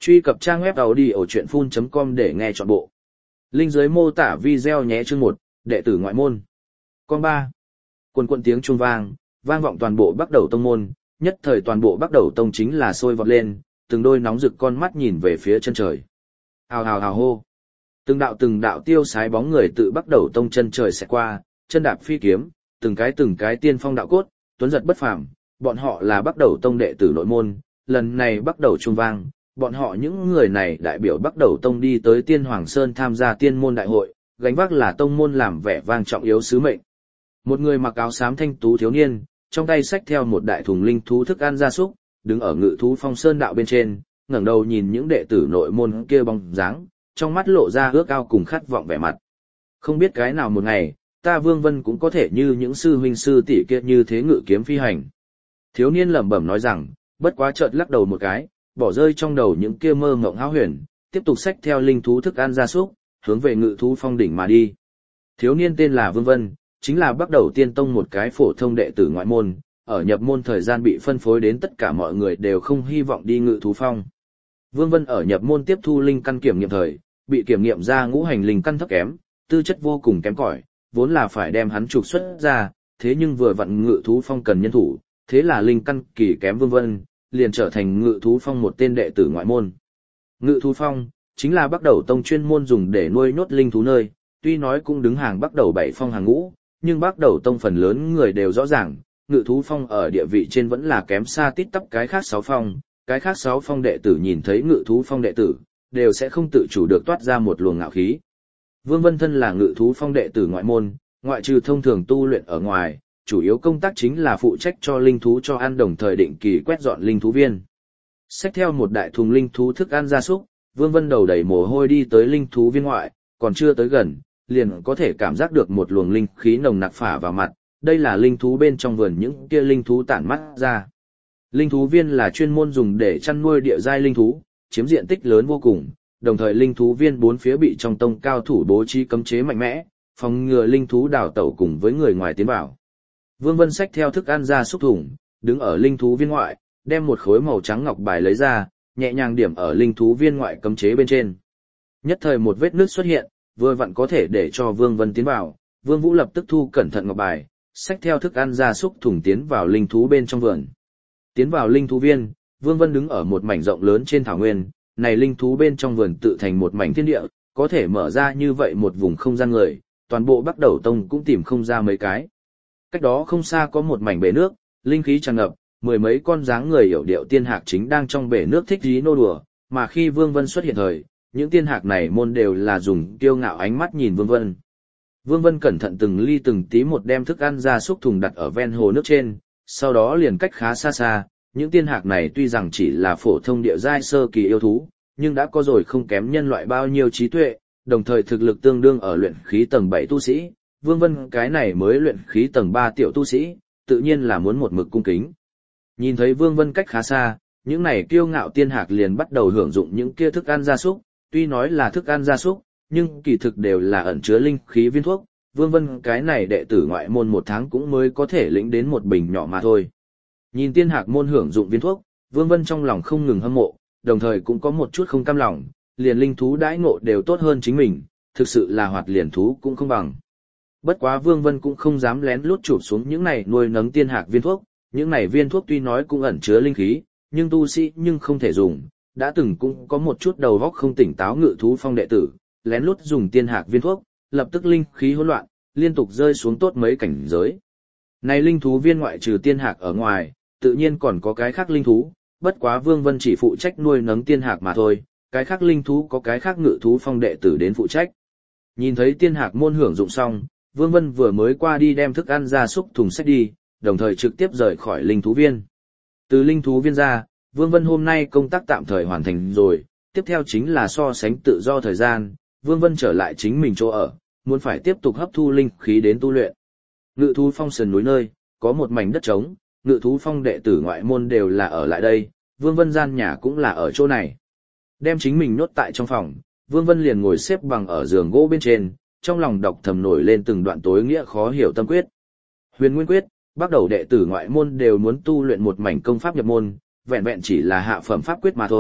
Truy cập trang web audiochuyenphun.com để nghe trọn bộ. Link dưới mô tả video nhé. Chương 1, đệ tử ngoại môn. Con 3. Quần quần tiếng chuông vang, vang vọng toàn bộ Bắc Đầu tông môn, nhất thời toàn bộ Bắc Đầu tông chính là sôi vọt lên, từng đôi nóng rực con mắt nhìn về phía chân trời. Hào hào hào hô. Từng đạo tiêu sái bóng người tự Bắc Đầu tông chân trời sẽ qua, chân đạp phi kiếm, từng cái tiên phong đạo cốt, tuấn giật bất phàm, bọn họ là Bắc Đầu tông đệ tử nội môn, lần này Bắc Đầu chuông vang, bọn họ những người này đại biểu Bắc Đầu tông đi tới Tiên Hoàng Sơn tham gia tiên môn đại hội, gánh vác là tông môn làm vẻ vang trọng yếu sứ mệnh. Một người mặc áo xám thanh tú thiếu niên, trong tay xách theo một đại thùng linh thú thức ăn gia súc, đứng ở Ngự thú phong sơn đạo bên trên, ngẩng đầu nhìn những đệ tử nội môn kia bóng dáng, trong mắt lộ ra ước ao cùng khát vọng vẻ mặt. Không biết cái nào một ngày, ta Vương Vân cũng có thể như những sư huynh sư tỷ kia như thế ngự kiếm phi hành. Thiếu niên lẩm bẩm nói rằng, bất quá chợt lắc đầu một cái, bỏ rơi trong đầu những kia mơ mộng hão huyền, tiếp tục xách theo linh thú thức ăn gia súc, hướng về Ngự thú phong đỉnh mà đi. Thiếu niên tên là Vương Vân, chính là Bắc Đầu Tiên Tông một cái phổ thông đệ tử ngoại môn, ở nhập môn thời gian bị phân phối đến tất cả mọi người đều không hy vọng đi Ngự thú phong. Vương Vân ở nhập môn tiếp thu linh căn kiểm nghiệm thời, bị kiểm nghiệm ra ngũ hành linh căn thấp kém, tư chất vô cùng kém cỏi, vốn là phải đem hắn trục xuất ra, thế nhưng vừa vặn Ngự thú phong cần nhân thủ, thế là linh căn kỳ kém Vương Vân liền trở thành Ngự thú phong một tên đệ tử ngoại môn. Ngự thú phong chính là Bắc Đầu tông chuyên môn dùng để nuôi nhốt linh thú nơi, tuy nói cũng đứng hàng Bắc Đầu 7 phong hàng ngũ, nhưng Bắc Đầu tông phần lớn người đều rõ ràng, Ngự thú phong ở địa vị trên vẫn là kém xa tít tắp cái khác 6 phong, cái khác 6 phong đệ tử nhìn thấy Ngự thú phong đệ tử, đều sẽ không tự chủ được toát ra một luồng ngạo khí. Vương Vân thân là Ngự thú phong đệ tử ngoại môn, ngoại trừ thông thường tu luyện ở ngoài, chủ yếu công tác chính là phụ trách cho linh thú cho ăn, đồng thời định kỳ quét dọn linh thú viên. Xách theo một đại thùng linh thú thức ăn gia súc, Vương Vân đầu đầy mồ hôi đi tới linh thú viên ngoại, còn chưa tới gần, liền có thể cảm giác được một luồng linh khí nồng nặc phả vào mặt, đây là linh thú bên trong vườn những kia linh thú tản mắt ra. Linh thú viên là chuyên môn dùng để chăn nuôi địa giai linh thú, chiếm diện tích lớn vô cùng, đồng thời linh thú viên bốn phía bị trong tông cao thủ bố trí cấm chế mạnh mẽ, phòng ngừa linh thú đào tẩu cùng với người ngoài tiến vào. Vương Vân xách theo thức ăn ra xúc thủng, đứng ở linh thú viên ngoại, đem một khối màu trắng ngọc bài lấy ra, nhẹ nhàng điểm ở linh thú viên ngoại cấm chế bên trên. Nhất thời một vết nứt xuất hiện, vừa vặn có thể để cho Vương Vân tiến vào. Vương Vũ lập tức thu cẩn thận ngọc bài, xách theo thức ăn ra xúc thủng tiến vào linh thú bên trong vườn. Tiến vào linh thú viên, Vương Vân đứng ở một mảnh rộng lớn trên thảo nguyên, này linh thú bên trong vườn tự thành một mảnh thiên địa, có thể mở ra như vậy một vùng không gian người, toàn bộ Bắc Đầu tông cũng tìm không ra mấy cái. Cách đó không xa có một mảnh bể nước, linh khí tràn ngập, mười mấy con dáng người yểu điệu tiên hạc chính đang trong bể nước thích dí nô đùa, mà khi Vương Vân xuất hiện thời, những tiên hạc này môn đều là dùng kiêu ngạo ánh mắt nhìn Vương Vân. Vương Vân cẩn thận từng ly từng tí một đem thức ăn ra xúc thùng đặt ở ven hồ nước trên, sau đó liền cách khá xa xa, những tiên hạc này tuy rằng chỉ là phổ thông địa giai sơ kỳ yêu thú, nhưng đã có rồi không kém nhân loại bao nhiêu trí tuệ, đồng thời thực lực tương đương ở luyện khí tầng 7 tu sĩ. Vương Vân cái này mới luyện khí tầng 3 tiểu tu sĩ, tự nhiên là muốn một mực cung kính. Nhìn thấy Vương Vân cách khá xa, những này kiêu ngạo tiên hạc liền bắt đầu hưởng dụng những kia thức ăn gia súc, tuy nói là thức ăn gia súc, nhưng kỳ thực đều là ẩn chứa linh khí viên thuốc. Vương Vân cái này đệ tử ngoại môn 1 tháng cũng mới có thể lĩnh đến một bình nhỏ mà thôi. Nhìn tiên hạc môn hưởng dụng viên thuốc, Vương Vân trong lòng không ngừng hâm mộ, đồng thời cũng có một chút không cam lòng, liền linh thú đãi ngộ đều tốt hơn chính mình, thực sự là hoạt liền thú cũng không bằng. Bất quá Vương Vân cũng không dám lén lút chụp xuống những này nuôi nấng tiên hạc viên thuốc, những này viên thuốc tuy nói cũng ẩn chứa linh khí, nhưng tu sĩ nhưng không thể dùng, đã từng cũng có một chút đầu óc không tỉnh táo Ngự thú phong đệ tử, lén lút dùng tiên hạc viên thuốc, lập tức linh khí hỗn loạn, liên tục rơi xuống tốt mấy cảnh giới. Này linh thú viên ngoại trừ tiên hạc ở ngoài, tự nhiên còn có cái khác linh thú, bất quá Vương Vân chỉ phụ trách nuôi nấng tiên hạc mà thôi, cái khác linh thú có cái khác Ngự thú phong đệ tử đến phụ trách. Nhìn thấy tiên hạc môn hưởng dụng xong, Vương Vân vừa mới qua đi đem thức ăn ra xúc thùng xách đi, đồng thời trực tiếp rời khỏi linh thú viên. Từ linh thú viên ra, Vương Vân hôm nay công tác tạm thời hoàn thành rồi, tiếp theo chính là so sánh tự do thời gian, Vương Vân trở lại chính mình chỗ ở, muốn phải tiếp tục hấp thu linh khí đến tu luyện. Ngự thú phong sườn núi nơi, có một mảnh đất trống, Ngự thú phong đệ tử ngoại môn đều là ở lại đây, Vương Vân gian nhà cũng là ở chỗ này. Đem chính mình nhốt tại trong phòng, Vương Vân liền ngồi xếp bằng ở giường gỗ bên trên, trong lòng đọc thầm nổi lên từng đoạn tối nghĩa khó hiểu tâm quyết. Huyền Nguyên Quyết, Bắc Đầu đệ tử ngoại môn đều muốn tu luyện một mảnh công pháp nhập môn, vẹn vẹn chỉ là hạ phẩm pháp quyết mà thôi,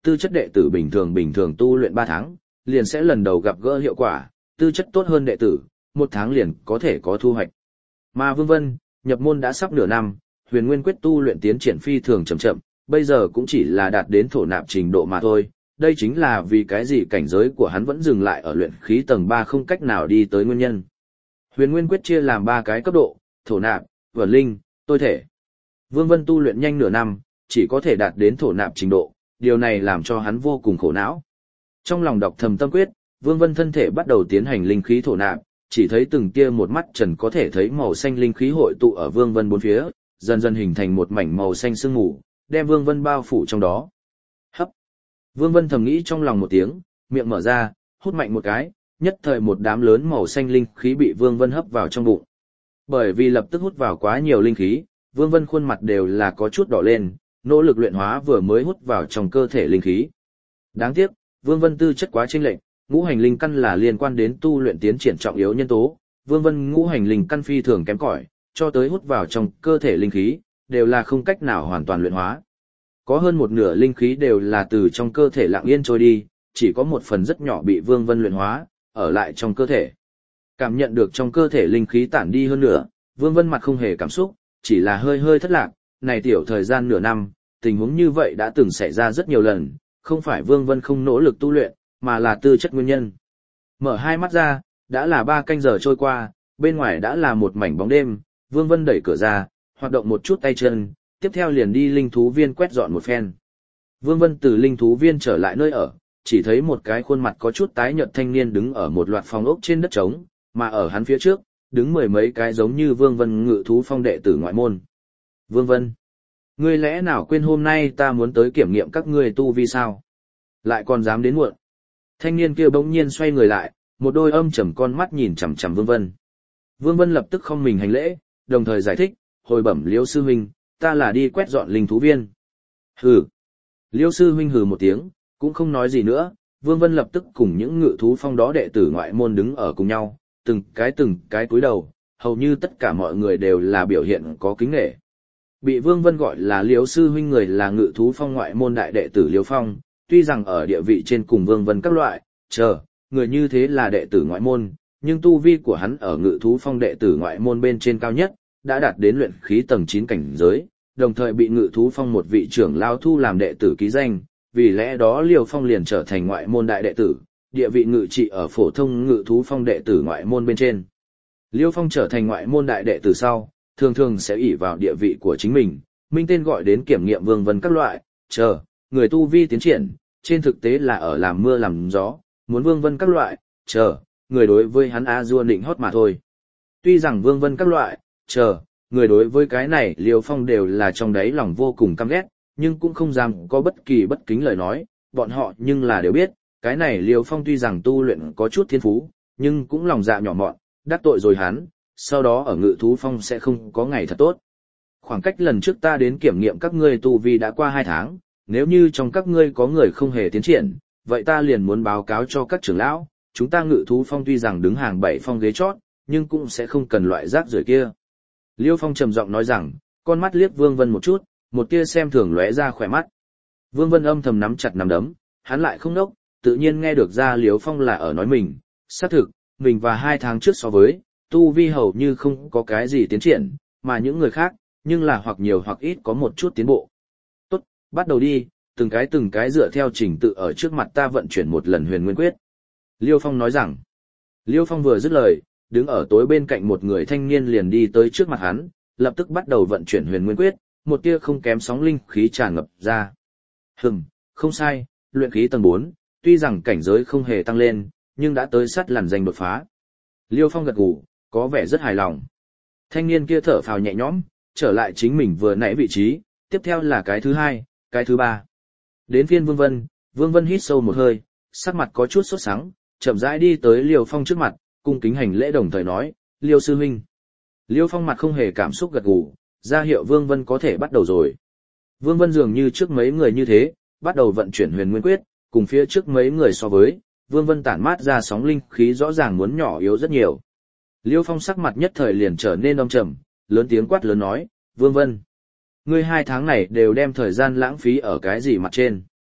tư chất đệ tử bình thường tu luyện 3 tháng, liền sẽ lần đầu gặp gỡ hiệu quả, tư chất tốt hơn đệ tử, 1 tháng liền có thể có thu hoạch. Mà Vương Vân, nhập môn đã sắp nửa năm, Huyền Nguyên Quyết tu luyện tiến triển phi thường chậm chậm, bây giờ cũng chỉ là đạt đến thổ nạp trình độ mà thôi. Đây chính là vì cái gì cảnh giới của hắn vẫn dừng lại ở luyện khí tầng 3 không cách nào đi tới nguyên nhân. Huyền Nguyên Quyết chia làm 3 cái cấp độ, thổ nạp, vẩn linh, tôi thể. Vương Vân tu luyện nhanh nửa năm, chỉ có thể đạt đến thổ nạp trình độ, điều này làm cho hắn vô cùng khổ não. Trong lòng đọc thầm tâm quyết, Vương Vân thân thể bắt đầu tiến hành linh khí thổ nạp, chỉ thấy từng tia một mắt trần có thể thấy màu xanh linh khí hội tụ ở Vương Vân bốn phía, dần dần hình thành một mảnh màu xanh sương mù, đem Vương Vân bao phủ trong đó. Hấp. Vương Vân thầm nghĩ trong lòng một tiếng, miệng mở ra, hút mạnh một cái, nhất thời một đám lớn màu xanh linh khí bị Vương Vân hấp vào trong bụng. Bởi vì lập tức hút vào quá nhiều linh khí, Vương Vân khuôn mặt đều là có chút đỏ lên, nỗ lực luyện hóa vừa mới hút vào trong cơ thể linh khí. Đáng tiếc, Vương Vân tư chất quá chênh lệch, ngũ hành linh căn là liên quan đến tu luyện tiến triển trọng yếu nhân tố, Vương Vân ngũ hành linh căn phi thường kém cỏi, cho tới hút vào trong cơ thể linh khí, đều là không cách nào hoàn toàn luyện hóa. Có hơn một nửa linh khí đều là từ trong cơ thể lặng yên trôi đi, chỉ có một phần rất nhỏ bị Vương Vân luyện hóa, ở lại trong cơ thể. Cảm nhận được trong cơ thể linh khí tản đi hơn nửa, Vương Vân mặt không hề cảm xúc, chỉ là hơi hơi thất lạc, này tiểu thời gian nửa năm, tình huống như vậy đã từng xảy ra rất nhiều lần, không phải Vương Vân không nỗ lực tu luyện, mà là tư chất nguyên nhân. Mở hai mắt ra, đã là 3 canh giờ trôi qua, bên ngoài đã là một mảnh bóng đêm, Vương Vân đẩy cửa ra, hoạt động một chút tay chân, tiếp theo liền đi linh thú viên quét dọn một phen. Vương Vân từ linh thú viên trở lại nơi ở, chỉ thấy một cái khuôn mặt có chút tái nhợt thanh niên đứng ở một loạt phòng ốc trên đất trống, mà ở hắn phía trước, đứng 10 mấy cái giống như Vương Vân ngự thú phong đệ tử ngoại môn. Vương Vân, ngươi lẽ nào quên hôm nay ta muốn tới kiểm nghiệm các ngươi tu vi sao? Lại còn dám đến muộn. Thanh niên kia bỗng nhiên xoay người lại, một đôi âm trầm con mắt nhìn chằm chằm Vương Vân. Vương Vân lập tức không mình hành lễ, đồng thời giải thích, hồi bẩm Liêu sư huynh, ta là đi quét dọn linh thú viên. Hừ. Liêu sư huynh hừ một tiếng, cũng không nói gì nữa, Vương Vân lập tức cùng những ngự thú phong đó đệ tử ngoại môn đứng ở cùng nhau, từng cái cúi đầu, hầu như tất cả mọi người đều là biểu hiện có kính nể. Bị Vương Vân gọi là Liêu sư huynh người là ngự thú phong ngoại môn đại đệ tử Liêu Phong, tuy rằng ở địa vị trên cùng Vương Vân các loại, người như thế là đệ tử ngoại môn, nhưng tu vi của hắn ở ngự thú phong đệ tử ngoại môn bên trên cao nhất, đã đạt đến luyện khí tầng 9 cảnh giới, đồng thời bị ngự thú phong một vị trưởng lao thu làm đệ tử ký danh, vì lẽ đó Liêu Phong liền trở thành ngoại môn đại đệ tử, địa vị ngự trị ở phổ thông ngự thú phong đệ tử ngoại môn bên trên. Liêu Phong trở thành ngoại môn đại đệ tử sau, thường thường sẽ ỷ vào địa vị của chính mình, minh tên gọi đến kiểm nghiệm Vương Vân các loại, người tu vi tiến triển, trên thực tế là ở làm mưa làm gió, muốn Vương Vân các loại, người đối với hắn A-dua định hót mà thôi. Tuy rằng Vương Vân các loại, người đối với cái này Liêu Phong đều là trong đáy lòng vô cùng căm ghét, nhưng cũng không dám có bất kỳ bất kính lời nói, bọn họ nhưng là đều biết, cái này Liêu Phong tuy rằng tu luyện có chút thiên phú, nhưng cũng lòng dạ nhỏ mọn, đắc tội rồi hắn, sau đó ở ngự thú phong sẽ không có ngày thật tốt. Khoảng cách lần trước ta đến kiểm nghiệm các ngươi tu vi đã qua 2 tháng, nếu như trong các ngươi có người không hề tiến triển, vậy ta liền muốn báo cáo cho các trưởng lão, chúng ta ngự thú phong tuy rằng đứng hàng 7 phong ghế chót, nhưng cũng sẽ không cần loại rác rưởi kia. Liêu Phong trầm giọng nói rằng, con mắt liếc Vương Vân một chút, một tia xem thường lóe ra khỏe mắt. Vương Vân âm thầm nắm chặt nắm đấm, hắn lại không nốc, tự nhiên nghe được ra Liêu Phong là ở nói mình, xác thực, mình và 2 tháng trước so với, tu vi hầu như không có cái gì tiến triển, mà những người khác, nhưng là hoặc nhiều hoặc ít có một chút tiến bộ. Tốt, bắt đầu đi, từng cái dựa theo trình tự ở trước mặt ta vận chuyển một lần Huyền Nguyên Quyết. Liêu Phong nói rằng, Liêu Phong vừa dứt lời, đứng ở tối bên cạnh một người thanh niên liền đi tới trước mặt hắn, lập tức bắt đầu vận chuyển Huyền Nguyên Quyết, một tia không kém sóng linh khí tràn ngập ra. Không sai, luyện khí tầng 4, tuy rằng cảnh giới không hề tăng lên, nhưng đã tới sát làn danh đột phá. Liêu Phong gật gù, có vẻ rất hài lòng. Thanh niên kia thở phào nhẹ nhõm, trở lại chính mình vừa nãy vị trí, tiếp theo là cái thứ 2, cái thứ 3. Đến phiên Vương Vân hít sâu một hơi, sắc mặt có chút sốt sắng, chậm rãi đi tới Liêu Phong trước mặt, cung kính hành lễ đồng thời nói, Liêu sư huynh. Liêu Phong mặt không hề cảm xúc gật gù, ra hiệu Vương Vân có thể bắt đầu rồi. Vương Vân dường như trước mấy người như thế, bắt đầu vận chuyển Huyền Nguyên Quyết, cùng phía trước mấy người so với, Vương Vân tản mát ra sóng linh khí rõ ràng muốn nhỏ yếu rất nhiều. Liêu Phong sắc mặt nhất thời liền trở nên âm trầm, lớn tiếng quát lớn nói, Vương Vân, ngươi 2 tháng này đều đem thời gian lãng phí ở cái gì mặt trên?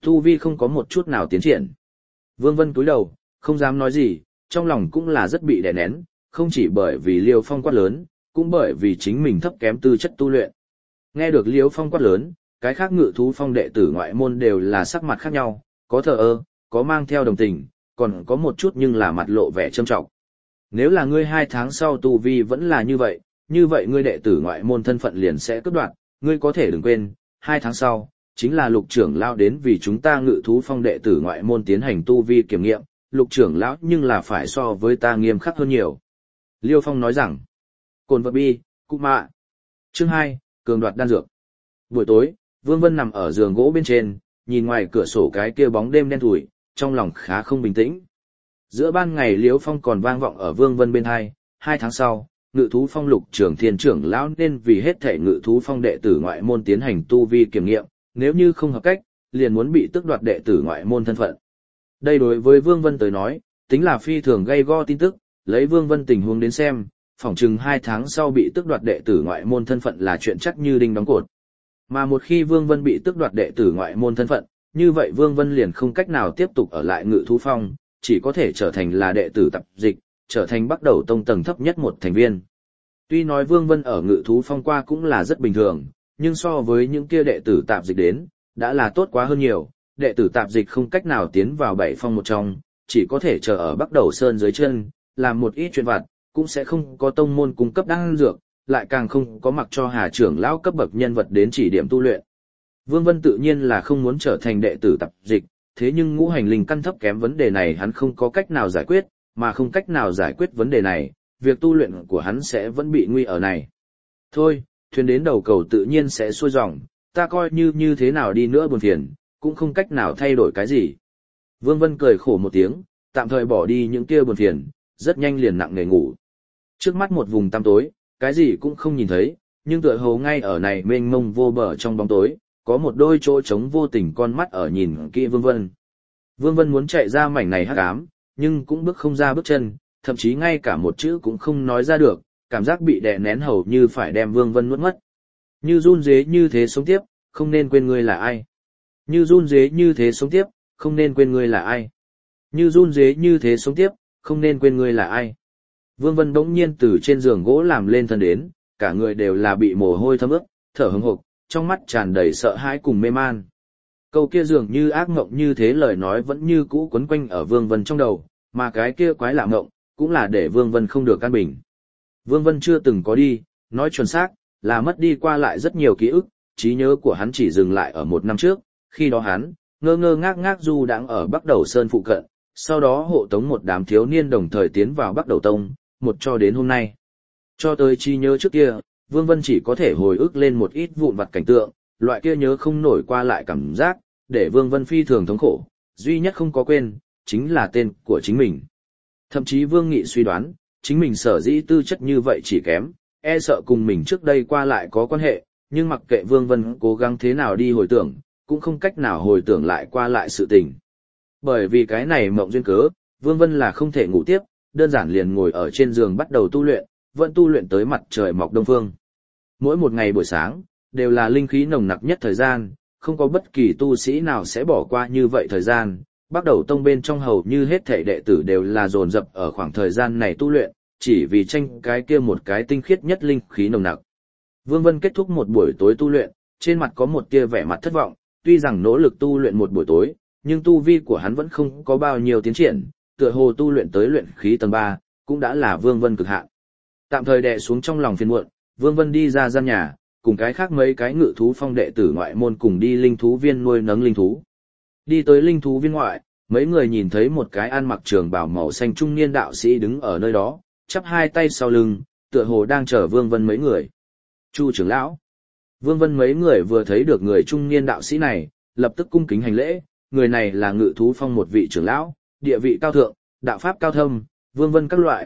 Tu vi không có một chút nào tiến triển. Vương Vân cúi đầu, không dám nói gì, trong lòng cũng là rất bị đè nén, không chỉ bởi vì Liêu Phong quát lớn, cũng bởi vì chính mình thấp kém tư chất tu luyện. Nghe được Liêu Phong quát lớn, cái khác Ngự thú phong đệ tử ngoại môn đều là sắc mặt khác nhau, có thờ ơ, có mang theo đồng tình, còn có một chút nhưng là mặt lộ vẻ trâm trọng. Nếu là ngươi 2 tháng sau tu vi vẫn là như vậy ngươi đệ tử ngoại môn thân phận liền sẽ cướp đoạt, ngươi có thể đừng quên, 2 tháng sau, chính là Lục trưởng lão đến vì chúng ta Ngự thú phong đệ tử ngoại môn tiến hành tu vi kiểm nghiệm, Lục trưởng lão nhưng là phải so với ta nghiêm khắc hơn nhiều. Liêu Phong nói rằng, Cồn vật bi, cụ mạ. Chương 2, cường đoạt đan dược. Buổi tối, Vương Vân nằm ở giường gỗ bên trên, nhìn ngoài cửa sổ cái kia bóng đêm đen thủi, trong lòng khá không bình tĩnh. Giữa ban ngày Liêu Phong còn vang vọng ở Vương Vân bên hai, 2 tháng sau, Ngự thú phong Lục trưởng thiên trưởng lão nên vì hết thể Ngự thú phong đệ tử ngoại môn tiến hành tu vi kiểm nghiệm, nếu như không hợp cách, liền muốn bị tước đoạt đệ tử ngoại môn thân phận. Đây đối với Vương Vân tới nói, tính là phi thường gây go tin tức, lấy Vương Vân tình huống đến xem, phỏng chừng 2 tháng sau bị tước đoạt đệ tử ngoại môn thân phận là chuyện chắc như đinh đóng cột. Mà một khi Vương Vân bị tước đoạt đệ tử ngoại môn thân phận, như vậy Vương Vân liền không cách nào tiếp tục ở lại Ngự thú phong, chỉ có thể trở thành là đệ tử tập dịch, trở thành bắt đầu tông tầng thấp nhất một thành viên. Tuy nói Vương Vân ở Ngự thú phong qua cũng là rất bình thường, nhưng so với những kia đệ tử tạp dịch đến, đã là tốt quá hơn nhiều, đệ tử tạp dịch không cách nào tiến vào 7 phong một trong, chỉ có thể chờ ở Bắc Đầu Sơn dưới chân, làm một ít chuyện vặt, cũng sẽ không có tông môn cung cấp đan dược, lại càng không có mặc cho Hà trưởng lão cấp bậc nhân vật đến chỉ điểm tu luyện. Vương Vân tự nhiên là không muốn trở thành đệ tử tạp dịch, thế nhưng ngũ hành linh căn thấp kém vấn đề này hắn không có cách nào giải quyết, mà không cách nào giải quyết vấn đề này, việc tu luyện của hắn sẽ vẫn bị nguy ở này. Thôi, thuyền đến đầu cầu tự nhiên sẽ xuôi dòng, ta coi như thế nào đi nữa buồn phiền, cũng không cách nào thay đổi cái gì. Vương Vân cười khổ một tiếng, tạm thời bỏ đi những kia buồn phiền, rất nhanh liền nặng nề ngủ. Trước mắt một vùng tăm tối, cái gì cũng không nhìn thấy, nhưng tựa hồ ngay ở này mênh mông vô bờ trong bóng tối, có một đôi chỗ trống vô tình con mắt ở nhìn kỹ Vương Vân. Vương Vân muốn chạy ra mảnh này hắc ám, nhưng cũng bước không ra bước chân, thậm chí ngay cả một chữ cũng không nói ra được, cảm giác bị đè nén hầu như phải đem Vương Vân nuốt mất. Như run rế như thế sống tiếp, không nên quên ngươi là ai. Như run rế như thế sống tiếp, không nên quên ngươi là ai. Như run rế như thế sống tiếp, không nên quên ngươi là ai. Vương Vân bỗng nhiên từ trên giường gỗ làm lên thân đến, cả người đều là bị mồ hôi thấm ướt, thở hững hộc, trong mắt tràn đầy sợ hãi cùng mê man. Câu kia dường như ác mộng như thế lời nói vẫn như cũ quấn quanh ở Vương Vân trong đầu, mà cái kia quái lạ mộng, cũng là để Vương Vân không được an bình. Vương Vân chưa từng có đi, nói chuẩn xác, là mất đi qua lại rất nhiều ký ức, trí nhớ của hắn chỉ dừng lại ở 1 năm trước, khi đó hắn, ngơ ngơ ngác ngác du đãng ở Bắc Đầu Sơn phụ cận, sau đó hộ tống một đám thiếu niên đồng thời tiến vào Bắc Đầu Tông, một cho đến hôm nay. Cho tới trí nhớ trước kia, Vương Vân chỉ có thể hồi ức lên một ít vụn vặt cảnh tượng, loại kia nhớ không nổi qua lại cảm giác, để Vương Vân phi thường thống khổ, duy nhất không có quên, chính là tên của chính mình. Thậm chí Vương Nghị suy đoán, chính mình sở dĩ tư chất như vậy chỉ kém, e sợ cùng mình trước đây qua lại có quan hệ, nhưng mặc kệ Vương Vân cố gắng thế nào đi hồi tưởng, cũng không cách nào hồi tưởng lại qua lại sự tình. Bởi vì cái này mộng duyên cớ, Vương Vân là không thể ngủ tiếp, đơn giản liền ngồi ở trên giường bắt đầu tu luyện, vẫn tu luyện tới mặt trời mọc đông phương. Mỗi một ngày buổi sáng, đều là linh khí nồng nặc nhất thời gian, không có bất kỳ tu sĩ nào sẽ bỏ qua như vậy thời gian. Bắt đầu tông bên trong hầu như hết thảy đệ tử đều là dồn dập ở khoảng thời gian này tu luyện, chỉ vì tranh cái kia một cái tinh khiết nhất linh khí nồng nặc. Vương Vân kết thúc một buổi tối tu luyện, trên mặt có một tia vẻ mặt thất vọng, tuy rằng nỗ lực tu luyện một buổi tối, nhưng tu vi của hắn vẫn không có bao nhiêu tiến triển, tựa hồ tu luyện tới luyện khí tầng 3, cũng đã là Vương Vân cực hạn. Tạm thời đè xuống trong lòng phiền muộn, Vương Vân đi ra gian nhà, cùng cái khác mấy cái Ngự thú phong đệ tử ngoại môn cùng đi linh thú viên nuôi nấng linh thú. Đi tới linh thú viên ngoại, mấy người nhìn thấy một cái ăn mặc trường bào màu xanh trung niên đạo sĩ đứng ở nơi đó, chắp hai tay sau lưng, tựa hồ đang chờ Vương Vân mấy người. Chu trưởng lão. Vương Vân mấy người vừa thấy được người trung niên đạo sĩ này, lập tức cung kính hành lễ, người này là Ngự thú phong một vị trưởng lão, địa vị cao thượng, đạo pháp cao thâm, Vương Vân các loại,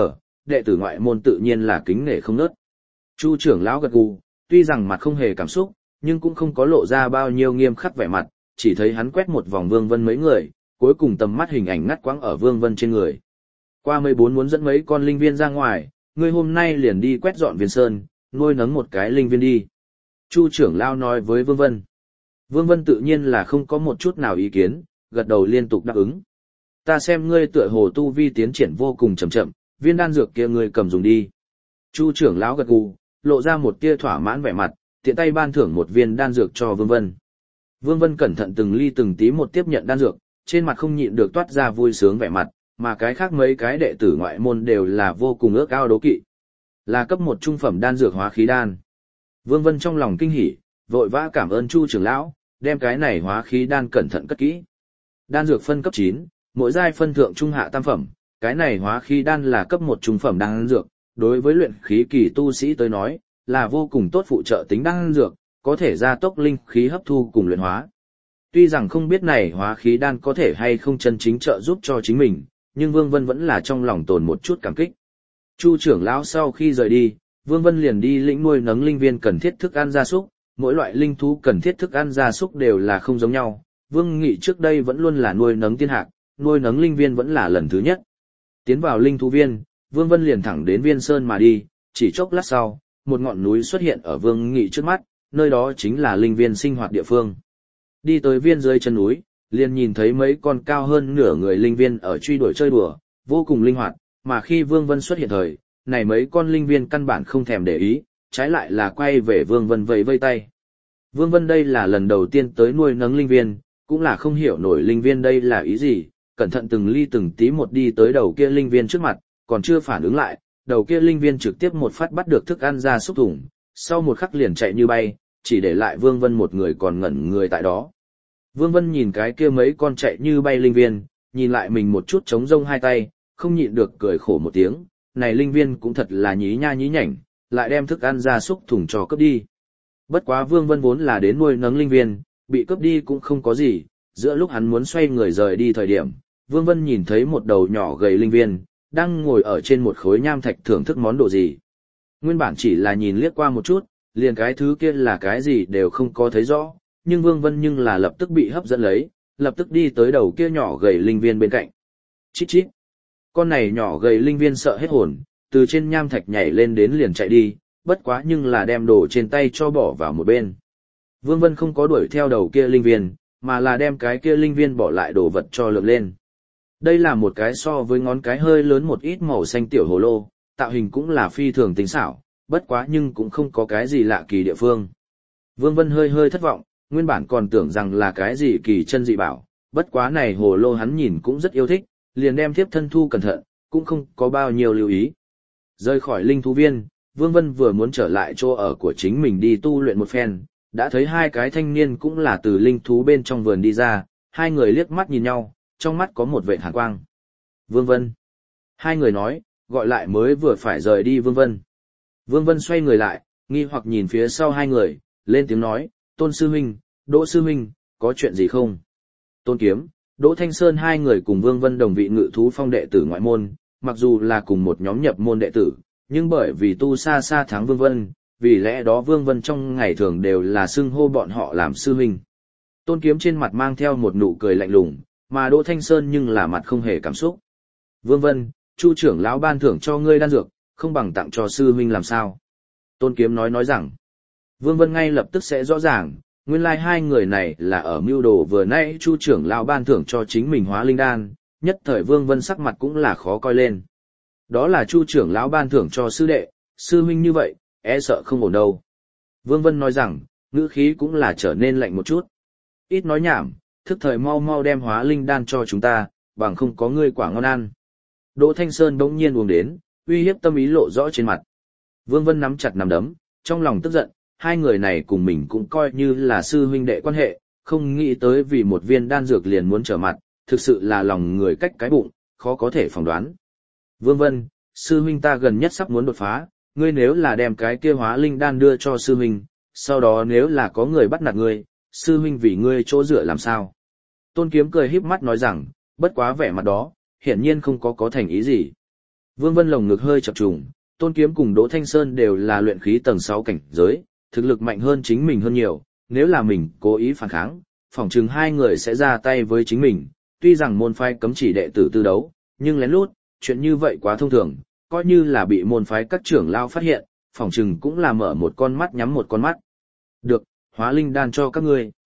đệ tử ngoại môn tự nhiên là kính nể không nớt. Chu trưởng lão gật gù, tuy rằng mặt không hề cảm xúc, nhưng cũng không có lộ ra bao nhiêu nghiêm khắc vẻ mặt, chỉ thấy hắn quét một vòng Vương Vân mấy người, cuối cùng tầm mắt hình ảnh ngắt quãng ở Vương Vân trên người. Qua 14 muốn dẫn mấy con linh viên ra ngoài, ngươi hôm nay liền đi quét dọn viên sơn, nuôi nấng một cái linh viên đi. Chu trưởng lão nói với Vương Vân. Vương Vân tự nhiên là không có một chút nào ý kiến, gật đầu liên tục đáp ứng. Ta xem ngươi tựa hồ tu vi tiến triển vô cùng chậm chậm, viên đan dược kia ngươi cầm dùng đi. Chu trưởng lão gật gù, lộ ra một tia thỏa mãn vẻ mặt, tiện tay ban thưởng một viên đan dược cho Vương Vân. Vương Vân cẩn thận từng ly từng tí một tiếp nhận đan dược, trên mặt không nhịn được toát ra vui sướng vẻ mặt, mà cái khác mấy cái đệ tử ngoại môn đều là vô cùng ước ao đố kỵ. Là cấp một trung phẩm đan dược hóa khí đan. Vương Vân trong lòng kinh hỉ, vội vã cảm ơn Chu trưởng lão, đem cái này hóa khí đan cẩn thận cất kỹ. Đan dược phân cấp 9, mỗi giai phân thượng trung hạ tam phẩm, cái này hóa khí đan là cấp một trung phẩm đan dược, đối với luyện khí kỳ tu sĩ tới nói, là vô cùng tốt phụ trợ tính đan dược, có thể gia tốc linh khí hấp thu cùng luyện hóa. Tuy rằng không biết này hóa khí đan có thể hay không chân chính trợ giúp cho chính mình, nhưng Vương Vân vẫn là trong lòng tồn một chút cảm kích. Chu trưởng lão sau khi rời đi, Vương Vân liền đi lĩnh nuôi nấng linh viên cần thiết thức ăn gia súc, mỗi loại linh thú cần thiết thức ăn gia súc đều là không giống nhau. Vương Nghị trước đây vẫn luôn là nuôi nấng tiên hạc, nuôi nấng linh viên vẫn là lần thứ nhất. Tiến vào linh thú viên, Vương Vân liền thẳng đến Viên Sơn mà đi, chỉ chốc lát sau, một ngọn núi xuất hiện ở Vương Nghị trước mắt, nơi đó chính là linh viên sinh hoạt địa phương. Đi tới viên dưới chân núi, liền nhìn thấy mấy con cao hơn nửa người linh viên ở truy đuổi chơi đùa, vô cùng linh hoạt, mà khi Vương Vân xuất hiện thời, này mấy con linh viên căn bản không thèm để ý, trái lại là quay về Vương Vân vẫy vây tay. Vương Vân đây là lần đầu tiên tới nuôi nấng linh viên, cũng là không hiểu nổi linh viên đây là ý gì, cẩn thận từng ly từng tí một đi tới đầu kia linh viên trước mặt, còn chưa phản ứng lại, đầu kia linh viên trực tiếp một phát bắt được thức ăn ra xúc thủng, sau một khắc liền chạy như bay, chỉ để lại Vương Vân một người còn ngẩn người tại đó. Vương Vân nhìn cái kia mấy con chạy như bay linh viên, nhìn lại mình một chút trống rông hai tay, không nhịn được cười khổ một tiếng, này linh viên cũng thật là nhí nha nhí nhảnh, lại đem thức ăn ra xúc thủng cho cướp đi. Bất quá Vương Vân vốn là đến nuôi nấng linh viên, bị cướp đi cũng không có gì, giữa lúc hắn muốn xoay người rời đi thời điểm, Vương Vân nhìn thấy một đầu nhỏ gầy linh viên, đang ngồi ở trên một khối nham thạch thưởng thức món đồ gì. Nguyên bản chỉ là nhìn liếc qua một chút, liền cái thứ kia là cái gì đều không có thấy rõ, nhưng Vương Vân nhưng là lập tức bị hấp dẫn lấy, lập tức đi tới đầu kia nhỏ gầy linh viên bên cạnh. Chít chít. Con này nhỏ gầy linh viên sợ hết hồn, từ trên nham thạch nhảy lên đến liền chạy đi, bất quá nhưng là đem đồ trên tay cho bỏ vào một bên. Vương Vân không có đuổi theo đầu kia linh viên, mà là đem cái kia linh viên bỏ lại đồ vật cho lượm lên. Đây là một cái so với ngón cái hơi lớn một ít màu xanh tiểu hồ lô, tạo hình cũng là phi thường tinh xảo, bất quá nhưng cũng không có cái gì lạ kỳ địa phương. Vương Vân hơi hơi thất vọng, nguyên bản còn tưởng rằng là cái gì kỳ chân dị bảo, bất quá này hồ lô hắn nhìn cũng rất yêu thích, liền đem tiếp thân thu cẩn thận, cũng không có bao nhiêu lưu ý. Rời khỏi linh thú viên, Vương Vân vừa muốn trở lại chỗ ở của chính mình đi tu luyện một phen, đã thấy hai cái thanh niên cũng là từ linh thú bên trong vườn đi ra, hai người liếc mắt nhìn nhau, trong mắt có một vệt hàn quang. Vương Vân. Hai người nói, gọi lại mới vừa phải rời đi Vương Vân. Vương Vân xoay người lại, nghi hoặc nhìn phía sau hai người, lên tiếng nói, Tôn Sư Minh, Đỗ Sư Minh, có chuyện gì không? Tôn Kiếm, Đỗ Thanh Sơn hai người cùng Vương Vân đồng vị ngự thú phong đệ tử ngoại môn, mặc dù là cùng một nhóm nhập môn đệ tử, nhưng bởi vì tu xa xa thắng Vương Vân, vì lẽ đó Vương Vân trong ngày thường đều là xưng hô bọn họ làm sư huynh. Tôn Kiếm trên mặt mang theo một nụ cười lạnh lùng, mà Đỗ Thanh Sơn nhưng là mặt không hề cảm xúc. Vương Vân, Chu trưởng lão ban thưởng cho ngươi đan dược, không bằng tặng cho sư huynh làm sao? Tôn Kiếm nói rằng, Vương Vân ngay lập tức sẽ rõ ràng, nguyên lai hai người này là ở mưu đồ vừa nãy Chu trưởng lão ban thưởng cho chính mình hóa linh đan, nhất thời Vương Vân sắc mặt cũng là khó coi lên. Đó là Chu trưởng lão ban thưởng cho sư đệ, sư huynh như vậy, e sợ không ổn đâu. Vương Vân nói rằng, ngữ khí cũng là trở nên lạnh một chút. Ít nói nhảm, thức thời mau mau đem hóa linh đan cho chúng ta, bằng không có ngươi quả ngon ăn. Đỗ Thanh Sơn bỗng nhiên uống đến, uy hiếp tâm ý lộ rõ trên mặt. Vương Vân nắm chặt nắm đấm, trong lòng tức giận, hai người này cùng mình cũng coi như là sư huynh đệ quan hệ, không nghĩ tới vì một viên đan dược liền muốn trở mặt, thực sự là lòng người cách cái bụng, khó có thể phỏng đoán. Vương Vân, sư huynh ta gần nhất sắp muốn đột phá, ngươi nếu là đem cái kia hóa linh đan đưa cho sư huynh, sau đó nếu là có người bắt nạt ngươi, sư huynh vì ngươi chỗ dựa làm sao? Tôn Kiếm cười híp mắt nói rằng, bất quá vẻ mặt đó, hiển nhiên không có thành ý gì. Vương Vân lồng ngực hơi chập trùng, Tôn Kiếm cùng Đỗ Thanh Sơn đều là luyện khí tầng 6 cảnh giới, thực lực mạnh hơn chính mình hơn nhiều, nếu là mình cố ý phản kháng, phỏng chừng hai người sẽ ra tay với chính mình, tuy rằng môn phái cấm chỉ đệ tử tư đấu, nhưng lén lút, chuyện như vậy quá thông thường, coi như là bị môn phái các trưởng lao phát hiện, phỏng chừng cũng là mở một con mắt nhắm một con mắt. Được, hóa linh đan cho các ngươi.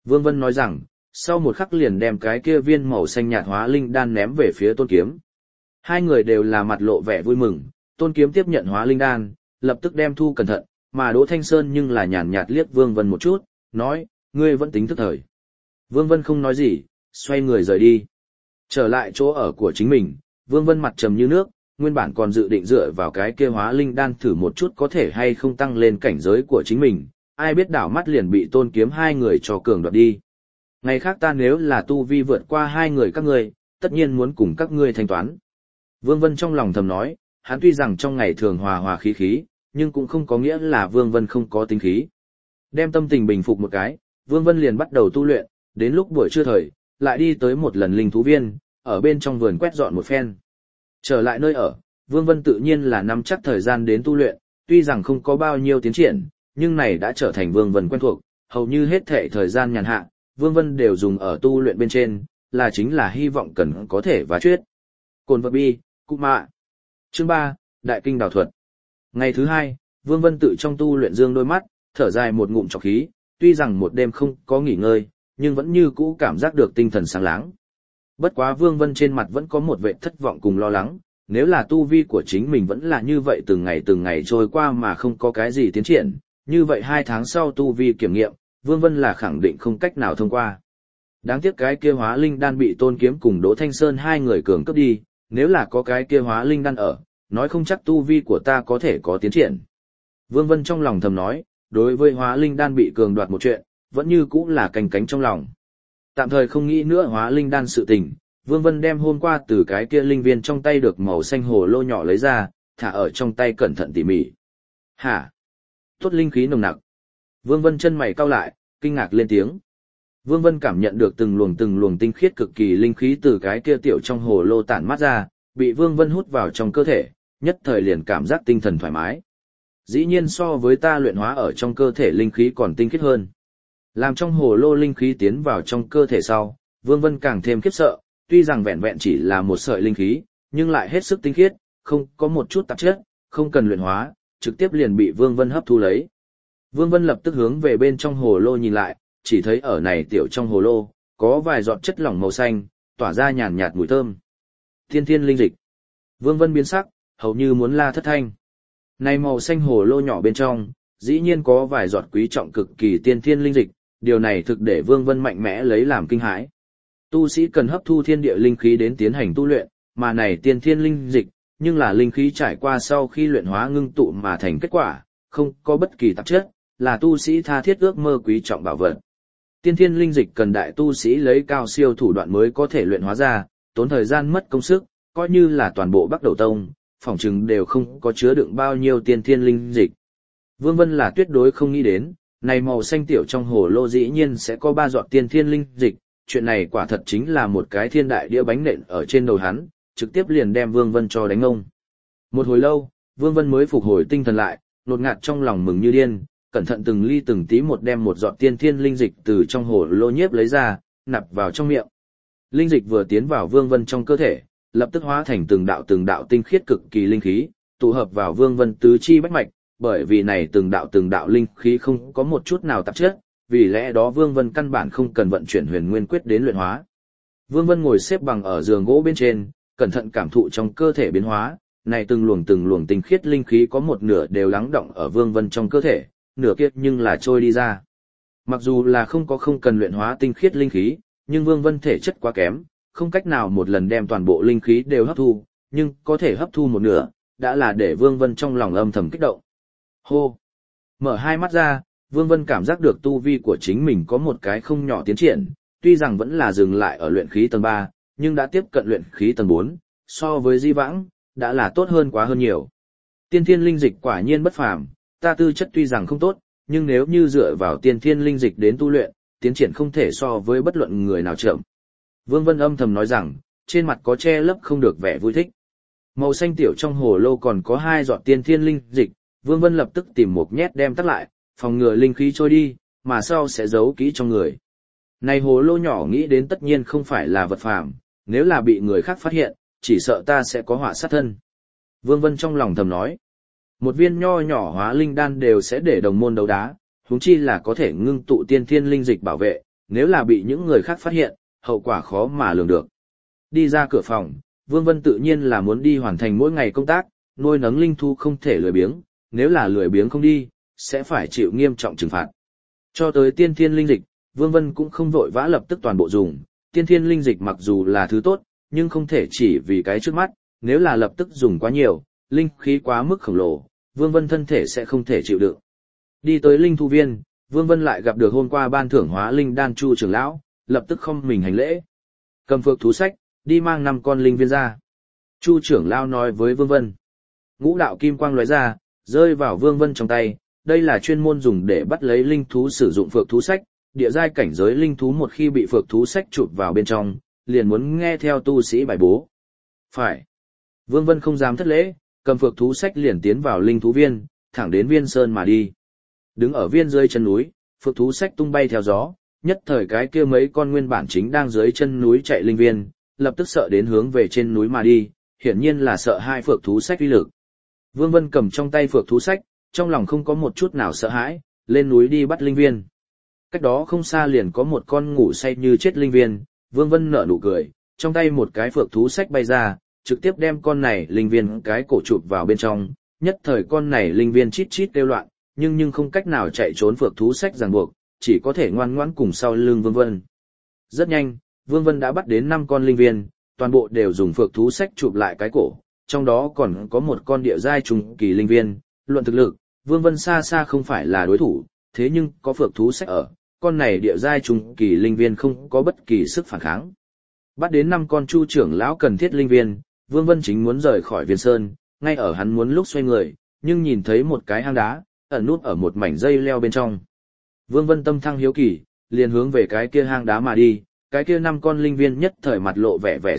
Vương Vân nói rằng, sau một khắc liền đem cái kia viên màu xanh nhạt hóa linh đan ném về phía Tôn Kiếm. Hai người đều là mặt lộ vẻ vui mừng, Tôn Kiếm tiếp nhận hóa linh đan, lập tức đem thu cẩn thận, mà Đỗ Thanh Sơn nhưng là nhàn nhạt liếc Vương Vân một chút, nói, ngươi vẫn tính thức thời. Vương Vân không nói gì, xoay người rời đi. Trở lại chỗ ở của chính mình, Vương Vân mặt trầm như nước, nguyên bản còn dự định dựa vào cái kia hóa linh đan thử một chút có thể hay không tăng lên cảnh giới của chính mình, ai biết đảo mắt liền bị Tôn Kiếm hai người cho cường đoạt đi. Ngày khác ta nếu là tu vi vượt qua hai người các ngươi, tất nhiên muốn cùng các ngươi thanh toán. Vương Vân trong lòng thầm nói, hắn tuy rằng trong ngày thường hòa hòa khí khí, nhưng cũng không có nghĩa là Vương Vân không có tính khí. Đem tâm tình bình phục một cái, Vương Vân liền bắt đầu tu luyện, đến lúc buổi trưa thời, lại đi tới một lần linh thú viên, ở bên trong vườn quét dọn một phen. Trở lại nơi ở, Vương Vân tự nhiên là nắm chắc thời gian đến tu luyện, tuy rằng không có bao nhiêu tiến triển, nhưng này đã trở thành Vương Vân quen thuộc, hầu như hết thệ thời gian nhàn hạ, Vương Vân đều dùng ở tu luyện bên trên, là chính là hy vọng cần có thể và chuyết. Cồn vật bi, cụ mạ. Chương 3, Đại Kinh Đào Thuật. Ngày thứ hai, Vương Vân tự trong tu luyện dương đôi mắt, thở dài một ngụm trọc khí, tuy rằng một đêm không có nghỉ ngơi, nhưng vẫn như cũ cảm giác được tinh thần sáng láng. Bất quá Vương Vân trên mặt vẫn có một vẻ thất vọng cùng lo lắng, nếu là tu vi của chính mình vẫn là như vậy từng ngày trôi qua mà không có cái gì tiến triển, như vậy 2 tháng sau tu vi kiểm nghiệm, Vương Vân là khẳng định không cách nào thông qua. Đáng tiếc cái kia hóa linh đan bị Tôn Kiếm cùng Đỗ Thanh Sơn hai người cường cướp đi, nếu là có cái kia hóa linh đan ở, nói không chắc tu vi của ta có thể có tiến triển. Vương Vân trong lòng thầm nói, đối với hóa linh đan bị cường đoạt một chuyện, vẫn như cũ là canh cánh trong lòng. Tạm thời không nghĩ nữa hóa linh đan sự tình, Vương Vân đem hôm qua từ cái kia linh viên trong tay được màu xanh hồ lô nhỏ lấy ra, thả ở trong tay cẩn thận tỉ mỉ. Hả? Tốt linh khí nồng nặc. Vương Vân chân mày cau lại, kinh ngạc lên tiếng. Vương Vân cảm nhận được từng luồng tinh khiết cực kỳ linh khí từ cái kia tiểu trong hồ lô tản mát ra, bị Vương Vân hút vào trong cơ thể, nhất thời liền cảm giác tinh thần thoải mái. Dĩ nhiên so với ta luyện hóa ở trong cơ thể linh khí còn tinh khiết hơn. Làm trong hồ lô linh khí tiến vào trong cơ thể sau, Vương Vân càng thêm khiếp sợ, tuy rằng vẹn vẹn chỉ là một sợi linh khí, nhưng lại hết sức tinh khiết, không có một chút tạp chất, không cần luyện hóa, trực tiếp liền bị Vương Vân hấp thu lấy. Vương Vân lập tức hướng về bên trong hồ lô nhìn lại, chỉ thấy ở này tiểu trong hồ lô, có vài giọt chất lỏng màu xanh, tỏa ra nhàn nhạt mùi thơm. Thiên linh dịch. Vương Vân biến sắc, hầu như muốn la thất thanh. Này màu xanh hồ lô nhỏ bên trong, dĩ nhiên có vài giọt quý trọng cực kỳ tiên thiên linh dịch, điều này thực để Vương Vân mạnh mẽ lấy làm kinh hãi. Tu sĩ cần hấp thu thiên địa linh khí đến tiến hành tu luyện, mà này tiên thiên linh dịch, nhưng là linh khí trải qua sau khi luyện hóa ngưng tụ mà thành kết quả, không có bất kỳ tạp chất, là tu sĩ tha thiết ước mơ quý trọng bảo vật. Tiên thiên linh dịch cần đại tu sĩ lấy cao siêu thủ đoạn mới có thể luyện hóa ra, tốn thời gian mất công sức, coi như là toàn bộ Bắc Đầu Tông, phỏng chừng đều không có chứa đựng bao nhiêu tiên thiên linh dịch. Vương Vân là tuyệt đối không nghĩ đến, này màu xanh tiểu trong hồ lô dĩ nhiên sẽ có 3 giọt tiên thiên linh dịch, chuyện này quả thật chính là một cái thiên đại đĩa bánh nện ở trên đầu hắn, trực tiếp liền đem Vương Vân cho đánh ông. Một hồi lâu, Vương Vân mới phục hồi tinh thần lại, nột ngạt trong lòng mừng như điên, cẩn thận từng ly từng tí một đem một giọt tiên thiên linh dịch từ trong hồ lô nhiếp lấy ra, nạp vào trong miệng. Linh dịch vừa tiến vào Vương Vân trong cơ thể, lập tức hóa thành từng đạo tinh khiết cực kỳ linh khí, tụ hợp vào Vương Vân tứ chi bách mạch, bởi vì này từng đạo linh khí không có một chút nào tạp chất, vì lẽ đó Vương Vân căn bản không cần vận chuyển Huyền Nguyên Quyết đến luyện hóa. Vương Vân ngồi xếp bằng ở giường gỗ bên trên, cẩn thận cảm thụ trong cơ thể biến hóa, này từng luồng tinh khiết linh khí có một nửa đều lắng đọng ở Vương Vân trong cơ thể, nửa kia nhưng là trôi đi ra. Mặc dù là không cần luyện hóa tinh khiết linh khí, nhưng Vương Vân thể chất quá kém, không cách nào một lần đem toàn bộ linh khí đều hấp thu, nhưng có thể hấp thu một nửa, đã là để Vương Vân trong lòng âm thầm kích động. Hô! Mở hai mắt ra, Vương Vân cảm giác được tu vi của chính mình có một cái không nhỏ tiến triển, tuy rằng vẫn là dừng lại ở luyện khí tầng 3, nhưng đã tiếp cận luyện khí tầng 4, so với di vãng, đã là tốt hơn quá hơn nhiều. Tiên thiên linh dịch quả nhiên bất phàm, ta tư chất tuy rằng không tốt, nhưng nếu như dựa vào tiên thiên linh dịch đến tu luyện, tiến triển không thể so với bất luận người nào chậm. Vương Vân âm thầm nói rằng, trên mặt có che lấp không được vẻ vui thích. Màu xanh tiểu trong hồ lô còn có 2 giọt tiên thiên linh dịch, Vương Vân lập tức tìm một nhét đem tắt lại, phòng ngừa linh khí trôi đi, mà sau sẽ giấu kỹ trong người. Này hồ lô nhỏ nghĩ đến tất nhiên không phải là vật phàm, nếu là bị người khác phát hiện, chỉ sợ ta sẽ có họa sát thân. Vương Vân trong lòng thầm nói, một viên nho nhỏ hóa linh đan đều sẽ để đồng môn đấu đá, huống chi là có thể ngưng tụ tiên thiên linh dịch bảo vệ, nếu là bị những người khác phát hiện, hậu quả khó mà lường được. Đi ra cửa phòng, Vương Vân tự nhiên là muốn đi hoàn thành mỗi ngày công tác, nuôi nấng linh thú không thể lười biếng, nếu là lười biếng không đi, sẽ phải chịu nghiêm trọng trừng phạt. Cho tới tiên thiên linh dịch, Vương Vân cũng không vội vã lập tức toàn bộ dùng, tiên thiên linh dịch mặc dù là thứ tốt, nhưng không thể chỉ vì cái trước mắt, nếu là lập tức dùng quá nhiều, linh khí quá mức khổng lồ, Vương Vân thân thể sẽ không thể chịu đựng. Đi tới linh thu viên, Vương Vân lại gặp được hôm qua ban thưởng hóa linh đan Chu trưởng lão, lập tức không mình hành lễ. Cầm phược thú sách, đi mang 5 con linh viên ra. Chu trưởng lão nói với Vương Vân. Ngũ đạo kim quang lóe ra, rơi vào Vương Vân trong tay, đây là chuyên môn dùng để bắt lấy linh thú sử dụng phược thú sách, địa giai cảnh giới linh thú một khi bị phược thú sách chụp vào bên trong, liền muốn nghe theo tu sĩ bài bố. Phải. Vương Vân không dám thất lễ, cầm phược thú sách liền tiến vào linh thú viên, thẳng đến viên sơn mà đi. Đứng ở viên dưới chân núi, phược thú sách tung bay theo gió, nhất thời cái kia mấy con nguyên bản chính đang dưới chân núi chạy linh viên, lập tức sợ đến hướng về trên núi mà đi, hiển nhiên là sợ hai phược thú sách uy lực. Vương Vân cầm trong tay phược thú sách, trong lòng không có một chút nào sợ hãi, lên núi đi bắt linh viên. Cách đó không xa liền có một con ngủ say như chết linh viên, Vương Vân nở nụ cười, trong tay một cái phược thú sách bay ra, trực tiếp đem con này linh viên cái cổ chụp vào bên trong, nhất thời con này linh viên chít chít kêu loạn, nhưng không cách nào chạy trốn phược thú sách ràng buộc, chỉ có thể ngoan ngoãn cùng sau lưng Vương Vân. Rất nhanh, Vương Vân đã bắt đến 5 con linh viên, toàn bộ đều dùng phược thú sách chụp lại cái cổ, trong đó còn có một con địa giai trùng kỳ linh viên, luận thực lực, Vương Vân xa xa không phải là đối thủ, thế nhưng có phược thú sách ở, con này địa giai trùng kỳ linh viên không có bất kỳ sức phản kháng. Bắt đến 5 con Chu trưởng lão cần thiết linh viên, Vương Vân chính muốn rời khỏi viên sơn, ngay ở hắn muốn lúc xoay người, nhưng nhìn thấy một cái hang đá, ẩn nút ở một mảnh dây leo bên trong. Vương Vân tâm thăng hiếu kỳ, liền hướng về cái kia hang đá mà đi, cái kia 5 con linh viên nhất thời mặt lộ vẻ vẻ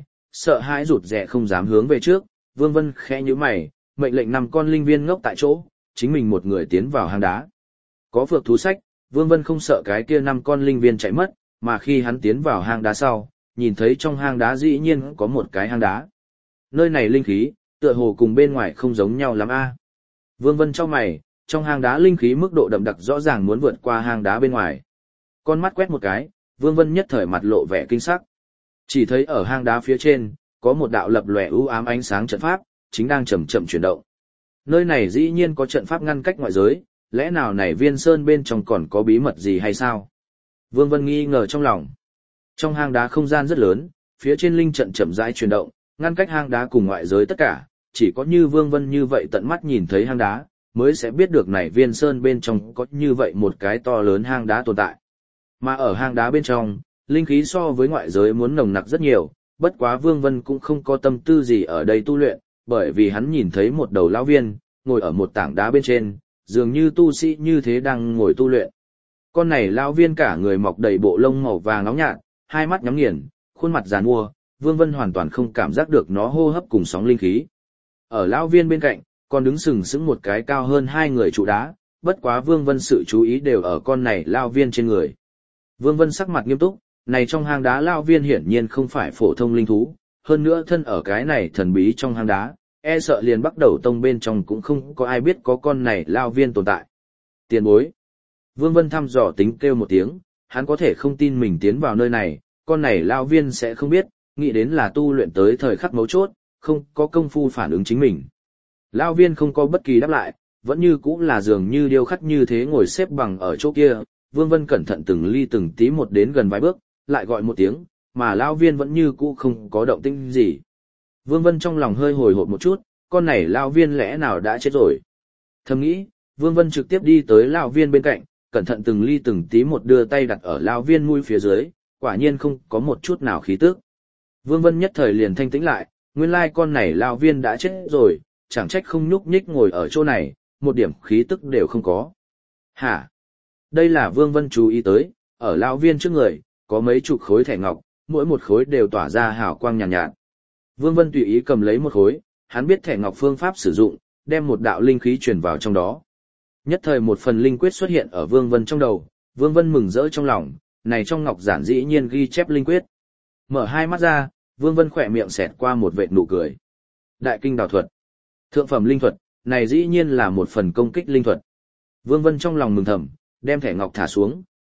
sợ hãi rụt rè không dám hướng về trước, Vương Vân khẽ nhíu mày, mệnh lệnh 5 con linh viên ngốc tại chỗ, chính mình một người tiến vào hang đá. Có phược thú sách, Vương Vân không sợ cái kia 5 con linh viên chạy mất, mà khi hắn tiến vào hang đá sau, nhìn thấy trong hang đá dĩ nhiên có một cái hang đá. Nơi này linh khí, tựa hồ cùng bên ngoài không giống nhau lắm a. Vương Vân chau mày, trong hang đá linh khí mức độ đậm đặc rõ ràng muốn vượt qua hang đá bên ngoài. Con mắt quét một cái, Vương Vân nhất thời mặt lộ vẻ kinh sắc. Chỉ thấy ở hang đá phía trên, có một đạo lập lòe u ám ánh sáng trận pháp, chính đang chậm chậm chuyển động. Nơi này dĩ nhiên có trận pháp ngăn cách ngoại giới, lẽ nào này viên sơn bên trong còn có bí mật gì hay sao? Vương Vân nghi ngờ trong lòng. Trong hang đá không gian rất lớn, phía trên linh trận chậm rãi chuyển động, ngăn cách hang đá cùng ngoại giới tất cả, chỉ có như Vương Vân như vậy tận mắt nhìn thấy hang đá, mới sẽ biết được này viên sơn bên trong có như vậy một cái to lớn hang đá tồn tại. Mà ở hang đá bên trong, linh khí so với ngoại giới muốn nồng nặc rất nhiều, bất quá Vương Vân cũng không có tâm tư gì ở đây tu luyện, bởi vì hắn nhìn thấy một đầu lão viên, ngồi ở một tảng đá bên trên, dường như tu sĩ như thế đang ngồi tu luyện. Con này lão viên cả người mọc đầy bộ lông màu vàng nóng nhạt, hai mắt nhắm nghiền, khuôn mặt giàn mua, Vương Vân hoàn toàn không cảm giác được nó hô hấp cùng sóng linh khí. Ở lão viên bên cạnh, còn đứng sừng sững một cái cao hơn 2 người trụ đá, bất quá Vương Vân sự chú ý đều ở con này lão viên trên người. Vương Vân sắc mặt nghiêm túc, này trong hang đá lão viên hiển nhiên không phải phổ thông linh thú, hơn nữa thân ở cái này thần bí trong hang đá, e sợ liền Bắc Đầu Tông bên trong cũng không có ai biết có con này lão viên tồn tại. Tiền bối. Vương Vân thăm dò tính kêu một tiếng, hắn có thể không tin mình tiến vào nơi này, con này lão viên sẽ không biết, nghĩ đến là tu luyện tới thời khắc mấu chốt, không có công phu phản ứng chính mình. Lão viên không có bất kỳ đáp lại, vẫn như cũ là dường như điêu khắc như thế ngồi xếp bằng ở chỗ kia, Vương Vân cẩn thận từng ly từng tí một đến gần vài bước, lại gọi một tiếng, mà lão viên vẫn như cũ không có động tĩnh gì. Vương Vân trong lòng hơi hồi hộp một chút, con này lão viên lẽ nào đã chết rồi. Thầm nghĩ, Vương Vân trực tiếp đi tới lão viên bên cạnh, cẩn thận từng ly từng tí một đưa tay đặt ở lão viên mũi phía dưới, quả nhiên không có một chút nào khí tức. Vương Vân nhất thời liền thanh tĩnh lại, nguyên lai con này lão viên đã chết rồi, chẳng trách không nhúc nhích ngồi ở chỗ này, một điểm khí tức đều không có. Hả? Đây là Vương Vân chú ý tới, ở lão viên trước người, có mấy chục khối thẻ ngọc, mỗi một khối đều tỏa ra hào quang nhàn nhạt. Vương Vân tùy ý cầm lấy một khối, hắn biết thẻ ngọc phương pháp sử dụng, đem một đạo linh khí truyền vào trong đó. Nhất thời một phần linh quyết xuất hiện ở Vương Vân trong đầu, Vương Vân mừng rỡ trong lòng, này trong ngọc giản dĩ nhiên ghi chép linh quyết. Mở hai mắt ra, Vương Vân khỏe miệng xẹt qua một vệt nụ cười. Đại kinh đào thuật, thượng phẩm linh thuật, này dĩ nhiên là một phần công kích linh thuật. Vương Vân trong lòng mừng thầm, đem thẻ ngọc thả xuống,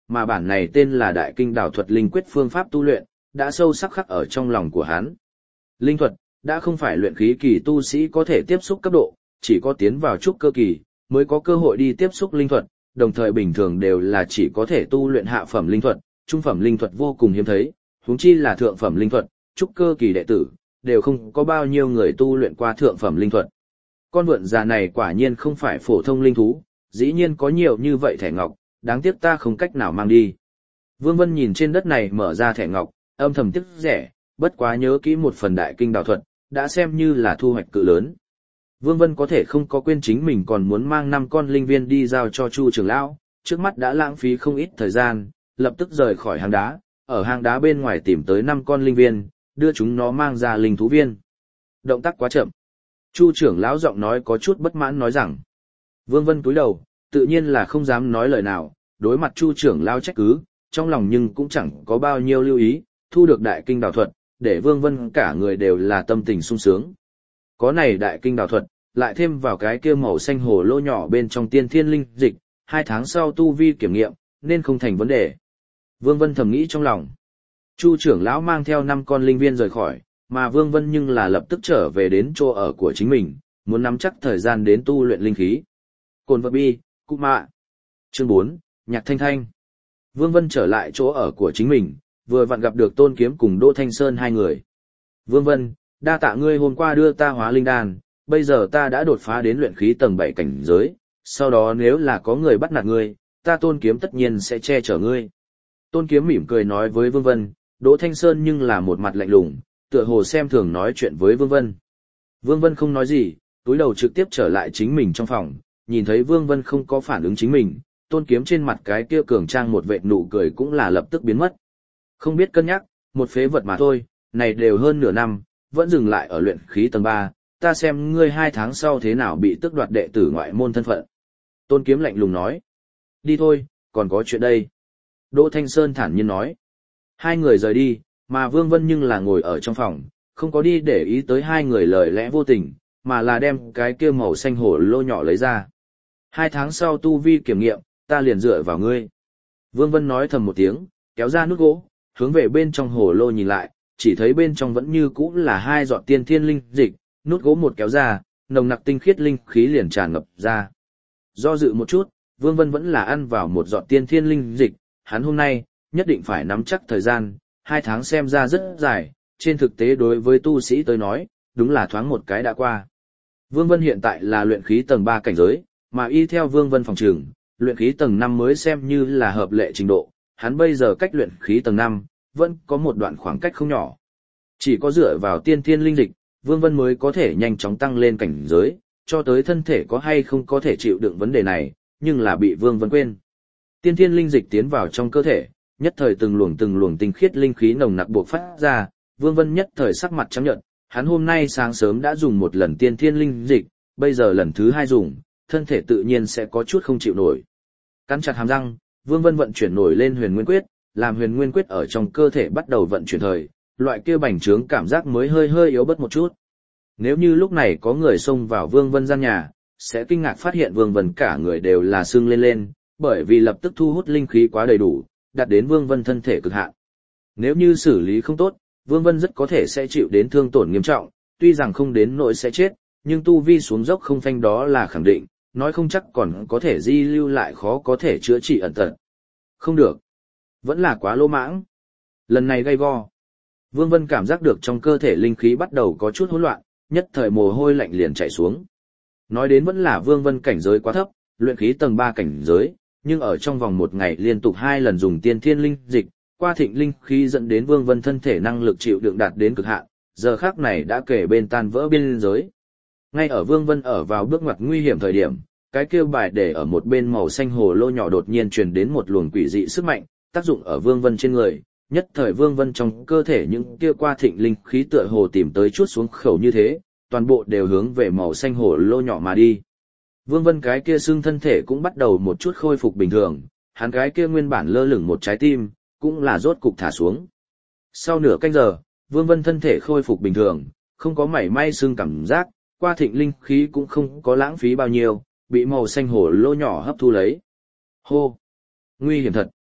mà bản này tên là Đại Kinh Đảo Thuật Linh Quyết phương pháp tu luyện, đã sâu sắc khắc ở trong lòng của hắn. Linh thuật, đã không phải luyện khí kỳ tu sĩ có thể tiếp xúc cấp độ, chỉ có tiến vào trúc cơ kỳ, mới có cơ hội đi tiếp xúc linh thuật, đồng thời bình thường đều là chỉ có thể tu luyện hạ phẩm linh thuật, trung phẩm linh thuật vô cùng hiếm thấy, huống chi là thượng phẩm linh thuật, trúc cơ kỳ đệ tử, đều không có bao nhiêu người tu luyện qua thượng phẩm linh thuật. Con vượn già này quả nhiên không phải phổ thông linh thú, dĩ nhiên có nhiều như vậy thẻ ngọc, đáng tiếc ta không cách nào mang đi. Vương Vân nhìn trên đất này mở ra thẻ ngọc, âm thầm tiếc rẻ, bất quá nhớ kỹ một phần Đại Kinh Đảo Thuật, đã xem như là thu hoạch cự lớn. Vương Vân có thể không có quên chính mình còn muốn mang 5 con linh viên đi giao cho Chu trưởng lão, trước mắt đã lãng phí không ít thời gian, lập tức rời khỏi hang đá, ở hang đá bên ngoài tìm tới 5 con linh viên, đưa chúng nó mang ra linh thú viên. Động tác quá chậm. Chu trưởng lão giọng nói có chút bất mãn nói rằng. Vương Vân cúi đầu, tự nhiên là không dám nói lời nào, đối mặt Chu trưởng lão trách cứ, trong lòng nhưng cũng chẳng có bao nhiêu lưu ý, thu được Đại Kinh Đảo Thuật, để Vương Vân cả người đều là tâm tình sung sướng. Có này Đại Kinh Đảo Thuật, lại thêm vào cái kia màu xanh hồ lô nhỏ bên trong tiên thiên linh dịch, 2 tháng sau tu vi kiểm nghiệm, nên không thành vấn đề. Vương Vân thầm nghĩ trong lòng. Chu trưởng lão mang theo 5 con linh viên rời khỏi, mà Vương Vân nhưng là lập tức trở về đến chỗ ở của chính mình, muốn nắm chắc thời gian đến tu luyện linh khí. Cồn vật bi, cụ mạ. Chương 4, Nhạc Thanh Thanh. Vương Vân trở lại chỗ ở của chính mình, vừa vặn gặp được Tôn Kiếm cùng Đỗ Thanh Sơn hai người. Vương Vân, đa tạ ngươi hôm qua đưa ta hóa linh đan, bây giờ ta đã đột phá đến luyện khí tầng 7 cảnh giới, sau đó nếu là có người bắt nạt ngươi, ta Tôn Kiếm tất nhiên sẽ che chở ngươi. Tôn Kiếm mỉm cười nói với Vương Vân, Đỗ Thanh Sơn nhưng là một mặt lạnh lùng, tựa hồ xem thường nói chuyện với Vương Vân. Vương Vân không nói gì, túi đầu trực tiếp trở lại chính mình trong phòng, nhìn thấy Vương Vân không có phản ứng chính mình, Tôn Kiếm trên mặt cái kia cường trang một vệt nụ cười cũng là lập tức biến mất. Không biết cân nhắc, một phế vật mà thôi, này đều hơn nửa năm, vẫn dừng lại ở luyện khí tầng 3, ta xem ngươi 2 tháng sau thế nào bị tước đoạt đệ tử ngoại môn thân phận. Tôn Kiếm lạnh lùng nói. Đi thôi, còn có chuyện đây. Đỗ Thanh Sơn thản nhiên nói. Hai người rời đi, mà Vương Vân nhưng là ngồi ở trong phòng, không có đi để ý tới hai người lời lẽ vô tình, mà là đem cái kia màu xanh hổ lô nhỏ lấy ra. 2 tháng sau tu vi kiểm nghiệm, ta liền dựa vào ngươi. Vương Vân nói thầm một tiếng, kéo ra nút gỗ, hướng về bên trong hồ lô nhìn lại, chỉ thấy bên trong vẫn như cũ là 2 giọt tiên thiên linh dịch, nút gỗ một kéo ra, nồng nặc tinh khiết linh khí liền tràn ngập ra. Do dự một chút, Vương Vân vẫn là ăn vào 1 giọt tiên thiên linh dịch, hắn hôm nay nhất định phải nắm chắc thời gian, 2 tháng xem ra rất dài, trên thực tế đối với tu sĩ tới nói, đúng là thoáng một cái đã qua. Vương Vân hiện tại là luyện khí tầng 3 cảnh giới, mà y theo Vương Vân phòng trường, luyện khí tầng 5 mới xem như là hợp lệ trình độ, hắn bây giờ cách luyện khí tầng 5, vẫn có một đoạn khoảng cách không nhỏ. Chỉ có dựa vào tiên thiên linh dịch, Vương Vân mới có thể nhanh chóng tăng lên cảnh giới, cho tới thân thể có hay không có thể chịu đựng vấn đề này, nhưng là bị Vương Vân quên. Tiên thiên linh dịch tiến vào trong cơ thể, nhất thời từng luồng tinh khiết linh khí nồng nặc bộc phát ra, Vương Vân nhất thời sắc mặt trắng nhợt, hắn hôm nay sáng sớm đã dùng một lần tiên thiên linh dịch, bây giờ lần thứ 2 dùng, thân thể tự nhiên sẽ có chút không chịu nổi. Cắn chặt hàm răng, Vương Vân vận chuyển nổi lên Huyền Nguyên Quyết, làm Huyền Nguyên Quyết ở trong cơ thể bắt đầu vận chuyển thời, loại kia bành trướng cảm giác mới hơi yếu bớt một chút. Nếu như lúc này có người xông vào Vương Vân gian nhà, sẽ kinh ngạc phát hiện Vương Vân cả người đều là sưng lên, bởi vì lập tức thu hút linh khí quá đầy đủ, đạt đến Vương Vân thân thể cực hạn. Nếu như xử lý không tốt, Vương Vân rất có thể sẽ chịu đến thương tổn nghiêm trọng, tuy rằng không đến nỗi sẽ chết, nhưng tu vi xuống dốc không phanh đó là khẳng định, nói không chắc còn có thể di lưu lại khó có thể chữa trị ẩn tật. Không được. Vẫn là quá lỗ mãng. Lần này gay go. Vương Vân cảm giác được trong cơ thể linh khí bắt đầu có chút hỗn loạn, nhất thời mồ hôi lạnh liền chảy xuống. Nói đến vẫn là Vương Vân cảnh giới quá thấp, luyện khí tầng 3 cảnh giới, nhưng ở trong vòng 1 ngày liên tục 2 lần dùng tiên thiên linh dịch, qua thịnh linh khí dẫn đến Vương Vân thân thể năng lực chịu đựng đạt đến cực hạn, giờ khắc này đã kể bên tan vỡ biên giới. Ngay ở Vương Vân ở vào bước ngoặt nguy hiểm thời điểm, cái kêu bài để ở một bên màu xanh hồ lô nhỏ đột nhiên truyền đến một luồng quỷ dị sức mạnh, tác dụng ở Vương Vân trên người, nhất thời Vương Vân trong cơ thể những kia qua thịnh linh khí tựa hồ tìm tới chút xuống khẩu như thế, toàn bộ đều hướng về màu xanh hồ lô nhỏ mà đi. Vương Vân cái kia xương thân thể cũng bắt đầu một chút khôi phục bình thường, hắn cái kia nguyên bản lơ lửng một trái tim, cũng là rốt cục thả xuống. Sau nửa canh giờ, Vương Vân thân thể khôi phục bình thường, không có mảy may xương cảm giác, qua thịnh linh khí cũng không có lãng phí bao nhiêu, bị màu xanh hổ lô nhỏ hấp thu lấy. Hô! Nguy hiểm thật!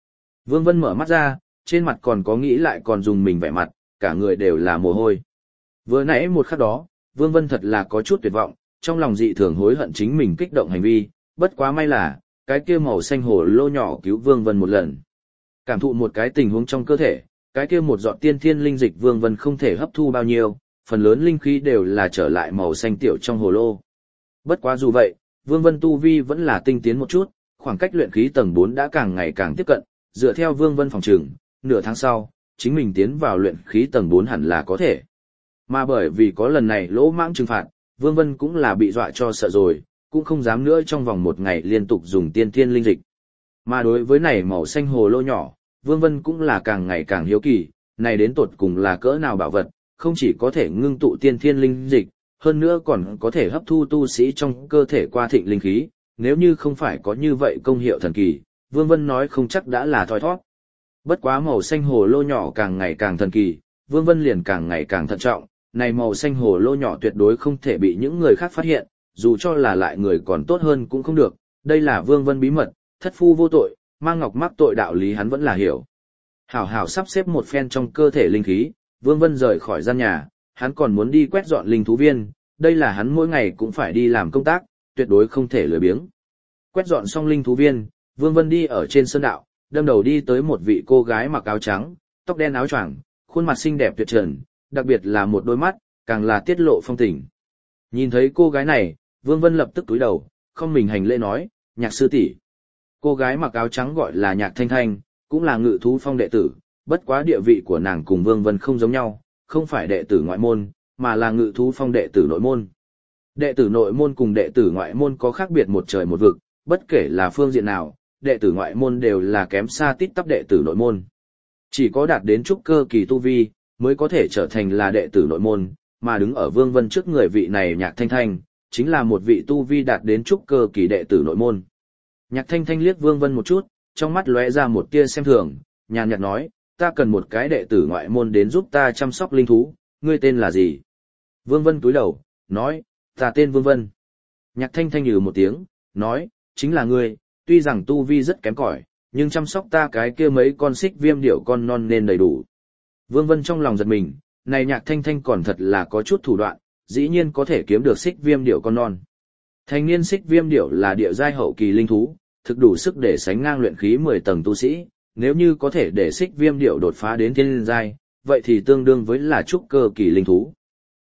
Vương Vân mở mắt ra, trên mặt còn có nghĩ lại còn dùng mình vẻ mặt, cả người đều là mồ hôi. Vừa nãy một khắc đó, Vương Vân thật là có chút tuyệt vọng, trong lòng dị thường hối hận chính mình kích động hành vi, bất quá may là, cái kia màu xanh hồ lô nhỏ cứu Vương Vân một lần. Cảm thụ một cái tình huống trong cơ thể, cái kia một giọt tiên thiên linh dịch Vương Vân không thể hấp thu bao nhiêu, phần lớn linh khí đều là trở lại màu xanh tiểu trong hồ lô. Bất quá dù vậy, Vương Vân tu vi vẫn là tinh tiến một chút, khoảng cách luyện khí tầng 4 đã càng ngày càng tiếp cận, dựa theo Vương Vân phòng trừng, nửa tháng sau, chính mình tiến vào luyện khí tầng 4 hẳn là có thể. Mà bởi vì có lần này lỗ mãng trừng phạt, Vương Vân cũng là bị dọa cho sợ rồi, cũng không dám nữa trong vòng một ngày liên tục dùng tiên thiên linh dịch. Mà đối với này màu xanh hồ lô nhỏ, Vương Vân cũng là càng ngày càng hiếu kỳ, này đến tột cùng là cỡ nào bảo vật, không chỉ có thể ngưng tụ tiên thiên linh dịch, hơn nữa còn có thể hấp thu tu sĩ trong cơ thể qua thịnh linh khí, nếu như không phải có như vậy công hiệu thần kỳ, Vương Vân nói không chắc đã là thoi thoát. Bất quá màu xanh hồ lô nhỏ càng ngày càng thần kỳ, Vương Vân liền càng ngày càng thận trọng, này màu xanh hồ lô nhỏ tuyệt đối không thể bị những người khác phát hiện, dù cho là lại người còn tốt hơn cũng không được, đây là Vương Vân bí mật, thất phu vô tội, mang ngọc mắc tội đạo lý hắn vẫn là hiểu. Hảo hảo sắp xếp một phen trong cơ thể linh khí, Vương Vân rời khỏi gian nhà, hắn còn muốn đi quét dọn linh thú viên, đây là hắn mỗi ngày cũng phải đi làm công tác, tuyệt đối không thể lười biếng. Quét dọn xong linh thú viên, Vương Vân đi ở trên sơn đạo, đâm đầu đi tới một vị cô gái mặc áo trắng, tóc đen áo choàng, khuôn mặt xinh đẹp tuyệt trần, đặc biệt là một đôi mắt, càng là tiết lộ phong tình. Nhìn thấy cô gái này, Vương Vân lập tức cúi đầu, không mình hành lễ nói, Nhạc sư tỷ. Cô gái mặc áo trắng gọi là Nhạc Thanh Thanh, cũng là Ngự Thú Phong đệ tử, bất quá địa vị của nàng cùng Vương Vân không giống nhau, không phải đệ tử ngoại môn, mà là Ngự Thú Phong đệ tử nội môn. Đệ tử nội môn cùng đệ tử ngoại môn có khác biệt một trời một vực, bất kể là phương diện nào, đệ tử ngoại môn đều là kém xa tít tắp đệ tử nội môn. Chỉ có đạt đến trúc cơ kỳ tu vi, mới có thể trở thành là đệ tử nội môn, mà đứng ở Vương Vân trước người vị này Nhạc Thanh Thanh, chính là một vị tu vi đạt đến trúc cơ kỳ đệ tử nội môn. Nhạc Thanh Thanh liếc Vương Vân một chút, trong mắt lóe ra một tia xem thường, nhàn nhạt nói, ta cần một cái đệ tử ngoại môn đến giúp ta chăm sóc linh thú, ngươi tên là gì? Vương Vân cúi đầu, nói, ta tên Vương Vân. Nhạc Thanh Thanh nhừ một tiếng, nói, chính là ngươi, tuy rằng tu vi rất kém cỏi, nhưng chăm sóc ta cái kia mấy con xích viêm điểu con non nên đầy đủ. Vương Vân trong lòng giật mình, này Nhạc Thanh Thanh còn thật là có chút thủ đoạn, dĩ nhiên có thể kiếm được xích viêm điểu con non. Thanh niên xích viêm điểu là địa giai hậu kỳ linh thú, thực đủ sức để sánh ngang luyện khí 10 tầng tu sĩ, nếu như có thể để xích viêm điểu đột phá đến thiên giai, vậy thì tương đương với là trúc cơ kỳ linh thú.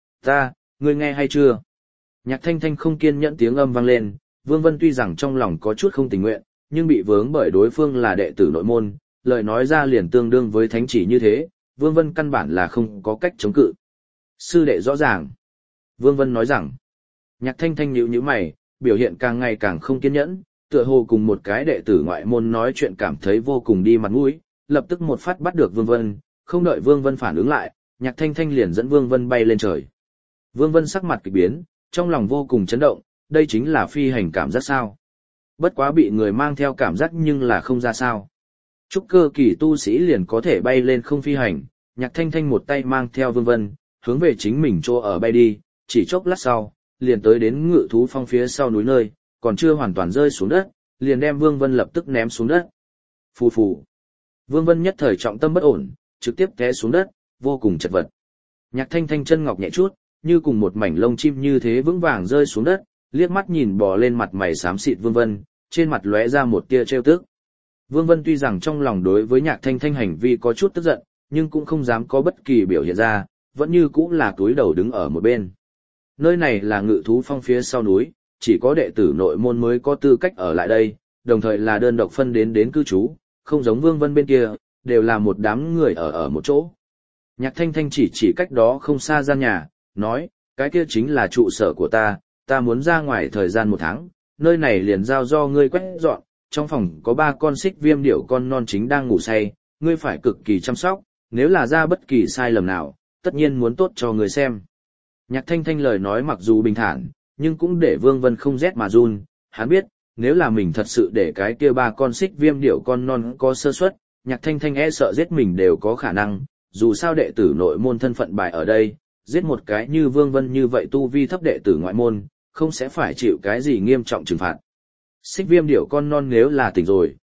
Ngươi nghe hay chưa? Nhạc Thanh Thanh không kiên nhẫn tiếng âm vang lên, Vương Vân tuy rằng trong lòng có chút không tình nguyện, nhưng bị vướng bởi đối phương là đệ tử nội môn, lời nói ra liền tương đương với thánh chỉ như thế, Vương Vân căn bản là không có cách chống cự. Sư đệ rõ ràng. Vương Vân nói rằng, Nhạc Thanh Thanh nhíu nhíu mày, biểu hiện càng ngày càng không kiên nhẫn, tựa hồ cùng một cái đệ tử ngoại môn nói chuyện cảm thấy vô cùng đi mặt mũi, lập tức một phát bắt được Vương Vân, không đợi Vương Vân phản ứng lại, Nhạc Thanh Thanh liền dẫn Vương Vân bay lên trời. Vương Vân sắc mặt kỳ biến, trong lòng vô cùng chấn động, đây chính là phi hành cảm giác sao? Bất quá bị người mang theo cảm giác nhưng là không ra sao. Trúc cơ kỳ tu sĩ liền có thể bay lên không phi hành, Nhạc Thanh Thanh một tay mang theo Vương Vân, hướng về chính mình chỗ ở bay đi, chỉ chốc lát sau, liền tới đến Ngự Thú Phong phía sau núi nơi, còn chưa hoàn toàn rơi xuống đất, liền đem Vương Vân lập tức ném xuống đất. Phù phù. Vương Vân nhất thời trọng tâm bất ổn, trực tiếp té xuống đất, vô cùng chật vật. Nhạc Thanh Thanh chân ngọc nhẹ chút, như cùng một mảnh lông chim như thế vững vàng rơi xuống đất, liếc mắt nhìn bò lên mặt mày xám xịt Vương Vân, trên mặt lóe ra một tia trêu tức. Vương Vân tuy rằng trong lòng đối với Nhạc Thanh Thanh hành vi có chút tức giận, nhưng cũng không dám có bất kỳ biểu hiện ra, vẫn như cũ là túi đầu đứng ở một bên. Nơi này là Ngự Thú Phong phía sau núi, chỉ có đệ tử nội môn mới có tư cách ở lại đây, đồng thời là đơn độc phân đến cư trú, không giống Vương Vân bên kia, đều là một đám người ở một chỗ. Nhạc Thanh Thanh chỉ cách đó không xa gian nhà, nói, cái kia chính là trụ sở của ta muốn ra ngoài thời gian 1 tháng, nơi này liền giao do ngươi quét dọn, trong phòng có 3 con xích viêm điểu con non chính đang ngủ say, ngươi phải cực kỳ chăm sóc, nếu là ra bất kỳ sai lầm nào, tất nhiên muốn tốt cho người xem. Nhạc Thanh Thanh lời nói mặc dù bình thản, nhưng cũng để Vương Vân không rét mà run, hắn biết, nếu là mình thật sự để cái kia 3 con xích viêm điểu con non có sơ suất, Nhạc Thanh Thanh e sợ giết mình đều có khả năng, dù sao đệ tử nội môn thân phận bài ở đây, giết một cái như Vương Vân như vậy tu vi thấp đệ tử ngoại môn, không sẽ phải chịu cái gì nghiêm trọng trừng phạt. Xích viêm điểu con non nếu là tỉnh rồi,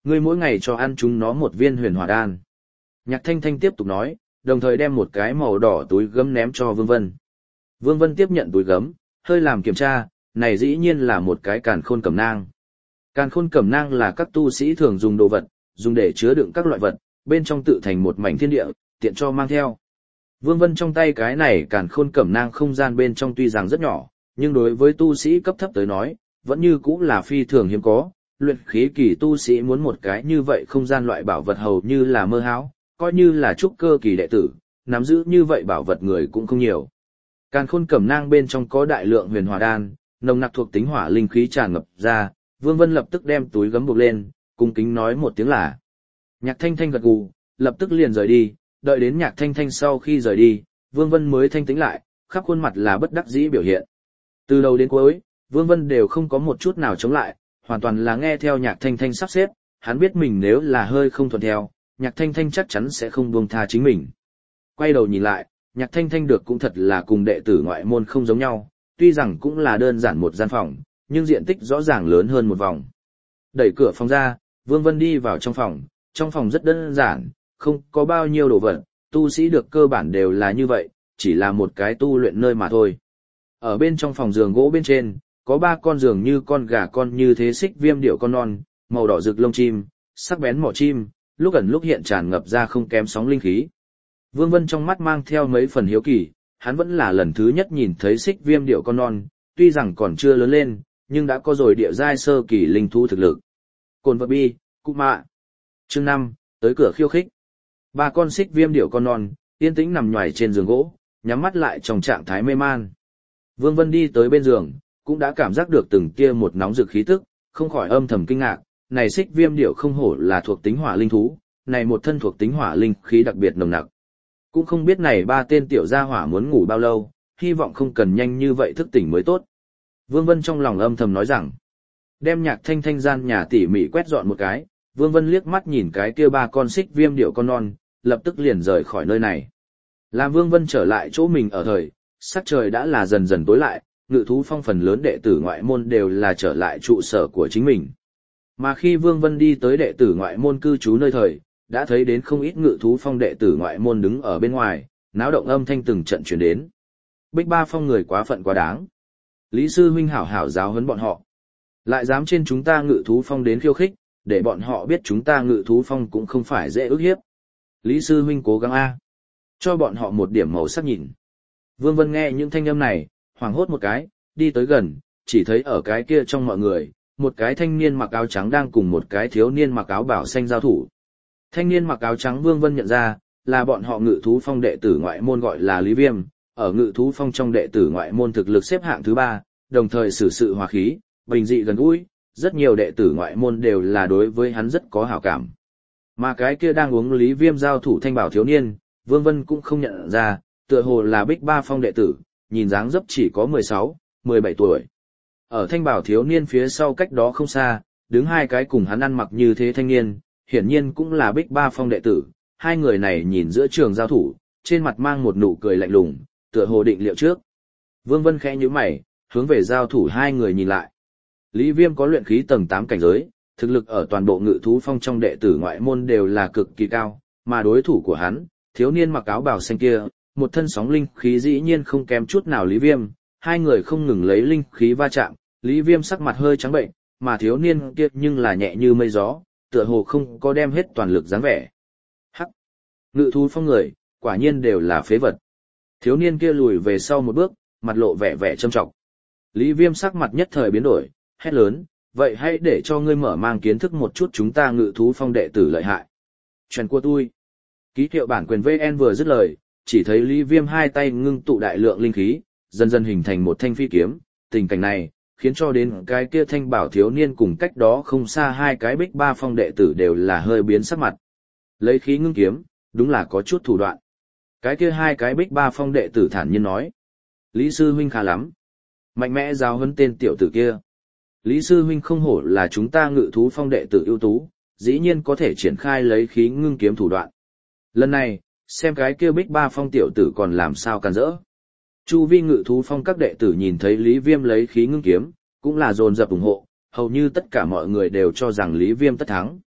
ngươi mỗi ngày cho ăn chúng nó một viên huyền hỏa đan. Nhạc Thanh Thanh tiếp tục nói, đồng thời đem một cái màu đỏ túi gấm ném cho Vương Vân. Vương Vân tiếp nhận túi gấm, hơi làm kiểm tra, này dĩ nhiên là một cái càn khôn cẩm nang. Càn khôn cẩm nang là các tu sĩ thường dùng đồ vật, dùng để chứa đựng các loại vật, bên trong tự thành một mảnh thiên địa, tiện cho mang theo. Vương Vân trong tay cái này càn khôn cẩm nang không gian bên trong tuy rằng rất nhỏ, nhưng đối với tu sĩ cấp thấp tới nói, vẫn như cũng là phi thường hiếm có. Luyện khí kỳ tu sĩ muốn một cái như vậy không gian loại bảo vật hầu như là mơ hão, coi như là trúc cơ kỳ đệ tử, nắm giữ như vậy bảo vật người cũng không nhiều. Càn khôn cẩm nang bên trong có đại lượng huyền hỏa đan, nồng nặc thuộc tính hỏa linh khí tràn ngập ra, Vương Vân lập tức đem túi gấm buộc lên, cung kính nói một tiếng là. Nhạc Thanh Thanh gật gù, lập tức liền rời đi, đợi đến Nhạc Thanh Thanh sau khi rời đi, Vương Vân mới thanh tĩnh lại, khắp khuôn mặt là bất đắc dĩ biểu hiện. Từ đầu đến cuối, Vương Vân đều không có một chút nào chống lại, hoàn toàn là nghe theo Nhạc Thanh Thanh sắp xếp, hắn biết mình nếu là hơi không thuận theo, Nhạc Thanh Thanh chắc chắn sẽ không buông tha chính mình. Quay đầu nhìn lại, Nhạc Thanh Thanh được cũng thật là cùng đệ tử ngoại môn không giống nhau, tuy rằng cũng là đơn giản một gian phòng, nhưng diện tích rõ ràng lớn hơn một vòng. Đẩy cửa phòng ra, Vương Vân đi vào trong phòng rất đơn giản, không có bao nhiêu đồ vật, tu sĩ được cơ bản đều là như vậy, chỉ là một cái tu luyện nơi mà thôi. Ở bên trong phòng giường gỗ bên trên, có 3 con giường như con gà con như thế xích viêm điểu con non, màu đỏ rực lông chim, sắc bén mỏ chim, lúc ẩn lúc hiện tràn ngập ra không kém sóng linh khí. Vương Vân trong mắt mang theo mấy phần hiếu kỳ, hắn vẫn là lần thứ nhất nhìn thấy xích viêm điểu con non, tuy rằng còn chưa lớn lên, nhưng đã có rồi địa giai sơ kỳ linh thú thực lực. Cồn vật bi, cụ mạ. Chương 5, tới cửa khiêu khích. 3 con xích viêm điểu con non, yên tĩnh nằm nhoài trên giường gỗ, nhắm mắt lại trong trạng thái mê man. Vương Vân đi tới bên giường, cũng đã cảm giác được từng kia một nóng rực khí tức, không khỏi âm thầm kinh ngạc, này xích viêm điểu không hổ là thuộc tính hỏa linh thú, này một thân thuộc tính hỏa linh khí đặc biệt nồng nặc. Cũng không biết này 3 tên tiểu gia hỏa muốn ngủ bao lâu, hy vọng không cần nhanh như vậy thức tỉnh mới tốt. Vương Vân trong lòng âm thầm nói rằng, đem Nhạc Thanh Thanh gian nhà tỉ mỉ quét dọn một cái, Vương Vân liếc mắt nhìn cái kia 3 con xích viêm điểu con non, lập tức liền rời khỏi nơi này. Làm Vương Vân trở lại chỗ mình ở thời, sắc trời đã là dần dần tối lại, Ngự Thú Phong phần lớn đệ tử ngoại môn đều là trở lại trụ sở của chính mình. Mà khi Vương Vân đi tới đệ tử ngoại môn cư trú nơi thời, đã thấy đến không ít Ngự Thú Phong đệ tử ngoại môn đứng ở bên ngoài, náo động âm thanh từng trận truyền đến. Bích Ba Phong người quá phận quá đáng. Lý sư huynh hảo hảo giáo huấn bọn họ. Lại dám trên chúng ta Ngự Thú Phong đến khiêu khích, để bọn họ biết chúng ta Ngự Thú Phong cũng không phải dễ ức hiếp. Lý sư huynh cố gắng a, cho bọn họ một điểm màu sắc nhìn. Vương Vân nghe những thanh âm này, hoảng hốt một cái, đi tới gần, chỉ thấy ở cái kia trong mọi người, một cái thanh niên mặc áo trắng đang cùng một cái thiếu niên mặc áo bảo xanh giao thủ. Thanh niên mặc áo trắng Vương Vân nhận ra, là bọn họ Ngự Thú Phong đệ tử ngoại môn gọi là Lý Viêm, ở Ngự Thú Phong trong đệ tử ngoại môn thực lực xếp hạng thứ 3, đồng thời xử sự hòa khí, bình dị gần gũi, rất nhiều đệ tử ngoại môn đều là đối với hắn rất có hảo cảm. Mà cái kia đang uống Lý Viêm giao thủ thanh bảo thiếu niên, Vương Vân cũng không nhận ra, tựa hồ là Bích Ba Phong đệ tử, nhìn dáng dấp chỉ có 16, 17 tuổi. Ở thanh bảo thiếu niên phía sau cách đó không xa, đứng 2 cái cùng hắn ăn mặc như thế thanh niên, hiển nhiên cũng là Bích Ba Phong đệ tử, 2 người này nhìn giữa trường giao thủ, trên mặt mang một nụ cười lạnh lùng, tựa hồ định liệu trước. Vương Vân khẽ nhíu mày, hướng về giao thủ 2 người nhìn lại. Lý Viêm có luyện khí tầng 8 cảnh giới, thực lực ở toàn bộ Ngự Thú Phong trong đệ tử ngoại môn đều là cực kỳ cao, mà đối thủ của hắn, thiếu niên mặc áo bào xanh kia, một thân sóng linh khí dĩ nhiên không kém chút nào Lý Viêm, 2 người không ngừng lấy linh khí va chạm, Lý Viêm sắc mặt hơi trắng bệnh, mà thiếu niên kia nhưng là nhẹ như mây gió, tựa hồ không có đem hết toàn lực dáng vẻ. Hắc! Ngự Thú Phong người, quả nhiên đều là phế vật. Thiếu niên kia lùi về sau một bước, mặt lộ vẻ vẻ trâm trọng. Lý Viêm sắc mặt nhất thời biến đổi, hét lớn, vậy hãy để cho ngươi mở mang kiến thức một chút chúng ta Ngự Thú Phong đệ tử lợi hại. Chuyện của tôi. Ký hiệu bản quyền VN vừa dứt lời, chỉ thấy Lý Viêm 2 tay ngưng tụ đại lượng linh khí, dần dần hình thành một thanh phi kiếm, tình cảnh này khiến cho đến cái kia thanh bảo thiếu niên cùng cách đó không xa 2 cái Bích Ba Phong đệ tử đều là hơi biến sắc mặt. Lấy khí ngưng kiếm, đúng là có chút thủ đoạn. Cái kia 2 cái Bích Ba Phong đệ tử thản nhiên nói, Lý sư huynh khá lắm, mạnh mẽ giáo huấn tên tiểu tử kia. Lý sư huynh không hổ là chúng ta Ngự Thú Phong đệ tử ưu tú, dĩ nhiên có thể triển khai lấy khí ngưng kiếm thủ đoạn. Lần này, xem cái kia Bích Ba Phong tiểu tử còn làm sao can dỡ. Chu vi Ngự Thú Phong các đệ tử nhìn thấy Lý Viêm lấy khí ngưng kiếm, cũng là dồn dập ủng hộ, hầu như tất cả mọi người đều cho rằng Lý Viêm tất thắng.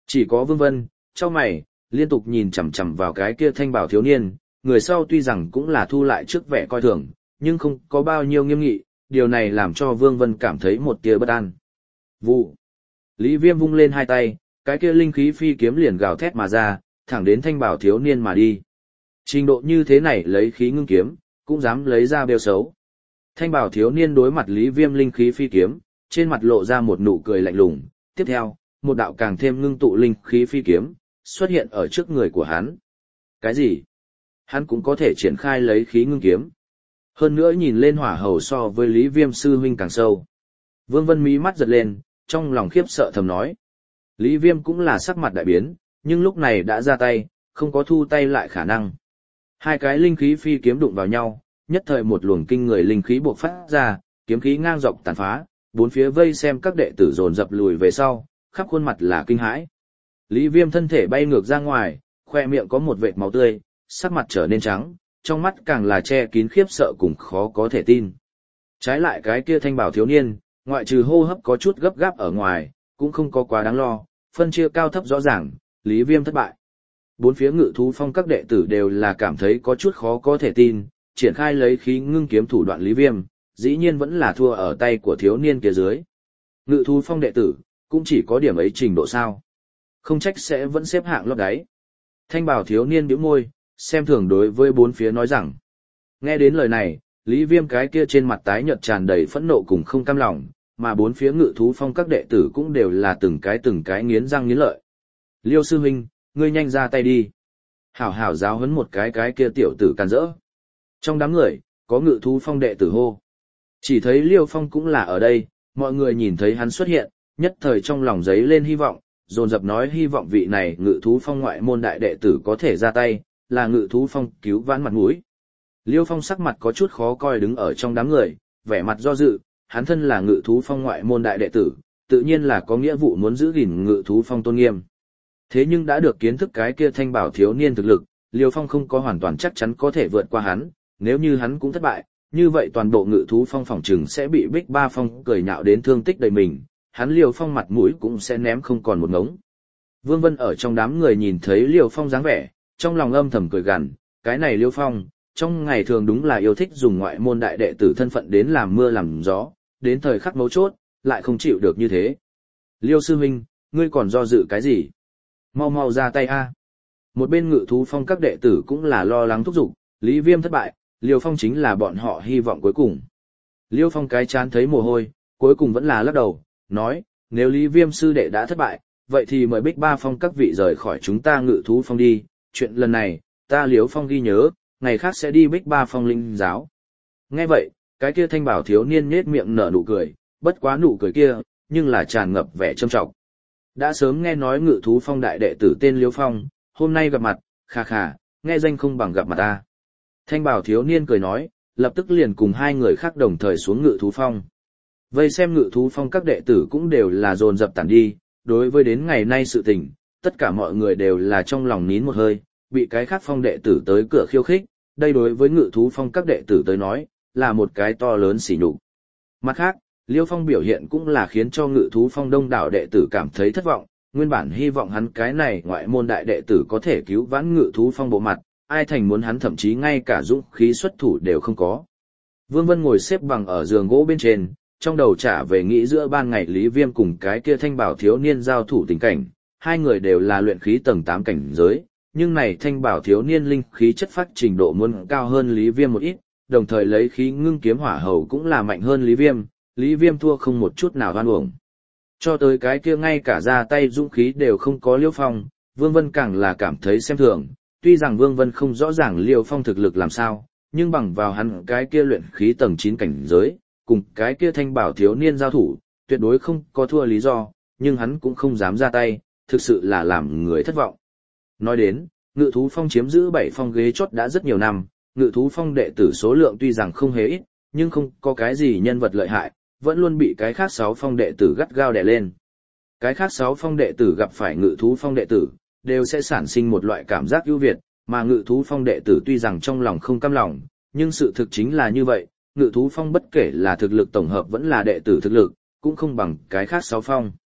Chỉ có Vương Vân, chau mày, liên tục nhìn chằm chằm vào cái kia thanh bảo thiếu niên, người sau tuy rằng cũng là thu lại trước vẻ coi thường, nhưng không có bao nhiêu nghiêm nghị, điều này làm cho Vương Vân cảm thấy một tia bất an. Vụ. Lý Viêm vung lên hai tay, cái kia linh khí phi kiếm liền gào thét mà ra, thẳng đến thanh bảo thiếu niên mà đi. Trình độ như thế này lấy khí ngưng kiếm, cũng dám lấy ra bêu xấu. Thanh bảo thiếu niên đối mặt Lý Viêm linh khí phi kiếm, trên mặt lộ ra một nụ cười lạnh lùng, tiếp theo, một đạo càng thêm ngưng tụ linh khí phi kiếm, xuất hiện ở trước người của hắn. Cái gì? Hắn cũng có thể triển khai lấy khí ngưng kiếm. Hơn nữa nhìn lên hỏa hầu so với Lý Viêm sư huynh càng sâu. Vương Vân mí mắt giật lên, trong lòng khiếp sợ thầm nói. Lý Viêm cũng là sắc mặt đại biến, nhưng lúc này đã ra tay, không có thu tay lại khả năng. Hai cái linh khí phi kiếm đụng vào nhau, nhất thời một luồng kinh người linh khí bộc phát ra, kiếm khí ngang dọc tàn phá, bốn phía vây xem các đệ tử dồn dập lùi về sau, khắp khuôn mặt là kinh hãi. Lý Viêm thân thể bay ngược ra ngoài, khoe miệng có một vệt máu tươi, sắc mặt trở nên trắng, trong mắt càng là che kín khiếp sợ cùng khó có thể tin. Trái lại cái kia thanh bảo thiếu niên, ngoại trừ hô hấp có chút gấp gáp ở ngoài, cũng không có quá đáng lo, phân chia cao thấp rõ ràng, Lý Viêm thất bại. Bốn phía Ngự Thú Phong các đệ tử đều là cảm thấy có chút khó có thể tin, triển khai lấy khí ngưng kiếm thủ đoạn Lý Viêm, dĩ nhiên vẫn là thua ở tay của thiếu niên kia dưới. Ngự Thú Phong đệ tử, cũng chỉ có điểm ấy trình độ sao. Không trách sẽ vẫn xếp hạng lót đáy. Thanh bảo thiếu niên bĩu môi, xem thường đối với bốn phía nói rằng. Nghe đến lời này, Lý Viêm cái kia trên mặt tái nhợt tràn đầy phẫn nộ cùng không cam lòng, mà bốn phía Ngự Thú Phong các đệ tử cũng đều là từng cái nghiến răng nghiến lợi. Liêu sư huynh, ngươi nhanh ra tay đi. Hảo hảo giáo huấn một cái kia tiểu tử càn rỡ. Trong đám người, có Ngự Thú Phong đệ tử hô. Chỉ thấy Liêu Phong cũng là ở đây, mọi người nhìn thấy hắn xuất hiện, nhất thời trong lòng giấy lên hy vọng, dồn dập nói hy vọng vị này Ngự Thú Phong ngoại môn đại đệ tử có thể ra tay, là Ngự Thú Phong cứu vãn mặt mũi. Liêu Phong sắc mặt có chút khó coi đứng ở trong đám người, vẻ mặt do dự, hắn thân là Ngự Thú Phong ngoại môn đại đệ tử, tự nhiên là có nghĩa vụ muốn giữ gìn Ngự Thú Phong tôn nghiêm. Thế nhưng đã được kiến thức cái kia thanh bảo thiếu niên thực lực, Liêu Phong không có hoàn toàn chắc chắn có thể vượt qua hắn, nếu như hắn cũng thất bại, như vậy toàn bộ Ngự Thú Phong phòng trừng sẽ bị Bích Ba Phong cười nhạo đến thương tích đầy mình, hắn Liêu Phong mặt mũi cũng sẽ ném không còn một ngống. Vương Vân ở trong đám người nhìn thấy Liêu Phong dáng vẻ, trong lòng âm thầm cười gằn, cái này Liêu Phong, trong ngày thường đúng là yêu thích dùng ngoại môn đại đệ tử thân phận đến làm mưa làm gió, đến thời khắc mấu chốt, lại không chịu được như thế. Liêu sư huynh, ngươi còn do dự cái gì? Mau mau ra tay a. Một bên Ngự Thú Phong các đệ tử cũng là lo lắng thúc giục, Lý Viêm thất bại, Liêu Phong chính là bọn họ hy vọng cuối cùng. Liêu Phong cái chán thấy mồ hôi, cuối cùng vẫn là lắc đầu, nói, nếu Lý Viêm sư đệ đã thất bại, vậy thì mời Bích Ba Phong các vị rời khỏi chúng ta Ngự Thú Phong đi, chuyện lần này, ta Liêu Phong ghi nhớ, ngày khác sẽ đi Bích Ba Phong linh giáo. Nghe vậy, cái kia thanh bảo thiếu niên nhếch miệng nở nụ cười, bất quá nụ cười kia, nhưng là tràn ngập vẻ trâm trọng. Đã sớm nghe nói Ngự Thú Phong đại đệ tử tên Liêu Phong, hôm nay gặp mặt, khà khà, nghe danh không bằng gặp mặt ta. Thanh bảo thiếu niên cười nói, lập tức liền cùng hai người khác đồng thời xuống Ngự Thú Phong. Vây xem Ngự Thú Phong các đệ tử cũng đều là dồn dập tản đi, đối với đến ngày nay sự tình, tất cả mọi người đều là trong lòng nín một hơi, bị cái khác phong đệ tử tới cửa khiêu khích, đây đối với Ngự Thú Phong các đệ tử tới nói, là một cái to lớn sỉ nhục. Mặt khác, Liêu Phong biểu hiện cũng là khiến cho Ngự Thú Phong đông đảo đệ tử cảm thấy thất vọng, nguyên bản hy vọng hắn cái này ngoại môn đại đệ tử có thể cứu vãn Ngự Thú Phong bộ mặt, ai thành muốn hắn thậm chí ngay cả dũng khí xuất thủ đều không có. Vương Vân ngồi xếp bằng ở giường gỗ bên trên, trong đầu trả về nghĩ giữa ban ngày Lý Viêm cùng cái kia thanh bảo thiếu niên giao thủ tình cảnh, hai người đều là luyện khí tầng 8 cảnh giới, nhưng này thanh bảo thiếu niên linh khí chất phát trình độ muốn cao hơn Lý Viêm một ít, đồng thời lấy khí ngưng kiếm hỏa hầu cũng là mạnh hơn Lý Viêm thua không một chút nào oan uổng. Cho tới cái kia ngay cả ra tay dũng khí đều không có Liêu Phong, Vương Vân càng là cảm thấy xem thường, tuy rằng Vương Vân không rõ ràng Liêu Phong thực lực làm sao, nhưng bằng vào hắn cái kia luyện khí tầng 9 cảnh giới, cùng cái kia thanh bảo thiếu niên giao thủ, tuyệt đối không có thua lý do, nhưng hắn cũng không dám ra tay, thực sự là làm người thất vọng. Nói đến, Ngự Thú Phong chiếm giữ 7 phong ghế chót đã rất nhiều năm, Ngự Thú Phong đệ tử số lượng tuy rằng không hề ít, nhưng không có cái gì nhân vật lợi hại, vẫn luôn bị cái khác 6 phong đệ tử gắt gao đè lên. Cái khác 6 phong đệ tử gặp phải Ngự Thú Phong đệ tử, đều sẽ sản sinh một loại cảm giác ưu việt, mà Ngự Thú Phong đệ tử tuy rằng trong lòng không cam lòng, nhưng sự thực chính là như vậy, Ngự Thú Phong bất kể là thực lực tổng hợp vẫn là đệ tử thực lực, cũng không bằng cái khác 6 phong.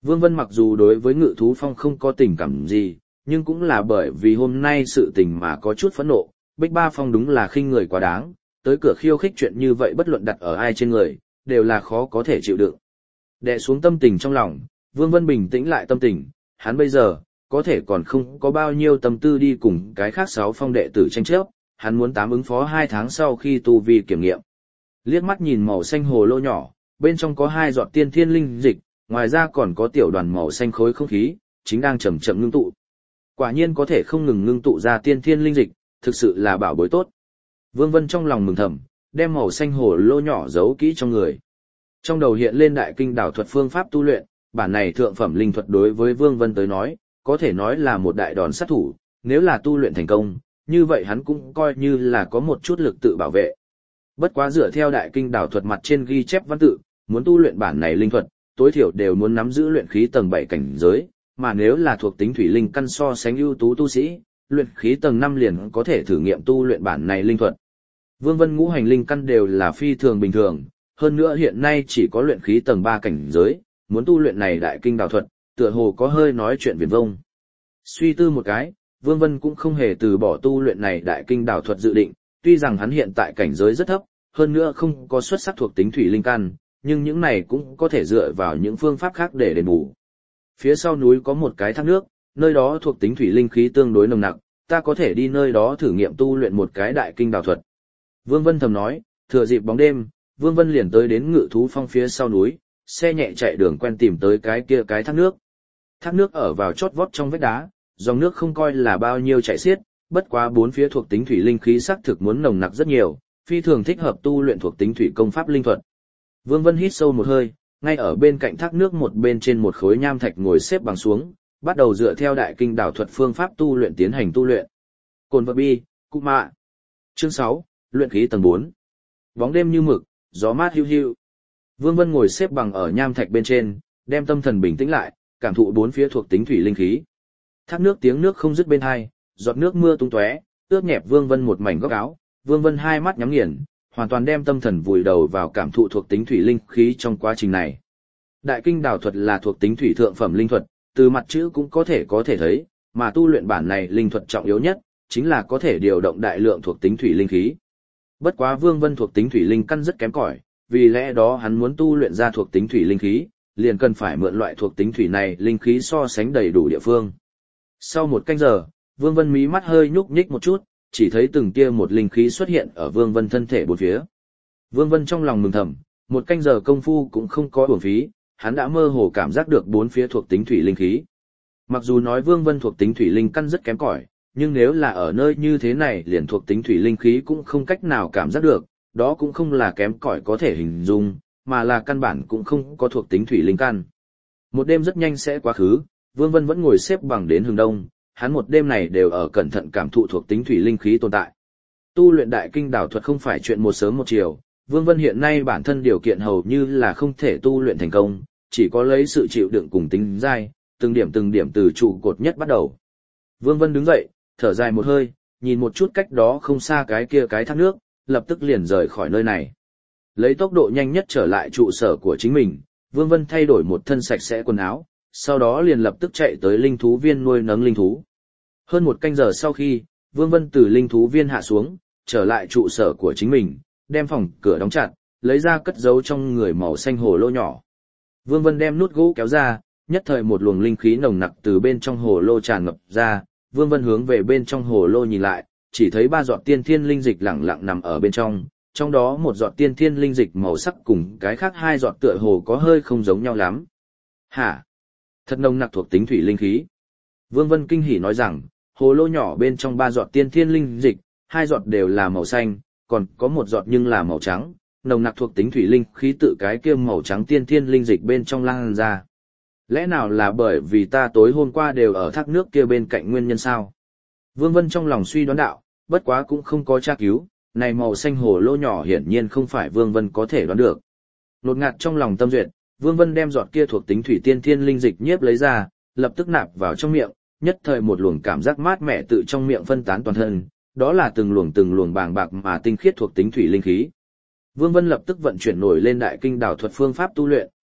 Vương Vân mặc dù đối với Ngự thú phong không có tình cảm gì, nhưng cũng là bởi vì hôm nay sự tình mà có chút phẫn nộ, Bích Ba Phong đúng là khinh người quá đáng, tới cửa khiêu khích chuyện như vậy bất luận đặt ở ai trên người, đều là khó có thể chịu đựng. Đè xuống tâm tình trong lòng, Vương Vân bình tĩnh lại tâm tình, hắn bây giờ, có thể còn không có bao nhiêu tâm tư đi cùng cái khác 6 phong đệ tử tranh chấp, hắn muốn ứng phó 2 tháng sau khi tu vi kiểm nghiệm. Liếc mắt nhìn màu xanh hồ lô nhỏ, bên trong có 2 giọt tiên thiên linh dịch, ngoài ra còn có tiểu đoàn màu xanh khối không khí, chính đang chậm chậm ngưng tụ. Quả nhiên có thể không ngừng ngưng tụ ra tiên thiên linh dịch, thực sự là bảo bối tốt. Vương Vân trong lòng mừng thầm, đem màu xanh hồ lô nhỏ giấu kỹ trong người. Trong đầu hiện lên đại kinh đảo thuật phương pháp tu luyện, bản này thượng phẩm linh thuật đối với Vương Vân tới nói, có thể nói là một đại đòn sát thủ, nếu là tu luyện thành công, như vậy hắn cũng coi như là có một chút lực tự bảo vệ. Bất quá dựa theo đại kinh đảo thuật mặt trên ghi chép văn tự, muốn tu luyện bản này linh thuật, tối thiểu đều muốn nắm giữ luyện khí tầng 7 cảnh giới, mà nếu là thuộc tính thủy linh căn so sánh ưu tú tu sĩ, luyện khí tầng 5 liền có thể thử nghiệm tu luyện bản này linh thuật. Vương Vân ngũ hành linh căn đều là phi thường bình thường, hơn nữa hiện nay chỉ có luyện khí tầng 3 cảnh giới, muốn tu luyện này đại kinh đảo thuật, tựa hồ có hơi nói chuyện viển vông. Suy tư một cái, Vương Vân cũng không hề từ bỏ tu luyện này đại kinh đảo thuật dự định, tuy rằng hắn hiện tại cảnh giới rất thấp, hơn nữa không có xuất sắc thuộc tính thủy linh căn, nhưng những này cũng có thể dựa vào những phương pháp khác để đền bù. Phía sau núi có một cái thác nước, nơi đó thuộc tính thủy linh khí tương đối nồng nặc, ta có thể đi nơi đó thử nghiệm tu luyện một cái đại kinh đảo thuật. Vương Vân thầm nói, thừa dịp bóng đêm, Vương Vân liền tới đến Ngự thú phong phía sau núi, xe nhẹ chạy đường quen tìm tới cái thác nước. Thác nước ở vào chót vót trong vách đá, dòng nước không coi là bao nhiêu chảy xiết, bất quá bốn phía thuộc tính thủy linh khí sắc thực muốn nồng nặc rất nhiều, phi thường thích hợp tu luyện thuộc tính thủy công pháp linh thuật. Vương Vân hít sâu một hơi, ngay ở bên cạnh thác nước một bên trên một khối nham thạch ngồi xếp bằng xuống, bắt đầu dựa theo đại kinh đảo thuật phương pháp tu luyện tiến hành tu luyện. Cồn vật bi, cụ mạ. Chương 6, luyện khí tầng 4. Bóng đêm như mực, gió mát hiu hiu. Vương Vân ngồi xếp bằng ở nham thạch bên trên, đem tâm thần bình tĩnh lại, cảm thụ bốn phía thuộc tính thủy linh khí. Thác nước tiếng nước không dứt bên hai, giọt nước mưa tung tóe, ướt nhẹp Vương Vân một mảnh góc áo. Vương Vân hai mắt nhắm nghiền, hoàn toàn đem tâm thần vùi đầu vào cảm thụ thuộc tính thủy linh khí trong quá trình này. Đại kinh đảo thuật là thuộc tính thủy thượng phẩm linh thuật, từ mặt chữ cũng có thể thấy, mà tu luyện bản này linh thuật trọng yếu nhất, chính là có thể điều động đại lượng thuộc tính thủy linh khí. Bất quá Vương Vân thuộc tính thủy linh căn rất kém cỏi, vì lẽ đó hắn muốn tu luyện ra thuộc tính thủy linh khí, liền cần phải mượn loại thuộc tính thủy này linh khí so sánh đầy đủ địa phương. Sau một canh giờ, Vương Vân mí mắt hơi nhúc nhích một chút, chỉ thấy từng tia một linh khí xuất hiện ở Vương Vân thân thể bốn phía. Vương Vân trong lòng mừng thầm, một canh giờ công phu cũng không có uổng phí, hắn đã mơ hồ cảm giác được bốn phía thuộc tính thủy linh khí. Mặc dù nói Vương Vân thuộc tính thủy linh căn rất kém cỏi, nhưng nếu là ở nơi như thế này liền thuộc tính thủy linh khí cũng không cách nào cảm giác được, đó cũng không là kém cỏi có thể hình dung, mà là căn bản cũng không có thuộc tính thủy linh căn. Một đêm rất nhanh sẽ quá khứ, Vương Vân vẫn ngồi xếp bằng đến hướng đông, hắn một đêm này đều ở cẩn thận cảm thụ thuộc tính thủy linh khí tồn tại. Tu luyện đại kinh đảo thuật không phải chuyện một sớm một chiều, Vương Vân hiện nay bản thân điều kiện hầu như là không thể tu luyện thành công, chỉ có lấy sự chịu đựng cùng tính dai, từng điểm từ trụ cột nhất bắt đầu. Vương Vân đứng dậy, thở dài một hơi, nhìn một chút cách đó không xa cái thác nước, lập tức liền rời khỏi nơi này. Lấy tốc độ nhanh nhất trở lại trụ sở của chính mình, Vương Vân thay đổi một thân sạch sẽ quần áo, sau đó liền lập tức chạy tới linh thú viên nuôi nấng linh thú. Hơn một canh giờ sau khi, Vương Vân từ linh thú viên hạ xuống, trở lại trụ sở của chính mình, đem phòng cửa đóng chặt, lấy ra cất giấu trong người màu xanh hồ lô nhỏ. Vương Vân đem nút gỗ kéo ra, nhất thời một luồng linh khí nồng nặc từ bên trong hồ lô tràn ngập ra, Vương Vân hướng về bên trong hồ lô nhìn lại, chỉ thấy 3 giọt tiên thiên linh dịch lẳng lặng nằm ở bên trong đó một giọt tiên thiên linh dịch màu sắc cùng cái khác 2 giọt tựa hồ có hơi không giống nhau lắm. Hả? Thật nồng nặc thuộc tính thủy linh khí. Vương Vân kinh hỉ nói rằng, hồ lô nhỏ bên trong 3 giọt tiên thiên linh dịch, 2 giọt đều là màu xanh, còn có một giọt nhưng là màu trắng, nồng nặc thuộc tính thủy linh khí tự cái kia màu trắng tiên thiên linh dịch bên trong lan ra. Lẽ nào là bởi vì ta tối hôm qua đều ở thác nước kia bên cạnh nguyên nhân sao? Vương Vân trong lòng suy đoán đạo, bất quá cũng không có tra cứu, này màu xanh hồ lô nhỏ hiển nhiên không phải Vương Vân có thể đoán được. Nột ngạt trong lòng tâm duyệt, Vương Vân đem giọt kia thuộc tính thủy tiên thiên linh dịch nhiếp lấy ra, lập tức nạp vào trong miệng, nhất thời một luồng cảm giác mát mẻ tự trong miệng phân tán toàn thân, đó là từng luồng bàng bạc mà tinh khiết thuộc tính thủy linh khí. Vương Vân lập tức vận chuyển nổi lên đại kinh đảo thuật phương pháp tu luyện,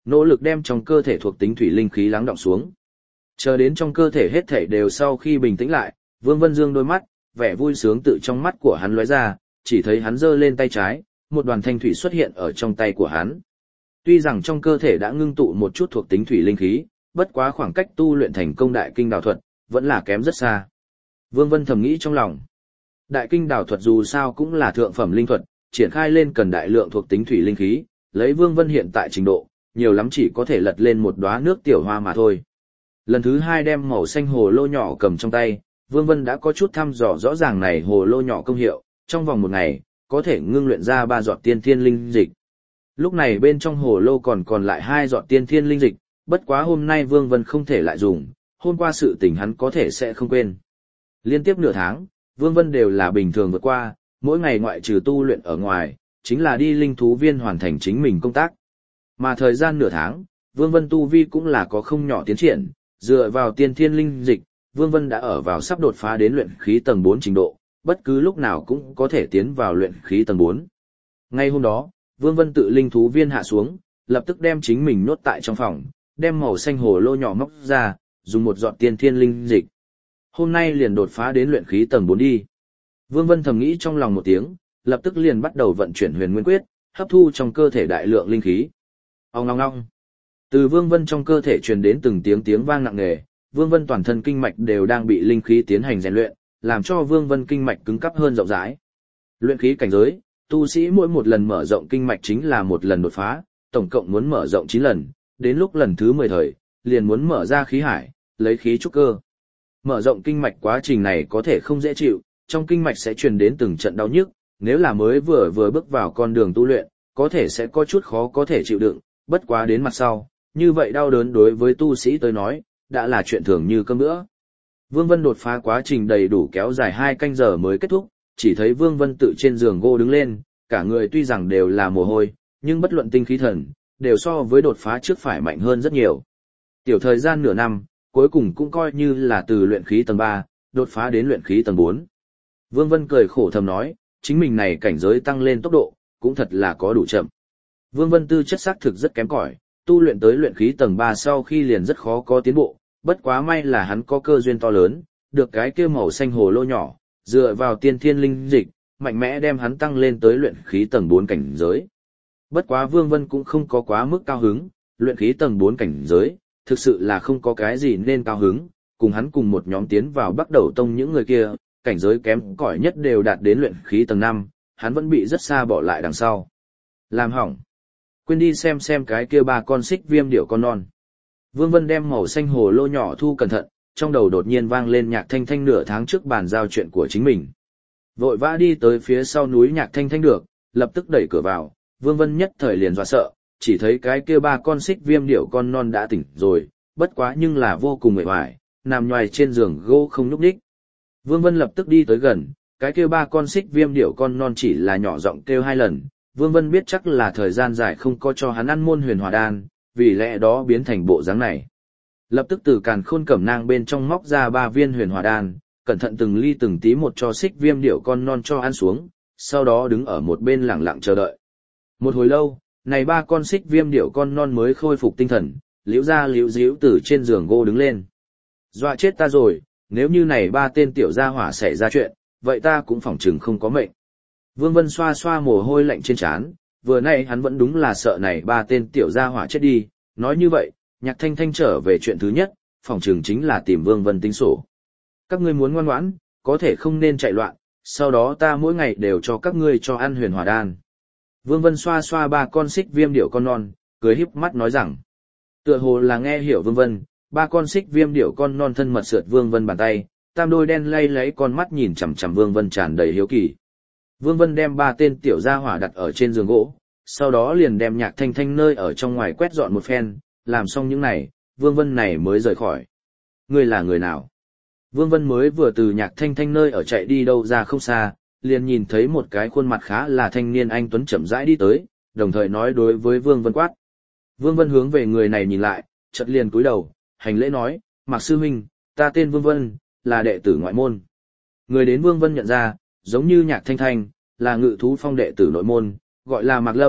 nỗ lực đem trong cơ thể thuộc tính thủy linh khí lắng đọng xuống. Chờ đến trong cơ thể hết thảy đều sau khi bình tĩnh lại, Vương Vân dương đôi mắt, vẻ vui sướng tự trong mắt của hắn lóe ra, chỉ thấy hắn giơ lên tay trái, một đoàn thanh thủy xuất hiện ở trong tay của hắn. Tuy rằng trong cơ thể đã ngưng tụ một chút thuộc tính thủy linh khí, bất quá khoảng cách tu luyện thành công đại kinh đào thuật, vẫn là kém rất xa. Vương Vân thầm nghĩ trong lòng. Đại kinh đào thuật dù sao cũng là thượng phẩm linh thuật, triển khai lên cần đại lượng thuộc tính thủy linh khí, lấy Vương Vân hiện tại trình độ, nhiều lắm chỉ có thể lật lên một đóa nước tiểu hoa mà thôi. Lần thứ hai đem màu xanh hồ lô nhỏ cầm trong tay, Vương Vân đã có chút thăm dò rõ ràng này hồ lô nhỏ công hiệu, trong vòng một ngày, có thể ngưng luyện ra 3 giọt tiên thiên linh dịch. Lúc này bên trong hồ lô còn lại 2 giọt tiên thiên linh dịch, bất quá hôm nay Vương Vân không thể lại dùng, hôm qua sự tình hắn có thể sẽ không quên. Liên tiếp nửa tháng, Vương Vân đều là bình thường vượt qua, mỗi ngày ngoại trừ tu luyện ở ngoài, chính là đi linh thú viên hoàn thành chính mình công tác. Mà thời gian nửa tháng, Vương Vân tu vi cũng là có không nhỏ tiến triển, dựa vào tiên thiên linh dịch, Vương Vân đã ở vào sắp đột phá đến luyện khí tầng 4 trình độ, bất cứ lúc nào cũng có thể tiến vào luyện khí tầng 4. Ngay hôm đó, Vương Vân tự linh thú viên hạ xuống, lập tức đem chính mình nhốt tại trong phòng, đem màu xanh hồ lô nhỏ móc ra, dùng một giọt tiên thiên linh dịch. Hôm nay liền đột phá đến luyện khí tầng 4 đi. Vương Vân thầm nghĩ trong lòng một tiếng, lập tức liền bắt đầu vận chuyển huyền nguyên quyết, hấp thu trong cơ thể đại lượng linh khí. Ong ong ong. Từ Vương Vân trong cơ thể truyền đến từng tiếng vang nặng nề, Vương Vân toàn thân kinh mạch đều đang bị linh khí tiến hành rèn luyện, làm cho Vương Vân kinh mạch cứng cáp hơn rộng rãi. Luyện khí cảnh giới, tu sĩ mỗi một lần mở rộng kinh mạch chính là một lần đột phá, tổng cộng muốn mở rộng 9 lần, đến lúc lần thứ 10 thời, liền muốn mở ra khí hải, lấy khí trúc cơ. Mở rộng kinh mạch quá trình này có thể không dễ chịu, trong kinh mạch sẽ truyền đến từng trận đau nhức, nếu là mới vừa bước vào con đường tu luyện, có thể sẽ có chút khó có thể chịu đựng, bất quá đến mặt sau, như vậy đau đớn đối với tu sĩ tới nói, đã là chuyện thường như cơm bữa. Vương Vân đột phá quá trình đầy đủ kéo dài 2 canh giờ mới kết thúc, chỉ thấy Vương Vân tự trên giường gỗ đứng lên, cả người tuy rằng đều là mồ hôi, nhưng bất luận tinh khí thần, đều so với đột phá trước phải mạnh hơn rất nhiều. Tiểu thời gian nửa năm, cuối cùng cũng coi như là từ luyện khí tầng 3, đột phá đến luyện khí tầng 4. Vương Vân cười khổ thầm nói, chính mình này cảnh giới tăng lên tốc độ, cũng thật là có đủ chậm. Vương Vân tư chất xác thực rất kém cỏi, tu luyện tới luyện khí tầng 3 sau khi liền rất khó có tiến bộ, bất quá may là hắn có cơ duyên to lớn, được cái kia màu xanh hồ lô nhỏ, dựa vào tiên thiên linh dịch, mạnh mẽ đem hắn tăng lên tới luyện khí tầng 4 cảnh giới. Bất quá Vương Vân cũng không có quá mức cao hứng, luyện khí tầng 4 cảnh giới, thực sự là không có cái gì nên cao hứng, cùng hắn cùng một nhóm tiến vào Bắc Đầu Tông những người kia, cảnh giới kém cỏi nhất đều đạt đến luyện khí tầng 5, hắn vẫn bị rất xa bỏ lại đằng sau. Làm hỏng. Quên đi xem cái kia 3 con xích viêm điểu con non. Vương Vân đem màu xanh hồ lô nhỏ thu cẩn thận, trong đầu đột nhiên vang lên Nhạc Thanh Thanh nửa tháng trước bàn giao chuyện của chính mình. Vội vã đi tới phía sau núi Nhạc Thanh Thanh được, lập tức đẩy cửa vào, Vương Vân nhất thời liền dọa sợ, chỉ thấy cái kia 3 con xích viêm điểu con non đã tỉnh rồi, bất quá nhưng là vô cùng mệt mỏi, nằm nhoài trên giường gỗ không nhúc nhích. Vương Vân lập tức đi tới gần, cái kia 3 con xích viêm điểu con non chỉ là nhỏ giọng kêu 2 lần, Vương Vân biết chắc là thời gian dài không có cho hắn ăn môn huyền hỏa đan, vì lẽ đó biến thành bộ dáng này. Lập tức từ càn khôn cẩm nang bên trong móc ra 3 viên huyền hỏa đan, cẩn thận từng ly từng tí một cho xích viêm điểu con non cho ăn xuống, sau đó đứng ở một bên lặng lặng chờ đợi. Một hồi lâu, này 3 con xích viêm điểu con non mới khôi phục tinh thần, liễu ra liễu díu từ trên giường gỗ đứng lên. Dọa chết ta rồi, nếu như này 3 tên tiểu gia hỏa xảy ra chuyện, vậy ta cũng phỏng chừng không có mệnh. Vương Vân xoa xoa mồ hôi lạnh trên trán, vừa nãy hắn vẫn đúng là sợ này 3 tên tiểu gia hỏa chết đi, nói như vậy, Nhạc Thanh Thanh trở về chuyện thứ nhất, phỏng chừng chính là tìm Vương Vân tính sổ. Các ngươi muốn ngoan ngoãn, có thể không nên chạy loạn, sau đó ta mỗi ngày đều cho các ngươi cho ăn huyền hỏa đan. Vương Vân xoa xoa 3 con xích viêm điểu con non, cười híp mắt nói rằng, tựa hồ là nghe hiểu Vương Vân, 3 con xích viêm điểu con non thân mật sượt Vương Vân bàn tay, tam đôi đen lay lấy con mắt nhìn chằm chằm Vương Vân tràn đầy hiếu kỳ. Vương Vân đem 3 tên tiểu gia hỏa đặt ở trên giường gỗ, sau đó liền đem Nhạc Thanh Thanh nơi ở trong ngoài quét dọn một phen, làm xong những này, Vương Vân này mới rời khỏi. Ngươi là người nào? Vương Vân mới vừa từ Nhạc Thanh Thanh nơi ở chạy đi đâu ra không xa, liền nhìn thấy một cái khuôn mặt khá là thanh niên anh tuấn chậm rãi đi tới, đồng thời nói đối với Vương Vân quát. Vương Vân hướng về người này nhìn lại, chợt liền cúi đầu, hành lễ nói, Mạc sư huynh, ta tên Vương Vân, là đệ tử ngoại môn. Người đến Vương Vân nhận ra, giống như Nhạc Thanh Thanh, là Ngự Thú Phong đệ tử nội môn, gọi là Mạc Lâm,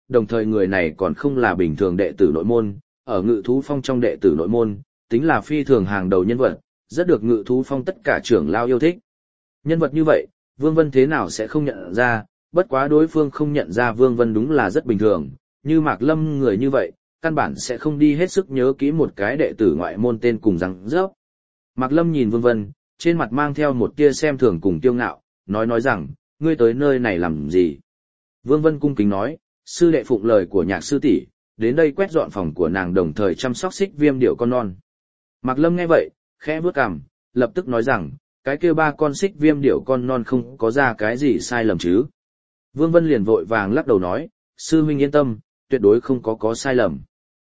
đồng thời người này còn không là bình thường đệ tử nội môn, ở Ngự Thú Phong trong đệ tử nội môn, tính là phi thường hàng đầu nhân vật, rất được Ngự Thú Phong tất cả trưởng lao yêu thích. Nhân vật như vậy, Vương Vân thế nào sẽ không nhận ra, bất quá đối phương không nhận ra Vương Vân đúng là rất bình thường, như Mạc Lâm người như vậy, căn bản sẽ không đi hết sức nhớ kỹ một cái đệ tử ngoại môn tên cùng răng rớp. Mạc Lâm nhìn Vương Vân, trên mặt mang theo một tia xem thường cùng kiêu ngạo, nói rằng, ngươi tới nơi này làm gì? Vương Vân cung kính nói, sư đệ phụng lời của Nhạc sư tỷ, đến đây quét dọn phòng của nàng đồng thời chăm sóc Xích Viêm điểu con non. Mạc Lâm nghe vậy, khẽ bước cằm, lập tức nói rằng, cái kia 3 con Xích Viêm điểu con non không có ra cái gì sai lầm chứ? Vương Vân liền vội vàng lắc đầu nói, sư huynh yên tâm, tuyệt đối không có sai lầm.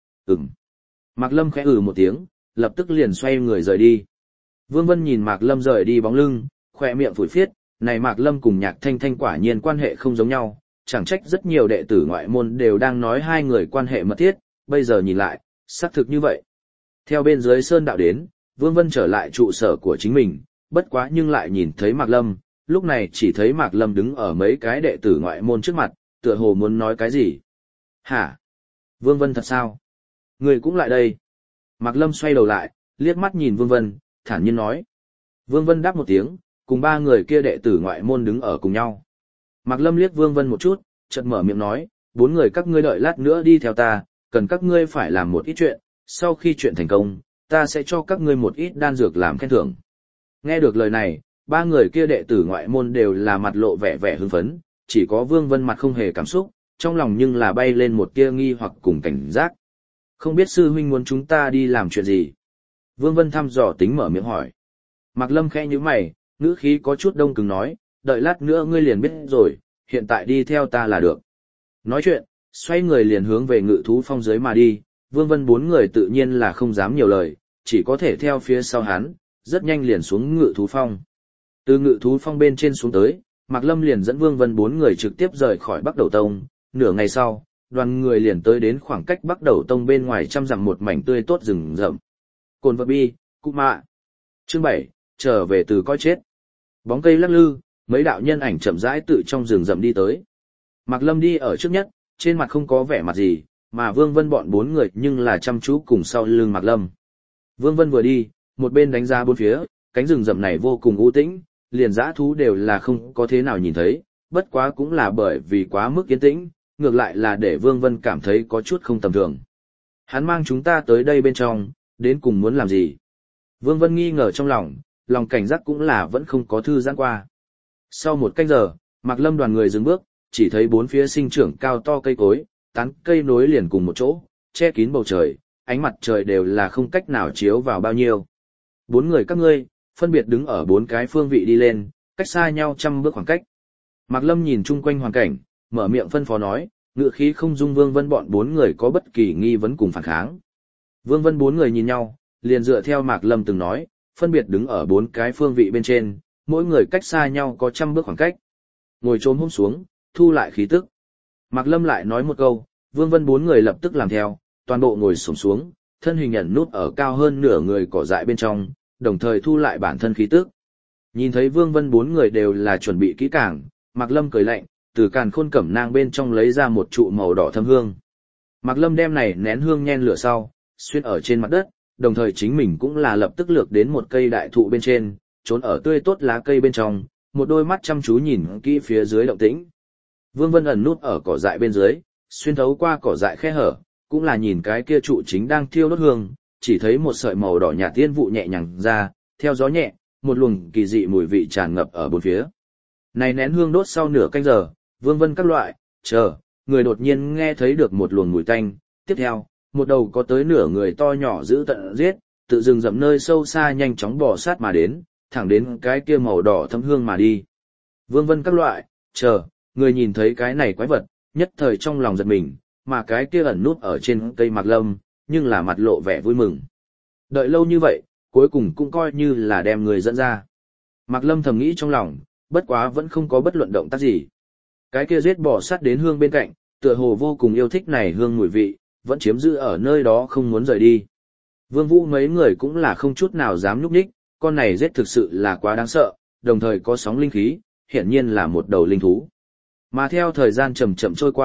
Mạc Lâm khẽ một tiếng, lập tức liền xoay người rời đi. Vương Vân nhìn Mạc Lâm rời đi bóng lưng, khỏe miệng phủi phiết, này Mạc Lâm cùng Nhạc Thanh Thanh quả nhiên quan hệ không giống nhau, chẳng trách rất nhiều đệ tử ngoại môn đều đang nói hai người quan hệ mật thiết, bây giờ nhìn lại, xác thực như vậy. Theo bên dưới sơn đạo đến, Vương Vân trở lại trụ sở của chính mình, bất quá nhưng lại nhìn thấy Mạc Lâm, lúc này chỉ thấy Mạc Lâm đứng ở mấy cái đệ tử ngoại môn trước mặt, tựa hồ muốn nói cái gì. Hả? Vương Vân thật sao? Người cũng lại đây. Mạc Lâm xoay đầu lại, liếc mắt nhìn Vương Vân, thản nhiên nói. Vương Vân đáp một tiếng, cùng 3 người kia đệ tử ngoại môn đứng ở cùng nhau. Mạc Lâm liếc Vương Vân một chút, chợt mở miệng nói, 4 người các ngươi đợi lát nữa đi theo ta, cần các ngươi phải làm một ít chuyện, sau khi chuyện thành công, ta sẽ cho các ngươi một ít đan dược làm khen thưởng. Nghe được lời này, 3 người kia đệ tử ngoại môn đều là mặt lộ vẻ hưng phấn, chỉ có Vương Vân mặt không hề cảm xúc, trong lòng nhưng là bay lên một tia nghi hoặc cùng cảnh giác. Không biết sư huynh muốn chúng ta đi làm chuyện gì? Vương Vân thăm dò tính mở miệng hỏi. Mạc Lâm khẽ nhíu mày, ngữ khí có chút đông cứng nói, đợi lát nữa ngươi liền biết rồi, hiện tại đi theo ta là được. Nói chuyện, xoay người liền hướng về Ngự Thú Phong dưới mà đi, Vương Vân 4 người tự nhiên là không dám nhiều lời, chỉ có thể theo phía sau hắn, rất nhanh liền xuống Ngự Thú Phong. Từ Ngự Thú Phong bên trên xuống tới, Mạc Lâm liền dẫn Vương Vân 4 người trực tiếp rời khỏi Bắc Đầu Tông, nửa ngày sau, đoàn người liền tới đến khoảng cách Bắc Đầu Tông bên ngoài trăm dặm một mảnh tươi tốt rừng rậm. Cồn vật bi, cụ mạ. Chương 7, trở về từ coi chết. Bóng cây lắc lư, mấy đạo nhân ảnh chậm rãi tự trong rừng rậm đi tới. Mạc Lâm đi ở trước nhất, trên mặt không có vẻ mặt gì, mà Vương Vân bọn 4 người nhưng là chăm chú cùng sau lưng Mạc Lâm. Vương Vân vừa đi, một bên đánh ra bốn phía, cánh rừng rậm này vô cùng u tĩnh, liền dã thú đều là không có thế nào nhìn thấy, bất quá cũng là bởi vì quá mức yên tĩnh, ngược lại là để Vương Vân cảm thấy có chút không tầm thường. Hắn mang chúng ta tới đây bên trong, đến cùng muốn làm gì? Vương Vân nghi ngờ trong lòng, lòng cảnh giác cũng là vẫn không có thư giãn qua. Sau một canh giờ, Mạc Lâm đoàn người dừng bước, chỉ thấy bốn phía sinh trưởng cao to cây cối, tán cây nối liền cùng một chỗ, che kín bầu trời, ánh mặt trời đều là không cách nào chiếu vào bao nhiêu. 4 người các ngươi, phân biệt đứng ở 4 cái phương vị đi lên, cách xa nhau 100 bước khoảng cách. Mạc Lâm nhìn chung quanh hoàn cảnh, mở miệng phân phó nói, ngựa khí không dung Vương Vân bọn 4 người có bất kỳ nghi vấn cùng phản kháng. Vương Vân 4 người nhìn nhau, liền dựa theo Mạc Lâm từng nói, phân biệt đứng ở 4 cái phương vị bên trên, mỗi người cách xa nhau có 100 bước khoảng cách. Ngồi trốn hôm xuống, thu lại khí tức. Mạc Lâm lại nói một câu, Vương Vân 4 người lập tức làm theo, toàn bộ ngồi xổm xuống, thân hình ẩn nút ở cao hơn nửa người cỏ dại bên trong, đồng thời thu lại bản thân khí tức. Nhìn thấy Vương Vân 4 người đều là chuẩn bị kỹ càng, Mạc Lâm cười lạnh, từ càn khôn cẩm nang bên trong lấy ra một trụ màu đỏ thâm hương. Mạc Lâm đem này nén hương nhen lửa sau, xuyên ở trên mặt đất, đồng thời chính mình cũng là lập tức lược đến một cây đại thụ bên trên, trốn ở tươi tốt lá cây bên trong, một đôi mắt chăm chú nhìn kỹ phía dưới động tĩnh. Vương Vân ẩn nút ở cỏ dại bên dưới, xuyên thấu qua cỏ dại khe hở, cũng là nhìn cái kia trụ chính đang thiêu đốt hương, chỉ thấy một sợi màu đỏ nhạt tiên vụ nhẹ nhàng ra, theo gió nhẹ, một luồng kỳ dị mùi vị tràn ngập ở bốn phía. Này nén hương đốt sau nửa canh giờ, Vương Vân các loại, người đột nhiên nghe thấy được một luồng mùi tanh, tiếp theo, một đầu có tới nửa người to nhỏ giữ tận giết, tự rừng rậm nơi sâu xa nhanh chóng bò sát mà đến, thẳng đến cái kia màu đỏ thấm hương mà đi. Vương Vân các loại, người nhìn thấy cái này quái vật, nhất thời trong lòng giật mình, mà cái kia ẩn nút ở trên cây Mạc Lâm, nhưng là mặt lộ vẻ vui mừng. Đợi lâu như vậy, cuối cùng cũng coi như là đem người dẫn ra. Mạc Lâm thầm nghĩ trong lòng, bất quá vẫn không có bất luận động tác gì. Cái kia giết bò sát đến hương bên cạnh, tựa hồ vô cùng yêu thích này hương mùi vị, vẫn chiếm giữ ở nơi đó không muốn rời đi. Vương Vũ mấy người cũng là không chút nào dám nhúc nhích, con này giết thực sự là quá đáng sợ, đồng thời có sóng linh khí, hiển nhiên là một đầu linh thú. Mà theo thời gian chậm chậm trôi qua,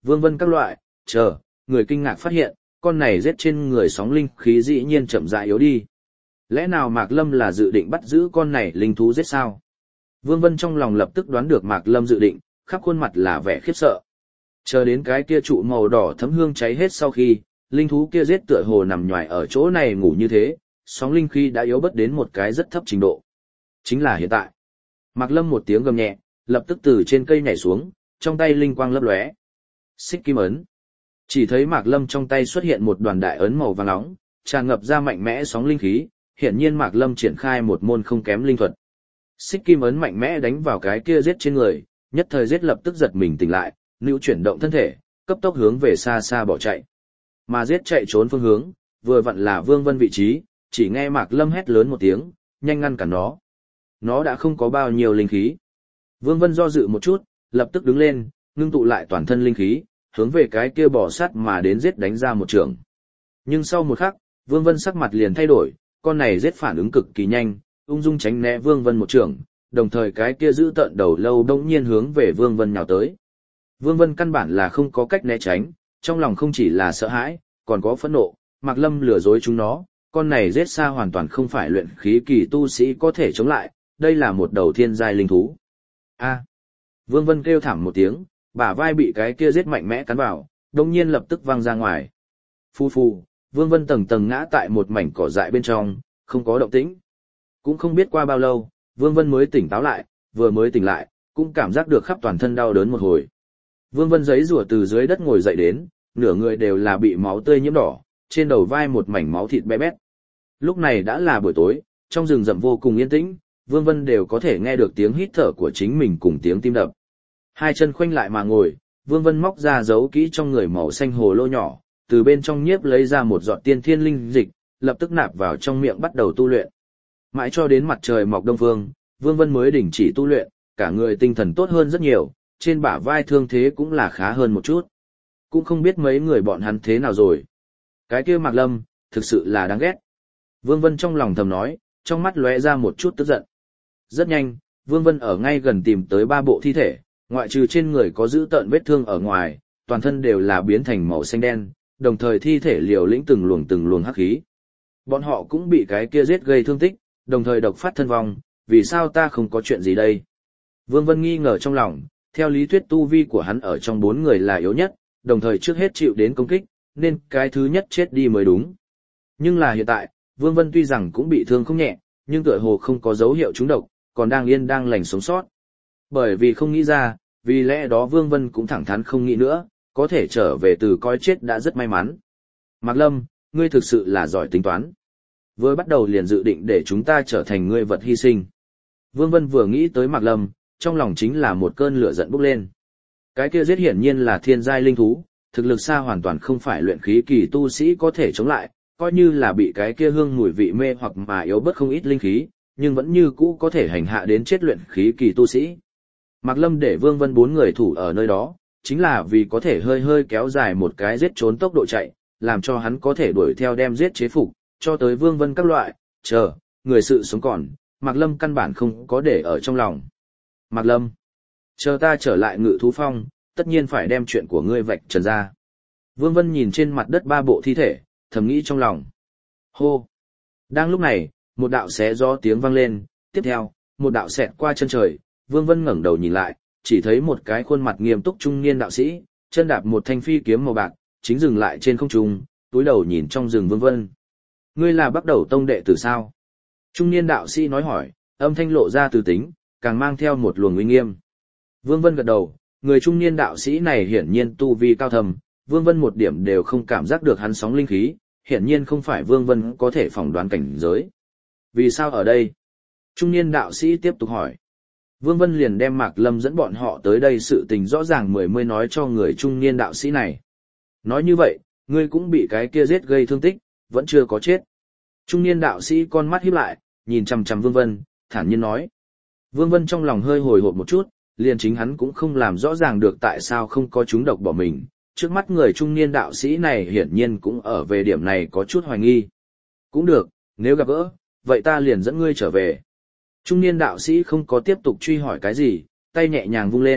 Vương Vân các loại, người kinh ngạc phát hiện, con này giết trên người sóng linh khí dĩ nhiên chậm rãi yếu đi. Lẽ nào Mạc Lâm là dự định bắt giữ con này linh thú giết sao? Vương Vân trong lòng lập tức đoán được Mạc Lâm dự định, khắp khuôn mặt là vẻ khiếp sợ. Chờ đến cái kia trụ màu đỏ thấm hương cháy hết sau khi, linh thú kia giết tựa hồ nằm nhoài ở chỗ này ngủ như thế, sóng linh khí đã yếu bớt đến một cái rất thấp trình độ. Chính là hiện tại. Mạc Lâm một tiếng gầm nhẹ, lập tức từ trên cây nhảy xuống, trong tay linh quang lấp lóe. Xích kim ấn. Chỉ thấy Mạc Lâm trong tay xuất hiện một đoàn đại ấn màu vàng nóng, tràn ngập ra mạnh mẽ sóng linh khí, hiển nhiên Mạc Lâm triển khai một môn không kém linh thuật. Xích kim ấn mạnh mẽ đánh vào cái kia giết trên người, nhất thời giết lập tức giật mình tỉnh lại, níu chuyển động thân thể, cấp tốc hướng về xa xa bỏ chạy. Mà giết chạy trốn phương hướng, vừa vặn là Vương Vân vị trí, chỉ nghe Mạc Lâm hét lớn một tiếng, nhanh ngăn cản nó. Nó đã không có bao nhiêu linh khí. Vương Vân do dự một chút, lập tức đứng lên, ngưng tụ lại toàn thân linh khí, hướng về cái kia bò sát mà đến giết đánh ra một trường. Nhưng sau một khắc, Vương Vân sắc mặt liền thay đổi, con này giết phản ứng cực kỳ nhanh, ung dung tránh né Vương Vân một trường, đồng thời cái kia giữ tợn đầu lâu đông nhiên hướng về Vương Vân nhào tới. Vương Vân căn bản là không có cách né tránh, trong lòng không chỉ là sợ hãi, còn có phẫn nộ, Mạc Lâm lừa dối chúng nó, con này giết xa hoàn toàn không phải luyện khí kỳ tu sĩ có thể chống lại, đây là một đầu thiên giai linh thú. A! Vương Vân kêu thảm một tiếng, bả vai bị cái kia giết mạnh mẽ cắn vào, đồng nhiên lập tức văng ra ngoài. Phu phu, Vương Vân tầng tầng ngã tại một mảnh cỏ dại bên trong, không có động tĩnh. Cũng không biết qua bao lâu, Vương Vân mới tỉnh táo lại, vừa mới tỉnh lại, cũng cảm giác được khắp toàn thân đau đớn một hồi. Vương Vân giấy rủa từ dưới đất ngồi dậy đến, nửa người đều là bị máu tươi nhiễm đỏ, trên đầu vai một mảnh máu thịt bé bét. Lúc này đã là buổi tối, trong rừng rậm vô cùng yên tĩnh, Vương Vân đều có thể nghe được tiếng hít thở của chính mình cùng tiếng tim đập. Hai chân khoanh lại mà ngồi, Vương Vân móc ra giấu kỹ trong người màu xanh hồ lô nhỏ, từ bên trong nhiếp lấy ra một giọt tiên thiên linh dịch, lập tức nạp vào trong miệng bắt đầu tu luyện. Mãi cho đến mặt trời mọc đông phương, Vương Vân mới đình chỉ tu luyện, cả người tinh thần tốt hơn rất nhiều, trên bả vai thương thế cũng là khá hơn một chút. Cũng không biết mấy người bọn hắn thế nào rồi. Cái kia Mạc Lâm, thực sự là đáng ghét. Vương Vân trong lòng thầm nói, trong mắt lóe ra một chút tức giận. Rất nhanh, Vương Vân ở ngay gần tìm tới 3 bộ thi thể, ngoại trừ trên người có giữ tợn vết thương ở ngoài, toàn thân đều là biến thành màu xanh đen, đồng thời thi thể liều lĩnh từng luồng hắc khí. Bọn họ cũng bị cái kia giết gây thương tích, đồng thời độc phát thân vong, vì sao ta không có chuyện gì đây? Vương Vân nghi ngờ trong lòng, theo lý thuyết tu vi của hắn ở trong 4 người là yếu nhất, đồng thời trước hết chịu đến công kích, nên cái thứ nhất chết đi mới đúng. Nhưng là hiện tại, Vương Vân tuy rằng cũng bị thương không nhẹ, nhưng tựa hồ không có dấu hiệu trúng độc, còn đang yên đang lành sống sót. Bởi vì không nghĩ ra, vì lẽ đó Vương Vân cũng thẳng thắn không nghĩ nữa, có thể trở về từ coi chết đã rất may mắn. Mạc Lâm, ngươi thực sự là giỏi tính toán. Vừa bắt đầu liền dự định để chúng ta trở thành ngươi vật hy sinh. Vương Vân vừa nghĩ tới Mạc Lâm, trong lòng chính là một cơn lửa giận bốc lên. Cái kia giết hiển nhiên là thiên giai linh thú, thực lực xa hoàn toàn không phải luyện khí kỳ tu sĩ có thể chống lại, coi như là bị cái kia hương mùi vị mê hoặc mà yếu bớt không ít linh khí, nhưng vẫn như cũ có thể hành hạ đến chết luyện khí kỳ tu sĩ. Mạc Lâm để Vương Vân 4 người thủ ở nơi đó, chính là vì có thể hơi hơi kéo dài một cái giết trốn tốc độ chạy, làm cho hắn có thể đuổi theo đem giết chế phục, cho tới Vương Vân các loại, người sự sống còn, Mạc Lâm căn bản không có để ở trong lòng. Mạc Lâm, chờ ta trở lại Ngự Thú Phong, tất nhiên phải đem chuyện của ngươi vạch trần ra. Vương Vân nhìn trên mặt đất 3 bộ thi thể, thầm nghĩ trong lòng. Hô! Đang lúc này, một đạo xé gió tiếng vang lên, tiếp theo, một đạo xẹt qua chân trời, Vương Vân ngẩng đầu nhìn lại, chỉ thấy một cái khuôn mặt nghiêm túc trung niên đạo sĩ, chân đạp một thanh phi kiếm màu bạc, chính dừng lại trên không trung, túi đầu nhìn trong rừng Vương Vân. Ngươi là Bắc Đầu Tông đệ tử sao? Trung niên đạo sĩ nói hỏi, âm thanh lộ ra từ tính, càng mang theo một luồng uy nghiêm. Vương Vân gật đầu, người trung niên đạo sĩ này hiển nhiên tu vi cao thầm, Vương Vân một điểm đều không cảm giác được hắn sóng linh khí, hiển nhiên không phải Vương Vân có thể phỏng đoán cảnh giới. Vì sao ở đây? Trung niên đạo sĩ tiếp tục hỏi. Vương Vân liền đem Mạc Lâm dẫn bọn họ tới đây sự tình rõ ràng mới nói cho người trung niên đạo sĩ này. Nói như vậy, ngươi cũng bị cái kia giết gây thương tích, vẫn chưa có chết. Trung niên đạo sĩ con mắt híp lại, nhìn chằm chằm Vương Vân, thản nhiên nói. Vương Vân trong lòng hơi hồi hộp một chút, liền chính hắn cũng không làm rõ ràng được tại sao không có chúng độc bỏ mình. Trước mắt người trung niên đạo sĩ này hiển nhiên cũng ở về điểm này có chút hoài nghi. Cũng được, nếu gặp gỡ, vậy ta liền dẫn ngươi trở về. Trung niên đạo sĩ không có tiếp tục truy hỏi cái gì, tay nhẹ nhàng vung lên,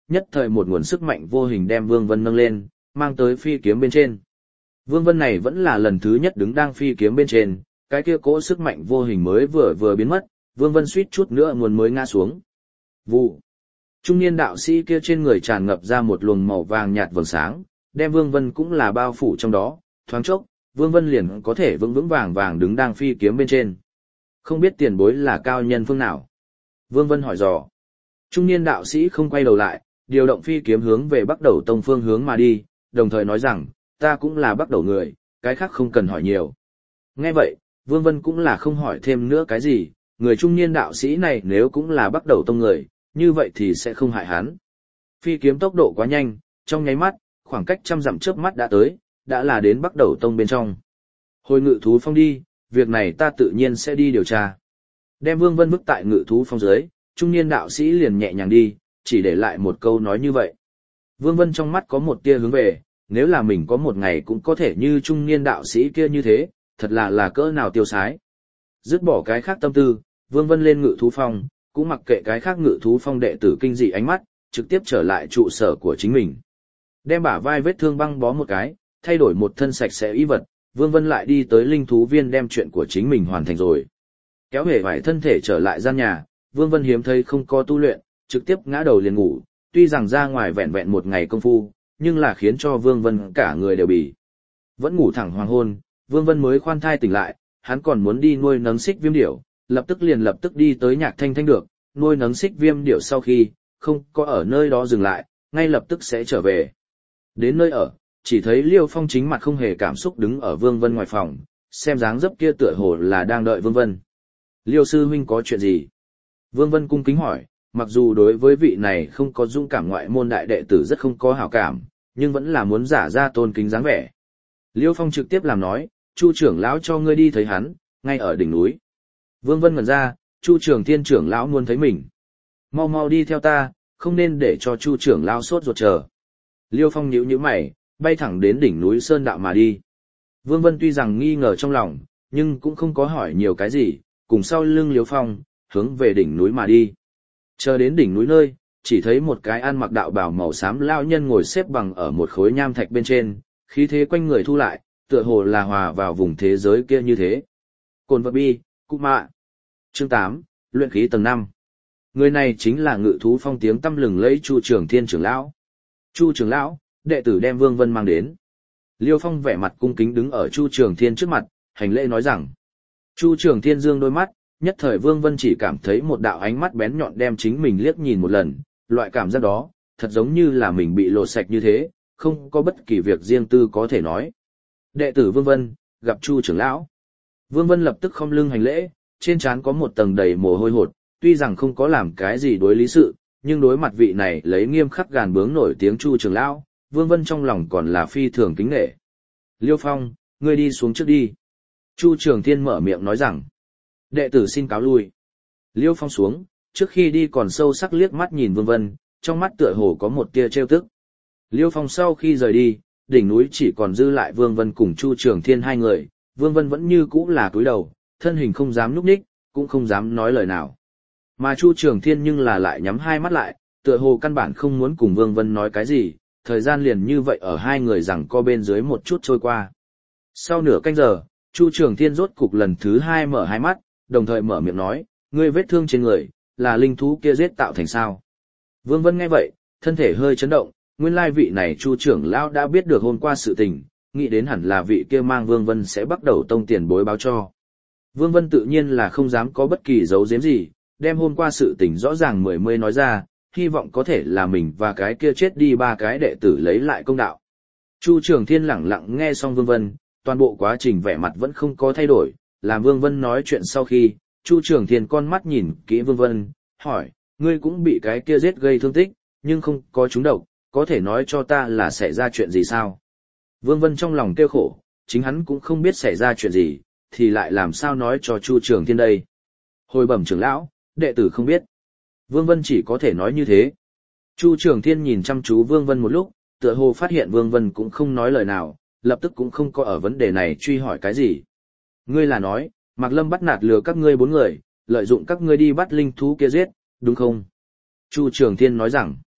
nhất thời một nguồn sức mạnh vô hình đem Vương Vân nâng lên, mang tới phi kiếm bên trên. Vương Vân này vẫn là lần thứ nhất đứng đang phi kiếm bên trên, cái kia cỗ sức mạnh vô hình mới vừa biến mất, Vương Vân suýt chút nữa muốn mới ngã xuống. Vụ. Trung niên đạo sĩ kia trên người tràn ngập ra một luồng màu vàng nhạt vầng sáng, đem Vương Vân cũng là bao phủ trong đó, thoáng chốc, Vương Vân liền có thể vững vững vàng vàng đứng đang phi kiếm bên trên. Không biết tiền bối là cao nhân phương nào? Vương Vân hỏi dò. Trung niên đạo sĩ không quay đầu lại, điều động phi kiếm hướng về Bắc Đầu Tông phương hướng mà đi, đồng thời nói rằng, ta cũng là Bắc Đầu người, cái khác không cần hỏi nhiều. Nghe vậy, Vương Vân cũng là không hỏi thêm nữa cái gì, người trung niên đạo sĩ này nếu cũng là Bắc Đầu Tông người, như vậy thì sẽ không hại hắn. Phi kiếm tốc độ quá nhanh, trong nháy mắt, khoảng cách trăm dặm chớp mắt đã tới, đã là đến Bắc Đầu Tông bên trong. Hồi Ngự Thú Phong đi, việc này ta tự nhiên sẽ đi điều tra. Đem Vương Vân vứt tại Ngự Thú Phong dưới, trung niên đạo sĩ liền nhẹ nhàng đi, chỉ để lại một câu nói như vậy. Vương Vân trong mắt có một tia hướng về, nếu là mình có một ngày cũng có thể như trung niên đạo sĩ kia như thế, thật là cỡ nào tiêu sái. Dứt bỏ cái khác tâm tư, Vương Vân lên Ngự Thú Phong, cũng mặc kệ cái khác Ngự Thú Phong đệ tử kinh dị ánh mắt, trực tiếp trở lại trụ sở của chính mình. Đem bả vai vết thương băng bó một cái, thay đổi một thân sạch sẽ y vật, Vương Vân lại đi tới linh thú viên đem chuyện của chính mình hoàn thành rồi. Kéo hề vải thân thể trở lại gian nhà, Vương Vân hiếm thấy không có tu luyện, trực tiếp ngã đầu liền ngủ, tuy rằng ra ngoài vẹn vẹn một ngày công phu, nhưng là khiến cho Vương Vân cả người đều bì. Vẫn ngủ thẳng hoàng hôn, Vương Vân mới khoan thai tỉnh lại, hắn còn muốn đi nuôi nấng xích viêm điểu, lập tức đi tới Nhạc Thanh Thanh được, nuôi nấng xích viêm điểu sau khi, không có ở nơi đó dừng lại, ngay lập tức sẽ trở về. Đến nơi ở, chỉ thấy Liêu Phong chính mặt không hề cảm xúc đứng ở Vương Vân ngoài phòng, xem dáng dấp kia tựa hồ là đang đợi Vương Vân. Liêu sư huynh có chuyện gì? Vương Vân cung kính hỏi, mặc dù đối với vị này không có dũng cảm ngoại môn đại đệ tử rất không có hảo cảm, nhưng vẫn là muốn giả ra tôn kính dáng vẻ. Liêu Phong trực tiếp làm nói, Chu trưởng lão cho ngươi đi thấy hắn, ngay ở đỉnh núi. Vương Vân ngẩn ra, Chu Trường Thiên trưởng lão muốn thấy mình. Mau mau đi theo ta, không nên để cho Chu trưởng lão sốt ruột chờ. Liêu Phong nhíu nhíu mày, bay thẳng đến đỉnh núi Sơn Đạo mà đi. Vương Vân tuy rằng nghi ngờ trong lòng, nhưng cũng không có hỏi nhiều cái gì, cùng sau lưng Liêu Phong, hướng về đỉnh núi mà đi. Chờ đến đỉnh núi nơi, chỉ thấy một cái ăn mặc đạo bào màu xám lão nhân ngồi xếp bằng ở một khối nham thạch bên trên, khí thế quanh người thu lại, tựa hồ là hòa vào vùng thế giới kia như thế. Cồn vật bi, cụ mạ. Chương 8, luyện khí tầng 5. Người này chính là Ngự Thú Phong tiếng tăm lừng lẫy Chu Trường Thiên trưởng lão. Chu trưởng lão, đệ tử đem Vương Vân mang đến. Liêu Phong vẻ mặt cung kính đứng ở Chu Trường Thiên trước mặt, hành lễ nói rằng. Chu Trường Thiên dương đôi mắt, nhất thời Vương Vân chỉ cảm thấy một đạo ánh mắt bén nhọn đem chính mình liếc nhìn một lần, loại cảm giác đó, thật giống như là mình bị lột sạch như thế, không có bất kỳ việc riêng tư có thể nói. Đệ tử Vương Vân, gặp Chu trưởng lão. Vương Vân lập tức khom lưng hành lễ, trên trán có một tầng đầy mồ hôi hột, tuy rằng không có làm cái gì đối lý sự, nhưng đối mặt vị này lấy nghiêm khắc gàn bướng nổi tiếng Chu trưởng lão, Vương Vân trong lòng còn là phi thường kính nể. Liêu Phong, ngươi đi xuống trước đi. Chu Trường Thiên mở miệng nói rằng, đệ tử xin cáo lui. Liêu Phong xuống, trước khi đi còn sâu sắc liếc mắt nhìn Vương Vân, trong mắt tựa hồ có một tia trêu tức. Liêu Phong sau khi rời đi, đỉnh núi chỉ còn dư lại Vương Vân cùng Chu Trường Thiên hai người, Vương Vân vẫn như cũ là cúi đầu, thân hình không dám nhúc nhích, cũng không dám nói lời nào. Mà Chu Trường Thiên nhưng là lại nhắm hai mắt lại, tựa hồ căn bản không muốn cùng Vương Vân nói cái gì, thời gian liền như vậy ở hai người rằng co bên dưới một chút trôi qua. Sau nửa canh giờ, Chu Trường Thiên rốt cục lần thứ hai mở hai mắt, đồng thời mở miệng nói, ngươi vết thương trên người, là linh thú kia giết tạo thành sao? Vương Vân nghe vậy, thân thể hơi chấn động, nguyên lai vị này Chu trưởng lão đã biết được hôm qua sự tình, nghĩ đến hẳn là vị kia mang Vương Vân sẽ bắt đầu tông tiền bối báo cho. Vương Vân tự nhiên là không dám có bất kỳ giấu giếm gì, đem hôm qua sự tình rõ ràng mười mươi nói ra, hy vọng có thể là mình và cái kia chết đi ba cái đệ tử lấy lại công đạo. Chu Trường Thiên lẳng lặng nghe xong Vương Vân, toàn bộ quá trình vẻ mặt vẫn không có thay đổi, làm Vương Vân nói chuyện sau khi, Chu Trường Thiên con mắt nhìn kỹ Vương Vân, hỏi, ngươi cũng bị cái kia giết gây thương tích, nhưng không có trúng độc, có thể nói cho ta là xảy ra chuyện gì sao? Vương Vân trong lòng kêu khổ, chính hắn cũng không biết xảy ra chuyện gì, thì lại làm sao nói cho Chu Trường Thiên đây? Hồi bẩm trưởng lão, đệ tử không biết. Vương Vân chỉ có thể nói như thế. Chu Trường Thiên nhìn chăm chú Vương Vân một lúc, tựa hồ phát hiện Vương Vân cũng không nói lời nào, lập tức cũng không có ở vấn đề này truy hỏi cái gì. Ngươi là nói, Mạc Lâm bắt nạt lừa các ngươi bốn người, lợi dụng các ngươi đi bắt linh thú kia giết, đúng không? Chu Trường Thiên nói rằng,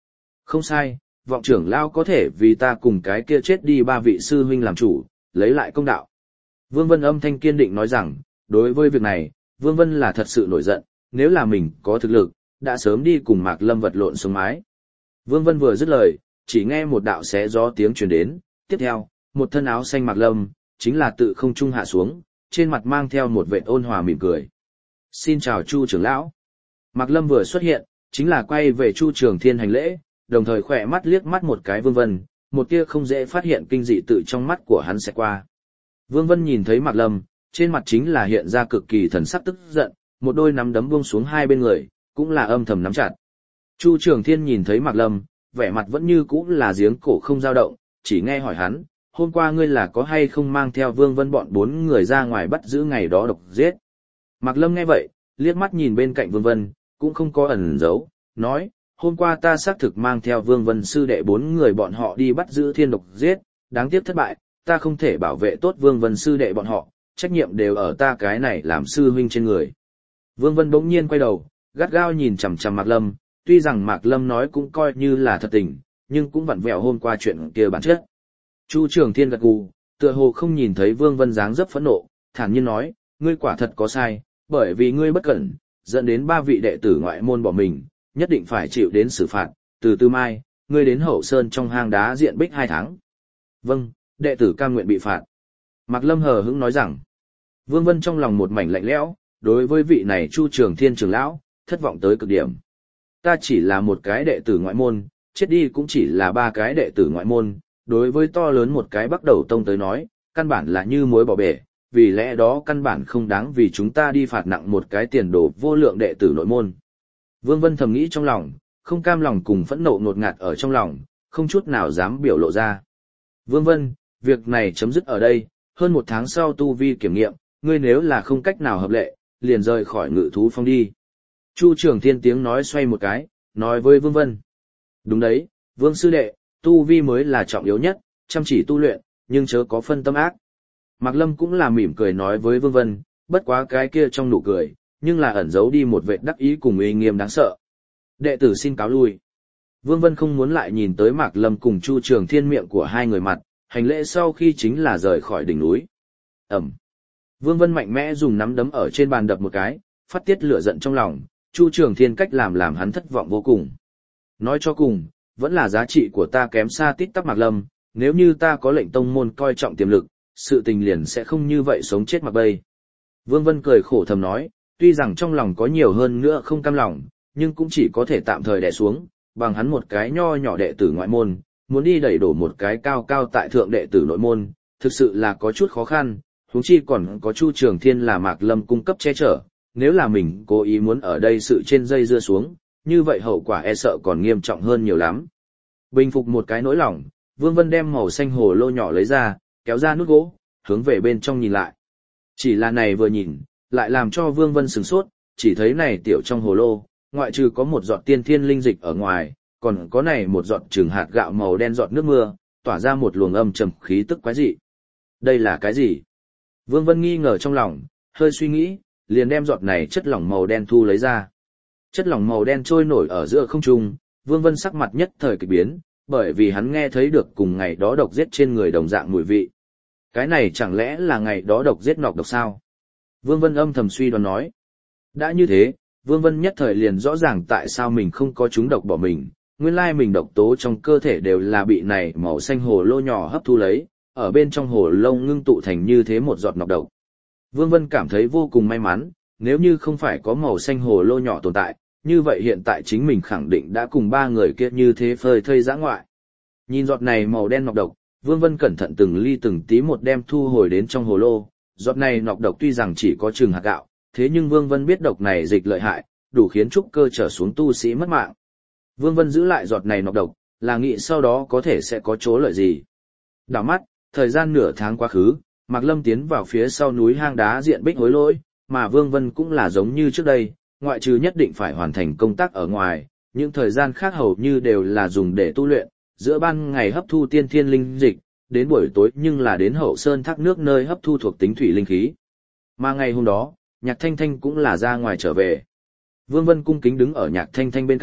Không sai, vọng trưởng lão có thể vì ta cùng cái kia chết đi ba vị sư huynh làm chủ, lấy lại công đạo. Vương Vân âm thanh kiên định nói rằng, đối với việc này, Vương Vân là thật sự nổi giận, nếu là mình có thực lực, đã sớm đi cùng Mạc Lâm vật lộn xuống mái. Vương Vân vừa dứt lời, chỉ nghe một đạo xé gió tiếng truyền đến, tiếp theo, một thân áo xanh Mạc Lâm, chính là tự không trung hạ xuống, trên mặt mang theo một vệt ôn hòa mỉm cười. Xin chào Chu trưởng lão. Mạc Lâm vừa xuất hiện, chính là quay về Chu Trường Thiên hành lễ, đồng thời khỏe mắt liếc mắt một cái Vương Vân, một tia không dễ phát hiện kinh dị tự trong mắt của hắn sẽ qua. Vương Vân nhìn thấy Mạc Lâm, trên mặt chính là hiện ra cực kỳ thần sắc tức giận, một đôi nắm đấm buông xuống hai bên người, cũng là âm thầm nắm chặt. Chu Trường Thiên nhìn thấy Mạc Lâm, vẻ mặt vẫn như cũ là giếng cổ không dao động, chỉ nghe hỏi hắn, hôm qua ngươi là có hay không mang theo Vương Vân bọn 4 người ra ngoài bắt giữ ngày đó độc giết. Mạc Lâm nghe vậy, liếc mắt nhìn bên cạnh Vương Vân, cũng không có ẩn giấu, nói, hôm qua ta xác thực mang theo Vương Vân sư đệ 4 người bọn họ đi bắt giữ thiên độc giết, đáng tiếc thất bại, ta không thể bảo vệ tốt Vương Vân sư đệ bọn họ, trách nhiệm đều ở ta cái này làm sư huynh trên người. Vương Vân bỗng nhiên quay đầu, gắt gao nhìn chằm chằm Mạc Lâm, tuy rằng Mạc Lâm nói cũng coi như là thật tình, nhưng cũng vặn vẹo hôm qua chuyện kia bản chất. Chu Trường Thiên gật gù, tựa hồ không nhìn thấy Vương Vân dáng dấp phẫn nộ, thản nhiên nói, ngươi quả thật có sai, bởi vì ngươi bất cẩn, dẫn đến 3 vị đệ tử ngoại môn bỏ mình, nhất định phải chịu đến xử phạt, từ từ mai, ngươi đến Hậu Sơn trong hang đá diện bích 2 tháng. Vâng, đệ tử cam nguyện bị phạt. Mạc Lâm hờ hững nói rằng, Vương Vân trong lòng một mảnh lạnh lẽo, đối với vị này Chu Trường Thiên trưởng lão, thất vọng tới cực điểm. Ta chỉ là một cái đệ tử ngoại môn, chết đi cũng chỉ là 3 cái đệ tử ngoại môn, đối với to lớn một cái Bắc Đầu Tông tới nói, căn bản là như muối bỏ bể, vì lẽ đó căn bản không đáng vì chúng ta đi phạt nặng một cái tiền đồ vô lượng đệ tử nội môn. Vương Vân thầm nghĩ trong lòng, không cam lòng cùng phẫn nộ ngột ngạt ở trong lòng, không chút nào dám biểu lộ ra. Vương Vân, việc này chấm dứt ở đây, hơn 1 tháng sau tu vi kiểm nghiệm, ngươi nếu là không cách nào hợp lệ, liền rời khỏi Ngự Thú Phong đi. Chu Trường Thiên tiếng nói xoay một cái, nói với Vương Vân. Đúng đấy, Vương sư đệ, tu vi mới là trọng yếu nhất, chăm chỉ tu luyện, nhưng chớ có phân tâm ác. Mạc Lâm cũng là mỉm cười nói với Vương Vân, bất quá cái kia trong nụ cười, nhưng là ẩn giấu đi một vệt đắc ý cùng uy nghiêm đáng sợ. Đệ tử xin cáo lui. Vương Vân không muốn lại nhìn tới Mạc Lâm cùng Chu Trường Thiên miệng của hai người mặt, hành lễ sau khi chính là rời khỏi đỉnh núi. Ẩm. Vương Vân mạnh mẽ dùng nắm đấm ở trên bàn đập một cái, phát tiết lửa giận trong lòng, Chu Trường Thiên cách làm hắn thất vọng vô cùng. Nói cho cùng, vẫn là giá trị của ta kém xa tít tắp Mạc Lâm, nếu như ta có lệnh tông môn coi trọng tiềm lực, sự tình liền sẽ không như vậy sống chết mặc bay. Vương Vân cười khổ thầm nói, tuy rằng trong lòng có nhiều hơn nữa không cam lòng, nhưng cũng chỉ có thể tạm thời đè xuống, bằng hắn một cái nho nhỏ đệ tử ngoại môn, muốn đi đẩy đổ một cái cao cao tại thượng đệ tử nội môn, thực sự là có chút khó khăn, huống chi còn có Chu Trường Thiên là Mạc Lâm cung cấp che chở, nếu là mình cố ý muốn ở đây sự trên dây dưa xuống, như vậy hậu quả e sợ còn nghiêm trọng hơn nhiều lắm. Bình phục một cái nỗi lòng, Vương Vân đem màu xanh hồ lô nhỏ lấy ra, kéo ra nút gỗ, hướng về bên trong nhìn lại. Chỉ là này vừa nhìn, lại làm cho Vương Vân sửng sốt, chỉ thấy này tiểu trong hồ lô, ngoại trừ có một giọt tiên thiên linh dịch ở ngoài, còn có này một giọt trừng hạt gạo màu đen giọt nước mưa, tỏa ra một luồng âm trầm khí tức quái dị. Đây là cái gì? Vương Vân nghi ngờ trong lòng, hơi suy nghĩ, liền đem giọt này chất lỏng màu đen thu lấy ra. Chất lỏng màu đen trôi nổi ở giữa không trung, Vương Vân sắc mặt nhất thời kỳ biến, bởi vì hắn nghe thấy được cùng ngày đó độc giết trên người đồng dạng mùi vị. Cái này chẳng lẽ là ngày đó độc giết nọc độc sao? Vương Vân âm thầm suy đoán nói. Đã như thế, Vương Vân nhất thời liền rõ ràng tại sao mình không có trúng độc bỏ mình, nguyên lai mình độc tố trong cơ thể đều là bị này màu xanh hồ lô nhỏ hấp thu lấy, ở bên trong hồ lô ngưng tụ thành như thế một giọt nọc độc. Vương Vân cảm thấy vô cùng may mắn, nếu như không phải có màu xanh hồ lô nhỏ tồn tại, như vậy hiện tại chính mình khẳng định đã cùng 3 người kia như thế phơi thây dã ngoại. Nhìn giọt này màu đen nọc độc, Vương Vân cẩn thận từng ly từng tí một đem thu hồi đến trong hồ lô, giọt này nọc độc tuy rằng chỉ có chừng hạt gạo, thế nhưng Vương Vân biết độc này dịch lợi hại, đủ khiến trúc cơ trở xuống tu sĩ mất mạng. Vương Vân giữ lại giọt này nọc độc, là nghĩ sau đó có thể sẽ có chỗ lợi gì. Đảo mắt, thời gian nửa tháng quá khứ, Mạc Lâm tiến vào phía sau núi hang đá diện bích hối lỗi, mà Vương Vân cũng là giống như trước đây, ngoại trừ nhất định phải hoàn thành công tác ở ngoài, những thời gian khác hầu như đều là dùng để tu luyện, giữa ban ngày hấp thu tiên thiên linh dịch, đến buổi tối nhưng là đến Hậu Sơn thác nước nơi hấp thu thuộc tính thủy linh khí. Mà ngày hôm đó, Nhạc Thanh Thanh cũng là ra ngoài trở về. Vương Vân cung kính đứng ở Nhạc Thanh Thanh bên cạnh,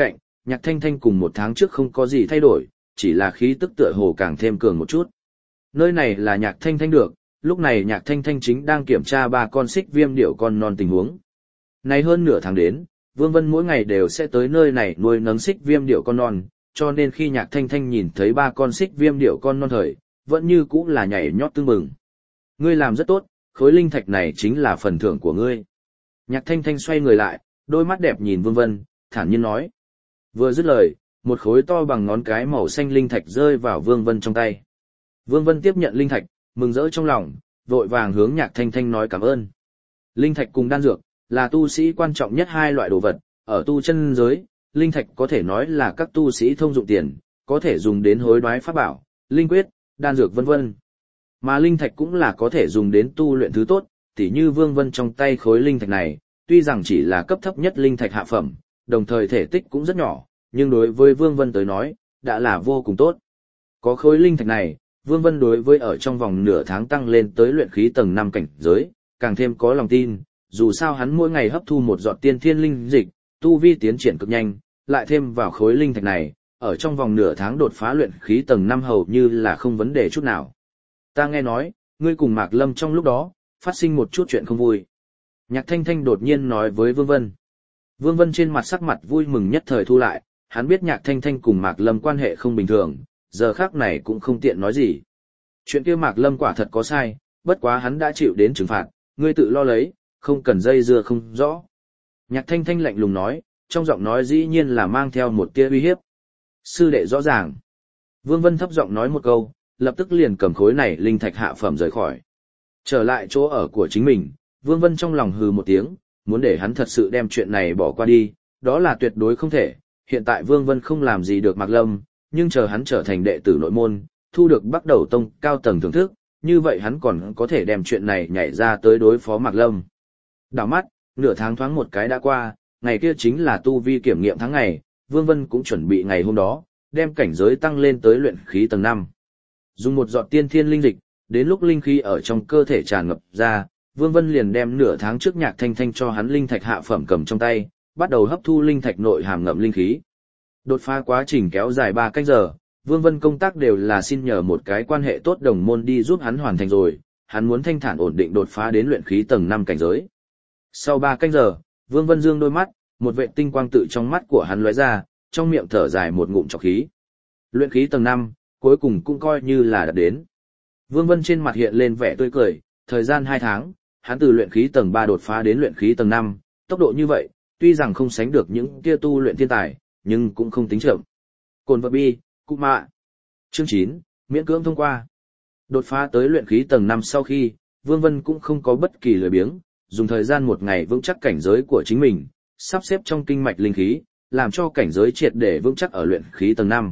Nhạc Thanh Thanh cùng một tháng trước không có gì thay đổi, chỉ là khí tức tựa hồ càng thêm cường một chút. Nơi này là Nhạc Thanh Thanh được, lúc này Nhạc Thanh Thanh chính đang kiểm tra 3 con xích viêm điểu con non tình huống. Nay hơn nửa tháng đến, Vương Vân mỗi ngày đều sẽ tới nơi này nuôi nấng xích viêm điểu con non, cho nên khi Nhạc Thanh Thanh nhìn thấy 3 con xích viêm điểu con non thời, vẫn như cũ là nhảy nhót tưng bừng. Ngươi làm rất tốt, khối linh thạch này chính là phần thưởng của ngươi. Nhạc Thanh Thanh xoay người lại, đôi mắt đẹp nhìn Vương Vân, thản nhiên nói. Vừa dứt lời, một khối to bằng ngón cái màu xanh linh thạch rơi vào Vương Vân trong tay. Vương Vân tiếp nhận linh thạch, mừng rỡ trong lòng, vội vàng hướng Nhạc Thanh Thanh nói cảm ơn. Linh thạch cùng đan dược là tu sĩ quan trọng nhất 2 loại đồ vật, ở tu chân giới, linh thạch có thể nói là các tu sĩ thông dụng tiền, có thể dùng đến hối đoái pháp bảo, linh quyết, đan dược vân vân. Mà linh thạch cũng là có thể dùng đến tu luyện thứ tốt, tỉ như Vương Vân trong tay khối linh thạch này, tuy rằng chỉ là cấp thấp nhất linh thạch hạ phẩm, đồng thời thể tích cũng rất nhỏ, nhưng đối với Vương Vân tới nói, đã là vô cùng tốt. Có khối linh thạch này, Vương Vân đối với ở trong vòng nửa tháng tăng lên tới luyện khí tầng 5 cảnh giới, càng thêm có lòng tin, dù sao hắn mỗi ngày hấp thu một giọt tiên thiên linh dịch, tu vi tiến triển cực nhanh, lại thêm vào khối linh thạch này, ở trong vòng nửa tháng đột phá luyện khí tầng 5 hầu như là không vấn đề chút nào. Ta nghe nói, ngươi cùng Mạc Lâm trong lúc đó, phát sinh một chút chuyện không vui. Nhạc Thanh Thanh đột nhiên nói với Vương Vân. Vương Vân trên mặt sắc mặt vui mừng nhất thời thu lại, hắn biết Nhạc Thanh Thanh cùng Mạc Lâm quan hệ không bình thường, giờ khác này cũng không tiện nói gì. Chuyện kia Mạc Lâm quả thật có sai, bất quá hắn đã chịu đến trừng phạt, ngươi tự lo lấy, không cần dây dưa không rõ. Nhạc Thanh Thanh lạnh lùng nói, trong giọng nói dĩ nhiên là mang theo một tia uy hiếp. Sư đệ rõ ràng. Vương Vân thấp giọng nói một câu, lập tức liền cầm khối này linh thạch hạ phẩm rời khỏi. Trở lại chỗ ở của chính mình, Vương Vân trong lòng hừ một tiếng, muốn để hắn thật sự đem chuyện này bỏ qua đi, đó là tuyệt đối không thể. Hiện tại Vương Vân không làm gì được Mạc Lâm, nhưng chờ hắn trở thành đệ tử nội môn, thu được Bắc Đầu Tông cao tầng thưởng thức, như vậy hắn còn có thể đem chuyện này nhảy ra tới đối phó Mạc Lâm. Đảo mắt, nửa tháng thoáng một cái đã qua, ngày kia chính là tu vi kiểm nghiệm tháng ngày, Vương Vân cũng chuẩn bị ngày hôm đó, đem cảnh giới tăng lên tới luyện khí tầng 5. Dùng một giọt tiên thiên linh dịch, đến lúc linh khí ở trong cơ thể tràn ngập ra, Vương Vân liền đem nửa tháng trước Nhạc Thanh Thanh cho hắn linh thạch hạ phẩm cầm trong tay, bắt đầu hấp thu linh thạch nội hàm ngậm linh khí. Đột phá quá trình kéo dài 3 canh giờ, Vương Vân công tác đều là xin nhờ một cái quan hệ tốt đồng môn đi giúp hắn hoàn thành rồi, hắn muốn thanh thản ổn định đột phá đến luyện khí tầng 5 cảnh giới. Sau 3 canh giờ, Vương Vân dương đôi mắt, một vệt tinh quang tự trong mắt của hắn lóe ra, trong miệng thở dài một ngụm trọc khí. Luyện khí tầng 5, cuối cùng cũng coi như là đạt đến. Vương Vân trên mặt hiện lên vẻ tươi cười, thời gian 2 tháng, hắn từ luyện khí tầng 3 đột phá đến luyện khí tầng 5, tốc độ như vậy, tuy rằng không sánh được những kia tu luyện thiên tài, nhưng cũng không tính chậm. Cồn vật bi, cụ mạ. Chương 9, miễn cưỡng thông qua. Đột phá tới luyện khí tầng 5 sau khi, Vương Vân cũng không có bất kỳ lười biếng, dùng thời gian một ngày vững chắc cảnh giới của chính mình, sắp xếp trong kinh mạch linh khí, làm cho cảnh giới triệt để vững chắc ở luyện khí tầng 5.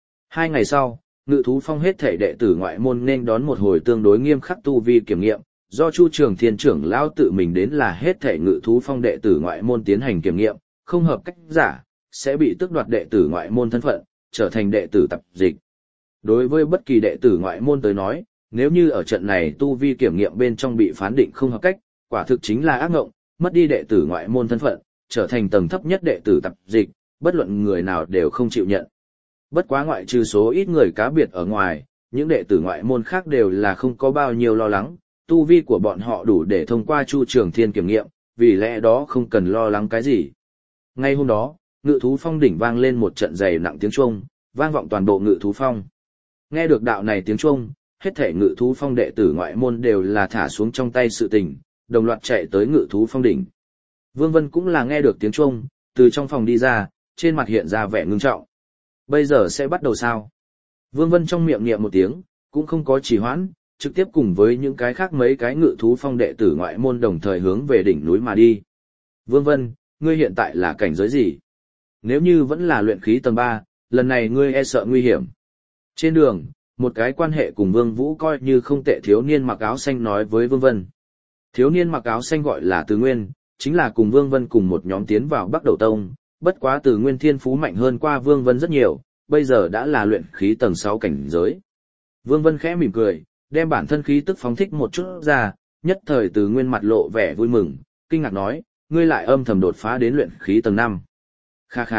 2 ngày sau, Ngự Thú Phong hết thể đệ tử ngoại môn nên đón một hồi tương đối nghiêm khắc tu vi kiểm nghiệm, do Chu Trường Thiên trưởng lão tự mình đến là hết thể Ngự Thú Phong đệ tử ngoại môn tiến hành kiểm nghiệm, không hợp cách giả, sẽ bị tước đoạt đệ tử ngoại môn thân phận, trở thành đệ tử tập dịch. Đối với bất kỳ đệ tử ngoại môn tới nói, nếu như ở trận này tu vi kiểm nghiệm bên trong bị phán định không hợp cách, quả thực chính là ác ngộng, mất đi đệ tử ngoại môn thân phận, trở thành tầng thấp nhất đệ tử tập dịch, bất luận người nào đều không chịu nhận. Bất quá ngoại trừ số ít người cá biệt ở ngoài, những đệ tử ngoại môn khác đều là không có bao nhiêu lo lắng, tu vi của bọn họ đủ để thông qua Chu Trường Thiên kiểm nghiệm, vì lẽ đó không cần lo lắng cái gì. Ngay hôm đó, Ngự Thú Phong đỉnh vang lên một trận dày nặng tiếng chuông, vang vọng toàn bộ Ngự Thú Phong. Nghe được đạo này tiếng chuông, hết thảy Ngự Thú Phong đệ tử ngoại môn đều là thả xuống trong tay sự tình, đồng loạt chạy tới Ngự Thú Phong đỉnh. Vương Vân cũng là nghe được tiếng chuông, từ trong phòng đi ra, trên mặt hiện ra vẻ ngưng trọng. Bây giờ sẽ bắt đầu sao? Vương Vân trong miệng niệm một tiếng, cũng không có trì hoãn, trực tiếp cùng với những cái khác mấy cái Ngự Thú Phong đệ tử ngoại môn đồng thời hướng về đỉnh núi mà đi. Vương Vân, ngươi hiện tại là cảnh giới gì? Nếu như vẫn là luyện khí tầng 3, lần này ngươi e sợ nguy hiểm. Trên đường, một cái quan hệ cùng Vương Vũ coi như không tệ thiếu niên mặc áo xanh nói với Vương Vân. Thiếu niên mặc áo xanh gọi là Từ Nguyên, chính là cùng Vương Vân cùng một nhóm tiến vào Bắc Đầu Tông, bất quá Từ Nguyên thiên phú mạnh hơn qua Vương Vân rất nhiều, bây giờ đã là luyện khí tầng 6 cảnh giới. Vương Vân khẽ mỉm cười, đem bản thân khí tức phóng thích một chút ra, nhất thời Từ Nguyên mặt lộ vẻ vui mừng, kinh ngạc nói, ngươi lại âm thầm đột phá đến luyện khí tầng 5. Kha kha,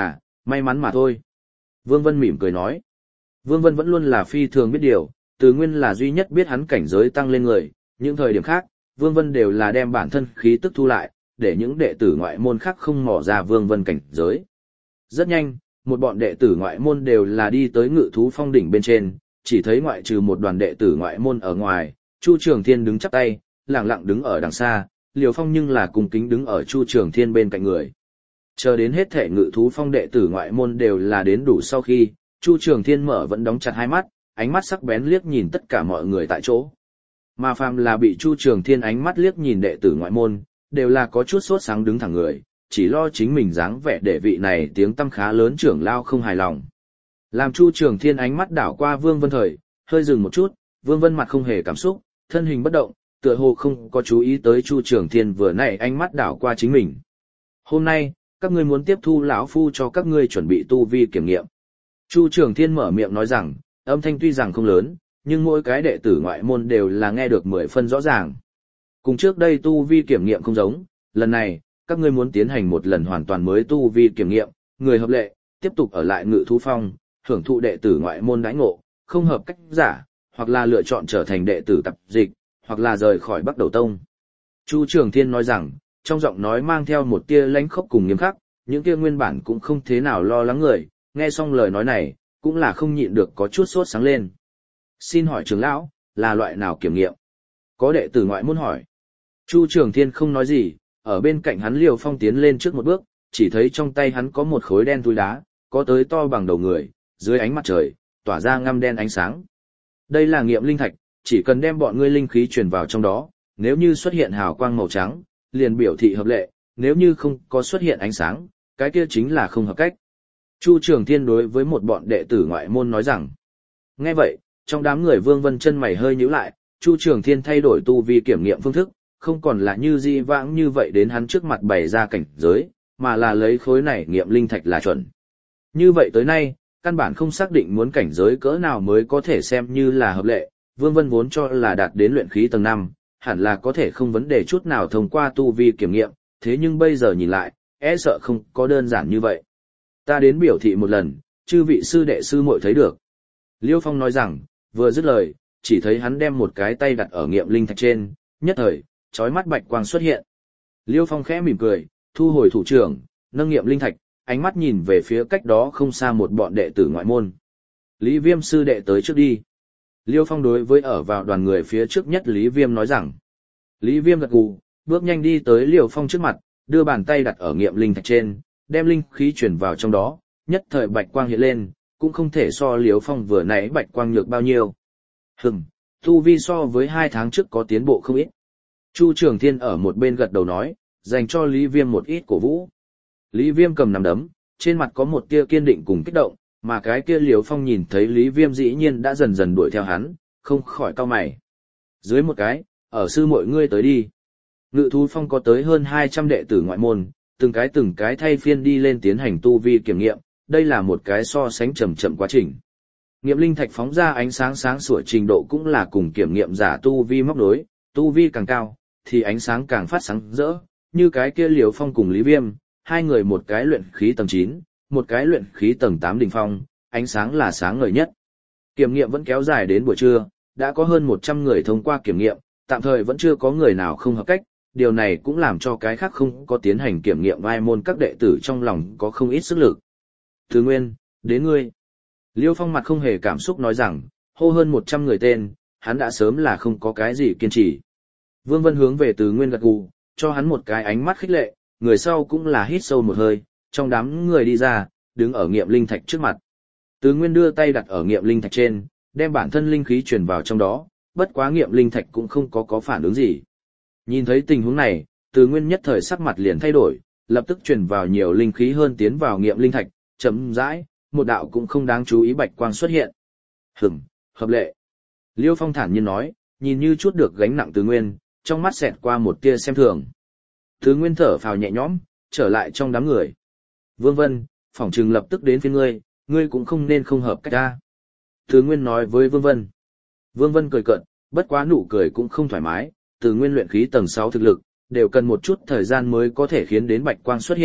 May mắn mà thôi. Vương Vân mỉm cười nói. Vương Vân vẫn luôn là phi thường biết điều, Từ Nguyên là duy nhất biết hắn cảnh giới tăng lên người, những thời điểm khác, Vương Vân đều là đem bản thân khí tức thu lại, để những đệ tử ngoại môn khác không mò ra Vương Vân cảnh giới. Rất nhanh, một bọn đệ tử ngoại môn đều là đi tới Ngự Thú Phong đỉnh bên trên, chỉ thấy ngoại trừ một đoàn đệ tử ngoại môn ở ngoài, Chu Trường Thiên đứng chắp tay, lặng lặng đứng ở đằng xa, Liều Phong nhưng là cung kính đứng ở Chu Trường Thiên bên cạnh người. Chờ đến hết thể Ngự Thú Phong đệ tử ngoại môn đều là đến đủ sau khi, Chu Trường Thiên mở vẫn đóng chặt hai mắt, ánh mắt sắc bén liếc nhìn tất cả mọi người tại chỗ. Mà phàm là bị Chu Trường Thiên ánh mắt liếc nhìn đệ tử ngoại môn, đều là có chút sốt sáng đứng thẳng người, chỉ lo chính mình dáng vẻ để vị này tiếng tăm khá lớn trưởng lao không hài lòng. Làm Chu Trường Thiên ánh mắt đảo qua Vương Vân thời, hơi dừng một chút, Vương Vân mặt không hề cảm xúc, thân hình bất động, tựa hồ không có chú ý tới Chu Trường Thiên vừa nãy ánh mắt đảo qua chính mình. Hôm nay, các ngươi muốn tiếp thu lão phu cho các ngươi chuẩn bị tu vi kiểm nghiệm. Chu Trường Thiên mở miệng nói rằng, âm thanh tuy rằng không lớn, nhưng mỗi cái đệ tử ngoại môn đều là nghe được 10 phân rõ ràng. Cùng trước đây tu vi kiểm nghiệm không giống, lần này, các ngươi muốn tiến hành một lần hoàn toàn mới tu vi kiểm nghiệm, người hợp lệ, tiếp tục ở lại Ngự Thú Phong, hưởng thụ đệ tử ngoại môn đãi ngộ, không hợp cách giả, hoặc là lựa chọn trở thành đệ tử tập dịch, hoặc là rời khỏi Bắc Đầu Tông. Chu Trường Thiên nói rằng, trong giọng nói mang theo một tia lãnh khốc cùng nghiêm khắc, những kia nguyên bản cũng không thế nào lo lắng người, nghe xong lời nói này, cũng là không nhịn được có chút sốt sáng lên. Xin hỏi trưởng lão, là loại nào kiểm nghiệm? Có đệ tử ngoại môn hỏi. Chu Trường Thiên không nói gì, ở bên cạnh hắn Liều Phong tiến lên trước một bước, chỉ thấy trong tay hắn có một khối đen túi đá, có tới to bằng đầu người, dưới ánh mặt trời, tỏa ra ngăm đen ánh sáng. Đây là nghiệm linh thạch, chỉ cần đem bọn ngươi linh khí truyền vào trong đó, nếu như xuất hiện hào quang màu trắng, liền biểu thị hợp lệ, nếu như không có xuất hiện ánh sáng, cái kia chính là không hợp cách. Chu Trường Thiên đối với một bọn đệ tử ngoại môn nói rằng. Nghe vậy, trong đám người Vương Vân chân mày hơi nhíu lại, Chu Trường Thiên thay đổi tu vi kiểm nghiệm phương thức, không còn là như di vãng như vậy đến hắn trước mặt bày ra cảnh giới, mà là lấy khối này nghiệm linh thạch là chuẩn. Như vậy tới nay, căn bản không xác định muốn cảnh giới cỡ nào mới có thể xem như là hợp lệ, Vương Vân vốn cho là đạt đến luyện khí tầng 5, hẳn là có thể không vấn đề chút nào thông qua tu vi kiểm nghiệm, thế nhưng bây giờ nhìn lại, e sợ không có đơn giản như vậy. Ta đến biểu thị một lần, chư vị sư đệ sư muội thấy được. Liêu Phong nói rằng, vừa dứt lời, chỉ thấy hắn đem một cái tay đặt ở nghiệm linh thạch trên, nhất thời, chói mắt bạch quang xuất hiện. Liêu Phong khẽ mỉm cười, thu hồi thủ trưởng, nâng nghiệm linh thạch, ánh mắt nhìn về phía cách đó không xa một bọn đệ tử ngoại môn. Lý Viêm sư đệ tới trước đi. Liêu Phong đối với ở vào đoàn người phía trước nhất Lý Viêm nói rằng. Lý Viêm gật gù, bước nhanh đi tới Liêu Phong trước mặt, đưa bàn tay đặt ở nghiệm linh thạch trên, đem linh khí chuyển vào trong đó, nhất thời bạch quang hiện lên, cũng không thể so Liêu Phong vừa nãy bạch quang nhược bao nhiêu. Tu vi so với 2 tháng trước có tiến bộ không ít. Chu Trường Thiên ở một bên gật đầu nói, dành cho Lý Viêm một ít cổ vũ. Lý Viêm cầm nắm đấm, trên mặt có một tia kiên định cùng kích động, mà cái kia Liêu Phong nhìn thấy Lý Viêm dĩ nhiên đã dần dần đuổi theo hắn, không khỏi cau mày. Dưới một cái, ở sư mọi ngươi tới đi. Ngự Thú Phong có tới hơn 200 đệ tử ngoại môn, từng cái thay phiên đi lên tiến hành tu vi kiểm nghiệm, đây là một cái so sánh chậm quá trình. Nghiệm linh thạch phóng ra ánh sáng sáng sủa trình độ cũng là cùng kiểm nghiệm giả tu vi móc đối, tu vi càng cao, thì ánh sáng càng phát sáng rỡ, như cái kia Liêu Phong cùng Lý Viêm, hai người một cái luyện khí tầng 9, một cái luyện khí tầng 8 đỉnh phong, ánh sáng là sáng ngời nhất. Kiểm nghiệm vẫn kéo dài đến buổi trưa, đã có hơn 100 người thông qua kiểm nghiệm, tạm thời vẫn chưa có người nào không hợp cách, điều này cũng làm cho cái khác không có tiến hành kiểm nghiệm vai môn các đệ tử trong lòng có không ít sức lực. Từ Nguyên, đến ngươi. Liêu Phong mặt không hề cảm xúc nói rằng, hô hơn 100 người tên, hắn đã sớm là không có cái gì kiên trì. Vương Vân hướng về Từ Nguyên gật gù, cho hắn một cái ánh mắt khích lệ, người sau cũng là hít sâu một hơi, trong đám người đi ra, đứng ở nghiệm linh thạch trước mặt. Từ Nguyên đưa tay đặt ở nghiệm linh thạch trên, đem bản thân linh khí truyền vào trong đó, bất quá nghiệm linh thạch cũng không có phản ứng gì. Nhìn thấy tình huống này, Từ Nguyên nhất thời sắc mặt liền thay đổi, lập tức truyền vào nhiều linh khí hơn tiến vào nghiệm linh thạch, chậm rãi, một đạo cũng không đáng chú ý bạch quang xuất hiện. Hợp lệ. Liêu Phong thản nhiên nói, nhìn như chút được gánh nặng Từ Nguyên, trong mắt xẹt qua một tia xem thường. Từ Nguyên thở phào nhẹ nhõm, trở lại trong đám người. Vương Vân, phỏng chừng lập tức đến phía ngươi cũng không nên không hợp cách ta. Từ Nguyên nói với Vương Vân. Vương Vân cười cợt, bất quá nụ cười cũng không thoải mái, Từ Nguyên luyện khí tầng 6 thực lực, đều cần một chút thời gian mới có thể khiến đến bạch quang xuất hiện,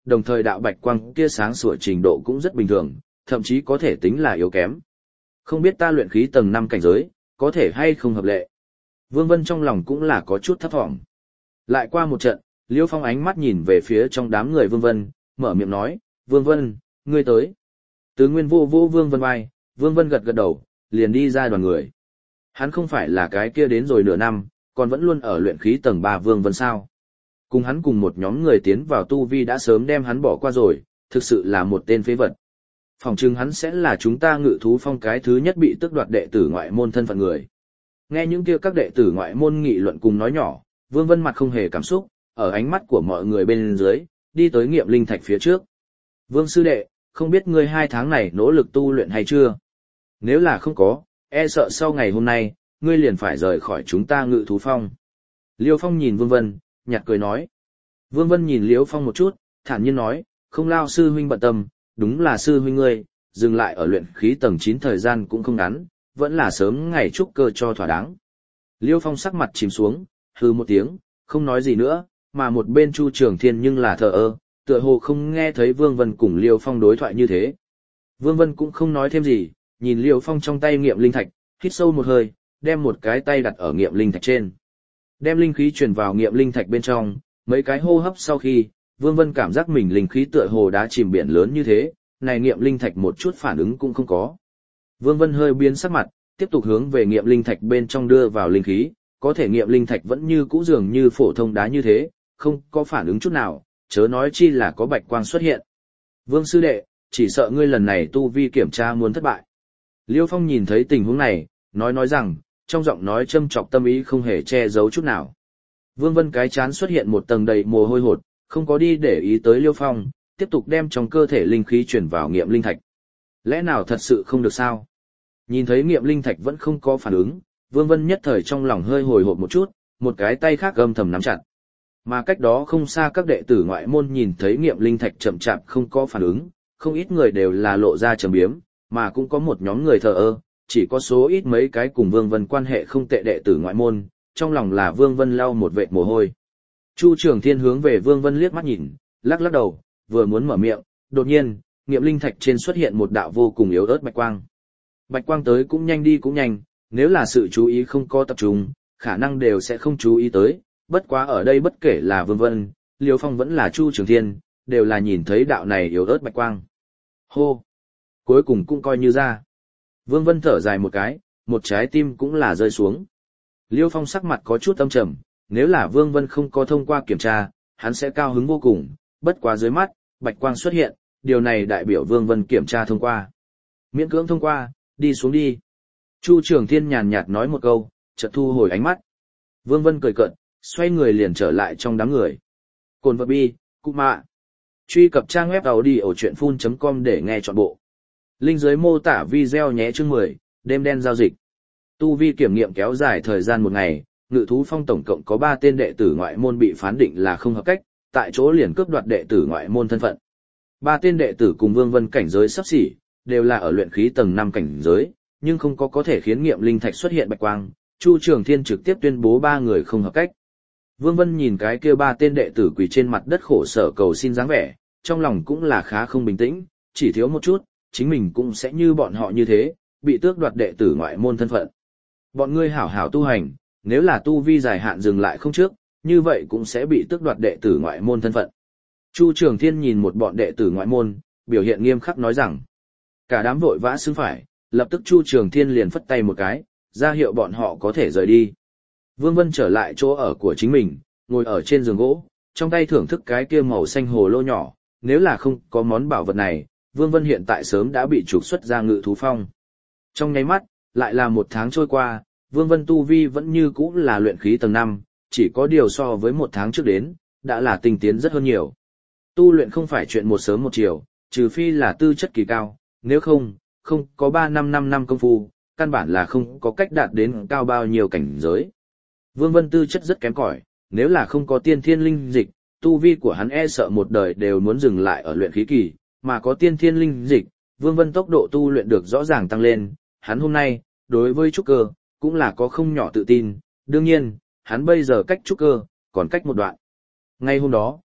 đồng thời đạo bạch quang kia sáng sủa trình độ cũng rất bình thường, thậm chí có thể tính là yếu kém. Không biết ta luyện khí tầng 5 cảnh giới, có thể hay không hợp lệ. Vương Vân trong lòng cũng là có chút thấp thỏm. Lại qua một trận, Liêu Phong ánh mắt nhìn về phía trong đám người Vương Vân, mở miệng nói, Vương Vân, ngươi tới. Tứ Nguyên vô vô Vương Vân vai, Vương Vân gật gật đầu, liền đi ra đoàn người. Hắn không phải là cái kia đến rồi nửa năm, còn vẫn luôn ở luyện khí tầng 3 Vương Vân sao. Cùng hắn cùng một nhóm người tiến vào tu vi đã sớm đem hắn bỏ qua rồi, thực sự là một tên phế vật. Phòng chừng hắn sẽ là chúng ta Ngự Thú Phong cái thứ nhất bị tước đoạt đệ tử ngoại môn thân phận người. Nghe những kia các đệ tử ngoại môn nghị luận cùng nói nhỏ, Vương Vân mặt không hề cảm xúc, ở ánh mắt của mọi người bên dưới, đi tới Nghiệm Linh Thạch phía trước. Vương sư đệ, không biết ngươi 2 tháng này nỗ lực tu luyện hay chưa? Nếu là không có, e sợ sau ngày hôm nay, ngươi liền phải rời khỏi chúng ta Ngự Thú Phong. Liêu Phong nhìn Vương Vân, nhạt cười nói. Vương Vân nhìn Liêu Phong một chút, thản nhiên nói, không lao sư huynh bận tâm, đúng là sư huynh ngươi, dừng lại ở luyện khí tầng 9 thời gian cũng không ngắn, vẫn là sớm ngày trúc cơ cho thỏa đáng. Liêu Phong sắc mặt chìm xuống, hừ một tiếng, không nói gì nữa, mà một bên Chu Trường Thiên nhưng là thờ ơ, tựa hồ không nghe thấy Vương Vân cùng Liêu Phong đối thoại như thế. Vương Vân cũng không nói thêm gì, nhìn Liêu Phong trong tay Nghiệm Linh Thạch, hít sâu một hơi, đem một cái tay đặt ở Nghiệm Linh Thạch trên. Đem linh khí truyền vào Nghiệm Linh Thạch bên trong, mấy cái hô hấp sau khi, Vương Vân cảm giác mình linh khí tựa hồ đã chìm biển lớn như thế, này Nghiệm Linh Thạch một chút phản ứng cũng không có. Vương Vân hơi biến sắc mặt, tiếp tục hướng về Nghiệm Linh Thạch bên trong đưa vào linh khí, có thể Nghiệm Linh Thạch vẫn như cũ dường như phổ thông đá như thế, không có phản ứng chút nào, chớ nói chi là có bạch quang xuất hiện. Vương sư đệ, chỉ sợ ngươi lần này tu vi kiểm tra muốn thất bại. Liêu Phong nhìn thấy tình huống này, nói rằng, trong giọng nói châm chọc tâm ý không hề che giấu chút nào. Vương Vân cái chán xuất hiện một tầng đầy mồ hôi hột, không có đi để ý tới Liêu Phong, tiếp tục đem trong cơ thể linh khí chuyển vào Nghiệm Linh Thạch. Lẽ nào thật sự không được sao? Nhìn thấy Nghiệm Linh Thạch vẫn không có phản ứng, Vương Vân nhất thời trong lòng hơi hồi hộp một chút, một cái tay khác âm thầm nắm chặt. Mà cách đó không xa các đệ tử ngoại môn nhìn thấy Nghiệm Linh Thạch chậm chạp không có phản ứng, không ít người đều là lộ ra trầm biếm, mà cũng có một nhóm người thờ ơ, chỉ có số ít mấy cái cùng Vương Vân quan hệ không tệ đệ tử ngoại môn, trong lòng là Vương Vân lau một vệt mồ hôi. Chu Trường Thiên hướng về Vương Vân liếc mắt nhìn, lắc lắc đầu, vừa muốn mở miệng, đột nhiên, Nghiệm Linh Thạch trên xuất hiện một đạo vô cùng yếu ớt bạch quang. Bạch quang tới cũng nhanh đi cũng nhanh, nếu là sự chú ý không có tập trung, khả năng đều sẽ không chú ý tới, bất quá ở đây bất kể là Vương Vân, Liêu Phong vẫn là Chu Trường Thiên, đều là nhìn thấy đạo này yếu ớt bạch quang. Hô! Cuối cùng cũng coi như ra. Vương Vân thở dài một cái, một trái tim cũng là rơi xuống. Liêu Phong sắc mặt có chút âm trầm, nếu là Vương Vân không có thông qua kiểm tra, hắn sẽ cao hứng vô cùng, bất quá dưới mắt, bạch quang xuất hiện, điều này đại biểu Vương Vân kiểm tra thông qua. Miễn cưỡng thông qua, đi xuống đi. Chu Trường Thiên nhàn nhạt nói một câu, chợt thu hồi ánh mắt. Vương Vân cười cợt, xoay người liền trở lại trong đám người. Cồn vật bi, cụ mạ. Truy cập trang web audiochuyenphun.com để nghe trọn bộ. Link dưới mô tả video nhé chương 10, đêm đen giao dịch. Tu vi kiểm nghiệm kéo dài thời gian 1 ngày, Ngự Thú Phong tổng cộng có 3 tên đệ tử ngoại môn bị phán định là không hợp cách, tại chỗ liền cướp đoạt đệ tử ngoại môn thân phận. 3 tên đệ tử cùng Vương Vân cảnh giới sắp xỉ, đều là ở luyện khí tầng 5 cảnh giới, nhưng không có thể khiến Nghiệm Linh Thạch xuất hiện bạch quang, Chu Trường Thiên trực tiếp tuyên bố 3 người không hợp cách. Vương Vân nhìn cái kia 3 tên đệ tử quỳ trên mặt đất khổ sở cầu xin dáng vẻ, trong lòng cũng là khá không bình tĩnh, chỉ thiếu một chút, chính mình cũng sẽ như bọn họ như thế, bị tước đoạt đệ tử ngoại môn thân phận. Bọn ngươi hảo hảo tu hành, nếu là tu vi dài hạn dừng lại không trước, như vậy cũng sẽ bị tước đoạt đệ tử ngoại môn thân phận. Chu Trường Thiên nhìn một bọn đệ tử ngoại môn, biểu hiện nghiêm khắc nói rằng, cả đám vội vã xứng phải, lập tức Chu Trường Thiên liền phất tay một cái, ra hiệu bọn họ có thể rời đi. Vương Vân trở lại chỗ ở của chính mình, ngồi ở trên giường gỗ, trong tay thưởng thức cái kia màu xanh hồ lô nhỏ, nếu là không có món bảo vật này, Vương Vân hiện tại sớm đã bị trục xuất ra Ngự Thú Phong. Trong nháy mắt, lại là 1 tháng trôi qua, Vương Vân tu vi vẫn như cũ là luyện khí tầng 5, chỉ có điều so với 1 tháng trước đến, đã là tinh tiến rất hơn nhiều. Tu luyện không phải chuyện một sớm một chiều, trừ phi là tư chất kỳ cao, nếu không có 5 năm công phu, căn bản là không có cách đạt đến cao bao nhiêu cảnh giới. Vương Vân tư chất rất kém cỏi, nếu là không có tiên thiên linh dịch, tu vi của hắn e sợ một đời đều muốn dừng lại ở luyện khí kỳ, mà có tiên thiên linh dịch, Vương Vân tốc độ tu luyện được rõ ràng tăng lên, hắn hôm nay, đối với trúc cơ, cũng là có không nhỏ tự tin, đương nhiên, hắn bây giờ cách trúc cơ, còn cách một đoạn. Ngay hôm đó,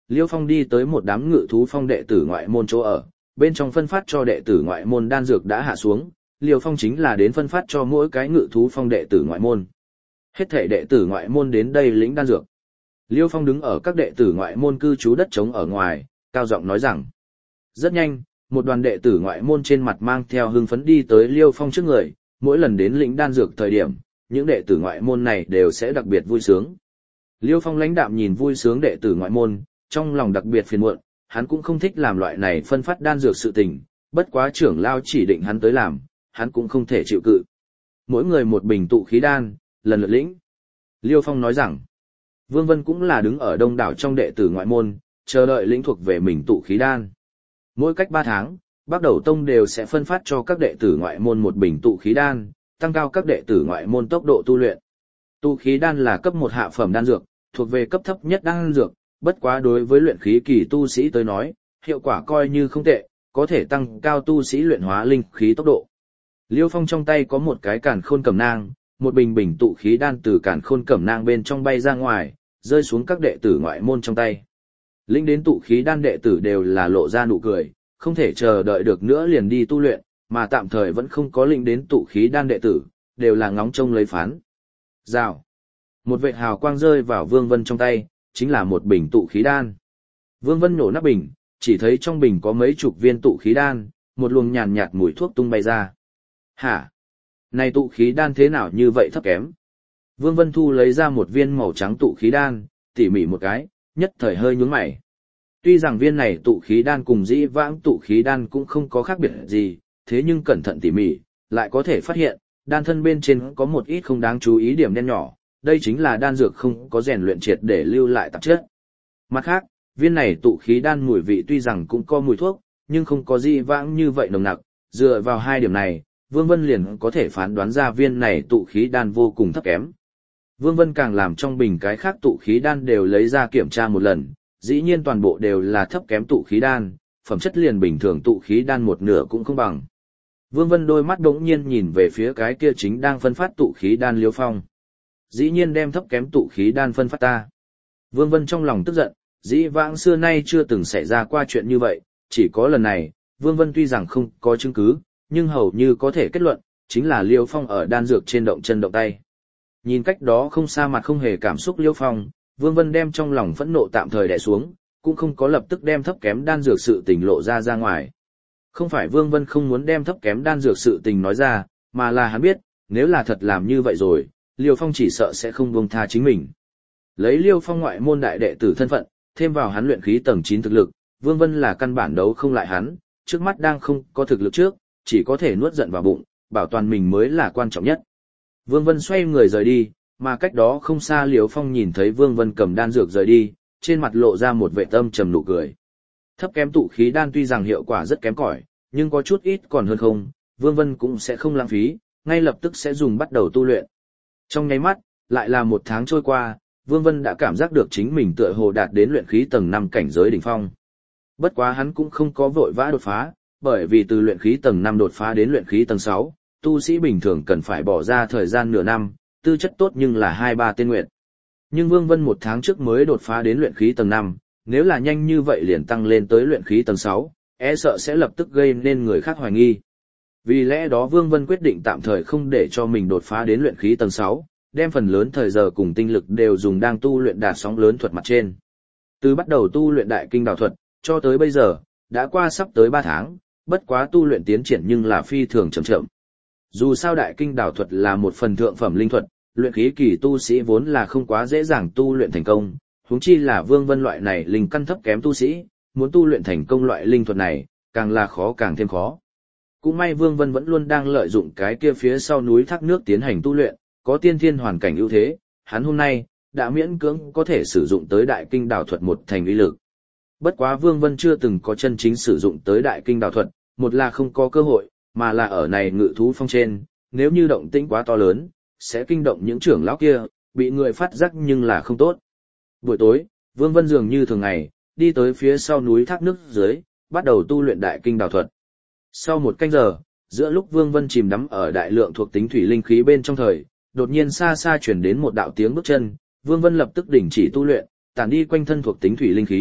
Liêu Phong đi tới một đám ngự thú phong đệ tử ngoại môn chỗ ở, bên trong phân phát cho đệ tử ngoại môn đan dược đã hạ xuống, Liêu Phong chính là đến phân phát cho mỗi cái ngự thú phong đệ tử ngoại môn. Hết thảy đệ tử ngoại môn đến đây lĩnh đan dược. Liêu Phong đứng ở các đệ tử ngoại môn cư trú đất trống ở ngoài, cao giọng nói rằng. Rất nhanh, một đoàn đệ tử ngoại môn trên mặt mang theo hưng phấn đi tới Liêu Phong trước người, mỗi lần đến lĩnh đan dược thời điểm, những đệ tử ngoại môn này đều sẽ đặc biệt vui sướng. Liêu Phong lãnh đạm nhìn vui sướng đệ tử ngoại môn, trong lòng đặc biệt phiền muộn, hắn cũng không thích làm loại này phân phát đan dược sự tình, bất quá trưởng lao chỉ định hắn tới làm, hắn cũng không thể chịu cự. Mỗi người một bình tụ khí đan, lần lượt lĩnh. Liêu Phong nói rằng, Vương Vân cũng là đứng ở đông đảo trong đệ tử ngoại môn, chờ đợi lĩnh thuộc về mình tụ khí đan. Mỗi cách 3 tháng, Bắc Đầu Tông đều sẽ phân phát cho các đệ tử ngoại môn một bình tụ khí đan, tăng cao các đệ tử ngoại môn tốc độ tu luyện. Tụ khí đan là cấp 1 hạ phẩm đan dược, thuộc về cấp thấp nhất đan dược, bất quá đối với luyện khí kỳ tu sĩ tới nói, hiệu quả coi như không tệ, có thể tăng cao tu sĩ luyện hóa linh khí tốc độ. Liêu Phong trong tay có một cái càn khôn cẩm nang, một bình tụ khí đan từ càn khôn cẩm nang bên trong bay ra ngoài, rơi xuống các đệ tử ngoại môn trong tay. Lĩnh đến tụ khí đan đệ tử đều là lộ ra nụ cười, không thể chờ đợi được nữa liền đi tu luyện, mà tạm thời vẫn không có lĩnh đến tụ khí đan đệ tử, đều là ngóng trông lấy phán. Rào. Một vệt hào quang rơi vào Vương Vân trong tay, chính là một bình tụ khí đan. Vương Vân nổ nắp bình, chỉ thấy trong bình có mấy chục viên tụ khí đan, một luồng nhàn nhạt mùi thuốc tung bay ra. Hả? Này tụ khí đan thế nào như vậy thấp kém? Vương Vân Thu lấy ra một viên màu trắng tụ khí đan, tỉ mỉ một cái, nhất thời hơi nhướng mày. Tuy rằng viên này tụ khí đan cùng dĩ vãng tụ khí đan cũng không có khác biệt gì, thế nhưng cẩn thận tỉ mỉ, lại có thể phát hiện, đan thân bên trên có một ít không đáng chú ý điểm đen nhỏ, đây chính là đan dược không có rèn luyện triệt để lưu lại tạp chất. Mặt khác, viên này tụ khí đan mùi vị tuy rằng cũng có mùi thuốc, nhưng không có dĩ vãng như vậy nồng nặc, dựa vào hai điểm này, Vương Vân liền có thể phán đoán ra viên này tụ khí đan vô cùng thấp kém. Vương Vân càng làm trong bình cái khác tụ khí đan đều lấy ra kiểm tra một lần, dĩ nhiên toàn bộ đều là thấp kém tụ khí đan, phẩm chất liền bình thường tụ khí đan một nửa cũng không bằng. Vương Vân đôi mắt đống nhiên nhìn về phía cái kia chính đang phân phát tụ khí đan Liêu Phong. Dĩ nhiên đem thấp kém tụ khí đan phân phát ta. Vương Vân trong lòng tức giận, dĩ vãng xưa nay chưa từng xảy ra qua chuyện như vậy, chỉ có lần này, Vương Vân tuy rằng không có chứng cứ, nhưng hầu như có thể kết luận, chính là Liêu Phong ở đan dược trên động chân động tay. Nhìn cách đó không xa mặt không hề cảm xúc Liêu Phong, Vương Vân đem trong lòng phẫn nộ tạm thời đè xuống, cũng không có lập tức đem thấp kém đan dược sự tình lộ ra ngoài. Không phải Vương Vân không muốn đem thấp kém đan dược sự tình nói ra, mà là hắn biết, nếu là thật làm như vậy rồi, Liêu Phong chỉ sợ sẽ không buông tha chính mình. Lấy Liêu Phong ngoại môn đại đệ tử thân phận, thêm vào hắn luyện khí tầng 9 thực lực, Vương Vân là căn bản đấu không lại hắn, trước mắt đang không có thực lực trước, chỉ có thể nuốt giận vào bụng, bảo toàn mình mới là quan trọng nhất. Vương Vân xoay người rời đi, mà cách đó không xa Liêu Phong nhìn thấy Vương Vân cầm đan dược rời đi, trên mặt lộ ra một vẻ tâm trầm nụ cười. Thấp kém tụ khí đan tuy rằng hiệu quả rất kém cỏi, nhưng có chút ít còn hơn không, Vương Vân cũng sẽ không lãng phí, ngay lập tức sẽ dùng bắt đầu tu luyện. Trong nháy mắt, lại là 1 tháng trôi qua, Vương Vân đã cảm giác được chính mình tựa hồ đạt đến luyện khí tầng 5 cảnh giới đỉnh phong. Bất quá hắn cũng không có vội vã đột phá, bởi vì từ luyện khí tầng 5 đột phá đến luyện khí tầng 6, tu sĩ bình thường cần phải bỏ ra thời gian nửa năm, tư chất tốt nhưng là 2-3 tên nguyệt. Nhưng Vương Vân 1 tháng trước mới đột phá đến luyện khí tầng 5, nếu là nhanh như vậy liền tăng lên tới luyện khí tầng 6, e sợ sẽ lập tức gây nên người khác hoài nghi. Vì lẽ đó Vương Vân quyết định tạm thời không để cho mình đột phá đến luyện khí tầng 6, đem phần lớn thời giờ cùng tinh lực đều dùng đang tu luyện đạt sóng lớn thuật mặt trên. Từ bắt đầu tu luyện đại kinh đào thuật, cho tới bây giờ, đã qua sắp tới 3 tháng, bất quá tu luyện tiến triển nhưng là phi thường chậm chậm. Dù sao đại kinh đào thuật là một phần thượng phẩm linh thuật, luyện khí kỳ tu sĩ vốn là không quá dễ dàng tu luyện thành công, huống chi là Vương Vân loại này linh căn thấp kém tu sĩ, muốn tu luyện thành công loại linh thuật này, càng là khó càng thêm khó. Cũng may Vương Vân vẫn luôn đang lợi dụng cái kia phía sau núi thác nước tiến hành tu luyện, có tiên thiên hoàn cảnh ưu thế, hắn hôm nay đã miễn cưỡng có thể sử dụng tới đại kinh đào thuật một thành uy lực. Bất quá Vương Vân chưa từng có chân chính sử dụng tới đại kinh đào thuật, một là không có cơ hội, mà là ở này ngự thú phong trên, nếu như động tĩnh quá to lớn, sẽ kinh động những trưởng lão kia, bị người phát giác nhưng là không tốt. Buổi tối, Vương Vân dường như thường ngày, đi tới phía sau núi thác nước dưới, bắt đầu tu luyện đại kinh đào thuật. Sau 1 canh giờ, giữa lúc Vương Vân chìm đắm ở đại lượng thuộc tính thủy linh khí bên trong thời, đột nhiên xa xa truyền đến một đạo tiếng bước chân, Vương Vân lập tức đình chỉ tu luyện, tản đi quanh thân thuộc tính thủy linh khí,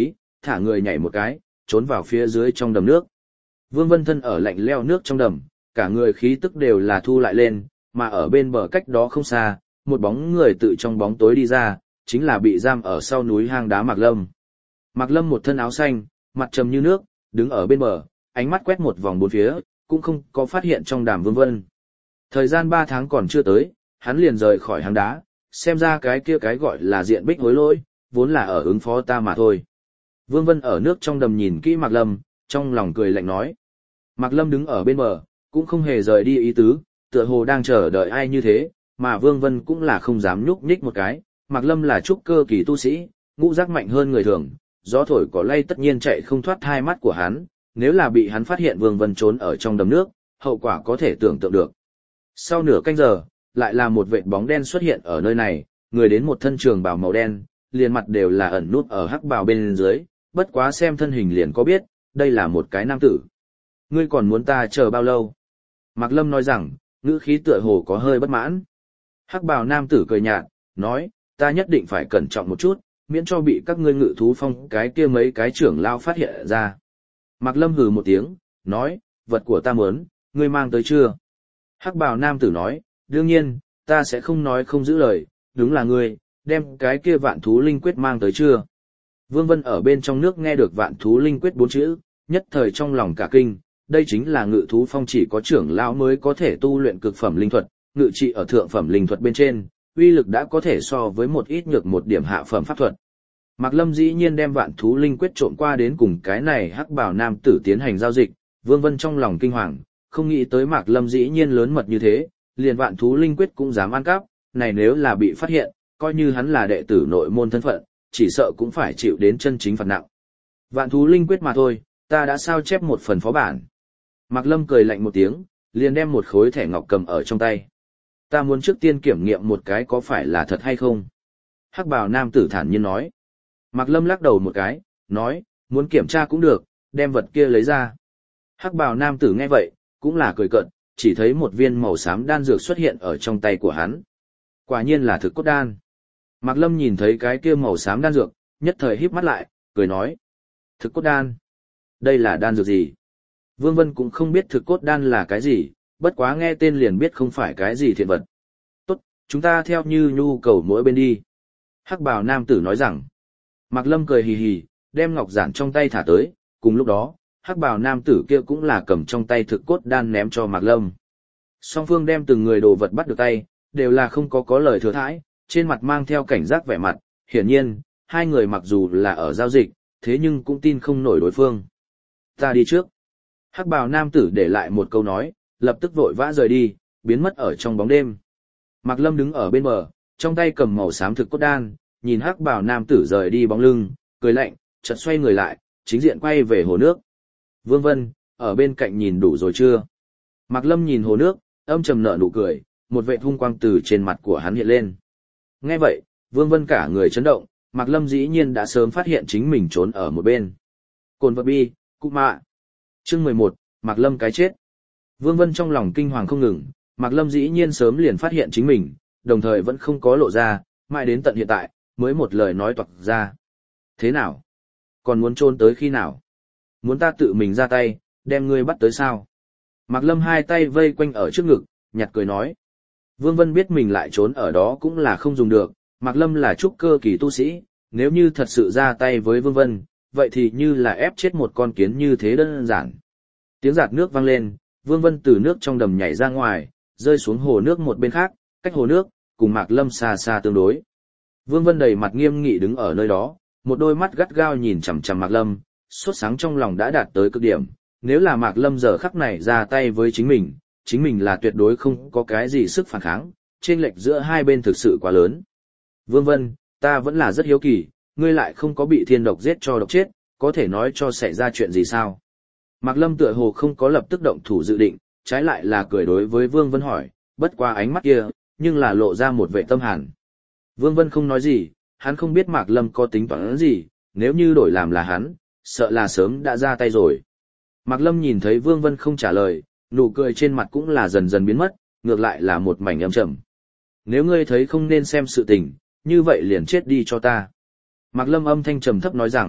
thả người nhảy một cái, trốn vào phía dưới trong đầm nước. Vương Vân thân ở lạnh leo nước trong đầm, cả người khí tức đều là thu lại lên, mà ở bên bờ cách đó không xa, một bóng người tự trong bóng tối đi ra, chính là bị giam ở sau núi hang đá Mạc Lâm. Mạc Lâm một thân áo xanh, mặt trầm như nước, đứng ở bên bờ, ánh mắt quét một vòng bốn phía, cũng không có phát hiện trong đàm Vương Vân. Thời gian 3 tháng còn chưa tới, hắn liền rời khỏi hang đá, xem ra cái kia cái gọi là diện bích hối lỗi, vốn là ở ứng phó ta mà thôi. Vương Vân ở nước trong đầm nhìn kỹ Mạc Lâm, trong lòng cười lạnh nói. Mạc Lâm đứng ở bên bờ, cũng không hề rời đi ý tứ, tựa hồ đang chờ đợi ai như thế, mà Vương Vân cũng là không dám nhúc nhích một cái. Mạc Lâm là trúc cơ kỳ tu sĩ, ngũ giác mạnh hơn người thường, gió thổi cỏ lay tất nhiên chạy không thoát hai mắt của hắn, nếu là bị hắn phát hiện Vương Vân trốn ở trong đầm nước, hậu quả có thể tưởng tượng được. Sau nửa canh giờ, lại là một vệt bóng đen xuất hiện ở nơi này, người đến một thân trường bào màu đen, liền mặt đều là ẩn nút ở hắc bào bên dưới, bất quá xem thân hình liền có biết, đây là một cái nam tử. Ngươi còn muốn ta chờ bao lâu? Mạc Lâm nói rằng, ngữ khí tựa hồ có hơi bất mãn. Hắc bào nam tử cười nhạt, nói, ta nhất định phải cẩn trọng một chút, miễn cho bị các ngươi ngự thú phong cái kia mấy cái trưởng lao phát hiện ra. Mạc Lâm hừ một tiếng, nói, vật của ta muốn, ngươi mang tới chưa? Hắc bào nam tử nói, đương nhiên, ta sẽ không nói không giữ lời, đúng là ngươi, đem cái kia vạn thú linh quyết mang tới chưa? Vương Vân ở bên trong nước nghe được vạn thú linh quyết 4 chữ, nhất thời trong lòng cả kinh, đây chính là ngự thú phong chỉ có trưởng lão mới có thể tu luyện cực phẩm linh thuật, ngự trị ở thượng phẩm linh thuật bên trên, uy lực đã có thể so với một ít nhược một điểm hạ phẩm pháp thuật. Mạc Lâm dĩ nhiên đem vạn thú linh quyết trộn qua đến cùng cái này hắc bào nam tử tiến hành giao dịch, Vương Vân trong lòng kinh hoàng, không nghĩ tới Mạc Lâm dĩ nhiên lớn mật như thế, liền vạn thú linh quyết cũng dám ăn cắp, này nếu là bị phát hiện, coi như hắn là đệ tử nội môn thân phận, chỉ sợ cũng phải chịu đến chân chính phạt nặng. Vạn thú linh quyết mà thôi, ta đã sao chép một phần phó bản. Mạc Lâm cười lạnh một tiếng, liền đem một khối thẻ ngọc cầm ở trong tay. Ta muốn trước tiên kiểm nghiệm một cái có phải là thật hay không. Hắc bào nam tử thản nhiên nói. Mạc Lâm lắc đầu một cái, nói, muốn kiểm tra cũng được, đem vật kia lấy ra. Hắc bào nam tử nghe vậy, cũng là cười cợt, chỉ thấy một viên màu xám đan dược xuất hiện ở trong tay của hắn. Quả nhiên là thực cốt đan. Mạc Lâm nhìn thấy cái kia màu xám đan dược, nhất thời híp mắt lại, cười nói. Thực cốt đan? Đây là đan dược gì? Vương Vân cũng không biết thực cốt đan là cái gì, bất quá nghe tên liền biết không phải cái gì thiện vật. Tốt, chúng ta theo như nhu cầu mỗi bên đi. Hắc bào nam tử nói rằng. Mạc Lâm cười hì hì, đem ngọc giản trong tay thả tới, cùng lúc đó, hắc bào nam tử kia cũng là cầm trong tay thực cốt đan ném cho Mạc Lâm. Song phương đem từng người đồ vật bắt được tay, đều là không có lời thừa thãi, trên mặt mang theo cảnh giác vẻ mặt, hiển nhiên, hai người mặc dù là ở giao dịch, thế nhưng cũng tin không nổi đối phương. Ta đi trước. Hắc bào nam tử để lại một câu nói, lập tức vội vã rời đi, biến mất ở trong bóng đêm. Mạc Lâm đứng ở bên bờ, trong tay cầm màu xám thực cốt đan, nhìn hắc bào nam tử rời đi bóng lưng, cười lạnh, chợt xoay người lại, chính diện quay về hồ nước. Vương Vân, ở bên cạnh nhìn đủ rồi chưa? Mạc Lâm nhìn hồ nước, âm trầm nở nụ cười, một vệt hung quang từ trên mặt của hắn hiện lên. Nghe vậy, Vương Vân cả người chấn động, Mạc Lâm dĩ nhiên đã sớm phát hiện chính mình trốn ở một bên. Cồn vật bi, cụ mạ. Chương 11, Mạc Lâm cái chết. Vương Vân trong lòng kinh hoàng không ngừng, Mạc Lâm dĩ nhiên sớm liền phát hiện chính mình, đồng thời vẫn không có lộ ra, mãi đến tận hiện tại, mới một lời nói toạc ra. Thế nào? Còn muốn trốn tới khi nào? Muốn ta tự mình ra tay, đem ngươi bắt tới sao? Mạc Lâm hai tay vây quanh ở trước ngực, nhạt cười nói. Vương Vân biết mình lại trốn ở đó cũng là không dùng được, Mạc Lâm là trúc cơ kỳ tu sĩ, nếu như thật sự ra tay với Vương Vân, vậy thì như là ép chết một con kiến như thế đơn giản. Tiếng giạt nước vang lên, Vương Vân từ nước trong đầm nhảy ra ngoài, rơi xuống hồ nước một bên khác, cách hồ nước, cùng Mạc Lâm xa xa tương đối. Vương Vân đầy mặt nghiêm nghị đứng ở nơi đó, một đôi mắt gắt gao nhìn chằm chằm Mạc Lâm, sốt sáng trong lòng đã đạt tới cực điểm, nếu là Mạc Lâm giờ khắc này ra tay với chính mình là tuyệt đối không có cái gì sức phản kháng, chênh lệch giữa hai bên thực sự quá lớn. Vương Vân, ta vẫn là rất hiếu kỳ, ngươi lại không có bị thiên độc giết cho độc chết, có thể nói cho xảy ra chuyện gì sao? Mạc Lâm tựa hồ không có lập tức động thủ dự định, trái lại là cười đối với Vương Vân hỏi, bất qua ánh mắt kia, nhưng là lộ ra một vẻ tâm hàn. Vương Vân không nói gì, hắn không biết Mạc Lâm có tính toán gì, nếu như đổi làm là hắn, sợ là sớm đã ra tay rồi. Mạc Lâm nhìn thấy Vương Vân không trả lời, nụ cười trên mặt cũng là dần dần biến mất, ngược lại là một mảnh âm trầm. Nếu ngươi thấy không nên xem sự tình, như vậy liền chết đi cho ta. Mạc Lâm âm thanh trầm thấp nói rằng,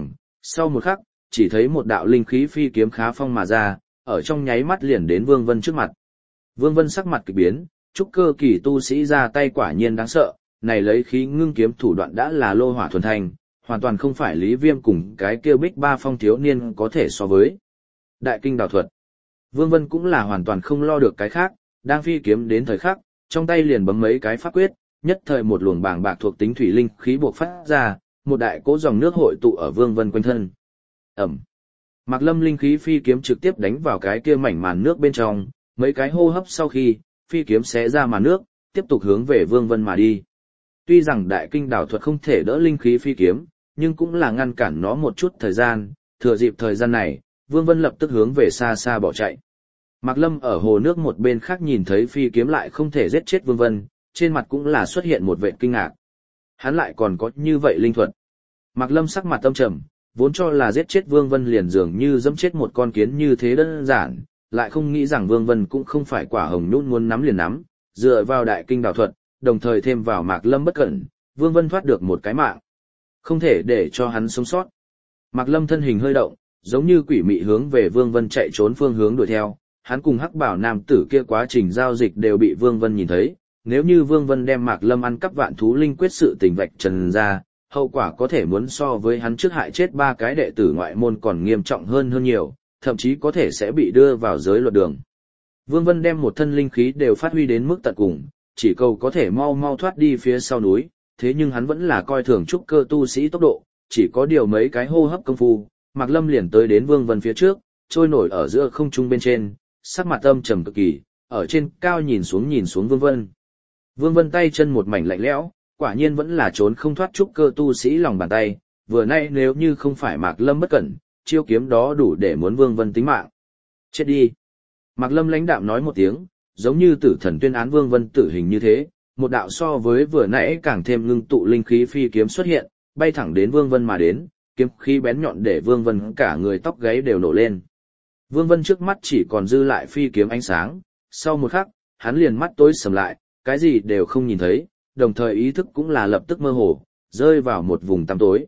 Sau một khắc, chỉ thấy một đạo linh khí phi kiếm khá phong mà ra, ở trong nháy mắt liền đến Vương Vân trước mặt. Vương Vân sắc mặt kỳ biến, trúc cơ kỳ tu sĩ ra tay quả nhiên đáng sợ, này lấy khí ngưng kiếm thủ đoạn đã là lô hỏa thuần thành, hoàn toàn không phải Lý Viêm cùng cái kêu Bích Ba Phong thiếu niên có thể so với. Đại kinh đào thuật. Vương Vân cũng là hoàn toàn không lo được cái khác, đang phi kiếm đến thời khắc, trong tay liền bấm mấy cái pháp quyết, nhất thời một luồng bàng bạc thuộc tính thủy linh khí buộc phát ra, một đại cỗ dòng nước hội tụ ở Vương Vân quanh thân. Ẩm. Mạc Lâm linh khí phi kiếm trực tiếp đánh vào cái kia mảnh màn nước bên trong, mấy cái hô hấp sau khi, phi kiếm xé ra màn nước, tiếp tục hướng về Vương Vân mà đi. Tuy rằng đại kinh đảo thuật không thể đỡ linh khí phi kiếm, nhưng cũng là ngăn cản nó một chút thời gian, thừa dịp thời gian này, Vương Vân lập tức hướng về xa xa bỏ chạy. Mạc Lâm ở hồ nước một bên khác nhìn thấy phi kiếm lại không thể giết chết Vương Vân, trên mặt cũng là xuất hiện một vẻ kinh ngạc. Hắn lại còn có như vậy linh thuật. Mạc Lâm sắc mặt âm trầm, vốn cho là giết chết Vương Vân liền dường như dẫm chết một con kiến như thế đơn giản, lại không nghĩ rằng Vương Vân cũng không phải quả hồng nhún muốn nắm liền nắm, dựa vào đại kinh đảo thuật, đồng thời thêm vào Mạc Lâm bất cẩn, Vương Vân thoát được một cái mạng. Không thể để cho hắn sống sót. Mạc Lâm thân hình hơi động, giống như quỷ mị hướng về Vương Vân chạy trốn phương hướng đuổi theo, hắn cùng Hắc Bảo nam tử kia quá trình giao dịch đều bị Vương Vân nhìn thấy, nếu như Vương Vân đem Mạc Lâm ăn cắp vạn thú linh quyết sự tình vạch trần ra, hậu quả có thể muốn so với hắn trước hại chết 3 cái đệ tử ngoại môn còn nghiêm trọng hơn nhiều, thậm chí có thể sẽ bị đưa vào giới luật đường. Vương Vân đem một thân linh khí đều phát huy đến mức tận cùng, chỉ cầu có thể mau mau thoát đi phía sau núi, thế nhưng hắn vẫn là coi thường trúc cơ tu sĩ tốc độ, chỉ có điều mấy cái hô hấp công phu, Mạc Lâm liền tới đến Vương Vân phía trước, trôi nổi ở giữa không trung bên trên, sắc mặt âm trầm cực kỳ, ở trên cao nhìn xuống Vương Vân. Vương Vân tay chân một mảnh lạnh lẽo, quả nhiên vẫn là trốn không thoát trúc cơ tu sĩ lòng bàn tay, vừa nay nếu như không phải Mạc Lâm bất cẩn, chiêu kiếm đó đủ để muốn Vương Vân tính mạng. Chết đi. Mạc Lâm lãnh đạm nói một tiếng, giống như tử thần tuyên án Vương Vân tử hình như thế, một đạo so với vừa nãy càng thêm ngưng tụ linh khí phi kiếm xuất hiện, bay thẳng đến Vương Vân mà đến, kiếm khí bén nhọn để Vương Vân cả người tóc gáy đều nổ lên. Vương Vân trước mắt chỉ còn dư lại phi kiếm ánh sáng, sau một khắc, hắn liền mắt tối sầm lại, cái gì đều không nhìn thấy, đồng thời ý thức cũng là lập tức mơ hồ, rơi vào một vùng tăm tối.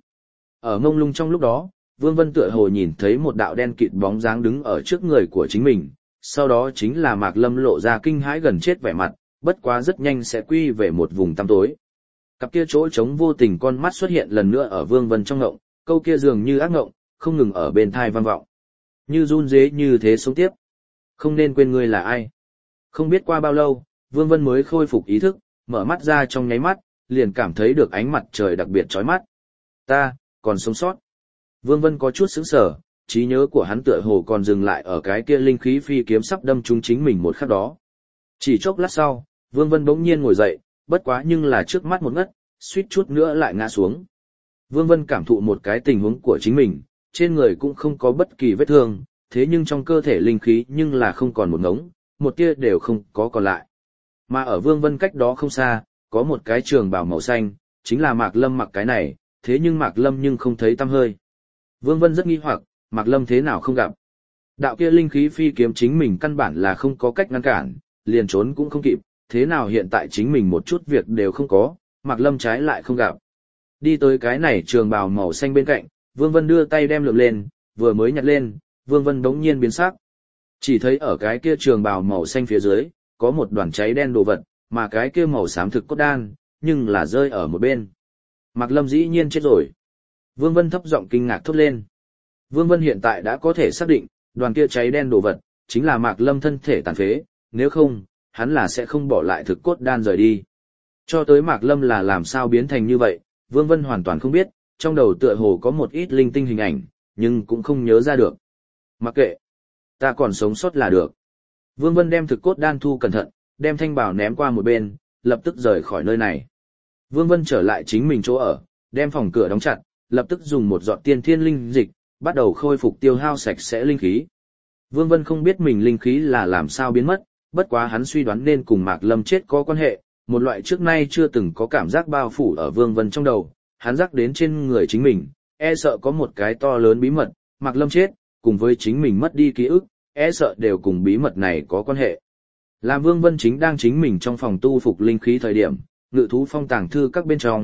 Ở mông lung trong lúc đó, Vương Vân tựa hồ nhìn thấy một đạo đen kịt bóng dáng đứng ở trước người của chính mình, sau đó chính là Mạc Lâm lộ ra kinh hãi gần chết vẻ mặt, bất quá rất nhanh sẽ quy về một vùng tăm tối. Cặp kia chỗ trống vô tình con mắt xuất hiện lần nữa ở Vương Vân trong ngộng, câu kia dường như ác ngộng, không ngừng ở bên tai vang vọng. Như run rế như thế sống tiếp. Không nên quên ngươi là ai. Không biết qua bao lâu, Vương Vân mới khôi phục ý thức, mở mắt ra trong nháy mắt, liền cảm thấy được ánh mặt trời đặc biệt chói mắt. Ta, còn sống sót. Vương Vân có chút sững sờ, trí nhớ của hắn tựa hồ còn dừng lại ở cái kia linh khí phi kiếm sắp đâm trúng chính mình một khắc đó. Chỉ chốc lát sau, Vương Vân bỗng nhiên ngồi dậy, bất quá nhưng là trước mắt một ngất, suýt chút nữa lại ngã xuống. Vương Vân cảm thụ một cái tình huống của chính mình, trên người cũng không có bất kỳ vết thương, thế nhưng trong cơ thể linh khí nhưng là không còn một ngống, một tia đều không có còn lại. Mà ở Vương Vân cách đó không xa, có một cái trường bào màu xanh, chính là Mạc Lâm mặc cái này, thế nhưng Mạc Lâm nhưng không thấy tăm hơi. Vương Vân rất nghi hoặc, Mạc Lâm thế nào không gặp. Đạo kia linh khí phi kiếm chính mình căn bản là không có cách ngăn cản, liền trốn cũng không kịp, thế nào hiện tại chính mình một chút việc đều không có, Mạc Lâm trái lại không gặp. Đi tới cái này trường bào màu xanh bên cạnh, Vương Vân đưa tay đem lượm lên, vừa mới nhặt lên, Vương Vân đống nhiên biến sắc. Chỉ thấy ở cái kia trường bào màu xanh phía dưới, có một đoàn cháy đen đồ vật, mà cái kia màu xám thực cốt đan, nhưng là rơi ở một bên. Mạc Lâm dĩ nhiên chết rồi. Vương Vân thấp giọng kinh ngạc thốt lên. Vương Vân hiện tại đã có thể xác định, đoàn kia cháy đen đồ vật, chính là Mạc Lâm thân thể tàn phế, nếu không, hắn là sẽ không bỏ lại thực cốt đan rời đi. Cho tới Mạc Lâm là làm sao biến thành như vậy, Vương Vân hoàn toàn không biết, trong đầu tựa hồ có một ít linh tinh hình ảnh, nhưng cũng không nhớ ra được. Mặc kệ, ta còn sống sót là được. Vương Vân đem thực cốt đan thu cẩn thận, đem thanh bảo ném qua một bên, lập tức rời khỏi nơi này. Vương Vân trở lại chính mình chỗ ở, đem phòng cửa đóng chặt, lập tức dùng một giọt tiên thiên linh dịch, bắt đầu khôi phục tiêu hao sạch sẽ linh khí. Vương Vân không biết mình linh khí là làm sao biến mất, bất quá hắn suy đoán nên cùng Mạc Lâm chết có quan hệ, một loại trước nay chưa từng có cảm giác bao phủ ở Vương Vân trong đầu, hắn rắc đến trên người chính mình, e sợ có một cái to lớn bí mật, Mạc Lâm chết, cùng với chính mình mất đi ký ức, e sợ đều cùng bí mật này có quan hệ. Làm Vương Vân chính đang chính mình trong phòng tu phục linh khí thời điểm, Ngự thú phong tàng thư các bên trong,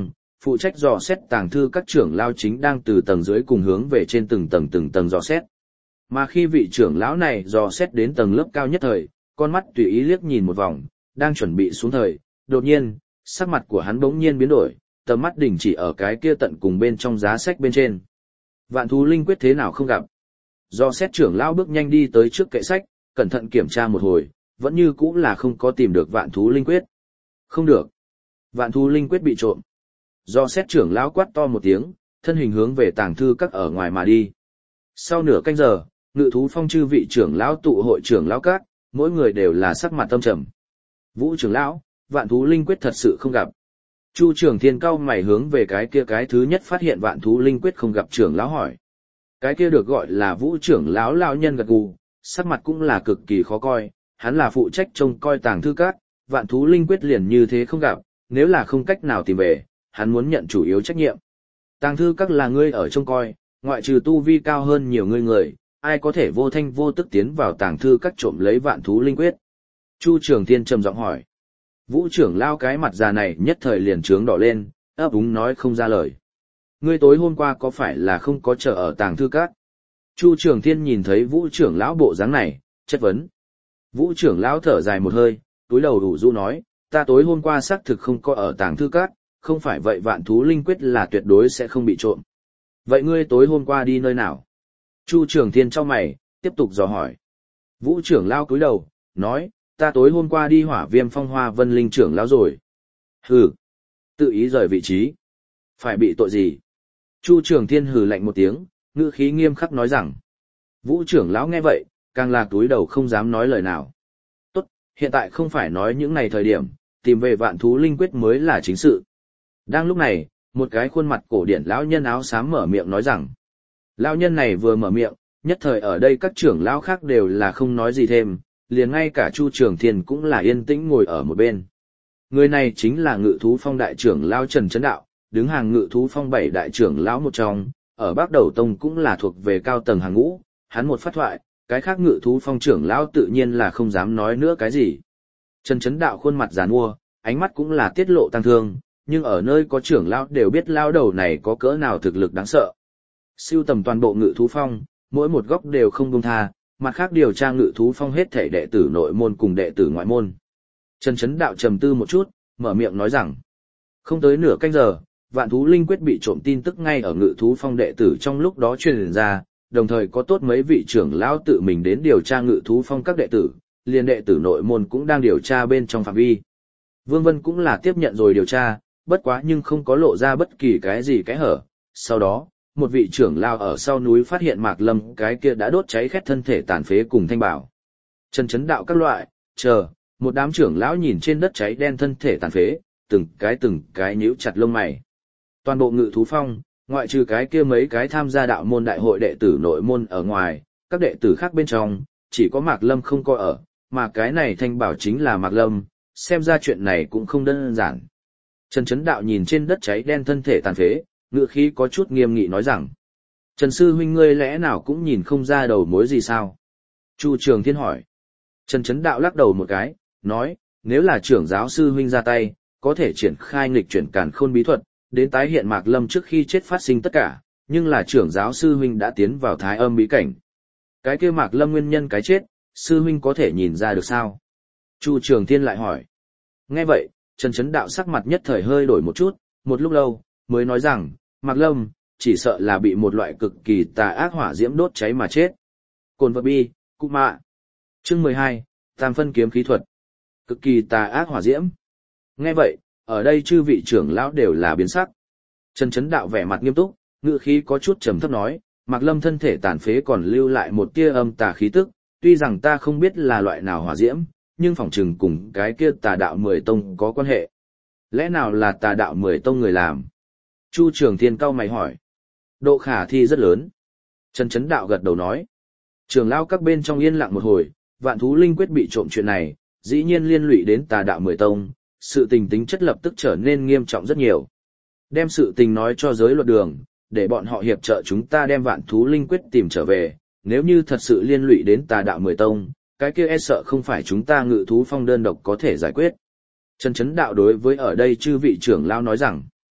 Phụ trách dò xét tàng thư các trưởng lão chính đang từ tầng dưới cùng hướng về trên từng tầng dò xét. Mà khi vị trưởng lão này dò xét đến tầng lớp cao nhất thời, con mắt tùy ý liếc nhìn một vòng, đang chuẩn bị xuống thời, đột nhiên, sắc mặt của hắn bỗng nhiên biến đổi, tầm mắt đình chỉ ở cái kia tận cùng bên trong giá sách bên trên. Vạn thú linh quyết thế nào không gặp? Dò xét trưởng lão bước nhanh đi tới trước kệ sách, cẩn thận kiểm tra một hồi, vẫn như cũ là không có tìm được vạn thú linh quyết. Không được. Vạn thú linh quyết bị trộm. Do xét trưởng lão quát to một tiếng, thân hình hướng về tàng thư các ở ngoài mà đi. Sau nửa canh giờ, Ngự thú phong chư vị trưởng lão tụ hội trưởng lão các, mỗi người đều là sắc mặt tâm trầm. Vũ trưởng lão, vạn thú linh quyết thật sự không gặp. Chu Trường Thiên cao mày hướng về cái thứ nhất phát hiện vạn thú linh quyết không gặp trưởng lão hỏi. Cái kia được gọi là Vũ trưởng lão lão nhân gật gù, sắc mặt cũng là cực kỳ khó coi, hắn là phụ trách trông coi tàng thư các, vạn thú linh quyết liền như thế không gặp, nếu là không cách nào tìm về, hắn muốn nhận chủ yếu trách nhiệm. Tàng thư các là ngươi ở trông coi, ngoại trừ tu vi cao hơn nhiều người, ai có thể vô thanh vô tức tiến vào tàng thư các trộm lấy vạn thú linh quyết? Chu Trường Thiên trầm giọng hỏi. Vũ trưởng lao cái mặt già này nhất thời liền trướng đỏ lên, ấp úng nói không ra lời. Ngươi tối hôm qua có phải là không có chờ ở tàng thư các? Chu Trường Thiên nhìn thấy Vũ trưởng lão bộ dáng này, chất vấn. Vũ trưởng lão thở dài một hơi, túi đầu đủ rũ nói, ta tối hôm qua xác thực không có ở tàng thư các, không phải vậy vạn thú linh quyết là tuyệt đối sẽ không bị trộm. Vậy ngươi tối hôm qua đi nơi nào? Chu Trường Thiên chau mày, tiếp tục dò hỏi. Vũ trưởng lão cúi đầu, nói, ta tối hôm qua đi Hỏa Viêm Phong Hoa Vân Linh trưởng lão rồi. Hừ, tự ý rời vị trí. Phải bị tội gì? Chu Trường Thiên hừ lạnh một tiếng, ngữ khí nghiêm khắc nói rằng. Vũ trưởng lão nghe vậy, càng là túi đầu không dám nói lời nào. Tốt, hiện tại không phải nói những này thời điểm, tìm về vạn thú linh quyết mới là chính sự. Đang lúc này, một cái khuôn mặt cổ điển lão nhân áo xám mở miệng nói rằng. Lão nhân này vừa mở miệng, nhất thời ở đây các trưởng lão khác đều là không nói gì thêm, liền ngay cả Chu Trường Thiên cũng là yên tĩnh ngồi ở một bên. Người này chính là Ngự thú phong đại trưởng lão Trần Chấn Đạo, đứng hàng Ngự thú phong 7 đại trưởng lão một trong, ở Bắc Đầu Tông cũng là thuộc về cao tầng hàng ngũ, hắn một phát thoại, cái khác Ngự thú phong trưởng lão tự nhiên là không dám nói nữa cái gì. Trần Chấn Đạo khuôn mặt giàn mua, ánh mắt cũng là tiết lộ tăng thương, nhưng ở nơi có trưởng lão đều biết lão đầu này có cỡ nào thực lực đáng sợ. Sưu tầm toàn bộ Ngự thú phong, mỗi một góc đều không buông tha, mặt khác điều tra Ngự thú phong hết thể đệ tử nội môn cùng đệ tử ngoại môn. Trần Chấn Đạo trầm tư một chút, mở miệng nói rằng, không tới nửa canh giờ, vạn thú linh quyết bị trộm tin tức ngay ở Ngự thú phong đệ tử trong lúc đó truyền ra, đồng thời có tốt mấy vị trưởng lão tự mình đến điều tra Ngự thú phong các đệ tử, liền đệ tử nội môn cũng đang điều tra bên trong phạm vi. Vương Vân cũng là tiếp nhận rồi điều tra, bất quá nhưng không có lộ ra bất kỳ cái gì cái hở. Sau đó, một vị trưởng lão ở sau núi phát hiện Mạc Lâm cái kia đã đốt cháy khét thân thể tàn phế cùng thanh bảo. Trần Chấn Đạo các loại, một đám trưởng lão nhìn trên đất cháy đen thân thể tàn phế, từng cái nhíu chặt lông mày. Toàn bộ Ngự thú phong, ngoại trừ cái kia mấy cái tham gia đạo môn đại hội đệ tử nội môn ở ngoài, các đệ tử khác bên trong, chỉ có Mạc Lâm không có ở, mà cái này thanh bảo chính là Mạc Lâm, xem ra chuyện này cũng không đơn giản. Trần Chấn Đạo nhìn trên đất cháy đen thân thể tàn phế, ngữ khí có chút nghiêm nghị nói rằng, Trần Sư huynh ngươi lẽ nào cũng nhìn không ra đầu mối gì sao? Chu Trường Thiên hỏi. Trần Chấn Đạo lắc đầu một cái, nói, nếu là trưởng giáo sư huynh ra tay, có thể triển khai nghịch chuyển càn khôn bí thuật, đến tái hiện Mạc Lâm trước khi chết phát sinh tất cả, nhưng là trưởng giáo sư huynh đã tiến vào thái âm bí cảnh. Cái kia Mạc Lâm nguyên nhân cái chết, sư huynh có thể nhìn ra được sao? Chu Trường Thiên lại hỏi. Nghe vậy, Trần Chấn Đạo sắc mặt nhất thời hơi đổi một chút, một lúc lâu, mới nói rằng, Mạc Lâm, chỉ sợ là bị một loại cực kỳ tà ác hỏa diễm đốt cháy mà chết. Cồn vật bi, cụ mạ. Chương 12, Tam phân kiếm khí thuật. Cực kỳ tà ác hỏa diễm. Nghe vậy, ở đây chư vị trưởng lão đều là biến sắc. Trần Chấn Đạo vẻ mặt nghiêm túc, ngữ khí có chút trầm thấp nói, Mạc Lâm thân thể tàn phế còn lưu lại một tia âm tà khí tức, tuy rằng ta không biết là loại nào hỏa diễm, nhưng phỏng chừng cùng cái kia tà đạo 10 tông có quan hệ. Lẽ nào là tà đạo 10 tông người làm? Chu Trường Thiên cau mày hỏi. Độ khả thi rất lớn. Trần Chấn Đạo gật đầu nói. Trưởng lão các bên trong yên lặng một hồi, vạn thú linh quyết bị trộm chuyện này, dĩ nhiên liên lụy đến tà đạo 10 tông, sự tình tính chất lập tức trở nên nghiêm trọng rất nhiều. Đem sự tình nói cho giới luật đường, để bọn họ hiệp trợ chúng ta đem vạn thú linh quyết tìm trở về, nếu như thật sự liên lụy đến tà đạo 10 tông, cái kia e sợ không phải chúng ta Ngự thú phong đơn độc có thể giải quyết. Trần Chấn Đạo đối với ở đây chư vị trưởng lão nói rằng,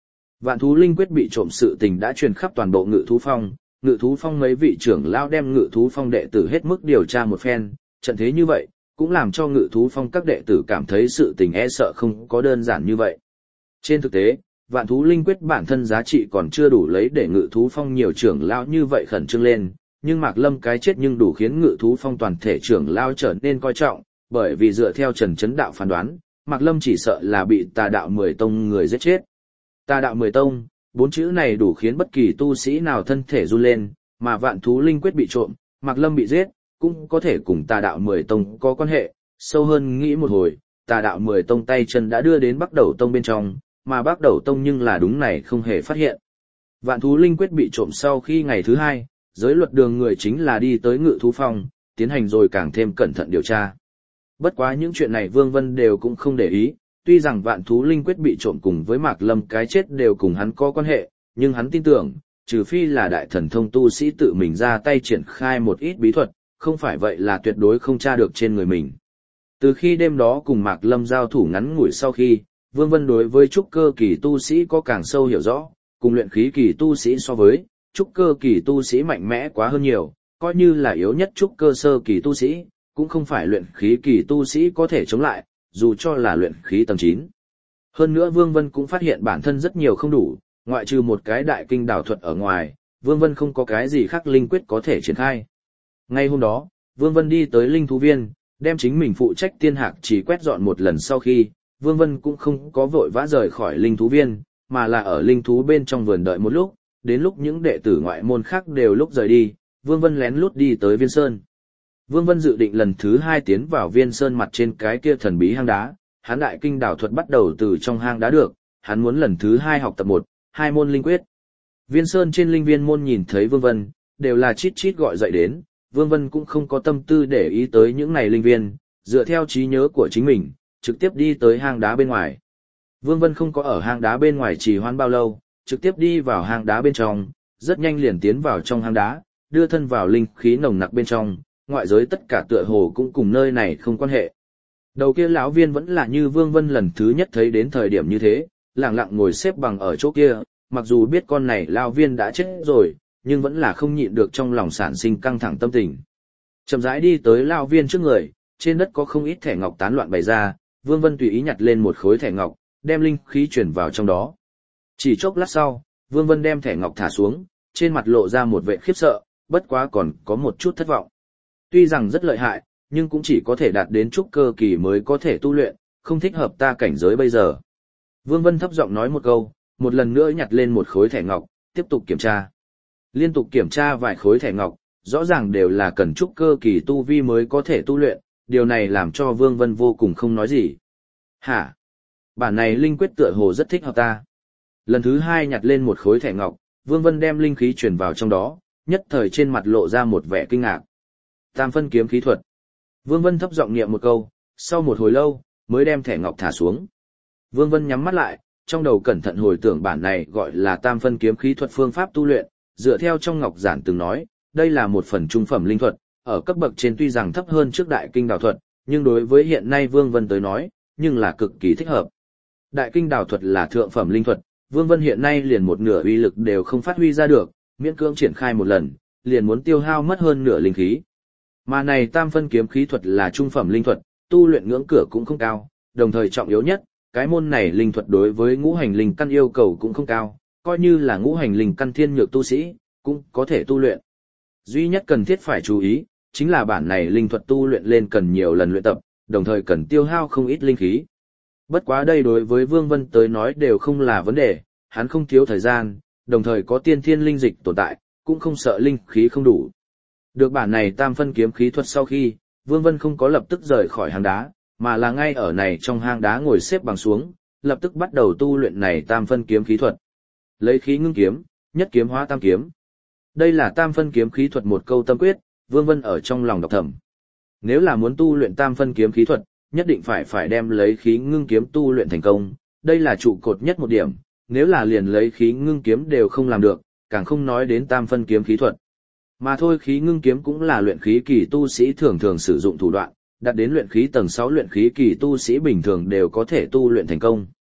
Vạn thú linh quyết bị trộm sự tình đã truyền khắp toàn bộ Ngự thú phong mấy vị trưởng lão đem Ngự thú phong đệ tử hết mức điều tra một phen, trận thế như vậy, cũng làm cho Ngự thú phong các đệ tử cảm thấy sự tình e sợ không có đơn giản như vậy. Trên thực tế, vạn thú linh quyết bản thân giá trị còn chưa đủ lấy để Ngự thú phong nhiều trưởng lão như vậy khẩn trương lên, nhưng Mạc Lâm cái chết nhưng đủ khiến Ngự thú phong toàn thể trưởng lão trở nên coi trọng, bởi vì dựa theo Trần Chấn Đạo phán đoán, Mạc Lâm chỉ sợ là bị Tà đạo 10 tông người giết chết. Tà đạo 10 tông, 4 chữ này đủ khiến bất kỳ tu sĩ nào thân thể run lên, mà vạn thú linh quyết bị trộm, Mạc Lâm bị giết, cũng có thể cùng Tà đạo 10 tông có quan hệ. Sâu hơn nghĩ một hồi, Tà đạo 10 tông tay chân đã đưa đến Bắc Đầu tông bên trong, mà Bắc Đầu tông nhưng là đúng này không hề phát hiện. Vạn thú linh quyết bị trộm sau khi ngày thứ 2, giới luật đường người chính là đi tới Ngự thú phong, tiến hành rồi càng thêm cẩn thận điều tra. Bất quá những chuyện này Vương Vân đều cũng không để ý, tuy rằng vạn thú linh quyết bị trộm cùng với Mạc Lâm cái chết đều cùng hắn có quan hệ, nhưng hắn tin tưởng, trừ phi là đại thần thông tu sĩ tự mình ra tay triển khai một ít bí thuật, không phải vậy là tuyệt đối không tra được trên người mình. Từ khi đêm đó cùng Mạc Lâm giao thủ ngắn ngủi sau khi, Vương Vân đối với trúc cơ kỳ tu sĩ có càng sâu hiểu rõ, cùng luyện khí kỳ tu sĩ so với, trúc cơ kỳ tu sĩ mạnh mẽ quá hơn nhiều, coi như là yếu nhất trúc cơ sơ kỳ tu sĩ, cũng không phải luyện khí kỳ tu sĩ có thể chống lại, dù cho là luyện khí tầng 9. Hơn nữa Vương Vân cũng phát hiện bản thân rất nhiều không đủ, ngoại trừ một cái đại kinh đảo thuật ở ngoài, Vương Vân không có cái gì khác linh quyết có thể triển khai. Ngay hôm đó, Vương Vân đi tới linh thú viên, đem chính mình phụ trách tiên hạc chỉ quét dọn một lần sau khi, Vương Vân cũng không có vội vã rời khỏi linh thú viên, mà là ở linh thú bên trong vườn đợi một lúc, đến lúc những đệ tử ngoại môn khác đều lúc rời đi, Vương Vân lén lút đi tới viên sơn. Vương Vân dự định lần thứ 2 tiến vào viên sơn mặt trên cái kia thần bí hang đá, hắn đại kinh đảo thuật bắt đầu từ trong hang đá được, hắn muốn lần thứ 2 học tập 1, 2 môn linh quyết. Viên sơn trên linh viên môn nhìn thấy Vương Vân, đều là chít chít gọi dậy đến, Vương Vân cũng không có tâm tư để ý tới những này linh viên, dựa theo trí nhớ của chính mình, trực tiếp đi tới hang đá bên ngoài. Vương Vân không có ở hang đá bên ngoài trì hoãn bao lâu, trực tiếp đi vào hang đá bên trong, rất nhanh liền tiến vào trong hang đá, đưa thân vào linh khí nồng nặc bên trong, ngoại giới tất cả tựa hồ cũng cùng nơi này không quan hệ. Đầu kia lão viên vẫn là như Vương Vân lần thứ nhất thấy đến thời điểm như thế, lặng lặng ngồi xếp bằng ở chỗ kia, mặc dù biết con này lão viên đã chết rồi, nhưng vẫn là không nhịn được trong lòng sản sinh căng thẳng tâm tình. Chậm rãi đi tới lão viên trước người, trên đất có không ít thẻ ngọc tán loạn bày ra, Vương Vân tùy ý nhặt lên một khối thẻ ngọc, đem linh khí chuyển vào trong đó. Chỉ chốc lát sau, Vương Vân đem thẻ ngọc thả xuống, trên mặt lộ ra một vẻ khiếp sợ, bất quá còn có một chút thất vọng. Tuy rằng rất lợi hại, nhưng cũng chỉ có thể đạt đến trúc cơ kỳ mới có thể tu luyện, không thích hợp ta cảnh giới bây giờ. Vương Vân thấp giọng nói một câu, một lần nữa nhặt lên một khối thẻ ngọc, tiếp tục kiểm tra. Liên tục kiểm tra vài khối thẻ ngọc, rõ ràng đều là cần trúc cơ kỳ tu vi mới có thể tu luyện, điều này làm cho Vương Vân vô cùng không nói gì. Hả? Bản này linh quyết tựa hồ rất thích hợp ta. Lần thứ 2 nhặt lên một khối thẻ ngọc, Vương Vân đem linh khí truyền vào trong đó, nhất thời trên mặt lộ ra một vẻ kinh ngạc. Tam phân kiếm khí thuật. Vương Vân thấp giọng niệm một câu, sau một hồi lâu, mới đem thẻ ngọc thả xuống. Vương Vân nhắm mắt lại, trong đầu cẩn thận hồi tưởng bản này gọi là tam phân kiếm khí thuật phương pháp tu luyện, dựa theo trong ngọc giản từng nói, đây là một phần trung phẩm linh thuật, ở cấp bậc trên tuy rằng thấp hơn trước đại kinh đào thuật, nhưng đối với hiện nay Vương Vân tới nói, nhưng là cực kỳ thích hợp. Đại kinh đào thuật là thượng phẩm linh thuật, Vương Vân hiện nay liền một nửa uy lực đều không phát huy ra được, miễn cưỡng triển khai một lần, liền muốn tiêu hao mất hơn nửa linh khí. Mà này tam phân kiếm khí thuật là trung phẩm linh thuật, tu luyện ngưỡng cửa cũng không cao, đồng thời trọng yếu nhất, cái môn này linh thuật đối với ngũ hành linh căn yêu cầu cũng không cao, coi như là ngũ hành linh căn thiên nhược tu sĩ, cũng có thể tu luyện. Duy nhất cần thiết phải chú ý, chính là bản này linh thuật tu luyện lên cần nhiều lần luyện tập, đồng thời cần tiêu hao không ít linh khí. Bất quá đây đối với Vương Vân tới nói đều không là vấn đề, hắn không thiếu thời gian, đồng thời có tiên thiên linh dịch tồn tại, cũng không sợ linh khí không đủ. Được bản này tam phân kiếm khí thuật sau khi, Vương Vân không có lập tức rời khỏi hang đá, mà là ngay ở này trong hang đá ngồi xếp bằng xuống, lập tức bắt đầu tu luyện này tam phân kiếm khí thuật. Lấy khí ngưng kiếm, nhất kiếm hóa tam kiếm. Đây là tam phân kiếm khí thuật một câu tâm quyết, Vương Vân ở trong lòng đọc thầm. Nếu là muốn tu luyện tam phân kiếm khí thuật, nhất định phải đem lấy khí ngưng kiếm tu luyện thành công, đây là trụ cột nhất một điểm, nếu là liền lấy khí ngưng kiếm đều không làm được, càng không nói đến tam phân kiếm khí thuật. Mà thôi khí ngưng kiếm cũng là luyện khí kỳ tu sĩ thường thường sử dụng thủ đoạn, đạt đến luyện khí tầng 6 luyện khí kỳ tu sĩ bình thường đều có thể tu luyện thành công.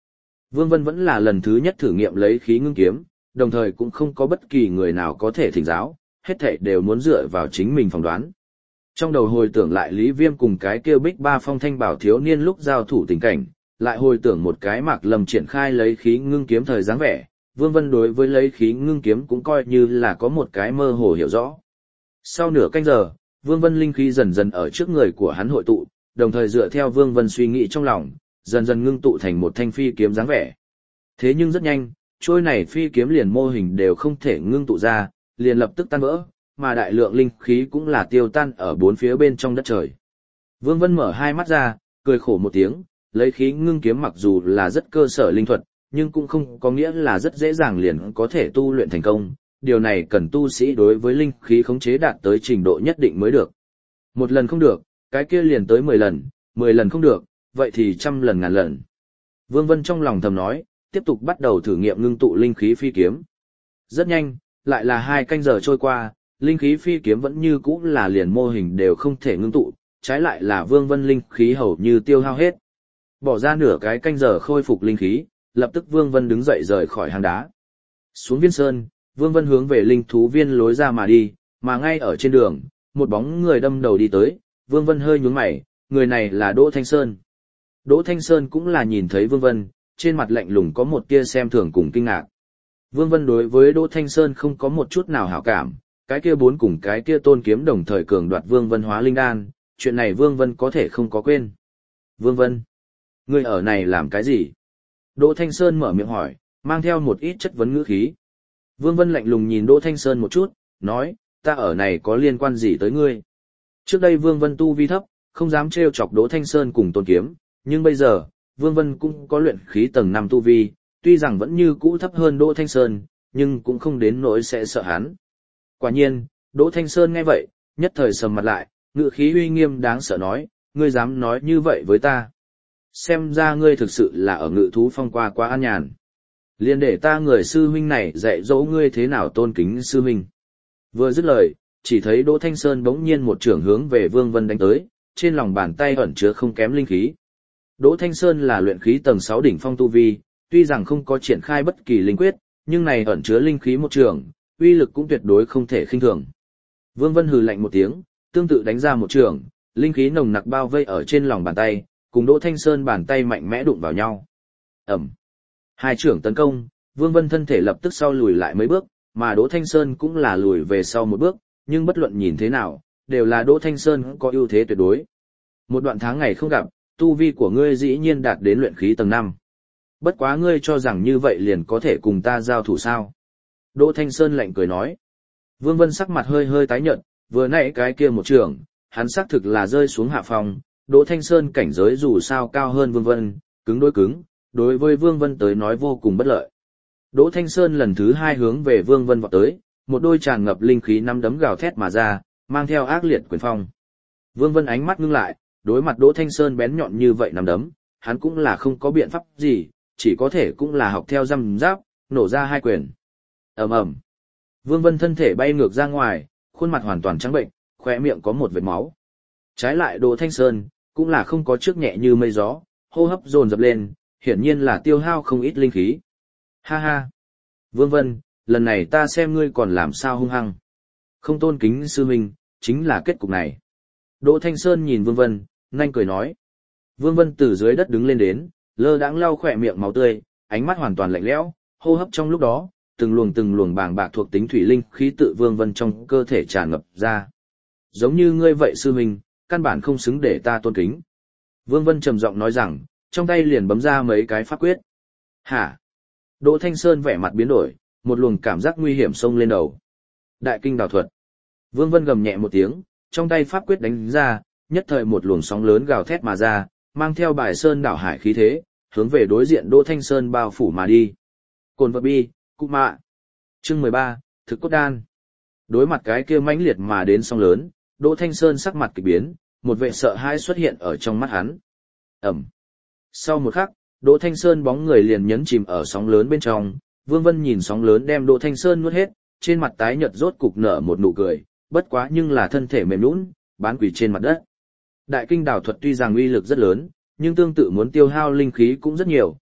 Vương Vân vẫn là lần thứ nhất thử nghiệm lấy khí ngưng kiếm, đồng thời cũng không có bất kỳ người nào có thể thỉnh giáo, hết thảy đều muốn dựa vào chính mình phỏng đoán. Trong đầu hồi tưởng lại Lý Viêm cùng cái kêu Bích Ba Phong Thanh Bảo thiếu niên lúc giao thủ tình cảnh, lại hồi tưởng một cái Mạc Lâm triển khai lấy khí ngưng kiếm thời dáng vẻ, Vương Vân đối với lấy khí ngưng kiếm cũng coi như là có một cái mơ hồ hiểu rõ. Sau nửa canh giờ, Vương Vân linh khí dần dần ở trước người của hắn hội tụ, đồng thời dựa theo Vương Vân suy nghĩ trong lòng, dần dần ngưng tụ thành một thanh phi kiếm dáng vẻ. Thế nhưng rất nhanh, trôi này phi kiếm liền mô hình đều không thể ngưng tụ ra, liền lập tức tan vỡ, mà đại lượng linh khí cũng là tiêu tan ở bốn phía bên trong đất trời. Vương Vân mở hai mắt ra, cười khổ một tiếng, lấy khí ngưng kiếm mặc dù là rất cơ sở linh thuật, nhưng cũng không có nghĩa là rất dễ dàng liền có thể tu luyện thành công, điều này cần tu sĩ đối với linh khí khống chế đạt tới trình độ nhất định mới được. Một lần không được, cái kia liền tới 10 lần, 10 lần không được, vậy thì trăm lần ngàn lần. Vương Vân trong lòng thầm nói, tiếp tục bắt đầu thử nghiệm ngưng tụ linh khí phi kiếm. Rất nhanh, lại là 2 canh giờ trôi qua, linh khí phi kiếm vẫn như cũ là liền mô hình đều không thể ngưng tụ, trái lại là Vương Vân linh khí hầu như tiêu hao hết. Bỏ ra nửa cái canh giờ khôi phục linh khí, lập tức Vương Vân đứng dậy rời khỏi hang đá. Xuống viên sơn, Vương Vân hướng về linh thú viên lối ra mà đi, mà ngay ở trên đường, một bóng người đâm đầu đi tới, Vương Vân hơi nhướng mày, người này là Đỗ Thanh Sơn. Đỗ Thanh Sơn cũng là nhìn thấy Vương Vân, trên mặt lạnh lùng có một tia xem thường cùng kinh ngạc. Vương Vân đối với Đỗ Thanh Sơn không có một chút nào hảo cảm, cái kia bốn cùng cái kia tôn kiếm đồng thời cường đoạt Vương Vân hóa linh đan, chuyện này Vương Vân có thể không có quên. Vương Vân, ngươi ở này làm cái gì? Đỗ Thanh Sơn mở miệng hỏi, mang theo một ít chất vấn ngữ khí. Vương Vân lạnh lùng nhìn Đỗ Thanh Sơn một chút, nói, ta ở này có liên quan gì tới ngươi? Trước đây Vương Vân tu vi thấp, không dám trêu chọc Đỗ Thanh Sơn cùng tôn kiếm, nhưng bây giờ, Vương Vân cũng có luyện khí tầng 5 tu vi, tuy rằng vẫn như cũ thấp hơn Đỗ Thanh Sơn, nhưng cũng không đến nỗi sẽ sợ hắn. Quả nhiên, Đỗ Thanh Sơn nghe vậy, nhất thời sầm mặt lại, ngữ khí uy nghiêm đáng sợ nói, ngươi dám nói như vậy với ta. Xem ra ngươi thực sự là ở Ngự Thú Phong qua quá an nhàn. Liên để ta người sư huynh này dạy dỗ ngươi thế nào tôn kính sư huynh. Vừa dứt lời, chỉ thấy Đỗ Thanh Sơn bỗng nhiên một trường hướng về Vương Vân đánh tới, trên lòng bàn tay ẩn chứa không kém linh khí. Đỗ Thanh Sơn là luyện khí tầng 6 đỉnh phong tu vi, tuy rằng không có triển khai bất kỳ linh quyết, nhưng này ẩn chứa linh khí một trường, uy lực cũng tuyệt đối không thể khinh thường. Vương Vân hừ lạnh một tiếng, tương tự đánh ra một trường, linh khí nồng nặc bao vây ở trên lòng bàn tay, cùng Đỗ Thanh Sơn bàn tay mạnh mẽ đụng vào nhau. Ầm. Hai trưởng tấn công, Vương Vân thân thể lập tức sau lùi lại mấy bước, mà Đỗ Thanh Sơn cũng là lùi về sau một bước, nhưng bất luận nhìn thế nào, đều là Đỗ Thanh Sơn có ưu thế tuyệt đối. Một đoạn tháng ngày không gặp, tu vi của ngươi dĩ nhiên đạt đến luyện khí tầng 5. Bất quá ngươi cho rằng như vậy liền có thể cùng ta giao thủ sao? Đỗ Thanh Sơn lạnh cười nói. Vương Vân sắc mặt hơi hơi tái nhợt, vừa nãy cái kia một trường, hắn xác thực là rơi xuống hạ phòng, Đỗ Thanh Sơn cảnh giới dù sao cao hơn Vương Vân, cứng đối với Vương Vân tới nói vô cùng bất lợi. Đỗ Thanh Sơn lần thứ 2 hướng về Vương Vân vọt tới, một đôi tràn ngập linh khí năm đấm gào thét mà ra, mang theo ác liệt quyền phong. Vương Vân ánh mắt ngưng lại, đối mặt Đỗ Thanh Sơn bén nhọn như vậy năm đấm, hắn cũng là không có biện pháp gì, chỉ có thể cũng là học theo răm giáp, nổ ra hai quyền. Ầm ầm. Vương Vân thân thể bay ngược ra ngoài, khuôn mặt hoàn toàn trắng bệnh, khóe miệng có một vệt máu. Trái lại Đỗ Thanh Sơn, cũng là không có trước nhẹ như mây gió, hô hấp dồn dập lên, hiển nhiên là tiêu hao không ít linh khí. Ha ha. Vương Vân, lần này ta xem ngươi còn làm sao hung hăng. Không tôn kính sư huynh, chính là kết cục này. Đỗ Thanh Sơn nhìn Vương Vân, nhanh cười nói. Vương Vân từ dưới đất đứng lên đến, lơ đãng lau khỏe miệng máu tươi, ánh mắt hoàn toàn lạnh lẽo, hô hấp trong lúc đó, từng luồng bàng bạc thuộc tính thủy linh khí tự Vương Vân trong cơ thể tràn ngập ra. Giống như ngươi vậy sư huynh, căn bản không xứng để ta tôn kính. Vương Vân trầm giọng nói rằng, trong tay liền bấm ra mấy cái pháp quyết. Hả? Đỗ Thanh Sơn vẻ mặt biến đổi, một luồng cảm giác nguy hiểm xông lên đầu. Đại kinh đào thuật. Vương Vân gầm nhẹ một tiếng, trong tay pháp quyết đánh ra, nhất thời một luồng sóng lớn gào thét mà ra, mang theo bài sơn đảo hải khí thế, hướng về đối diện Đỗ Thanh Sơn bao phủ mà đi. Cồn vật bi, cụ mạ. Chương 13, thực cốt đan. Đối mặt cái kia mãnh liệt mà đến sóng lớn, Đỗ Thanh Sơn sắc mặt kỳ biến, một vẻ sợ hãi xuất hiện ở trong mắt hắn. Ẩm. Sau một khắc, Đỗ Thanh Sơn bóng người liền nhấn chìm ở sóng lớn bên trong, Vương Vân nhìn sóng lớn đem Đỗ Thanh Sơn nuốt hết, trên mặt tái nhợt rốt cục nở một nụ cười, bất quá nhưng là thân thể mềm nhũn, bán quỳ trên mặt đất. Đại kinh đào thuật tuy rằng uy lực rất lớn, nhưng tương tự muốn tiêu hao linh khí cũng rất nhiều,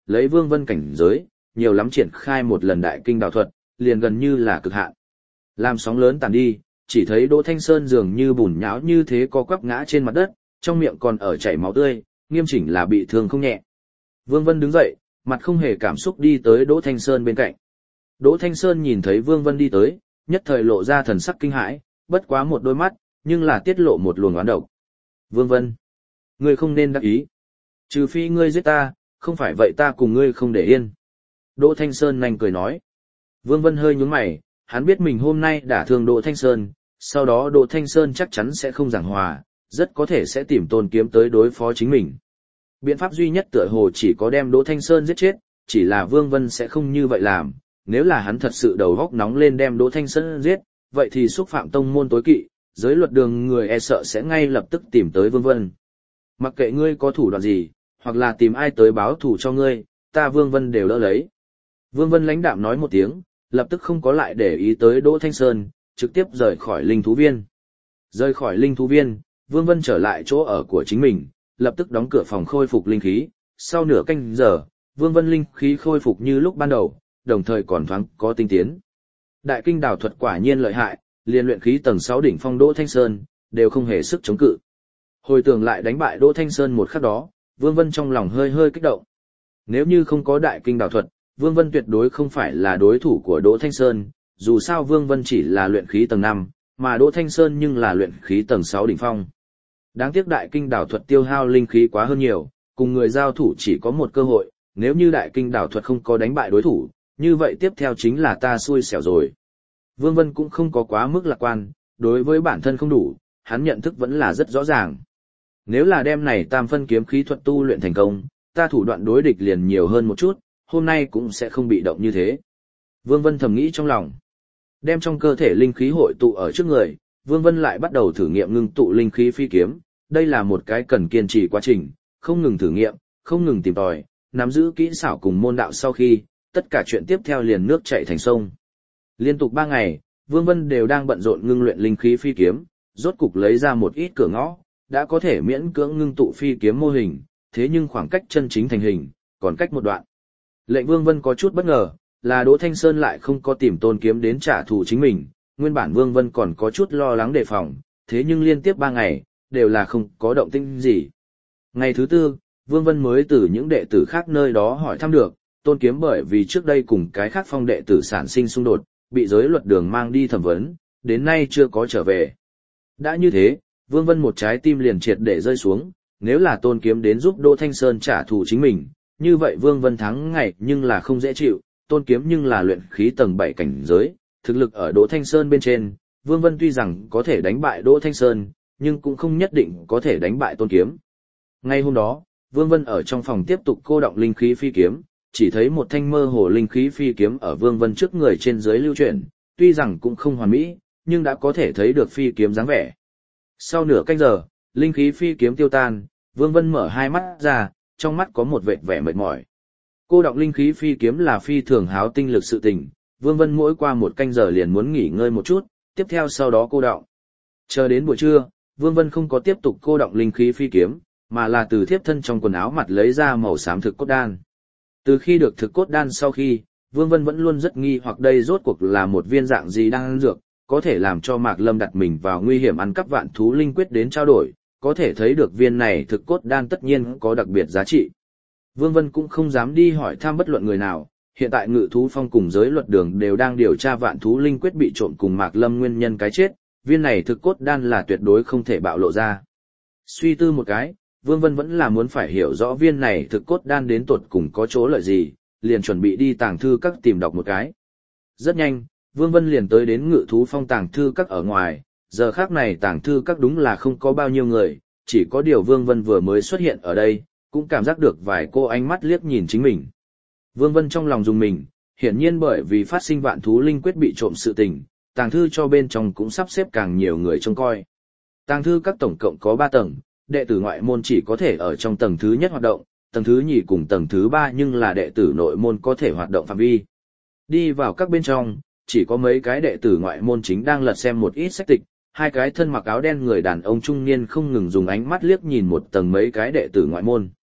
lấy Vương Vân cảnh giới, nhiều lắm triển khai một lần đại kinh đạo thuật, liền gần như là cực hạn. Làm sóng lớn tàn đi, chỉ thấy Đỗ Thanh Sơn dường như bùn nhão như thế co quắp ngã trên mặt đất, trong miệng còn ở chảy máu tươi, nghiêm chỉnh là bị thương không nhẹ. Vương Vân đứng dậy, mặt không hề cảm xúc đi tới Đỗ Thanh Sơn bên cạnh. Đỗ Thanh Sơn nhìn thấy Vương Vân đi tới, nhất thời lộ ra thần sắc kinh hãi, bất quá một đôi mắt, nhưng là tiết lộ một luồng oán độc. Vương Vân, ngươi không nên đắc ý. Trừ phi ngươi giết ta, không phải vậy ta cùng ngươi không để yên. Đỗ Thanh Sơn nhanh cười nói. Vương Vân hơi nhướng mày, hắn biết mình hôm nay đã thương Đỗ Thanh Sơn, sau đó Đỗ Thanh Sơn chắc chắn sẽ không giảng hòa, rất có thể sẽ tìm Tôn Kiếm tới đối phó chính mình. Biện pháp duy nhất tựa hồ chỉ có đem Đỗ Thanh Sơn giết chết, chỉ là Vương Vân sẽ không như vậy làm, nếu là hắn thật sự đầu góc nóng lên đem Đỗ Thanh Sơn giết, vậy thì xúc phạm tông môn tối kỵ, giới luật đường người e sợ sẽ ngay lập tức tìm tới Vương Vân. Mặc kệ ngươi có thủ đoạn gì, hoặc là tìm ai tới báo thù cho ngươi, ta Vương Vân đều đỡ lấy. Vương Vân lãnh đạm nói một tiếng, lập tức không có lại để ý tới Đỗ Thanh Sơn, trực tiếp rời khỏi linh thú viên. Rời khỏi linh thú viên, Vương Vân trở lại chỗ ở của chính mình, lập tức đóng cửa phòng khôi phục linh khí. Sau nửa canh giờ, Vương Vân linh khí khôi phục như lúc ban đầu, đồng thời còn thoáng có tinh tiến. Đại kinh đảo thuật quả nhiên lợi hại, liên luyện khí tầng 6 đỉnh phong Đỗ Thanh Sơn, đều không hề sức chống cự. Hồi tưởng lại đánh bại Đỗ Thanh Sơn một khắc đó, Vương Vân trong lòng hơi hơi kích động. Nếu như không có đại kinh đảo thuật, Vương Vân tuyệt đối không phải là đối thủ của Đỗ Thanh Sơn, dù sao Vương Vân chỉ là luyện khí tầng 5, mà Đỗ Thanh Sơn nhưng là luyện khí tầng 6 đỉnh phong. Đáng tiếc đại kinh đảo thuật tiêu hao linh khí quá hơn nhiều, cùng người giao thủ chỉ có một cơ hội, nếu như đại kinh đảo thuật không có đánh bại đối thủ, như vậy tiếp theo chính là ta xui xẻo rồi. Vương Vân cũng không có quá mức lạc quan, đối với bản thân không đủ, hắn nhận thức vẫn là rất rõ ràng. Nếu là đem này tam phân kiếm khí thuật tu luyện thành công, ta thủ đoạn đối địch liền nhiều hơn một chút, hôm nay cũng sẽ không bị động như thế. Vương Vân thầm nghĩ trong lòng. Đem trong cơ thể linh khí hội tụ ở trước người, Vương Vân lại bắt đầu thử nghiệm ngưng tụ linh khí phi kiếm. Đây là một cái cần kiên trì quá trình, không ngừng thử nghiệm, không ngừng tìm tòi, nắm giữ kỹ xảo cùng môn đạo sau khi, tất cả chuyện tiếp theo liền nước chảy thành sông. Liên tục 3 ngày, Vương Vân đều đang bận rộn ngưng luyện linh khí phi kiếm, rốt cục lấy ra một ít cửa ngõ, đã có thể miễn cưỡng ngưng tụ phi kiếm mô hình, thế nhưng khoảng cách chân chính thành hình, còn cách một đoạn. Lệnh Vương Vân có chút bất ngờ, là Đỗ Thanh Sơn lại không có tìm Tôn Kiếm đến trả thù chính mình, nguyên bản Vương Vân còn có chút lo lắng đề phòng, thế nhưng liên tiếp 3 ngày, đều là không có động tĩnh gì. Ngày thứ 4, Vương Vân mới từ những đệ tử khác nơi đó hỏi thăm được, Tôn Kiếm bởi vì trước đây cùng cái khác phong đệ tử sản sinh xung đột, bị giới luật đường mang đi thẩm vấn, đến nay chưa có trở về. Đã như thế, Vương Vân một trái tim liền triệt để rơi xuống, nếu là Tôn Kiếm đến giúp Đỗ Thanh Sơn trả thù chính mình, như vậy Vương Vân thắng ngày nhưng là không dễ chịu, Tôn Kiếm nhưng là luyện khí tầng 7 cảnh giới, thực lực ở Đỗ Thanh Sơn bên trên, Vương Vân tuy rằng có thể đánh bại Đỗ Thanh Sơn, nhưng cũng không nhất định có thể đánh bại Tôn Kiếm. Ngay hôm đó, Vương Vân ở trong phòng tiếp tục cô động linh khí phi kiếm, chỉ thấy một thanh mơ hồ linh khí phi kiếm ở Vương Vân trước người trên dưới lưu chuyển, tuy rằng cũng không hoàn mỹ, nhưng đã có thể thấy được phi kiếm dáng vẻ. Sau nửa canh giờ, linh khí phi kiếm tiêu tan, Vương Vân mở hai mắt ra, trong mắt có một vệt vẻ mệt mỏi. Cô động linh khí phi kiếm là phi thường háo tinh lực sự tình, Vương Vân mỗi qua một canh giờ liền muốn nghỉ ngơi một chút, tiếp theo sau đó cô động. Chờ đến buổi trưa, Vương Vân không có tiếp tục cô động linh khí phi kiếm, mà là từ thiếp thân trong quần áo mặt lấy ra màu xám thực cốt đan. Từ khi được thực cốt đan sau khi, Vương Vân vẫn luôn rất nghi hoặc đây rốt cuộc là một viên dạng gì đan dược, có thể làm cho Mạc Lâm đặt mình vào nguy hiểm ăn cắp vạn thú linh quyết đến trao đổi, có thể thấy được viên này thực cốt đan tất nhiên có đặc biệt giá trị. Vương Vân cũng không dám đi hỏi thăm bất luận người nào, hiện tại Ngự thú phong cùng giới luật đường đều đang điều tra vạn thú linh quyết bị trộm cùng Mạc Lâm nguyên nhân cái chết, viên này thực cốt đan là tuyệt đối không thể bạo lộ ra. Suy tư một cái, Vương Vân vẫn là muốn phải hiểu rõ viên này thực cốt đan đến tột cùng có chỗ lợi gì, liền chuẩn bị đi tàng thư các tìm đọc một cái. Rất nhanh, Vương Vân liền tới đến Ngự thú phong tàng thư các ở ngoài, giờ khác này tàng thư các đúng là không có bao nhiêu người, chỉ có điều Vương Vân vừa mới xuất hiện ở đây, cũng cảm giác được vài cô ánh mắt liếc nhìn chính mình. Vương Vân trong lòng dùng mình, hiển nhiên bởi vì phát sinh vạn thú linh quyết bị trộm sự tình, tàng thư cho bên trong cũng sắp xếp càng nhiều người trông coi. Tàng thư các tổng cộng có 3 tầng, đệ tử ngoại môn chỉ có thể ở trong tầng thứ nhất hoạt động, tầng thứ nhì cùng tầng thứ 3 nhưng là đệ tử nội môn có thể hoạt động phạm vi. Đi vào các bên trong, chỉ có mấy cái đệ tử ngoại môn chính đang lật xem một ít sách tịch, hai cái thân mặc áo đen người đàn ông trung niên không ngừng dùng ánh mắt liếc nhìn một tầng mấy cái đệ tử ngoại môn.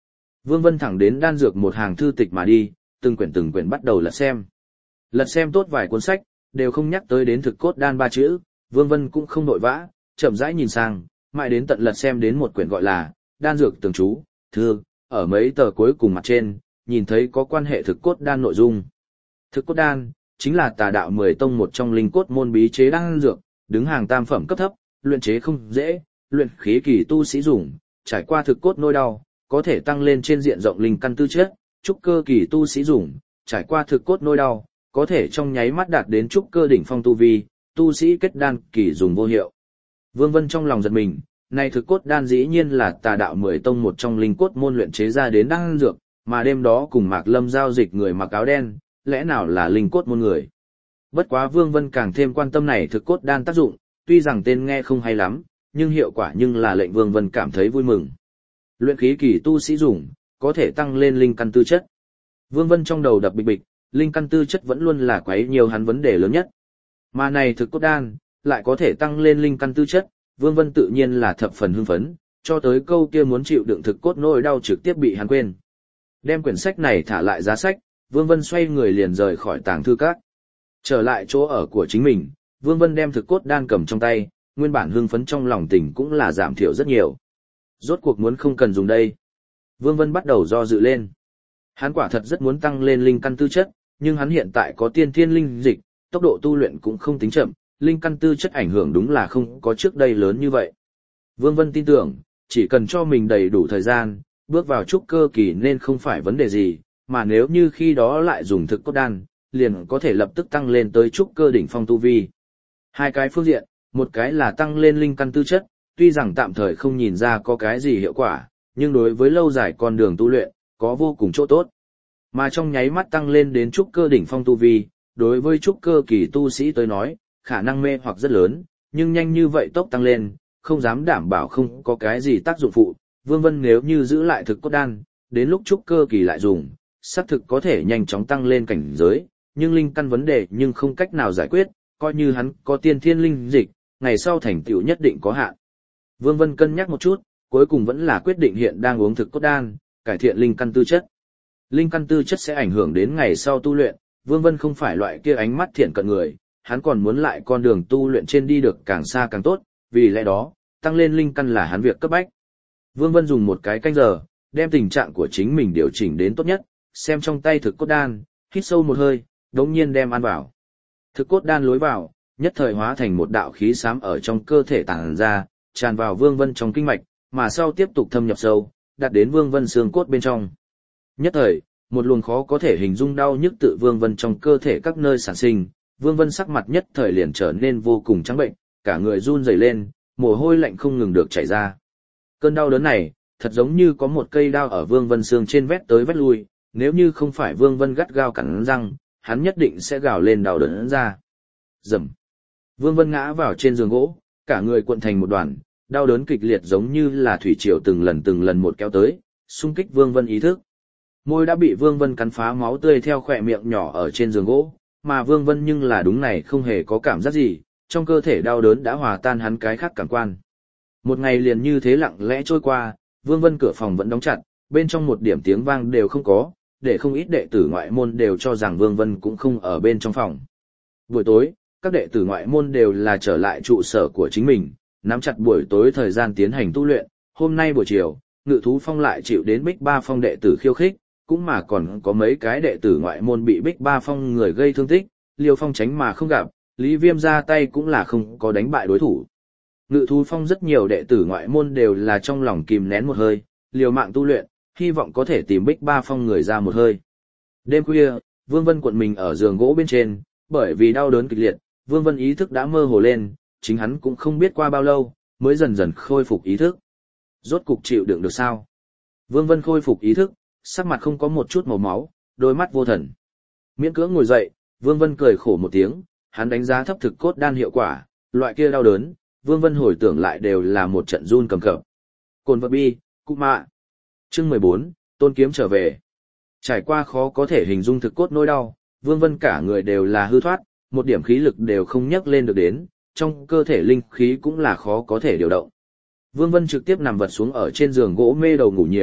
Vương Vân thẳng đến đan dược một hàng thư tịch mà đi, từng quyển bắt đầu lật xem. Lật xem tốt vài cuốn sách, đều không nhắc tới đến thực cốt đan ba chữ, Vương Vân cũng không nội vã, chậm rãi nhìn sang, mãi đến tận lật xem đến một quyển gọi là Đan dược tường chú, thư, ở mấy tờ cuối cùng mặt trên, nhìn thấy có quan hệ thực cốt đan nội dung. Thực cốt đan chính là tà đạo 10 tông một trong linh cốt môn bí chế đan dược, đứng hàng tam phẩm cấp thấp, luyện chế không dễ, luyện khí kỳ tu sĩ dùng, trải qua thực cốt nỗi đau, có thể tăng lên trên diện rộng linh căn tư chất, trúc cơ kỳ tu sĩ dùng, trải qua thực cốt nỗi đau, có thể trong nháy mắt đạt đến trúc cơ đỉnh phong tu vi, tu sĩ kết đan kỳ dùng vô hiệu. Vương Vân trong lòng giật mình, này thực cốt đan dĩ nhiên là tà đạo 10 tông một trong linh cốt môn luyện chế ra đến đan dược, mà đêm đó cùng Mạc Lâm giao dịch người mặc áo đen, lẽ nào là linh cốt môn người. Bất quá Vương Vân càng thêm quan tâm này thực cốt đan tác dụng, tuy rằng tên nghe không hay lắm, nhưng hiệu quả nhưng là lệnh Vương Vân cảm thấy vui mừng. Luyện khí kỳ tu sĩ dùng, có thể tăng lên linh căn tư chất. Vương Vân trong đầu đập bịch bịch, linh căn tư chất vẫn luôn là quấy nhiều hắn vấn đề lớn nhất. Mà này thực cốt đan, lại có thể tăng lên linh căn tư chất, Vương Vân tự nhiên là thập phần hưng phấn, cho tới câu kia muốn chịu đựng thực cốt nỗi đau trực tiếp bị hắn quên. Đem quyển sách này thả lại giá sách, Vương Vân xoay người liền rời khỏi tàng thư các. Trở lại chỗ ở của chính mình, Vương Vân đem thực cốt đan cầm trong tay, nguyên bản hưng phấn trong lòng tình cũng là giảm thiểu rất nhiều. Rốt cuộc muốn không cần dùng đây. Vương Vân bắt đầu do dự lên. Hắn quả thật rất muốn tăng lên linh căn tư chất, nhưng hắn hiện tại có tiên thiên linh dịch, tốc độ tu luyện cũng không tính chậm, linh căn tư chất ảnh hưởng đúng là không có trước đây lớn như vậy. Vương Vân tin tưởng, chỉ cần cho mình đầy đủ thời gian, bước vào trúc cơ kỳ nên không phải vấn đề gì, mà nếu như khi đó lại dùng thực cốt đan, liền có thể lập tức tăng lên tới trúc cơ đỉnh phong tu vi. Hai cái phương diện, một cái là tăng lên linh căn tư chất, tuy rằng tạm thời không nhìn ra có cái gì hiệu quả, nhưng đối với lâu dài con đường tu luyện, có vô cùng chỗ tốt. Mà trong nháy mắt tăng lên đến trúc cơ đỉnh phong tu vi, đối với trúc cơ kỳ tu sĩ tới nói, khả năng mê hoặc rất lớn, nhưng nhanh như vậy tốc tăng lên, không dám đảm bảo không có cái gì tác dụng phụ. Vương Vân nếu như giữ lại thực cốt đan, đến lúc trúc cơ kỳ lại dùng, xác thực có thể nhanh chóng tăng lên cảnh giới, nhưng linh căn vấn đề nhưng không cách nào giải quyết, coi như hắn có tiên thiên linh dịch, ngày sau thành tựu nhất định có hạn. Vương Vân cân nhắc một chút, cuối cùng vẫn là quyết định hiện đang uống thực cốt đan, cải thiện linh căn tư chất. Linh căn tư chất sẽ ảnh hưởng đến ngày sau tu luyện, Vương Vân không phải loại kia ánh mắt thiện cận người, hắn còn muốn lại con đường tu luyện trên đi được càng xa càng tốt, vì lẽ đó, tăng lên linh căn là hắn việc cấp bách. Vương Vân dùng một cái canh giờ, đem tình trạng của chính mình điều chỉnh đến tốt nhất, xem trong tay thực cốt đan, hít sâu một hơi, đống nhiên đem ăn vào. Thực cốt đan lối vào, nhất thời hóa thành một đạo khí xám ở trong cơ thể tàng ra, tràn vào Vương Vân trong kinh mạch, mà sau tiếp tục thâm nhập sâu, đạt đến Vương Vân xương cốt bên trong. Nhất thời, một luồng khó có thể hình dung đau nhức tự Vương Vân trong cơ thể các nơi sản sinh, Vương Vân sắc mặt nhất thời liền trở nên vô cùng trắng bệnh, cả người run rẩy lên, mồ hôi lạnh không ngừng được chảy ra. Cơn đau đớn này, thật giống như có một cây đao ở Vương Vân xương trên vét tới vét lui, nếu như không phải Vương Vân gắt gao cắn răng, hắn nhất định sẽ gào lên đau đớn ra. Rầm. Vương Vân ngã vào trên giường gỗ, cả người cuộn thành một đoàn, đau đớn kịch liệt giống như là thủy triều từng lần một kéo tới, xung kích Vương Vân ý thức. Môi đã bị Vương Vân cắn phá, máu tươi theo khỏe miệng nhỏ ở trên giường gỗ, mà Vương Vân nhưng là đúng này không hề có cảm giác gì, trong cơ thể đau đớn đã hòa tan hắn cái khác cảm quan. Một ngày liền như thế lặng lẽ trôi qua, Vương Vân cửa phòng vẫn đóng chặt, bên trong một điểm tiếng vang đều không có, để không ít đệ tử ngoại môn đều cho rằng Vương Vân cũng không ở bên trong phòng. Buổi tối, các đệ tử ngoại môn đều là trở lại trụ sở của chính mình, nắm chặt buổi tối thời gian tiến hành tu luyện. Hôm nay buổi chiều, Ngự Thú Phong lại chịu đến Bích Ba Phong đệ tử khiêu khích, cũng mà còn có mấy cái đệ tử ngoại môn bị Bích Ba Phong người gây thương tích, Liêu Phong tránh mà không gặp, Lý Viêm ra tay cũng là không có đánh bại đối thủ. Ngự Thú Phong rất nhiều đệ tử ngoại môn đều là trong lòng kìm nén một hơi, liều mạng tu luyện, hy vọng có thể tìm Bích Ba Phong người ra một hơi. Đêm khuya, Vương Vân cuộn mình ở giường gỗ bên trên, bởi vì đau đớn kịch liệt, Vương Vân ý thức đã mơ hồ lên, chính hắn cũng không biết qua bao lâu, mới dần dần khôi phục ý thức. Rốt cục chịu đựng được sao? Vương Vân khôi phục ý thức, sắc mặt không có một chút màu máu, đôi mắt vô thần. Miễn cưỡng ngồi dậy, Vương Vân cười khổ một tiếng, hắn đánh giá thấp thực cốt đan hiệu quả, loại kia đau đớn, Vương Vân hồi tưởng lại đều là một trận run cầm cập. Cồn vật bi, cụ mạ. Chương 14, Tôn Kiếm trở về. Trải qua khó có thể hình dung thực cốt nỗi đau, Vương Vân cả người đều là hư thoát, một điểm khí lực đều không nhấc lên được đến, trong cơ thể linh khí cũng là khó có thể điều động. Vương Vân trực tiếp nằm vật xuống ở trên giường gỗ mê đầu ngủ nhiều,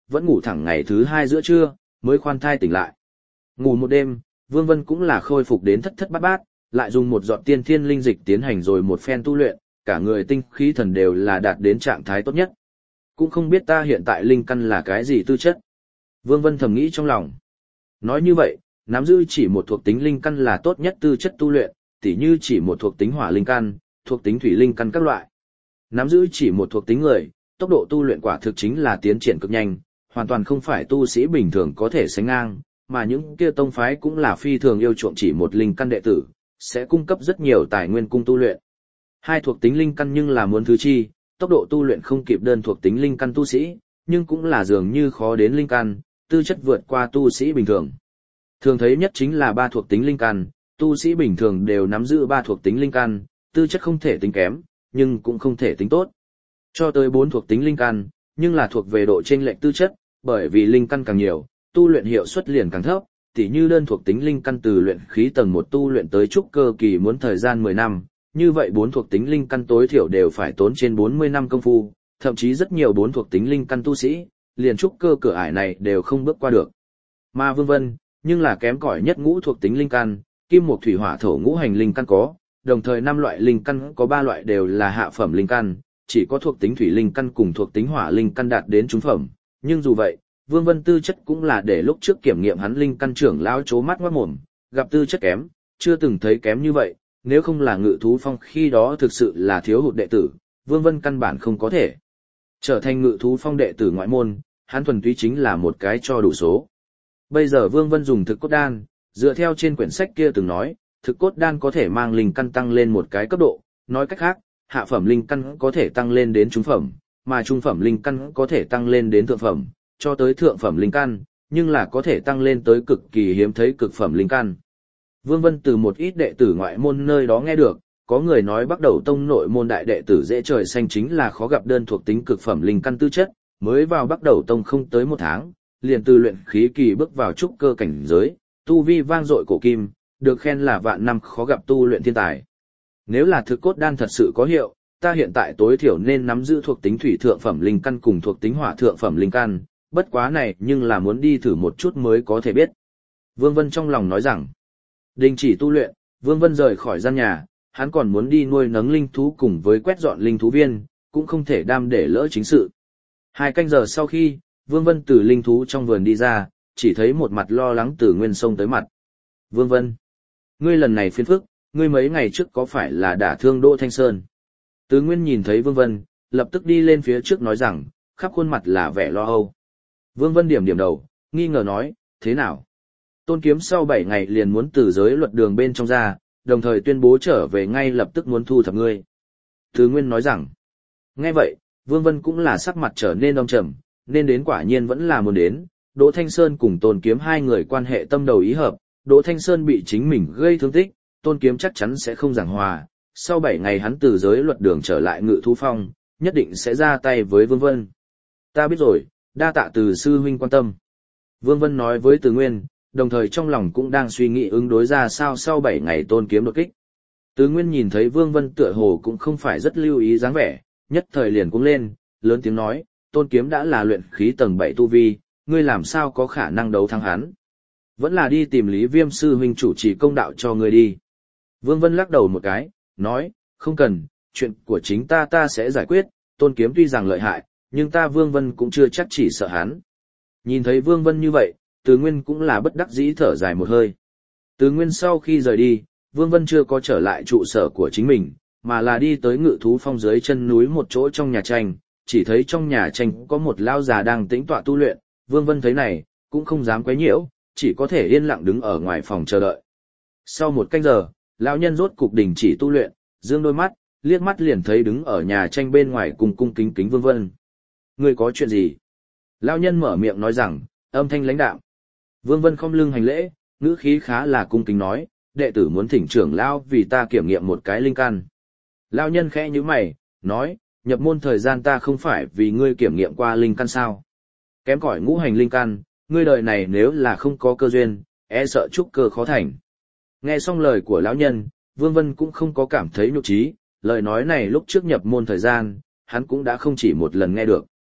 vẫn ngủ thẳng ngày thứ 2 giữa trưa, mới khoan thai tỉnh lại. Ngủ một đêm, Vương Vân cũng là khôi phục đến thất thất bát bát, lại dùng một giọt tiên thiên linh dịch tiến hành rồi một phen tu luyện, cả người tinh khí thần đều là đạt đến trạng thái tốt nhất. Cũng không biết ta hiện tại linh căn là cái gì tư chất. Vương Vân thầm nghĩ trong lòng. Nói như vậy, nắm giữ chỉ một thuộc tính linh căn là tốt nhất tư chất tu luyện, tỉ như chỉ một thuộc tính hỏa linh căn, thuộc tính thủy linh căn các loại. Nắm giữ chỉ một thuộc tính người, tốc độ tu luyện quả thực chính là tiến triển cực nhanh, hoàn toàn không phải tu sĩ bình thường có thể sánh ngang, mà những kia tông phái cũng là phi thường yêu chuộng chỉ một linh căn đệ tử, sẽ cung cấp rất nhiều tài nguyên cung tu luyện. Hai thuộc tính linh căn nhưng là muốn thứ chi, tốc độ tu luyện không kịp đơn thuộc tính linh căn tu sĩ, nhưng cũng là dường như khó đến linh căn, tư chất vượt qua tu sĩ bình thường. Thường thấy nhất chính là ba thuộc tính linh căn, tu sĩ bình thường đều nắm giữ ba thuộc tính linh căn, tư chất không thể tính kém, nhưng cũng không thể tính tốt. Cho tới bốn thuộc tính linh căn, nhưng là thuộc về độ chênh lệch tư chất, bởi vì linh căn càng nhiều, tu luyện hiệu suất liền càng thấp, tỉ như đơn thuộc tính linh căn từ luyện khí tầng 1 tu luyện tới trúc cơ kỳ muốn thời gian 10 năm, như vậy bốn thuộc tính linh căn tối thiểu đều phải tốn trên 40 năm công phu, thậm chí rất nhiều bốn thuộc tính linh căn tu sĩ, liền trúc cơ cửa ải này đều không bước qua được. Mà Vương Vân, nhưng là kém cỏi nhất ngũ thuộc tính linh căn, kim mộc thủy hỏa thổ ngũ hành linh căn có, đồng thời 5 loại linh căn có 3 loại đều là hạ phẩm linh căn, chỉ có thuộc tính thủy linh căn cùng thuộc tính hỏa linh căn đạt đến trung phẩm, nhưng dù vậy, Vương Vân tư chất cũng là để lúc trước kiểm nghiệm hắn linh căn trưởng lão chố mắt ngoát mồm, gặp tư chất kém, chưa từng thấy kém như vậy, nếu không là Ngự Thú Phong khi đó thực sự là thiếu hụt đệ tử, Vương Vân căn bản không có thể trở thành Ngự Thú Phong đệ tử ngoại môn, hắn thuần túy chính là một cái cho đủ số. Bây giờ Vương Vân dùng thực cốt đan, dựa theo trên quyển sách kia từng nói, thực cốt đan có thể mang linh căn tăng lên một cái cấp độ, nói cách khác, hạ phẩm linh căn có thể tăng lên đến trung phẩm, mà trung phẩm linh căn có thể tăng lên đến thượng phẩm, cho tới thượng phẩm linh căn, nhưng là có thể tăng lên tới cực kỳ hiếm thấy cực phẩm linh căn. Vương Vân từ một ít đệ tử ngoại môn nơi đó nghe được, có người nói Bắc Đầu Tông nội môn đại đệ tử dễ trời xanh chính là khó gặp đơn thuộc tính cực phẩm linh căn tư chất, mới vào Bắc Đầu Tông không tới 1 tháng, liền từ luyện khí kỳ bước vào trúc cơ cảnh giới, tu vi vang dội cổ kim, được khen là vạn năm khó gặp tu luyện thiên tài. Nếu là thực cốt đan thật sự có hiệu, ta hiện tại tối thiểu nên nắm giữ thuộc tính thủy thượng phẩm linh căn cùng thuộc tính hỏa thượng phẩm linh căn, bất quá này nhưng là muốn đi thử một chút mới có thể biết. Vương Vân trong lòng nói rằng, đình chỉ tu luyện, Vương Vân rời khỏi gian nhà, hắn còn muốn đi nuôi nấng linh thú cùng với quét dọn linh thú viên, cũng không thể đam để lỡ chính sự. 2 canh giờ sau khi, Vương Vân từ linh thú trong vườn đi ra, chỉ thấy một mặt lo lắng Từ Nguyên xông tới mặt. Vương Vân, ngươi lần này phiền phức, ngươi mấy ngày trước có phải là đả thương Đỗ Thanh Sơn? Từ Nguyên nhìn thấy Vương Vân, lập tức đi lên phía trước nói rằng, khắp khuôn mặt là vẻ lo âu. Vương Vân điểm đầu, nghi ngờ nói, thế nào? Tôn Kiếm sau 7 ngày liền muốn từ giới luật đường bên trong ra, đồng thời tuyên bố trở về ngay lập tức muốn thu thập ngươi. Từ Nguyên nói rằng, nghe vậy, Vương Vân cũng là sắc mặt trở nên âm trầm, nên đến quả nhiên vẫn là muốn đến. Đỗ Thanh Sơn cùng Tôn Kiếm hai người quan hệ tâm đầu ý hợp, Đỗ Thanh Sơn bị chính mình gây thương tích, Tôn Kiếm chắc chắn sẽ không giảng hòa. Sau 7 ngày hắn từ giới luật đường trở lại Ngự Thú Phong, nhất định sẽ ra tay với Vương Vân. Ta biết rồi, đa tạ Từ sư huynh quan tâm. Vương Vân nói với Từ Nguyên, đồng thời trong lòng cũng đang suy nghĩ ứng đối ra sao sau 7 ngày Tôn Kiếm đột kích. Từ Nguyên nhìn thấy Vương Vân tựa hồ cũng không phải rất lưu ý dáng vẻ, nhất thời liền cũng lên, lớn tiếng nói, Tôn Kiếm đã là luyện khí tầng 7 tu vi, ngươi làm sao có khả năng đấu thắng hắn? Vẫn là đi tìm Lý Viêm sư huynh chủ trì công đạo cho ngươi đi. Vương Vân lắc đầu một cái, nói, không cần, chuyện của chính ta sẽ giải quyết, Tôn Kiếm tuy rằng lợi hại, nhưng ta Vương Vân cũng chưa chắc chỉ sợ hắn. Nhìn thấy Vương Vân như vậy, Từ Nguyên cũng là bất đắc dĩ thở dài một hơi. Từ Nguyên sau khi rời đi, Vương Vân chưa có trở lại trụ sở của chính mình, mà là đi tới Ngự Thú Phong dưới chân núi một chỗ trong nhà tranh, chỉ thấy trong nhà tranh có một lão già đang tĩnh tọa tu luyện, Vương Vân thấy này, cũng không dám quấy nhiễu, chỉ có thể yên lặng đứng ở ngoài phòng chờ đợi. Sau 1 canh giờ, lão nhân rốt cục đình chỉ tu luyện, dương đôi mắt, liếc mắt liền thấy đứng ở nhà tranh bên ngoài cùng cung kính kính Vương Vân. Ngươi có chuyện gì? Lão nhân mở miệng nói rằng, âm thanh lãnh đạm. Vương Vân khom lưng hành lễ, ngữ khí khá là cung kính nói, đệ tử muốn thỉnh trưởng lão vì ta kiểm nghiệm một cái linh căn. Lão nhân khẽ nhíu mày, nói, nhập môn thời gian ta không phải vì ngươi kiểm nghiệm qua linh căn sao? Kém cỏi ngũ hành linh căn, ngươi đời này nếu là không có cơ duyên, e sợ trúc cơ khó thành. Nghe xong lời của lão nhân, Vương Vân cũng không có cảm thấy nhục trí, lời nói này lúc trước nhập môn thời gian, hắn cũng đã không chỉ một lần nghe được.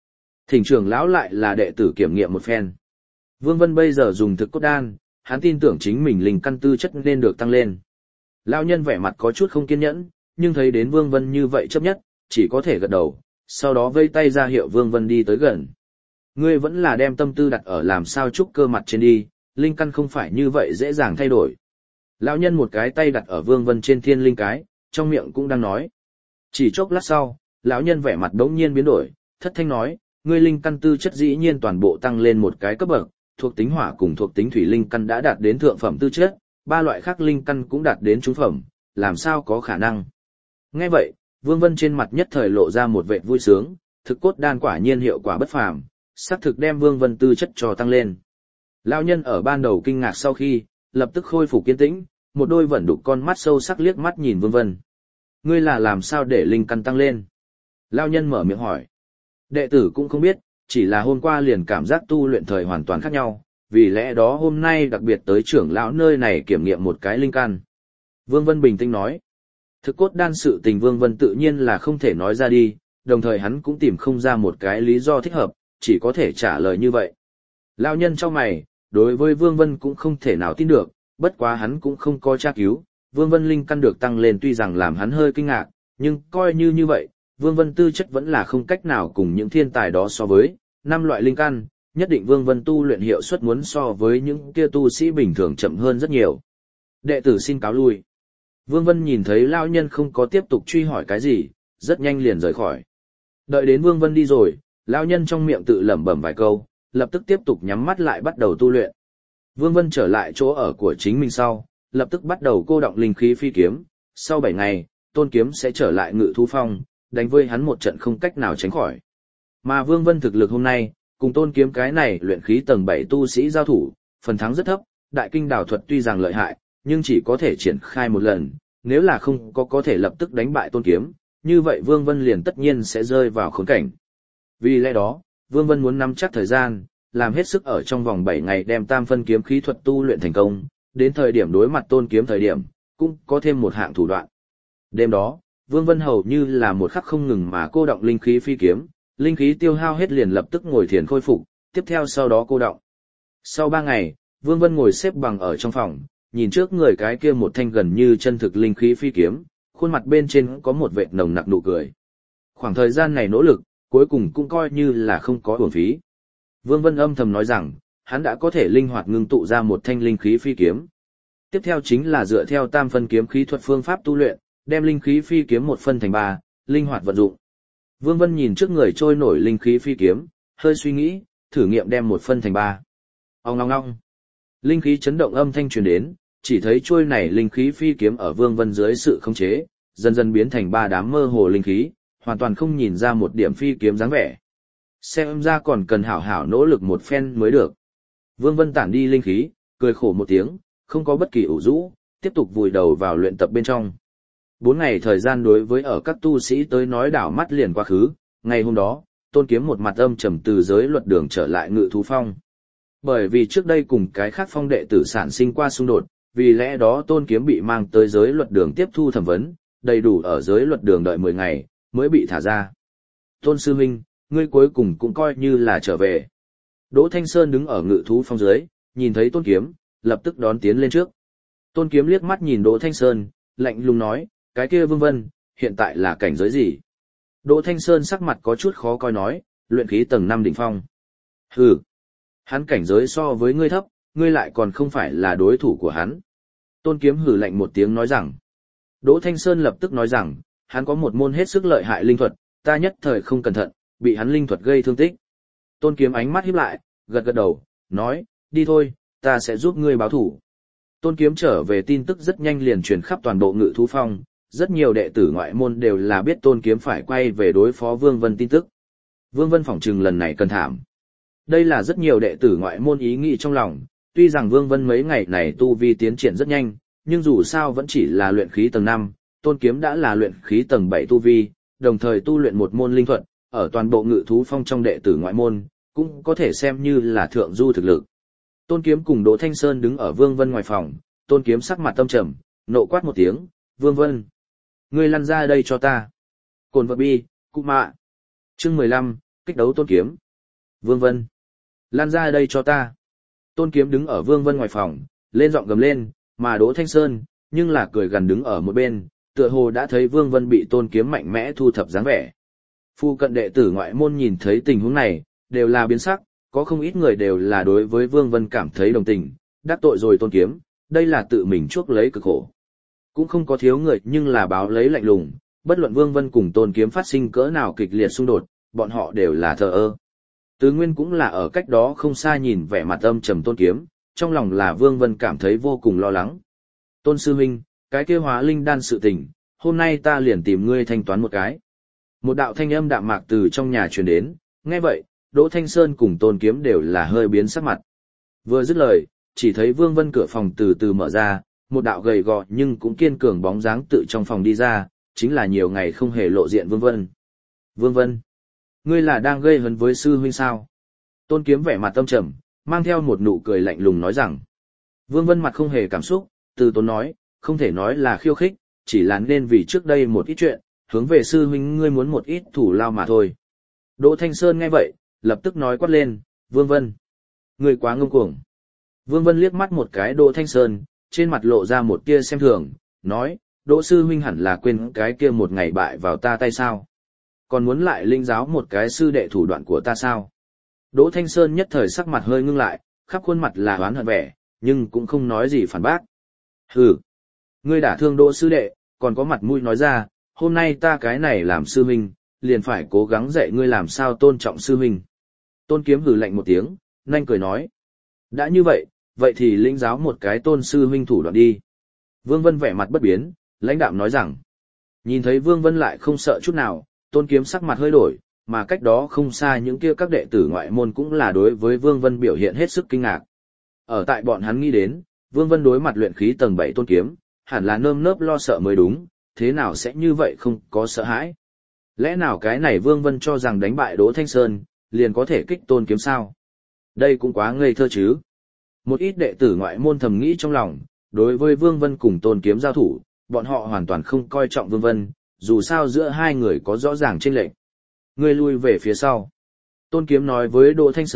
Thỉnh trưởng lão lại là đệ tử kiểm nghiệm một phen. Vương Vân bây giờ dùng thực cốt đan, hắn tin tưởng chính mình linh căn tư chất nên được tăng lên. Lão nhân vẻ mặt có chút không kiên nhẫn, nhưng thấy đến Vương Vân như vậy chấp nhất, chỉ có thể gật đầu, sau đó vây tay ra hiệu Vương Vân đi tới gần. Ngươi vẫn là đem tâm tư đặt ở làm sao trúc cơ mặt trên đi, linh căn không phải như vậy dễ dàng thay đổi. Lão nhân một cái tay đặt ở Vương Vân trên thiên linh cái, trong miệng cũng đang nói. Chỉ chốc lát sau, lão nhân vẻ mặt đống nhiên biến đổi, thất thanh nói, ngươi linh căn tư chất dĩ nhiên toàn bộ tăng lên một cái cấp bậc, thuộc tính hỏa cùng thuộc tính thủy linh căn đã đạt đến thượng phẩm tư chất, ba loại khác linh căn cũng đạt đến trung phẩm, làm sao có khả năng. Nghe vậy, Vương Vân trên mặt nhất thời lộ ra một vẻ vui sướng, thực cốt đan quả nhiên hiệu quả bất phàm, xác thực đem Vương Vân tư chất cho tăng lên. Lão nhân ở ban đầu kinh ngạc sau khi, lập tức khôi phục kiên tĩnh, một đôi vẫn đục con mắt sâu sắc liếc mắt nhìn Vương Vân. Ngươi là làm sao để linh căn tăng lên? Lão nhân mở miệng hỏi. Đệ tử cũng không biết, chỉ là hôm qua liền cảm giác tu luyện thời hoàn toàn khác nhau, vì lẽ đó hôm nay đặc biệt tới trưởng lão nơi này kiểm nghiệm một cái linh căn. Vương Vân bình tĩnh nói. Thực cốt đan sự tình Vương Vân tự nhiên là không thể nói ra đi, đồng thời hắn cũng tìm không ra một cái lý do thích hợp, chỉ có thể trả lời như vậy. Lão nhân trong mày, đối với Vương Vân cũng không thể nào tin được, bất quá hắn cũng không có tra cứu, Vương Vân linh căn được tăng lên tuy rằng làm hắn hơi kinh ngạc, nhưng coi như vậy, Vương Vân tư chất vẫn là không cách nào cùng những thiên tài đó so với, 5 loại linh căn, nhất định Vương Vân tu luyện hiệu suất muốn so với những kia tu sĩ bình thường chậm hơn rất nhiều. Đệ tử xin cáo lui. Vương Vân nhìn thấy lão nhân không có tiếp tục truy hỏi cái gì, rất nhanh liền rời khỏi. Đợi đến Vương Vân đi rồi, lão nhân trong miệng tự lẩm bẩm vài câu, lập tức tiếp tục nhắm mắt lại bắt đầu tu luyện. Vương Vân trở lại chỗ ở của chính mình sau, lập tức bắt đầu cô động linh khí phi kiếm, sau 7 ngày, Tôn Kiếm sẽ trở lại Ngự Thú Phong, đánh với hắn một trận không cách nào tránh khỏi. Mà Vương Vân thực lực hôm nay, cùng Tôn Kiếm cái này luyện khí tầng 7 tu sĩ giao thủ, phần thắng rất thấp, đại kinh đào thuật tuy rằng lợi hại, nhưng chỉ có thể triển khai một lần, nếu là không có thể lập tức đánh bại Tôn Kiếm, như vậy Vương Vân liền tất nhiên sẽ rơi vào khốn cảnh. Vì lẽ đó, Vương Vân muốn nắm chắc thời gian, làm hết sức ở trong vòng 7 ngày đem tam phân kiếm khí thuật tu luyện thành công, đến thời điểm đối mặt Tôn Kiếm thời điểm, cũng có thêm một hạng thủ đoạn. Đêm đó, Vương Vân hầu như là một khắc không ngừng mà cô động linh khí phi kiếm, linh khí tiêu hao hết liền lập tức ngồi thiền khôi phục, tiếp theo sau đó cô động. Sau 3 ngày, Vương Vân ngồi xếp bằng ở trong phòng, nhìn trước người cái kia một thanh gần như chân thực linh khí phi kiếm, khuôn mặt bên trên có một vệt nồng nặc nụ cười. Khoảng thời gian này nỗ lực, cuối cùng cũng coi như là không có uổng phí. Vương Vân âm thầm nói rằng, hắn đã có thể linh hoạt ngưng tụ ra một thanh linh khí phi kiếm. Tiếp theo chính là dựa theo tam phân kiếm khí thuật phương pháp tu luyện, đem linh khí phi kiếm một phân thành 3, linh hoạt vận dụng. Vương Vân nhìn trước người trôi nổi linh khí phi kiếm, hơi suy nghĩ, thử nghiệm đem một phân thành 3. Ong ong ong. Linh khí chấn động âm thanh truyền đến, chỉ thấy trôi này linh khí phi kiếm ở Vương Vân dưới sự khống chế, dần dần biến thành 3 đám mơ hồ linh khí, hoàn toàn không nhìn ra một điểm phi kiếm dáng vẻ. Xem ra còn cần hảo hảo nỗ lực một phen mới được. Vương Vân tản đi linh khí, cười khổ một tiếng, không có bất kỳ ủ rũ, tiếp tục vùi đầu vào luyện tập bên trong. 4 ngày thời gian đối với ở các tu sĩ tới nói đảo mắt liền quá khứ, ngày hôm đó, Tôn Kiếm một mặt âm trầm từ giới luật đường trở lại Ngự Thú Phong. Bởi vì trước đây cùng cái khác phong đệ tử sản sinh qua xung đột, vì lẽ đó Tôn Kiếm bị mang tới giới luật đường tiếp thu thẩm vấn, đầy đủ ở giới luật đường đợi 10 ngày, mới bị thả ra. Tôn Sư Minh, ngươi cuối cùng cũng coi như là trở về. Đỗ Thanh Sơn đứng ở Ngự Thú Phong dưới, nhìn thấy Tôn Kiếm, lập tức đón tiến lên trước. Tôn Kiếm liếc mắt nhìn Đỗ Thanh Sơn, lạnh lùng nói, cái kia Vương Vân, hiện tại là cảnh giới gì? Đỗ Thanh Sơn sắc mặt có chút khó coi nói, luyện khí tầng 5 đỉnh phong. Hừ, hắn cảnh giới so với ngươi thấp, ngươi lại còn không phải là đối thủ của hắn. Tôn Kiếm hừ lạnh một tiếng nói rằng. Đỗ Thanh Sơn lập tức nói rằng, hắn có một môn hết sức lợi hại linh thuật, ta nhất thời không cẩn thận, bị hắn linh thuật gây thương tích. Tôn Kiếm ánh mắt híp lại, gật gật đầu, nói, đi thôi, ta sẽ giúp ngươi báo thủ. Tôn Kiếm trở về tin tức rất nhanh liền truyền khắp toàn bộ Ngự Thú Phong, rất nhiều đệ tử ngoại môn đều là biết Tôn Kiếm phải quay về đối phó Vương Vân tin tức. Vương Vân phỏng chừng lần này cần thảm. Đây là rất nhiều đệ tử ngoại môn ý nghĩ trong lòng, tuy rằng Vương Vân mấy ngày này tu vi tiến triển rất nhanh, nhưng dù sao vẫn chỉ là luyện khí tầng 5, Tôn Kiếm đã là luyện khí tầng 7 tu vi, đồng thời tu luyện một môn linh thuật, ở toàn bộ Ngự Thú Phong trong đệ tử ngoại môn, cũng có thể xem như là thượng du thực lực. Tôn Kiếm cùng Đỗ Thanh Sơn đứng ở Vương Vân ngoài phòng, Tôn Kiếm sắc mặt tâm trầm, nộ quát một tiếng, Vương Vân, ngươi lăn ra đây cho ta. Cồn vật bi, cụ mạ. Chương 15, kích đấu Tôn Kiếm. Vương Vân, lan ra đây cho ta. Tôn Kiếm đứng ở Vương Vân ngoài phòng, lên giọng gầm lên, mà Đỗ Thanh Sơn, nhưng là cười gần đứng ở một bên, tựa hồ đã thấy Vương Vân bị Tôn Kiếm mạnh mẽ thu thập dáng vẻ. Phu cận đệ tử ngoại môn nhìn thấy tình huống này, đều là biến sắc, có không ít người đều là đối với Vương Vân cảm thấy đồng tình, đắc tội rồi Tôn Kiếm, đây là tự mình chuốc lấy cực khổ. Cũng không có thiếu người nhưng là báo lấy lạnh lùng, bất luận Vương Vân cùng Tôn Kiếm phát sinh cỡ nào kịch liệt xung đột, bọn họ đều là thờ ơ. Tứ Nguyên cũng là ở cách đó không xa nhìn vẻ mặt âm trầm Tôn Kiếm, trong lòng là Vương Vân cảm thấy vô cùng lo lắng. Tôn sư huynh, cái kia hóa linh đan sự tình, hôm nay ta liền tìm ngươi thanh toán một cái. Một đạo thanh âm đạm mạc từ trong nhà truyền đến, nghe vậy, Đỗ Thanh Sơn cùng Tôn Kiếm đều là hơi biến sắc mặt. Vừa dứt lời, chỉ thấy Vương Vân cửa phòng từ từ mở ra, một đạo gầy gò nhưng cũng kiên cường bóng dáng tự trong phòng đi ra, chính là nhiều ngày không hề lộ diện Vương Vân. Vương Vân, ngươi là đang gây hấn với sư huynh sao? Tôn Kiếm vẻ mặt tâm trầm, mang theo một nụ cười lạnh lùng nói rằng. Vương Vân mặt không hề cảm xúc, từ tốn nói, không thể nói là khiêu khích, chỉ là nên vì trước đây một ít chuyện, hướng về sư huynh ngươi muốn một ít thủ lao mà thôi. Đỗ Thanh Sơn nghe vậy, lập tức nói quát lên, Vương Vân, ngươi quá ngông cuồng. Vương Vân liếc mắt một cái Đỗ Thanh Sơn, trên mặt lộ ra một tia xem thường, nói, Đỗ sư huynh hẳn là quên cái kia một ngày bại vào ta tay sao? Còn muốn lại linh giáo một cái sư đệ thủ đoạn của ta sao? Đỗ Thanh Sơn nhất thời sắc mặt hơi ngưng lại, khắp khuôn mặt là oán hận vẻ, nhưng cũng không nói gì phản bác. Hừ, ngươi đả thương Đỗ sư đệ, còn có mặt mũi nói ra, hôm nay ta cái này làm sư huynh, liền phải cố gắng dạy ngươi làm sao tôn trọng sư huynh. Tôn Kiếm hừ lạnh một tiếng, nhanh cười nói. Đã như vậy, vậy thì lĩnh giáo một cái tôn sư huynh thủ đoạn đi. Vương Vân vẻ mặt bất biến, lãnh đạm nói rằng. Nhìn thấy Vương Vân lại không sợ chút nào, Tôn Kiếm sắc mặt hơi đổi, mà cách đó không xa những kia các đệ tử ngoại môn cũng là đối với Vương Vân biểu hiện hết sức kinh ngạc. Ở tại bọn hắn nghĩ đến, Vương Vân đối mặt luyện khí tầng 7 Tôn Kiếm, hẳn là nơm nớp lo sợ mới đúng, thế nào sẽ như vậy không có sợ hãi. Lẽ nào cái này Vương Vân cho rằng đánh bại Đỗ Thanh Sơn, liền có thể kích Tôn Kiếm sao? Đây cũng quá ngây thơ chứ. Một ít đệ tử ngoại môn thầm nghĩ trong lòng, đối với Vương Vân cùng Tôn Kiếm giao thủ, bọn họ hoàn toàn không coi trọng Vương Vân, dù sao giữa hai người có rõ ràng chênh lệch. Ngươi lui về phía sau. Tôn Kiếm nói với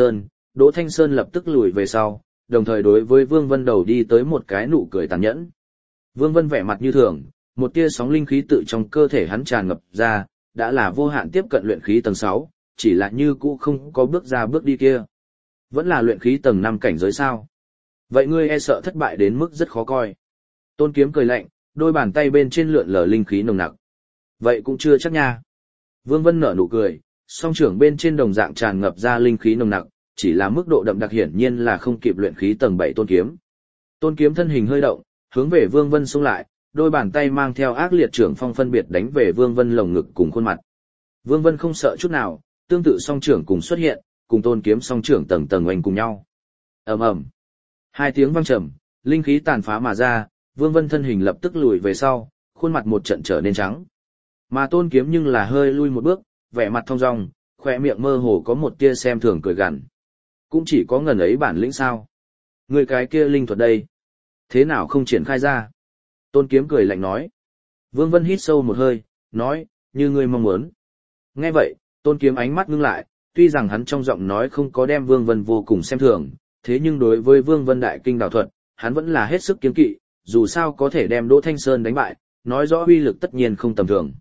Đỗ Thanh Sơn lập tức lùi về sau, đồng thời đối với Vương Vân đầu đi tới một cái nụ cười tàn nhẫn. Vương Vân vẻ mặt như thường, một tia sóng linh khí tự trong cơ thể hắn tràn ngập ra, đã là vô hạn tiếp cận luyện khí tầng 6, chỉ là như cũ không có bước ra bước đi kia. Vẫn là luyện khí tầng 5 cảnh giới sao? Vậy ngươi e sợ thất bại đến mức rất khó coi. Tôn Kiếm cười lạnh, đôi bàn tay bên trên lượn lờ linh khí nồng nặc. Vậy cũng chưa chắc nha. Vương Vân nở nụ cười, song trưởng bên trên đồng dạng tràn ngập ra linh khí nồng nặc, chỉ là mức độ đậm đặc hiển nhiên là không kịp luyện khí tầng 7 Tôn Kiếm. Tôn Kiếm thân hình hơi động, hướng về Vương Vân xông lại, đôi bàn tay mang theo ác liệt trưởng phong phân biệt đánh về Vương Vân lồng ngực cùng khuôn mặt. Vương Vân không sợ chút nào, tương tự song trưởng cùng xuất hiện, cùng Tôn Kiếm song trưởng tầng tầng oanh cùng nhau. Ầm ầm. Hai tiếng vang trầm, linh khí tàn phá mà ra, Vương Vân thân hình lập tức lùi về sau, khuôn mặt một trận trở nên trắng. Mà Tôn Kiếm nhưng là hơi lui một bước, vẻ mặt thong dong, khóe miệng mơ hồ có một tia xem thường cười gằn. Cũng chỉ có ngần ấy bản lĩnh sao? Người cái kia linh thuật đây, thế nào không triển khai ra? Tôn Kiếm cười lạnh nói. Vương Vân hít sâu một hơi, nói, như ngươi mong muốn. Nghe vậy, Tôn Kiếm ánh mắt ngưng lại, tuy rằng hắn trong giọng nói không có đem Vương Vân vô cùng xem thường, thế nhưng đối với Vương Vân đại kinh đào thuật, hắn vẫn là hết sức kiêng kỵ, dù sao có thể đem Đỗ Thanh Sơn đánh bại, nói rõ uy lực tất nhiên không tầm thường.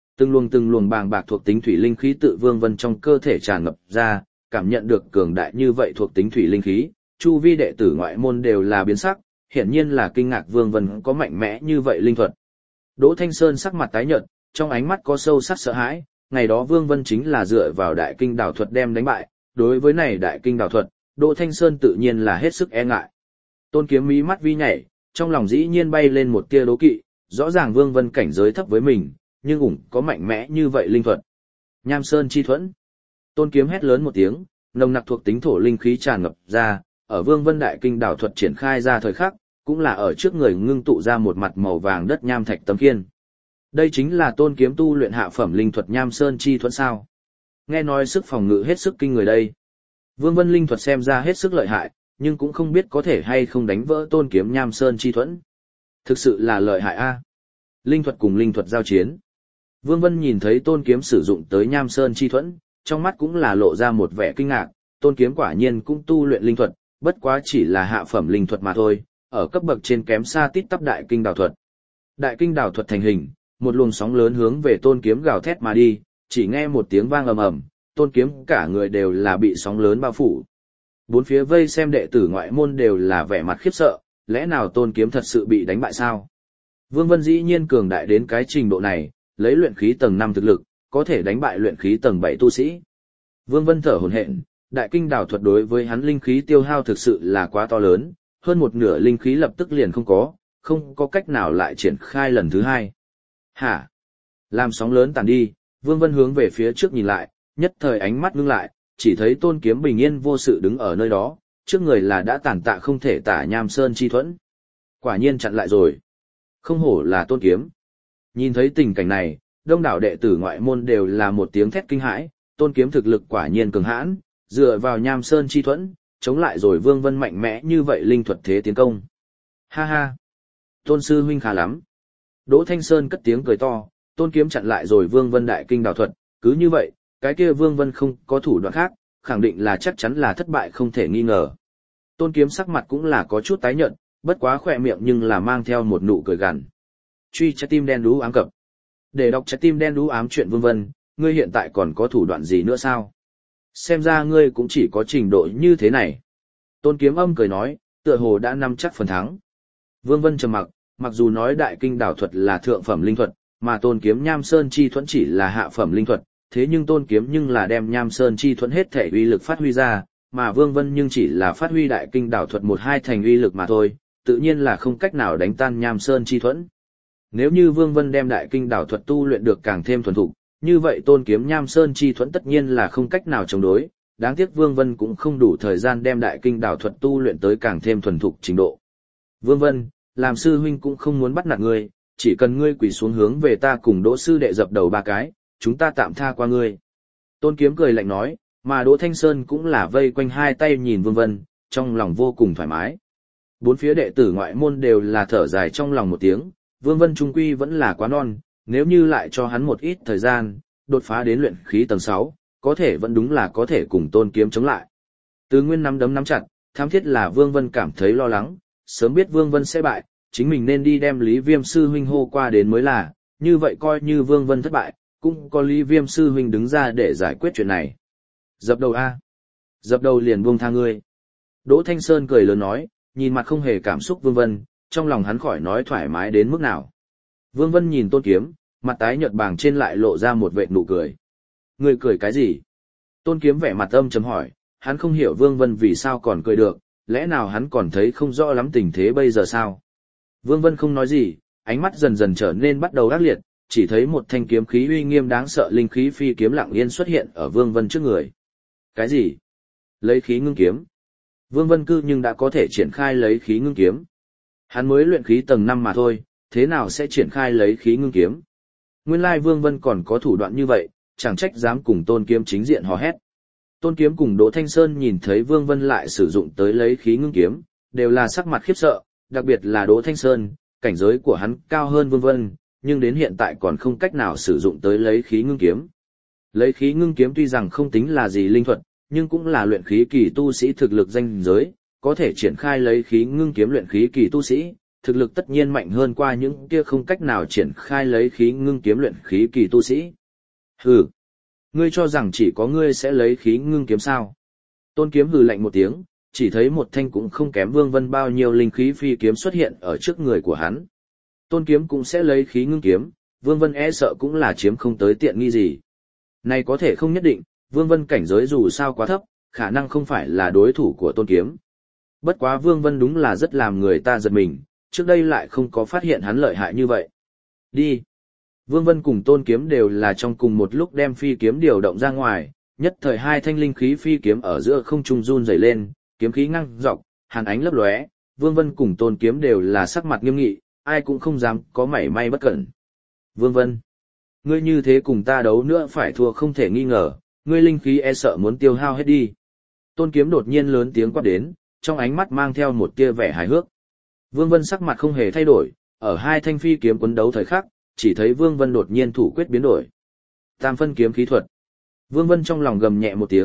Từng luồng bàng bạc thuộc tính thủy linh khí tự Vương Vân trong cơ thể tràn ngập ra, cảm nhận được cường đại như vậy thuộc tính thủy linh khí, chu vi đệ tử ngoại môn đều là biến sắc, hiển nhiên là kinh ngạc Vương Vân có mạnh mẽ như vậy linh thuật. Đỗ Thanh Sơn sắc mặt tái nhợt, trong ánh mắt có sâu sắc sợ hãi, ngày đó Vương Vân chính là dựa vào đại kinh đào thuật đem đánh bại, đối với này đại kinh đào thuật, Đỗ Thanh Sơn tự nhiên là hết sức e ngại. Tôn Kiếm mí mắt vi nhảy, trong lòng dĩ nhiên bay lên một tia đố kỵ, rõ ràng Vương Vân cảnh giới thấp với mình, nhưng cũng có mạnh mẽ như vậy linh thuật. Nham Sơn chi thuẫn. Tôn Kiếm hét lớn một tiếng, nồng nặc thuộc tính thổ linh khí tràn ngập ra, ở Vương Vân đại kinh đảo thuật triển khai ra thời khắc, cũng là ở trước người ngưng tụ ra một mặt màu vàng đất nham thạch tấm khiên. Đây chính là Tôn Kiếm tu luyện hạ phẩm linh thuật Nham Sơn chi thuẫn sao? Nghe nói sức phòng ngự hết sức kinh người đây. Vương Vân linh thuật xem ra hết sức lợi hại, nhưng cũng không biết có thể hay không đánh vỡ Tôn Kiếm Nham Sơn chi thuẫn. Thực sự là lợi hại a. Linh thuật cùng linh thuật giao chiến. Vương Vân nhìn thấy Tôn Kiếm sử dụng tới Nham Sơn chi thuẫn, trong mắt cũng là lộ ra một vẻ kinh ngạc, tôn kiếm quả nhiên cũng tu luyện linh thuật, bất quá chỉ là hạ phẩm linh thuật mà thôi, ở cấp bậc trên kém xa tít tắp đại kinh đào thuật. Đại kinh đào thuật thành hình, một luồng sóng lớn hướng về tôn kiếm gào thét mà đi, chỉ nghe một tiếng vang ầm ầm, tôn kiếm cả người đều là bị sóng lớn bao phủ. Bốn phía vây xem đệ tử ngoại môn đều là vẻ mặt khiếp sợ, lẽ nào tôn kiếm thật sự bị đánh bại sao? Vương Vân dĩ nhiên cường đại đến cái trình độ này, lấy luyện khí tầng 5 thực lực, có thể đánh bại luyện khí tầng 7 tu sĩ. Vương Vân thở hổn hển, đại kinh đào thuật đối với hắn linh khí tiêu hao thực sự là quá to lớn, hơn một nửa linh khí lập tức liền không có cách nào lại triển khai lần thứ hai. Hả? Làm sóng lớn tàn đi, Vương Vân hướng về phía trước nhìn lại, nhất thời ánh mắt ngưng lại, chỉ thấy tôn kiếm bình yên vô sự đứng ở nơi đó, trước người là đã tàn tạ không thể tả nham sơn chi thuẫn. Quả nhiên chặn lại rồi. Không hổ là tôn kiếm. Nhìn thấy tình cảnh này, đông đảo đệ tử ngoại môn đều là một tiếng thét kinh hãi, tôn kiếm thực lực quả nhiên cường hãn, dựa vào nham sơn chi thuẫn, chống lại rồi Vương Vân mạnh mẽ như vậy linh thuật thế tiến công. Ha ha! Tôn sư huynh khá lắm. Đỗ Thanh Sơn cất tiếng cười to, tôn kiếm chặn lại rồi Vương Vân đại kinh đào thuật, cứ như vậy, cái kia Vương Vân không có thủ đoạn khác, khẳng định là chắc chắn là thất bại không thể nghi ngờ. Tôn kiếm sắc mặt cũng là có chút tái nhợt, bất quá khỏe miệng nhưng là mang theo một nụ cười gằn. Truy trái tim đen đú ám cập. Để đọc trái tim đen đú ám chuyện Vương Vân, ngươi hiện tại còn có thủ đoạn gì nữa sao? Xem ra ngươi cũng chỉ có trình độ như thế này. Tôn kiếm âm cười nói, tựa hồ đã nắm chắc phần thắng. Vương Vân trầm mặc, mặc dù nói đại kinh đảo thuật là thượng phẩm linh thuật, mà tôn kiếm nham sơn chi thuẫn chỉ là hạ phẩm linh thuật, thế nhưng tôn kiếm nhưng là đem nham sơn chi thuẫn hết thể uy lực phát huy ra, mà Vương Vân nhưng chỉ là phát huy đại kinh đảo thuật một hai thành uy lực mà thôi, tự nhiên là không cách nào đánh tan nham sơn chi thuẫn. Nếu như Vương Vân đem đại kinh đảo thuật tu luyện được càng thêm thuần thục, như vậy tôn kiếm nham sơn chi thuẫn tất nhiên là không cách nào chống đối, đáng tiếc Vương Vân cũng không đủ thời gian đem đại kinh đảo thuật tu luyện tới càng thêm thuần thục trình độ. Vương Vân, làm sư huynh cũng không muốn bắt nạt ngươi, chỉ cần ngươi quỳ xuống hướng về ta cùng Đỗ sư đệ dập đầu ba cái, chúng ta tạm tha qua ngươi. Tôn kiếm cười lạnh nói, mà Đỗ Thanh Sơn cũng là vây quanh hai tay nhìn Vương Vân, trong lòng vô cùng thoải mái. Bốn phía đệ tử ngoại môn đều là thở dài trong lòng một tiếng, Vương Vân trung quy vẫn là quá non, nếu như lại cho hắn một ít thời gian, đột phá đến luyện khí tầng 6, có thể vẫn đúng là có thể cùng tôn kiếm chống lại. Từ nguyên nắm đấm nắm chặt, tham thiết là Vương Vân cảm thấy lo lắng, sớm biết Vương Vân sẽ bại, chính mình nên đi đem Lý Viêm sư huynh hô qua đến mới là, như vậy coi như Vương Vân thất bại, cũng có Lý Viêm sư huynh đứng ra để giải quyết chuyện này. Dập đầu a, dập đầu liền buông tha ngươi. Đỗ Thanh Sơn cười lớn nói, nhìn mặt không hề cảm xúc Vương Vân, trong lòng hắn khỏi nói thoải mái đến mức nào. Vương Vân nhìn tôn kiếm, mặt tái nhợt bàng trên lại lộ ra một vệt nụ cười. Ngươi cười cái gì? Tôn kiếm vẻ mặt âm trầm hỏi, hắn không hiểu Vương Vân vì sao còn cười được, lẽ nào hắn còn thấy không rõ lắm tình thế bây giờ sao? Vương Vân không nói gì, ánh mắt dần dần trở nên bắt đầu ác liệt, chỉ thấy một thanh kiếm khí uy nghiêm đáng sợ linh khí phi kiếm lặng yên xuất hiện ở Vương Vân trước người. Cái gì? Lấy khí ngưng kiếm. Vương Vân cư nhưng đã có thể triển khai lấy khí ngưng kiếm. Hắn mới luyện khí tầng 5 mà thôi, thế nào sẽ triển khai lấy khí ngưng kiếm? Nguyên lai Vương Vân còn có thủ đoạn như vậy, chẳng trách dám cùng tôn kiếm chính diện hò hét. Tôn kiếm cùng Đỗ Thanh Sơn nhìn thấy Vương Vân lại sử dụng tới lấy khí ngưng kiếm, đều là sắc mặt khiếp sợ, đặc biệt là Đỗ Thanh Sơn, cảnh giới của hắn cao hơn Vương Vân, nhưng đến hiện tại còn không cách nào sử dụng tới lấy khí ngưng kiếm. Lấy khí ngưng kiếm tuy rằng không tính là gì linh thuật, nhưng cũng là luyện khí kỳ tu sĩ thực lực danh giới, có thể triển khai lấy khí ngưng kiếm luyện khí kỳ tu sĩ, thực lực tất nhiên mạnh hơn qua những kia không cách nào triển khai lấy khí ngưng kiếm luyện khí kỳ tu sĩ. Hừ, ngươi cho rằng chỉ có ngươi sẽ lấy khí ngưng kiếm sao? Tôn kiếm hừ lạnh một tiếng, chỉ thấy một thanh cũng không kém Vương Vân bao nhiêu linh khí phi kiếm xuất hiện ở trước người của hắn. Tôn kiếm cũng sẽ lấy khí ngưng kiếm, Vương Vân e sợ cũng là chiếm không tới tiện nghi gì. Này có thể không nhất định, Vương Vân cảnh giới dù sao quá thấp, khả năng không phải là đối thủ của tôn kiếm. Bất quá Vương Vân đúng là rất làm người ta giật mình, trước đây lại không có phát hiện hắn lợi hại như vậy. Đi! Vương Vân cùng tôn kiếm đều là trong cùng một lúc đem phi kiếm điều động ra ngoài, nhất thời hai thanh linh khí phi kiếm ở giữa không trung run rẩy lên, kiếm khí ngăng dọc, hàn ánh lấp lóe, Vương Vân cùng tôn kiếm đều là sắc mặt nghiêm nghị, ai cũng không dám có mảy may bất cẩn. Vương Vân! Ngươi như thế cùng ta đấu nữa phải thua không thể nghi ngờ, ngươi linh khí e sợ muốn tiêu hao hết đi. Tôn kiếm đột nhiên lớn tiếng quát đến, trong ánh mắt mang theo một tia vẻ hài hước. Vương Vân sắc mặt không hề thay đổi, ở hai thanh phi kiếm quấn đấu thời khắc, chỉ thấy Vương Vân đột nhiên thủ quyết biến đổi. Tam phân kiếm khí thuật. Vương Vân trong lòng gầm nhẹ một tiếng,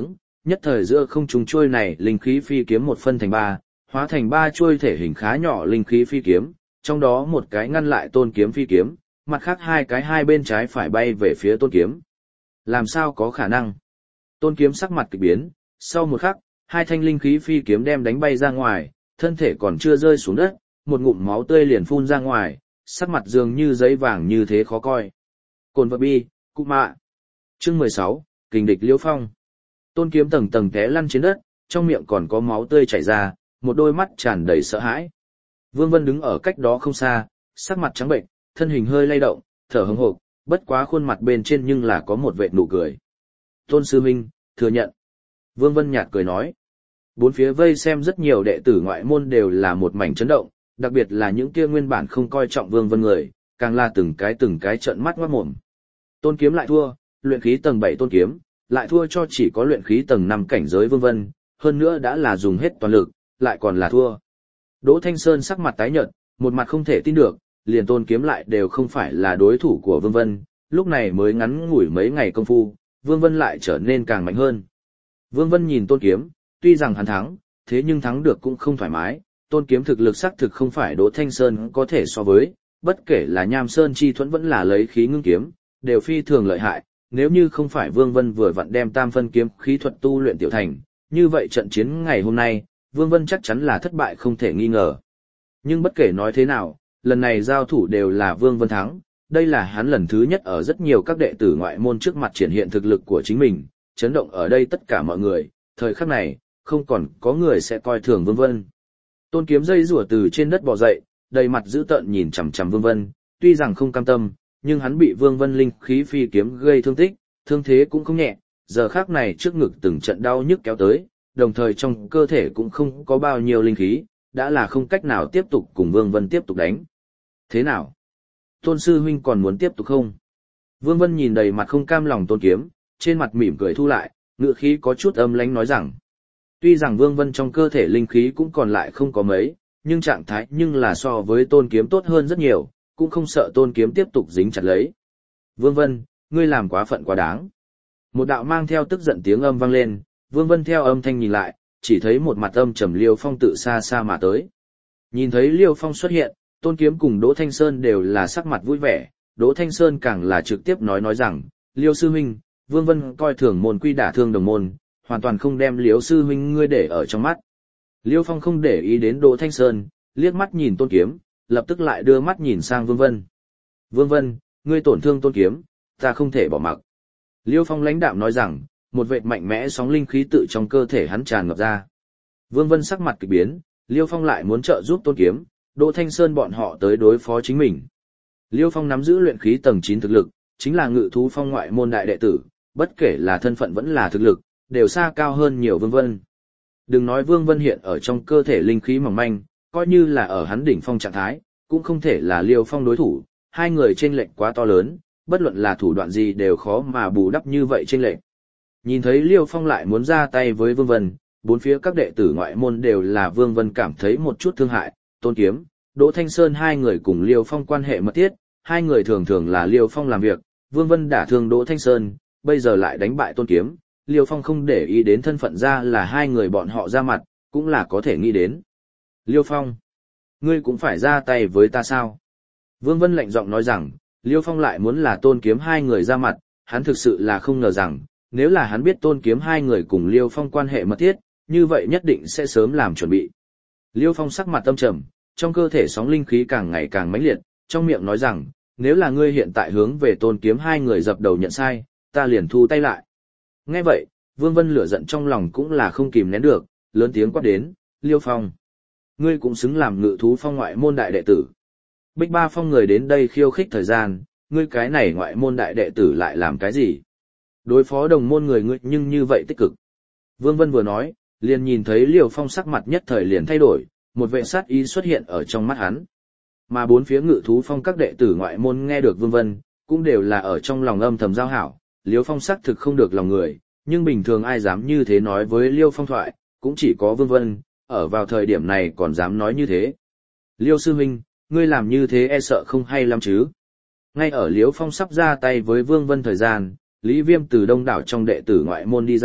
nhất thời giữa không trung chuôi này linh khí phi kiếm một phân thành ba, hóa thành ba chuôi thể hình khá nhỏ linh khí phi kiếm, trong đó một cái ngăn lại tôn kiếm phi kiếm, mặt khác hai cái hai bên trái phải bay về phía tôn kiếm. Làm sao có khả năng? Tôn kiếm sắc mặt kỳ biến, sau một khắc, hai thanh linh khí phi kiếm đem đánh bay ra ngoài, thân thể còn chưa rơi xuống đất, một ngụm máu tươi liền phun ra ngoài, sắc mặt dường như giấy vàng như thế khó coi. Cồn vật bi, cụ mạ. Chương 16, kình địch Liêu Phong. Tôn kiếm tầng tầng té lăn trên đất, trong miệng còn có máu tươi chảy ra, một đôi mắt tràn đầy sợ hãi. Vương Vân đứng ở cách đó không xa, sắc mặt trắng bệnh, thân hình hơi lay động, thở hổn hộc, bất quá khuôn mặt bên trên nhưng là có một vệt nụ cười. Tôn sư huynh, thừa nhận. Vương Vân nhạt cười nói. Bốn phía vây xem rất nhiều đệ tử ngoại môn đều là một mảnh chấn động, đặc biệt là những kia nguyên bản không coi trọng Vương Vân người, càng là từng cái trợn mắt ngoác mồm. Tôn kiếm lại thua, luyện khí tầng 7 tôn kiếm, lại thua cho chỉ có luyện khí tầng 5 cảnh giới Vương Vân, hơn nữa đã là dùng hết toàn lực, lại còn là thua. Đỗ Thanh Sơn sắc mặt tái nhợt, một mặt không thể tin được, liền tôn kiếm lại đều không phải là đối thủ của Vương Vân, lúc này mới ngắn ngủi mấy ngày công phu, Vương Vân lại trở nên càng mạnh hơn. Vương Vân nhìn tôn kiếm, tuy rằng hắn thắng, thế nhưng thắng được cũng không thoải mái, tôn kiếm thực lực xác thực không phải Đỗ Thanh Sơn có thể so với, bất kể là Nham Sơn chi thuẫn vẫn là lấy khí ngưng kiếm, đều phi thường lợi hại, nếu như không phải Vương Vân vừa vặn đem tam phân kiếm khí thuật tu luyện tiểu thành, như vậy trận chiến ngày hôm nay, Vương Vân chắc chắn là thất bại không thể nghi ngờ. Nhưng bất kể nói thế nào, lần này giao thủ đều là Vương Vân thắng, đây là hắn lần thứ nhất ở rất nhiều các đệ tử ngoại môn trước mặt triển hiện thực lực của chính mình, chấn động ở đây tất cả mọi người, thời khắc này, không còn có người sẽ coi thường Vương Vân. Tôn kiếm dây rủa từ trên đất bò dậy, đầy mặt dữ tợn nhìn chằm chằm Vương Vân, tuy rằng không cam tâm, nhưng hắn bị Vương Vân linh khí phi kiếm gây thương tích, thương thế cũng không nhẹ, giờ khắc này trước ngực từng trận đau nhức kéo tới, đồng thời trong cơ thể cũng không có bao nhiêu linh khí, đã là không cách nào tiếp tục cùng Vương Vân tiếp tục đánh. Thế nào? Tôn sư huynh còn muốn tiếp tục không? Vương Vân nhìn đầy mặt không cam lòng tôn kiếm, trên mặt mỉm cười thu lại, ngữ khí có chút âm lãnh nói rằng. Tuy rằng Vương Vân trong cơ thể linh khí cũng còn lại không có mấy, nhưng trạng thái nhưng là so với tôn kiếm tốt hơn rất nhiều, cũng không sợ tôn kiếm tiếp tục dính chặt lấy. Vương Vân, ngươi làm quá phận quá đáng. Một đạo mang theo tức giận tiếng âm vang lên, Vương Vân theo âm thanh nhìn lại, chỉ thấy một mặt âm trầm Liêu Phong tự xa xa mà tới. Nhìn thấy Liêu Phong xuất hiện, tôn kiếm cùng Đỗ Thanh Sơn đều là sắc mặt vui vẻ, Đỗ Thanh Sơn càng là trực tiếp nói rằng, Liêu sư huynh, Vương Vân coi thường môn quy đả thương đồng môn, hoàn toàn không đem Liêu sư huynh ngươi để ở trong mắt. Liêu Phong không để ý đến Đỗ Thanh Sơn, liếc mắt nhìn tôn kiếm, lập tức lại đưa mắt nhìn sang Vương Vân. Vương Vân, ngươi tổn thương tôn kiếm, ta không thể bỏ mặc. Liêu Phong lãnh đạm nói rằng, một vệt mạnh mẽ sóng linh khí tự trong cơ thể hắn tràn ngập ra. Vương Vân sắc mặt kỳ biến, Liêu Phong lại muốn trợ giúp tôn kiếm, Đỗ Thanh Sơn bọn họ tới đối phó chính mình. Liêu Phong nắm giữ luyện khí tầng 9 thực lực, chính là Ngự Thú Phong ngoại môn đại đệ tử, bất kể là thân phận vẫn là thực lực, đều xa cao hơn nhiều Vương Vân. Đừng nói Vương Vân hiện ở trong cơ thể linh khí mỏng manh, coi như là ở hắn đỉnh phong trạng thái, cũng không thể là Liêu Phong đối thủ, hai người chênh lệch quá to lớn, bất luận là thủ đoạn gì đều khó mà bù đắp như vậy chênh lệch. Nhìn thấy Liêu Phong lại muốn ra tay với Vương Vân, bốn phía các đệ tử ngoại môn đều là Vương Vân cảm thấy một chút thương hại, Tôn Kiếm, Đỗ Thanh Sơn hai người cùng Liêu Phong quan hệ mật thiết, hai người thường thường là Liêu Phong làm việc, Vương Vân đả thương Đỗ Thanh Sơn, bây giờ lại đánh bại Tôn Kiếm, Liêu Phong không để ý đến thân phận ra là hai người bọn họ ra mặt, cũng là có thể nghĩ đến. Liêu Phong, ngươi cũng phải ra tay với ta sao? Vương Vân lạnh giọng nói rằng, Liêu Phong lại muốn là Tôn Kiếm hai người ra mặt, hắn thực sự là không ngờ rằng, nếu là hắn biết Tôn Kiếm hai người cùng Liêu Phong quan hệ mật thiết, như vậy nhất định sẽ sớm làm chuẩn bị. Liêu Phong sắc mặt tâm trầm, trong cơ thể sóng linh khí càng ngày càng mãnh liệt, trong miệng nói rằng, nếu là ngươi hiện tại hướng về Tôn Kiếm hai người dập đầu nhận sai, ta liền thu tay lại. Nghe vậy, Vương Vân lửa giận trong lòng cũng là không kìm nén được, lớn tiếng quát đến, Liêu Phong, ngươi cũng xứng làm Ngự Thú Phong ngoại môn đại đệ tử. Bích Ba Phong người đến đây khiêu khích thời gian, ngươi cái này ngoại môn đại đệ tử lại làm cái gì? Đối phó đồng môn người ngươi nhưng như vậy tích cực. Vương Vân vừa nói, liền nhìn thấy Liêu Phong sắc mặt nhất thời liền thay đổi, một vệ sát ý xuất hiện ở trong mắt hắn. Mà bốn phía Ngự Thú Phong các đệ tử ngoại môn nghe được Vương Vân, cũng đều là ở trong lòng âm thầm giao hảo, Liêu Phong xác thực không được lòng người, nhưng bình thường ai dám như thế nói với Liêu Phong thoại, cũng chỉ có Vương Vân, ở vào thời điểm này còn dám nói như thế. Liêu sư huynh, ngươi làm như thế e sợ không hay lắm chứ? Ngay ở Liêu Phong sắp ra tay với Vương Vân thời gian, Lý Viêm từ đông đảo trong đệ tử ngoại môn đi ra,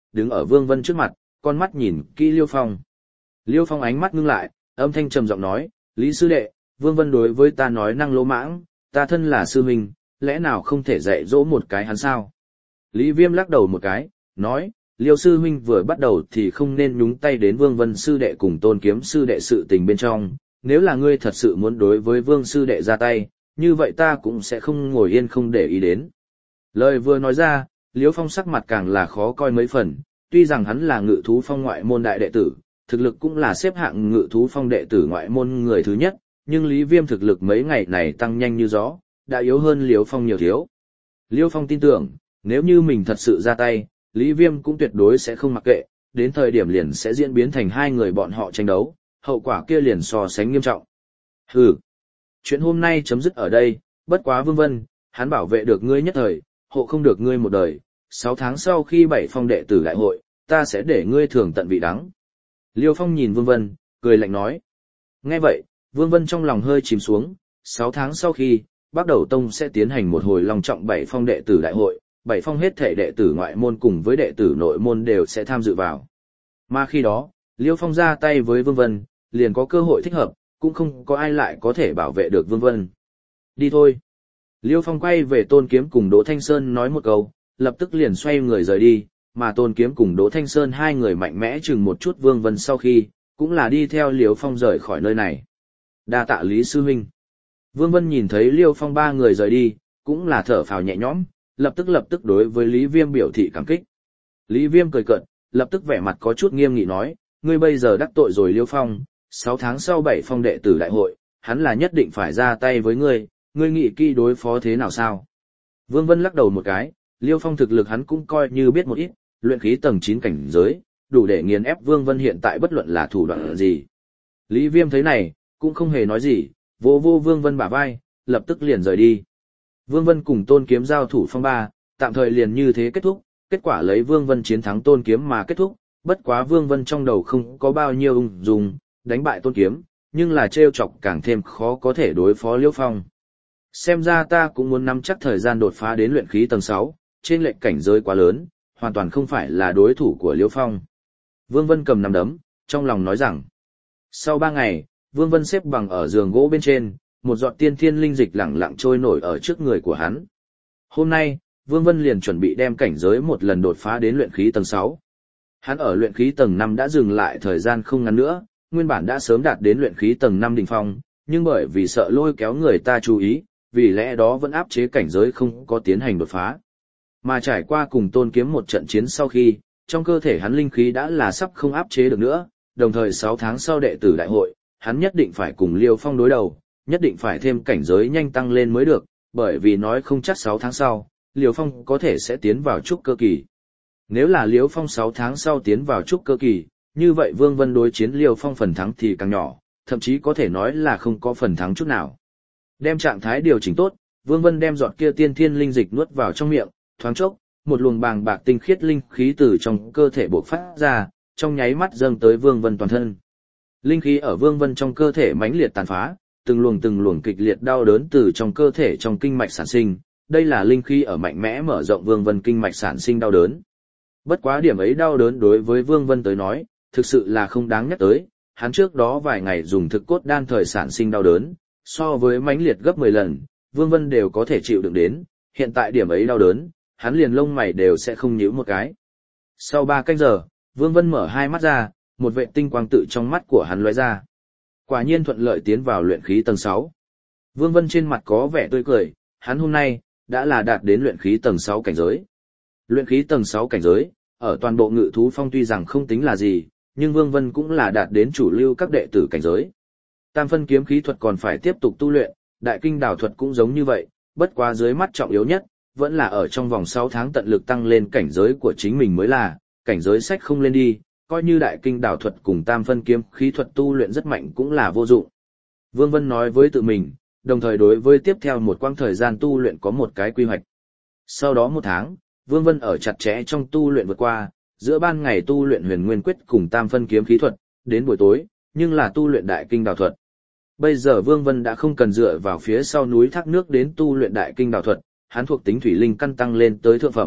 đứng ở Vương Vân trước mặt, con mắt nhìn kỹ Liêu Phong. Liêu Phong ánh mắt ngưng lại, âm thanh trầm giọng nói, Lý sư đệ, Vương Vân đối với ta nói năng lỗ mãng, ta thân là sư huynh, lẽ nào không thể dạy dỗ một cái hắn sao? Lý Viêm lắc đầu một cái, nói, Liêu sư huynh vừa bắt đầu thì không nên nhúng tay đến Vương Vân sư đệ cùng Tôn Kiếm sư đệ sự tình bên trong, nếu là ngươi thật sự muốn đối với Vương sư đệ ra tay, như vậy ta cũng sẽ không ngồi yên không để ý đến. Lời vừa nói ra, Liêu Phong sắc mặt càng là khó coi mấy phần, tuy rằng hắn là Ngự Thú Phong ngoại môn đại đệ tử, thực lực cũng là xếp hạng Ngự Thú Phong đệ tử ngoại môn người thứ nhất, nhưng Lý Viêm thực lực mấy ngày này tăng nhanh như gió, đã yếu hơn Liêu Phong nhiều thiếu. Liêu Phong tin tưởng, nếu như mình thật sự ra tay, Lý Viêm cũng tuyệt đối sẽ không mặc kệ, đến thời điểm liền sẽ diễn biến thành hai người bọn họ tranh đấu, hậu quả kia liền so sánh nghiêm trọng. Hừ, chuyện hôm nay chấm dứt ở đây, bất quá Vương Vân, hắn bảo vệ được ngươi nhất thời, hộ không được ngươi một đời, 6 tháng sau khi 7 phong đệ tử đại hội, ta sẽ để ngươi thưởng tận vị đắng. Liêu Phong nhìn Vương Vân, cười lạnh nói. Nghe vậy, Vương Vân trong lòng hơi chìm xuống, 6 tháng sau khi, Bắc Đầu Tông sẽ tiến hành một hồi long trọng 7 phong đệ tử đại hội, 7 phong hết thể đệ tử ngoại môn cùng với đệ tử nội môn đều sẽ tham dự vào. Mà khi đó, Liêu Phong ra tay với Vương Vân, liền có cơ hội thích hợp, cũng không có ai lại có thể bảo vệ được Vương Vân. Đi thôi. Liêu Phong quay về Tôn Kiếm cùng Đỗ Thanh Sơn nói một câu, lập tức liền xoay người rời đi, mà Tôn Kiếm cùng Đỗ Thanh Sơn hai người mạnh mẽ chừng một chút Vương Vân sau khi, cũng là đi theo Liêu Phong rời khỏi nơi này. Đa tạ Lý sư huynh. Vương Vân nhìn thấy Liêu Phong ba người rời đi, cũng là thở phào nhẹ nhõm, lập tức đối với Lý Viêm biểu thị cảm kích. Lý Viêm cười cợt, lập tức vẻ mặt có chút nghiêm nghị nói, ngươi bây giờ đắc tội rồi Liêu Phong, 6 tháng sau 7 phong đệ tử đại hội, hắn là nhất định phải ra tay với ngươi nghĩ kỹ đối phó thế nào sao? Vương Vân lắc đầu một cái, Liêu Phong thực lực hắn cũng coi như biết một ít, luyện khí tầng 9 cảnh giới, đủ để nghiền ép Vương Vân hiện tại bất luận là thủ đoạn gì. Lý Viêm thấy này, cũng không hề nói gì, vô Vương Vân bả vai, lập tức liền rời đi. Vương Vân cùng Tôn Kiếm giao thủ phong ba, tạm thời liền như thế kết thúc, kết quả lấy Vương Vân chiến thắng Tôn Kiếm mà kết thúc, bất quá Vương Vân trong đầu không có bao nhiêu ung dung, đánh bại Tôn Kiếm, nhưng là trêu chọc càng thêm khó có thể đối phó Liêu Phong. Xem ra ta cũng muốn nắm chắc thời gian đột phá đến luyện khí tầng 6, trên lệnh cảnh giới quá lớn, hoàn toàn không phải là đối thủ của Liêu Phong. Vương Vân cầm nắm đấm, trong lòng nói rằng, sau 3 ngày, Vương Vân xếp bằng ở giường gỗ bên trên, một giọt tiên thiên linh dịch lẳng lặng trôi nổi ở trước người của hắn. Hôm nay, Vương Vân liền chuẩn bị đem cảnh giới một lần đột phá đến luyện khí tầng 6. Hắn ở luyện khí tầng 5 đã dừng lại thời gian không ngắn nữa, nguyên bản đã sớm đạt đến luyện khí tầng 5 đỉnh phong, nhưng bởi vì sợ lôi kéo người ta chú ý, vì lẽ đó vẫn áp chế cảnh giới không có tiến hành đột phá. Mà trải qua cùng Tôn Kiếm một trận chiến sau khi, trong cơ thể hắn linh khí đã là sắp không áp chế được nữa, đồng thời 6 tháng sau đệ tử đại hội, hắn nhất định phải cùng Liêu Phong đối đầu, nhất định phải thêm cảnh giới nhanh tăng lên mới được, bởi vì nói không chắc 6 tháng sau, Liêu Phong có thể sẽ tiến vào trúc cơ kỳ. Nếu là Liêu Phong 6 tháng sau tiến vào trúc cơ kỳ, như vậy Vương Vân đối chiến Liêu Phong phần thắng thì càng nhỏ, thậm chí có thể nói là không có phần thắng chút nào. Đem trạng thái điều chỉnh tốt, Vương Vân đem giọt kia tiên thiên linh dịch nuốt vào trong miệng, thoáng chốc, một luồng bàng bạc tinh khiết linh khí từ trong cơ thể bộc phát ra, trong nháy mắt dâng tới Vương Vân toàn thân. Linh khí ở Vương Vân trong cơ thể mãnh liệt tàn phá, từng luồng kịch liệt đau đớn từ trong cơ thể trong kinh mạch sản sinh, đây là linh khí ở mạnh mẽ mở rộng Vương Vân kinh mạch sản sinh đau đớn. Bất quá điểm ấy đau đớn đối với Vương Vân tới nói, thực sự là không đáng nhắc tới, hắn trước đó vài ngày dùng thực cốt đan thời sản sinh đau đớn, so với mãnh liệt gấp 10 lần, Vương Vân đều có thể chịu đựng đến, hiện tại điểm ấy đau đớn, hắn liền lông mày đều sẽ không nhíu một cái. Sau 3 canh giờ, Vương Vân mở hai mắt ra, một vệ tinh quang tự trong mắt của hắn lóe ra. Quả nhiên thuận lợi tiến vào luyện khí tầng 6. Vương Vân trên mặt có vẻ tươi cười, hắn hôm nay đã là đạt đến luyện khí tầng 6 cảnh giới. Luyện khí tầng 6 cảnh giới, ở toàn bộ Ngự Thú Phong tuy rằng không tính là gì, nhưng Vương Vân cũng là đạt đến chủ lưu các đệ tử cảnh giới. Tam phân kiếm khí thuật còn phải tiếp tục tu luyện, đại kinh đảo thuật cũng giống như vậy, bất quá dưới mắt trọng yếu nhất, vẫn là ở trong vòng 6 tháng tận lực tăng lên cảnh giới của chính mình mới là, cảnh giới sách không lên đi, coi như đại kinh đảo thuật cùng tam phân kiếm khí thuật tu luyện rất mạnh cũng là vô dụng. Vương Vân nói với tự mình, đồng thời đối với tiếp theo một quãng thời gian tu luyện có một cái quy hoạch. Sau đó 1 tháng, Vương Vân ở chặt chẽ trong tu luyện vượt qua, giữa ban ngày tu luyện huyền nguyên quyết cùng tam phân kiếm khí thuật, đến buổi tối, nhưng là tu luyện đại kinh đảo thuật. Bây giờ Vương Vân đã không cần dựa vào phía sau núi thác nước đến tu luyện đại kinh đảo thuật, hắn thuộc tính thủy linh căn tăng lên tới thượng phẩm,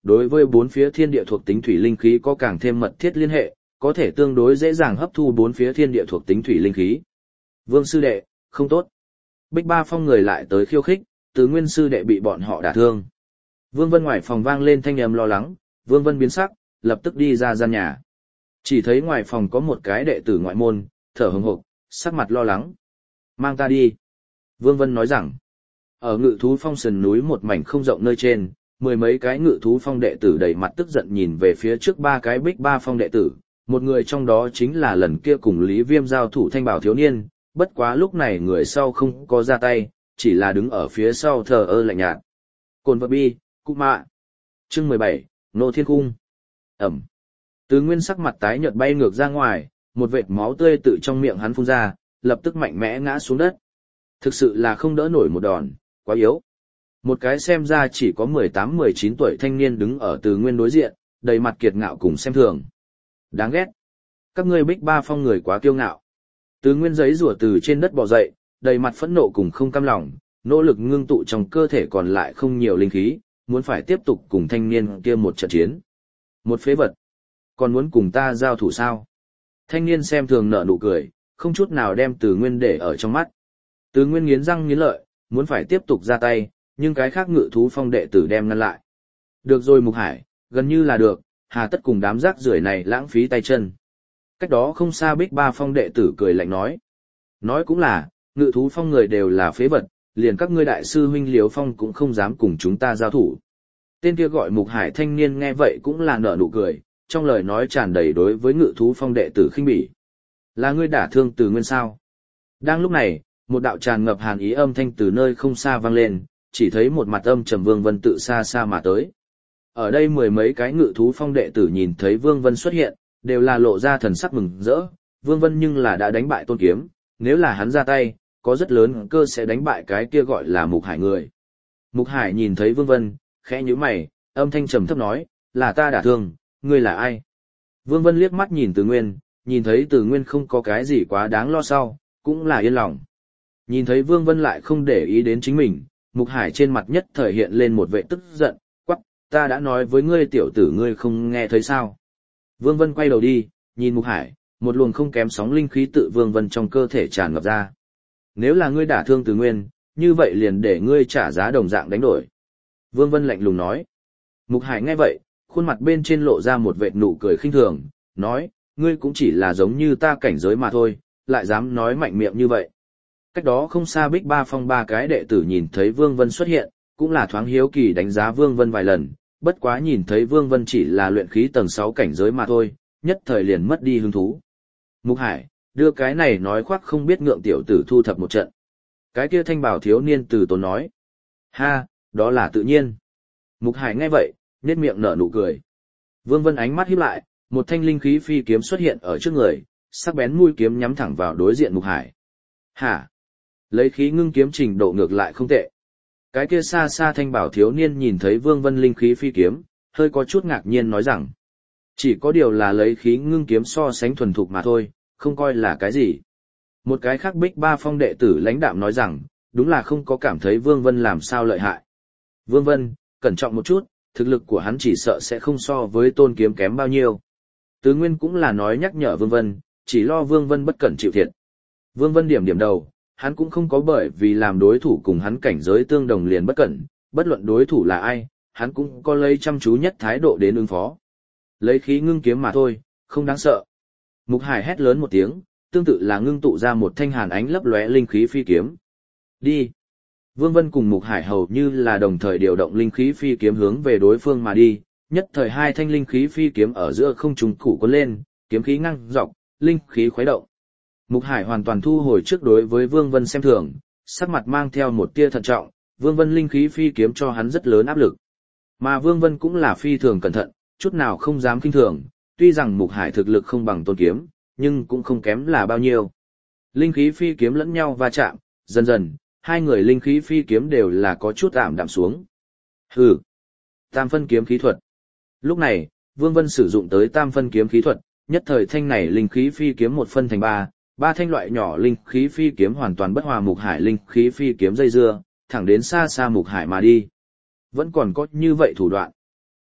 đối với bốn phía thiên địa thuộc tính thủy linh khí có càng thêm mật thiết liên hệ, có thể tương đối dễ dàng hấp thu bốn phía thiên địa thuộc tính thủy linh khí. Vương sư đệ, không tốt. Bích Ba Phong người lại tới khiêu khích, Từ Nguyên sư đệ bị bọn họ đả thương. Vương Vân ngoài phòng vang lên thanh âm lo lắng, Vương Vân biến sắc, lập tức đi ra gian nhà. Chỉ thấy ngoài phòng có một cái đệ tử ngoại môn, thở hổn hộc, sắc mặt lo lắng. Mang ta đi. Vương Vân nói rằng, ở Ngự Thú Phong sườn núi một mảnh không rộng nơi trên, mười mấy cái Ngự Thú Phong đệ tử đầy mặt tức giận nhìn về phía trước ba cái Bích Ba Phong đệ tử, một người trong đó chính là lần kia cùng Lý Viêm giao thủ thanh bảo thiếu niên, bất quá lúc này người sau không có ra tay, chỉ là đứng ở phía sau thờ ơ lạnh nhạt. Cồn vật bi, cụ mạ. Chương 17, Nô Thiên Cung. Ẩm. Từ Nguyên sắc mặt tái nhợt bay ngược ra ngoài, một vệt máu tươi tự trong miệng hắn phun ra, lập tức mạnh mẽ ngã xuống đất. Thực sự là không đỡ nổi một đòn, quá yếu. Một cái xem ra chỉ có 18-19 tuổi thanh niên đứng ở Từ Nguyên đối diện, đầy mặt kiệt ngạo cùng xem thường. Đáng ghét. Các ngươi Bích Ba Phong người quá kiêu ngạo. Từ Nguyên giấy rủa từ trên đất bò dậy, đầy mặt phẫn nộ cùng không cam lòng, nỗ lực ngưng tụ trong cơ thể còn lại không nhiều linh khí, muốn phải tiếp tục cùng thanh niên kia một trận chiến. Một phế vật. Còn muốn cùng ta giao thủ sao? Thanh niên xem thường nở nụ cười, không chút nào đem Từ Nguyên để ở trong mắt. Từ Nguyên nghiến răng nghiến lợi, muốn phải tiếp tục ra tay, nhưng cái khác Ngự Thú Phong đệ tử đem ngăn lại. Được rồi Mục Hải, gần như là được, hà tất cùng đám rác rưởi này lãng phí tay chân. Cách đó không xa Bích Ba Phong đệ tử cười lạnh nói. Nói cũng là, Ngự Thú Phong người đều là phế vật, liền các ngươi đại sư huynh Liếu Phong cũng không dám cùng chúng ta giao thủ. Tên kia gọi Mục Hải thanh niên nghe vậy cũng là nở nụ cười, trong lời nói tràn đầy đối với Ngự Thú Phong đệ tử khinh bỉ. Là ngươi đả thương Từ Nguyên sao? Đang lúc này, một đạo tràn ngập hàn ý âm thanh từ nơi không xa vang lên, chỉ thấy một mặt âm trầm Vương Vân tự xa xa mà tới. Ở đây mười mấy cái Ngự Thú Phong đệ tử nhìn thấy Vương Vân xuất hiện, đều là lộ ra thần sắc mừng rỡ. Vương Vân nhưng là đã đánh bại Tôn Kiếm, nếu là hắn ra tay, có rất lớn cơ sẽ đánh bại cái kia gọi là Mục Hải người. Mục Hải nhìn thấy Vương Vân, khẽ nhíu mày, âm thanh trầm thấp nói, là ta đả thương, ngươi là ai? Vương Vân liếc mắt nhìn Từ Nguyên, nhìn thấy Từ Nguyên không có cái gì quá đáng lo sau, cũng là yên lòng. Nhìn thấy Vương Vân lại không để ý đến chính mình, Mục Hải trên mặt nhất thời hiện lên một vẻ tức giận, quắc, ta đã nói với ngươi tiểu tử ngươi không nghe thấy sao? Vương Vân quay đầu đi, nhìn Mục Hải, một luồng không kém sóng linh khí tự Vương Vân trong cơ thể tràn ngập ra. Nếu là ngươi đả thương Từ Nguyên, như vậy liền để ngươi trả giá đồng dạng đánh đổi. Vương Vân lạnh lùng nói. Mục Hải nghe vậy, khuôn mặt bên trên lộ ra một vệt nụ cười khinh thường, nói, ngươi cũng chỉ là giống như ta cảnh giới mà thôi, lại dám nói mạnh miệng như vậy. Cách đó không xa Bích Ba Phong ba cái đệ tử nhìn thấy Vương Vân xuất hiện, cũng là thoáng hiếu kỳ đánh giá Vương Vân vài lần, bất quá nhìn thấy Vương Vân chỉ là luyện khí tầng 6 cảnh giới mà thôi, nhất thời liền mất đi hứng thú. Mục Hải, đưa cái này nói khoác không biết ngượng tiểu tử thu thập một trận. Cái kia thanh bảo thiếu niên từ tốn nói. Ha, đó là tự nhiên. Mục Hải nghe vậy, nhếch miệng nở nụ cười. Vương Vân ánh mắt híp lại, một thanh linh khí phi kiếm xuất hiện ở trước người, sắc bén mũi kiếm nhắm thẳng vào đối diện Mục Hải. Hả? Lấy khí ngưng kiếm trình độ ngược lại không tệ. Cái kia xa xa thanh bảo thiếu niên nhìn thấy Vương Vân linh khí phi kiếm, hơi có chút ngạc nhiên nói rằng. Chỉ có điều là lấy khí ngưng kiếm so sánh thuần thục mà thôi, không coi là cái gì. Một cái khác Bích Ba Phong đệ tử lãnh đạm nói rằng, đúng là không có cảm thấy Vương Vân làm sao lợi hại. Vương Vân, cẩn trọng một chút, thực lực của hắn chỉ sợ sẽ không so với Tôn Kiếm kém bao nhiêu. Tứ Nguyên cũng là nói nhắc nhở Vương Vân, chỉ lo Vương Vân bất cẩn chịu thiệt. Vương Vân điểm đầu, hắn cũng không có bởi vì làm đối thủ cùng hắn cảnh giới tương đồng liền bất cẩn, bất luận đối thủ là ai, hắn cũng có lấy chăm chú nhất thái độ đến ứng phó. Lấy khí ngưng kiếm mà thôi, không đáng sợ. Mục Hải hét lớn một tiếng, tương tự là ngưng tụ ra một thanh hàn ánh lấp lóe linh khí phi kiếm. Đi. Vương Vân cùng Mục Hải hầu như là đồng thời điều động linh khí phi kiếm hướng về đối phương mà đi, nhất thời hai thanh linh khí phi kiếm ở giữa không trung cụ cuốn lên, kiếm khí ngăng dọc, linh khí khuấy động. Mục Hải hoàn toàn thu hồi trước đối với Vương Vân xem thường, sắc mặt mang theo một tia thận trọng, Vương Vân linh khí phi kiếm cho hắn rất lớn áp lực. Mà Vương Vân cũng là phi thường cẩn thận, chút nào không dám khinh thường, tuy rằng Mục Hải thực lực không bằng Tôn Kiếm, nhưng cũng không kém là bao nhiêu. Linh khí phi kiếm lẫn nhau va chạm, dần dần, hai người linh khí phi kiếm đều là có chút ảm đạm xuống. Hừ, tam phân kiếm khí thuật. Lúc này, Vương Vân sử dụng tới tam phân kiếm khí thuật, nhất thời thanh này linh khí phi kiếm một phân thành ba thanh loại nhỏ linh khí phi kiếm hoàn toàn bất hòa Mục Hải linh khí phi kiếm dây dưa, thẳng đến xa xa Mục Hải mà đi. Vẫn còn có như vậy thủ đoạn.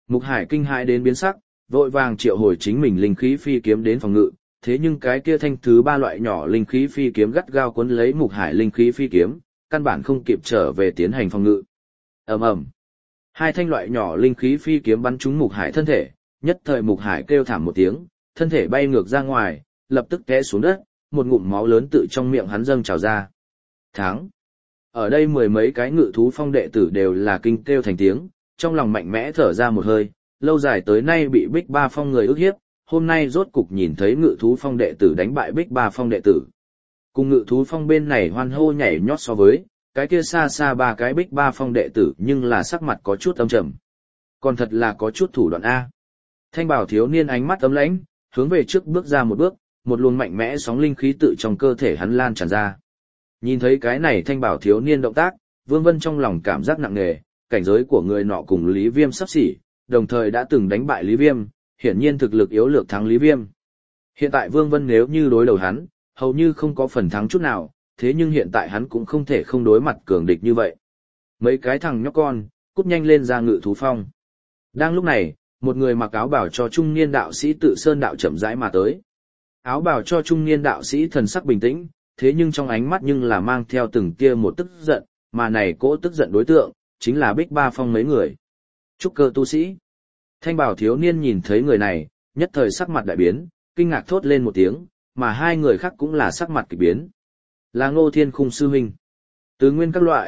Mục Hải kinh hãi đến biến sắc, vội vàng triệu hồi chính mình linh khí phi kiếm đến phòng ngự, thế nhưng cái kia thanh thứ ba loại nhỏ linh khí phi kiếm gắt gao cuốn lấy Mục Hải linh khí phi kiếm, căn bản không kịp trở về tiến hành phòng ngự. Ầm ầm. Hai thanh loại nhỏ linh khí phi kiếm bắn trúng Mục Hải thân thể, nhất thời Mục Hải kêu thảm một tiếng, thân thể bay ngược ra ngoài, lập tức té xuống đất, một ngụm máu lớn tự trong miệng hắn dâng trào ra. Thắng. Ở đây mười mấy cái ngự thú phong đệ tử đều là kinh kêu thành tiếng, trong lòng mạnh mẽ thở ra một hơi, lâu dài tới nay bị Bích Ba Phong người ức hiếp, hôm nay rốt cục nhìn thấy ngự thú phong đệ tử đánh bại Bích Ba Phong đệ tử. Cùng ngự thú phong bên này hoan hô nhảy nhót so với, cái kia xa xa ba cái Bích Ba Phong đệ tử nhưng là sắc mặt có chút âm trầm. Còn thật là có chút thủ đoạn A. Thanh bảo thiếu niên ánh mắt ấm lãnh, hướng về trước bước ra một bước, một luồng mạnh mẽ sóng linh khí tự trong cơ thể hắn lan tràn ra. Nhìn thấy cái này thanh bảo thiếu niên động tác, Vương Vân trong lòng cảm giác nặng nề, cảnh giới của người nọ cùng Lý Viêm sắp xỉ, đồng thời đã từng đánh bại Lý Viêm, hiển nhiên thực lực yếu lược thắng Lý Viêm. Hiện tại Vương Vân nếu như đối đầu hắn, hầu như không có phần thắng chút nào, thế nhưng hiện tại hắn cũng không thể không đối mặt cường địch như vậy. Mấy cái thằng nhóc con, cút nhanh lên ra ngự thú phong. Đang lúc này, một người mặc áo bào cho trung niên đạo sĩ Tự Sơn đạo chậm rãi mà tới. Áo bào cho trung niên đạo sĩ thần sắc bình tĩnh, thế nhưng trong ánh mắt nhưng là mang theo từng tia một tức giận, mà này cỗ tức giận đối tượng, chính là Bích Ba Phong mấy người. Trúc cơ tu sĩ. Thanh bảo thiếu niên nhìn thấy người này, nhất thời sắc mặt đại biến, kinh ngạc thốt lên một tiếng, mà hai người khác cũng là sắc mặt kỳ biến. Là Ngô Thiên Khung sư huynh. Tứ nguyên các loại,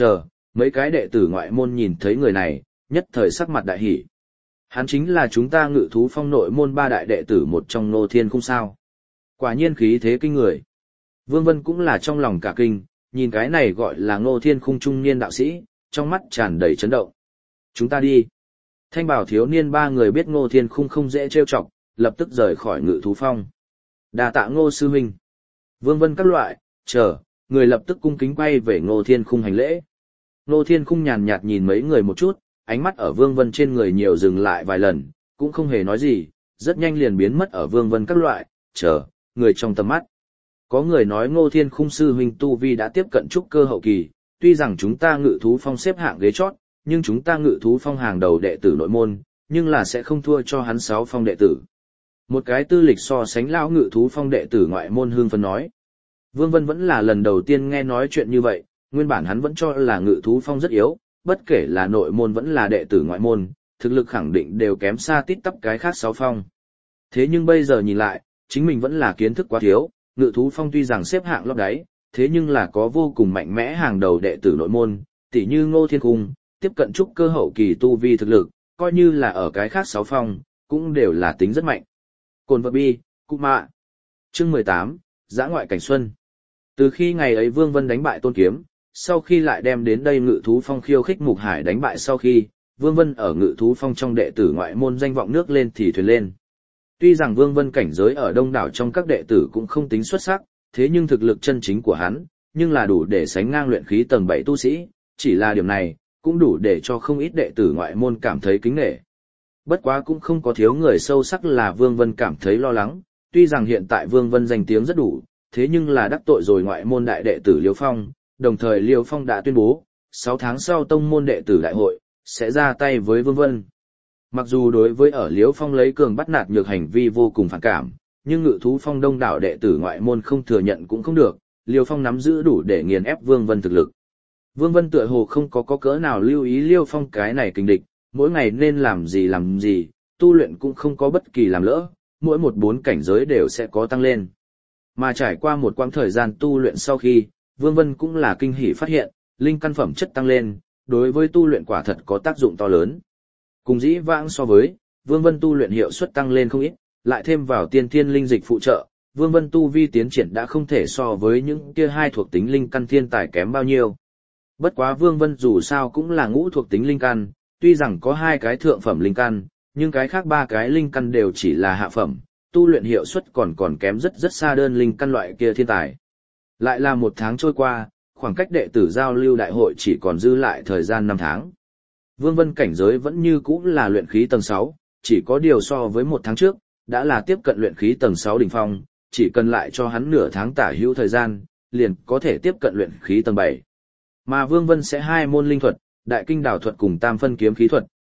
mấy cái đệ tử ngoại môn nhìn thấy người này, nhất thời sắc mặt đại hỉ. Hắn chính là chúng ta ngự thú phong nội môn ba đại đệ tử một trong Ngô Thiên Khung sao. Quả nhiên khí thế kinh người. Vương Vân cũng là trong lòng cả kinh, nhìn cái này gọi là Ngô Thiên Khung trung niên đạo sĩ, trong mắt tràn đầy chấn động. Chúng ta đi. Thanh bảo thiếu niên ba người biết Ngô Thiên Khung không dễ trêu chọc, lập tức rời khỏi ngự thú phong. Đà tạ Ngô sư huynh. Vương Vân các loại, người lập tức cung kính quay về Ngô Thiên Khung hành lễ. Ngô Thiên Khung nhàn nhạt nhìn mấy người một chút, ánh mắt ở Vương Vân trên người nhiều dừng lại vài lần, cũng không hề nói gì, rất nhanh liền biến mất ở Vương Vân các loại, người trong tầm mắt. Có người nói Ngô Thiên Khung sư huynh tu vi đã tiếp cận trúc cơ hậu kỳ, tuy rằng chúng ta ngự thú phong xếp hạng ghế chót, nhưng chúng ta ngự thú phong hàng đầu đệ tử nội môn, nhưng là sẽ không thua cho hắn 6 phong đệ tử. Một cái tư lịch so sánh lão ngự thú phong đệ tử ngoại môn hương phấn nói. Vương Vân vẫn là lần đầu tiên nghe nói chuyện như vậy, nguyên bản hắn vẫn cho là ngự thú phong rất yếu, bất kể là nội môn vẫn là đệ tử ngoại môn, thực lực khẳng định đều kém xa tít tắp cái khác 6 phong. Thế nhưng bây giờ nhìn lại, chính mình vẫn là kiến thức quá thiếu, ngự thú phong tuy rằng xếp hạng lót đáy, thế nhưng là có vô cùng mạnh mẽ hàng đầu đệ tử nội môn, tỷ như Ngô Thiên Khung, tiếp cận trúc cơ hậu kỳ tu vi thực lực, coi như là ở cái khác 6 phong, cũng đều là tính rất mạnh. Cồn vật bi, cụ mạ. Chương 18, Dã ngoại cảnh xuân. Từ khi ngày ấy Vương Vân đánh bại Tôn Kiếm, sau khi lại đem đến đây ngự thú phong khiêu khích Mục Hải đánh bại sau khi, Vương Vân ở ngự thú phong trong đệ tử ngoại môn danh vọng nước lên thì thuyền lên. Tuy rằng Vương Vân cảnh giới ở đông đảo trong các đệ tử cũng không tính xuất sắc, thế nhưng thực lực chân chính của hắn, nhưng là đủ để sánh ngang luyện khí tầng 7 tu sĩ, chỉ là điểm này, cũng đủ để cho không ít đệ tử ngoại môn cảm thấy kính nể. Bất quá cũng không có thiếu người sâu sắc là Vương Vân cảm thấy lo lắng, tuy rằng hiện tại Vương Vân danh tiếng rất đủ, thế nhưng là đắc tội rồi ngoại môn đại đệ tử Liêu Phong, đồng thời Liêu Phong đã tuyên bố, 6 tháng sau tông môn đệ tử đại hội, sẽ ra tay với Vương Vân. Mặc dù đối với ở Liêu Phong lấy cường bắt nạt nhược hành vi vô cùng phản cảm, nhưng ngự thú phong đông đảo đệ tử ngoại môn không thừa nhận cũng không được, Liêu Phong nắm giữ đủ để nghiền ép Vương Vân thực lực. Vương Vân tựa hồ không có cỡ nào lưu ý Liêu Phong cái này kình địch, mỗi ngày nên làm gì, tu luyện cũng không có bất kỳ làm lỡ, mỗi 4 cảnh giới đều sẽ có tăng lên. Mà trải qua một quãng thời gian tu luyện sau khi, Vương Vân cũng là kinh hỉ phát hiện, linh căn phẩm chất tăng lên, đối với tu luyện quả thật có tác dụng to lớn. Cùng dĩ vãng so với, Vương Vân tu luyện hiệu suất tăng lên không ít, lại thêm vào tiên thiên linh dịch phụ trợ, Vương Vân tu vi tiến triển đã không thể so với những kia hai thuộc tính linh căn thiên tài kém bao nhiêu. Bất quá Vương Vân dù sao cũng là ngũ thuộc tính linh căn, tuy rằng có 2 cái thượng phẩm linh căn, nhưng cái khác 3 cái linh căn đều chỉ là hạ phẩm, tu luyện hiệu suất còn kém rất xa đơn linh căn loại kia thiên tài. Lại là 1 tháng trôi qua, khoảng cách đệ tử giao lưu đại hội chỉ còn dư lại thời gian 5 tháng. Vương Vân cảnh giới vẫn như cũ là luyện khí tầng 6, chỉ có điều so với 1 tháng trước, đã là tiếp cận luyện khí tầng 6 đỉnh phong, chỉ cần lại cho hắn nửa tháng tả hữu thời gian, liền có thể tiếp cận luyện khí tầng 7. Mà Vương Vân sẽ 2 môn linh thuật, Đại Kinh Đào thuật cùng Tam Phân Kiếm khí thuật,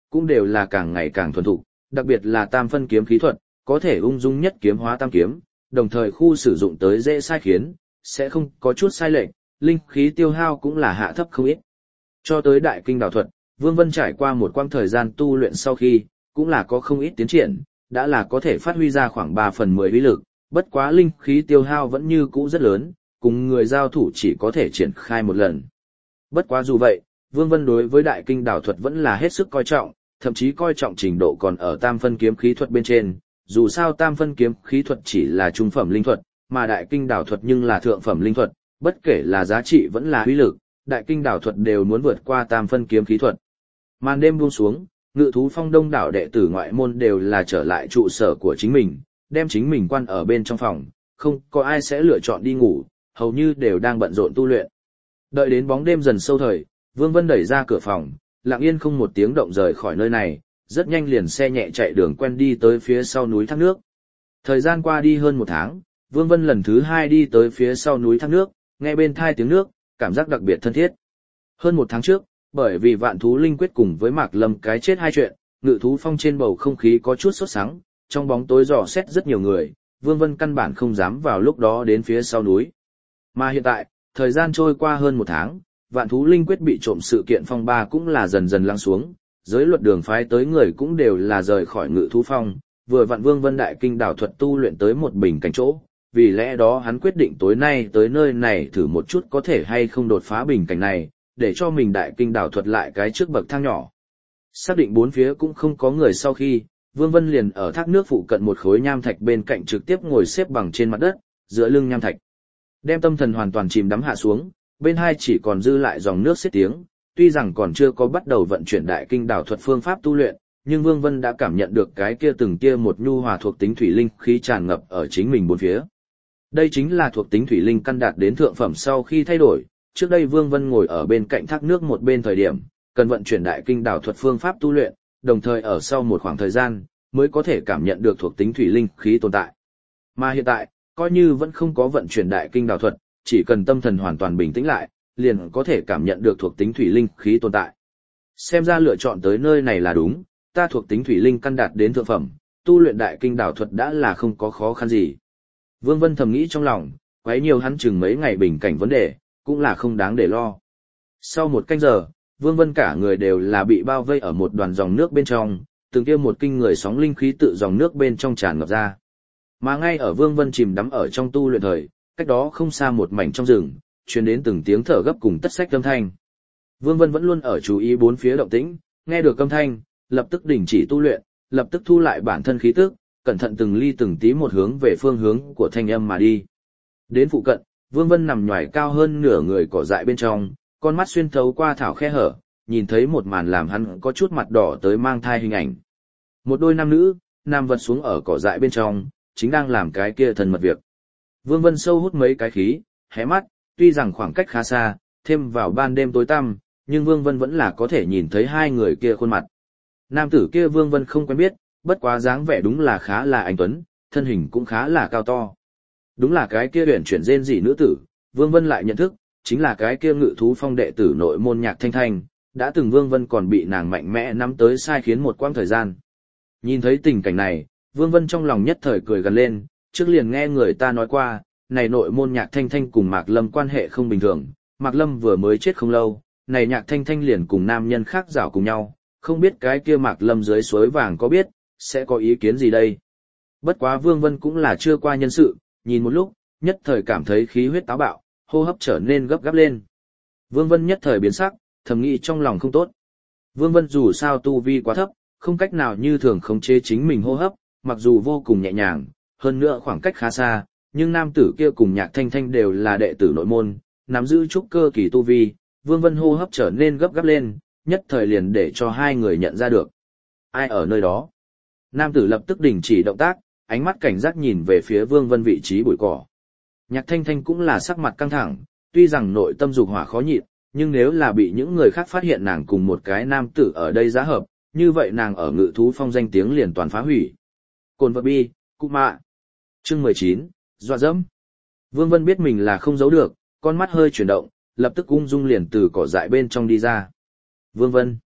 cũng đều là càng ngày càng thuần thục, đặc biệt là tam phân kiếm khí thuật, có thể ung dung nhất kiếm hóa tam kiếm, đồng thời khu sử dụng tới dễ sai khiến, sẽ không có chút sai lệch, linh khí tiêu hao cũng là hạ thấp không ít. Cho tới đại kinh đảo thuật, Vương Vân trải qua một quãng thời gian tu luyện sau khi, cũng là có không ít tiến triển, đã là có thể phát huy ra khoảng 3/10 uy lực, bất quá linh khí tiêu hao vẫn như cũ rất lớn, cùng người giao thủ chỉ có thể triển khai một lần. Bất quá dù vậy, Vương Vân đối với đại kinh đảo thuật vẫn là hết sức coi trọng, thậm chí coi trọng trình độ còn ở tam phân kiếm khí thuật bên trên, dù sao tam phân kiếm khí thuật chỉ là trung phẩm linh thuật, mà đại kinh đảo thuật nhưng là thượng phẩm linh thuật, bất kể là giá trị vẫn là uy lực, đại kinh đảo thuật đều muốn vượt qua tam phân kiếm khí thuật. Màn đêm buông xuống, Ngự thú phong đông đảo đệ tử ngoại môn đều là trở lại trụ sở của chính mình, đem chính mình quan ở bên trong phòng, không có ai sẽ lựa chọn đi ngủ, hầu như đều đang bận rộn tu luyện. Đợi đến bóng đêm dần sâu thời, Vương Vân đẩy ra cửa phòng, lặng yên không một tiếng động rời khỏi nơi này, rất nhanh liền xe nhẹ chạy đường quen đi tới phía sau núi thác nước. Thời gian qua đi hơn 1 tháng, Vương Vân lần thứ 2 đi tới phía sau núi thác nước, nghe bên thai tiếng nước, cảm giác đặc biệt thân thiết. Hơn 1 tháng trước, bởi vì Vạn Thú Linh Quyết cùng với Mạc Lâm cái chết hai chuyện, Ngự thú phong trên bầu không khí có chút sốt sắng, trong bóng tối dò xét rất nhiều người, Vương Vân căn bản không dám vào lúc đó đến phía sau núi. Mà hiện tại, thời gian trôi qua hơn 1 tháng, Vạn Thú Linh Quyết bị trộm sự kiện phong ba cũng là dần dần lắng xuống, giới luật đường phái tới người cũng đều là rời khỏi Ngự thú phong, vừa vặn Vương Vân đại kinh đảo thuật tu luyện tới một bình cảnh chỗ, vì lẽ đó hắn quyết định tối nay tới nơi này thử một chút có thể hay không đột phá bình cảnh này, để cho mình đại kinh đảo thuật lại cái trước bậc thang nhỏ. Xác định bốn phía cũng không có người sau khi, Vương Vân liền ở thác nước phụ cận một khối nham thạch bên cạnh trực tiếp ngồi xếp bằng trên mặt đất, giữa lưng nham thạch. Đem tâm thần hoàn toàn chìm đắm hạ xuống, bên hai chỉ còn dư lại dòng nước xiết tiếng, tuy rằng còn chưa có bắt đầu vận chuyển đại kinh đảo thuật phương pháp tu luyện, nhưng Vương Vân đã cảm nhận được cái kia từng kia một nhu hòa thuộc tính thủy linh khí tràn ngập ở chính mình bốn phía. Đây chính là thuộc tính thủy linh căn đạt đến thượng phẩm sau khi thay đổi, trước đây Vương Vân ngồi ở bên cạnh thác nước một bên thời điểm, cần vận chuyển đại kinh đảo thuật phương pháp tu luyện, đồng thời ở sau một khoảng thời gian, mới có thể cảm nhận được thuộc tính thủy linh khí tồn tại. Mà hiện tại, coi như vẫn không có vận chuyển đại kinh đảo thuật, chỉ cần tâm thần hoàn toàn bình tĩnh lại, liền có thể cảm nhận được thuộc tính thủy linh khí tồn tại. Xem ra lựa chọn tới nơi này là đúng, ta thuộc tính thủy linh căn đạt đến thượng phẩm, tu luyện đại kinh đảo thuật đã là không có khó khăn gì. Vương Vân thầm nghĩ trong lòng, quấy nhiều hắn chừng mấy ngày bình cảnh vấn đề, cũng là không đáng để lo. Sau một canh giờ, Vương Vân cả người đều là bị bao vây ở một đoàn dòng nước bên trong, từng kia một kinh người sóng linh khí tự dòng nước bên trong tràn ngập ra. Mà ngay ở Vương Vân chìm đắm ở trong tu luyện thời, cách đó không xa một mảnh trong rừng, truyền đến từng tiếng thở gấp cùng tất sách âm thanh. Vương Vân vẫn luôn ở chú ý bốn phía động tĩnh, nghe được âm thanh, lập tức đình chỉ tu luyện, lập tức thu lại bản thân khí tức, cẩn thận từng ly từng tí một hướng về phương hướng của thanh âm mà đi. Đến phụ cận, Vương Vân nằm nhoài cao hơn nửa người cỏ dại bên trong, con mắt xuyên thấu qua thảo khe hở, nhìn thấy một màn làm hắn có chút mặt đỏ tới mang thai hình ảnh. Một đôi nam nữ, nam vật xuống ở cỏ dại bên trong, chính đang làm cái kia thân mật việc. Vương Vân sâu hút mấy cái khí, hé mắt, tuy rằng khoảng cách khá xa, thêm vào ban đêm tối tăm, nhưng Vương Vân vẫn là có thể nhìn thấy hai người kia khuôn mặt. Nam tử kia Vương Vân không quen biết, bất quá dáng vẻ đúng là khá là anh tuấn, thân hình cũng khá là cao to. Đúng là cái kia huyền chuyển rên rỉ nữ tử, Vương Vân lại nhận thức, chính là cái kia Ngự thú phong đệ tử nội môn Nhạc Thanh Thanh, đã từng Vương Vân còn bị nàng mạnh mẽ nắm tới sai khiến một quãng thời gian. Nhìn thấy tình cảnh này, Vương Vân trong lòng nhất thời cười gần lên, trước liền nghe người ta nói qua, này nội môn Nhạc Thanh Thanh cùng Mạc Lâm quan hệ không bình thường, Mạc Lâm vừa mới chết không lâu, này Nhạc Thanh Thanh liền cùng nam nhân khác giảo cùng nhau, không biết cái kia Mạc Lâm dưới suối vàng có biết, sẽ có ý kiến gì đây. Bất quá Vương Vân cũng là chưa qua nhân sự, nhìn một lúc, nhất thời cảm thấy khí huyết táo bạo, hô hấp trở nên gấp gáp lên. Vương Vân nhất thời biến sắc, thầm nghĩ trong lòng không tốt. Vương Vân dù sao tu vi quá thấp, không cách nào như thường khống chế chính mình hô hấp, mặc dù vô cùng nhẹ nhàng, hơn nữa khoảng cách khá xa, nhưng nam tử kia cùng Nhạc Thanh Thanh đều là đệ tử nội môn, nắm giữ trúc cơ kỳ tu vi, Vương Vân hô hấp trở nên gấp gáp lên, nhất thời liền để cho hai người nhận ra được. Ai ở nơi đó? Nam tử lập tức đình chỉ động tác, ánh mắt cảnh giác nhìn về phía Vương Vân vị trí bụi cỏ. Nhạc Thanh Thanh cũng là sắc mặt căng thẳng, tuy rằng nội tâm dục hỏa khó nhịn, nhưng nếu là bị những người khác phát hiện nàng cùng một cái nam tử ở đây giá hợp, như vậy nàng ở Ngự thú phong danh tiếng liền toàn phá hủy. Cồn vật bi, cụ mạ. Chương 19, dọa dẫm. Vương Vân biết mình là không giấu được, con mắt hơi chuyển động, lập tức ung dung liền từ cỏ dại bên trong đi ra. Vương Vân.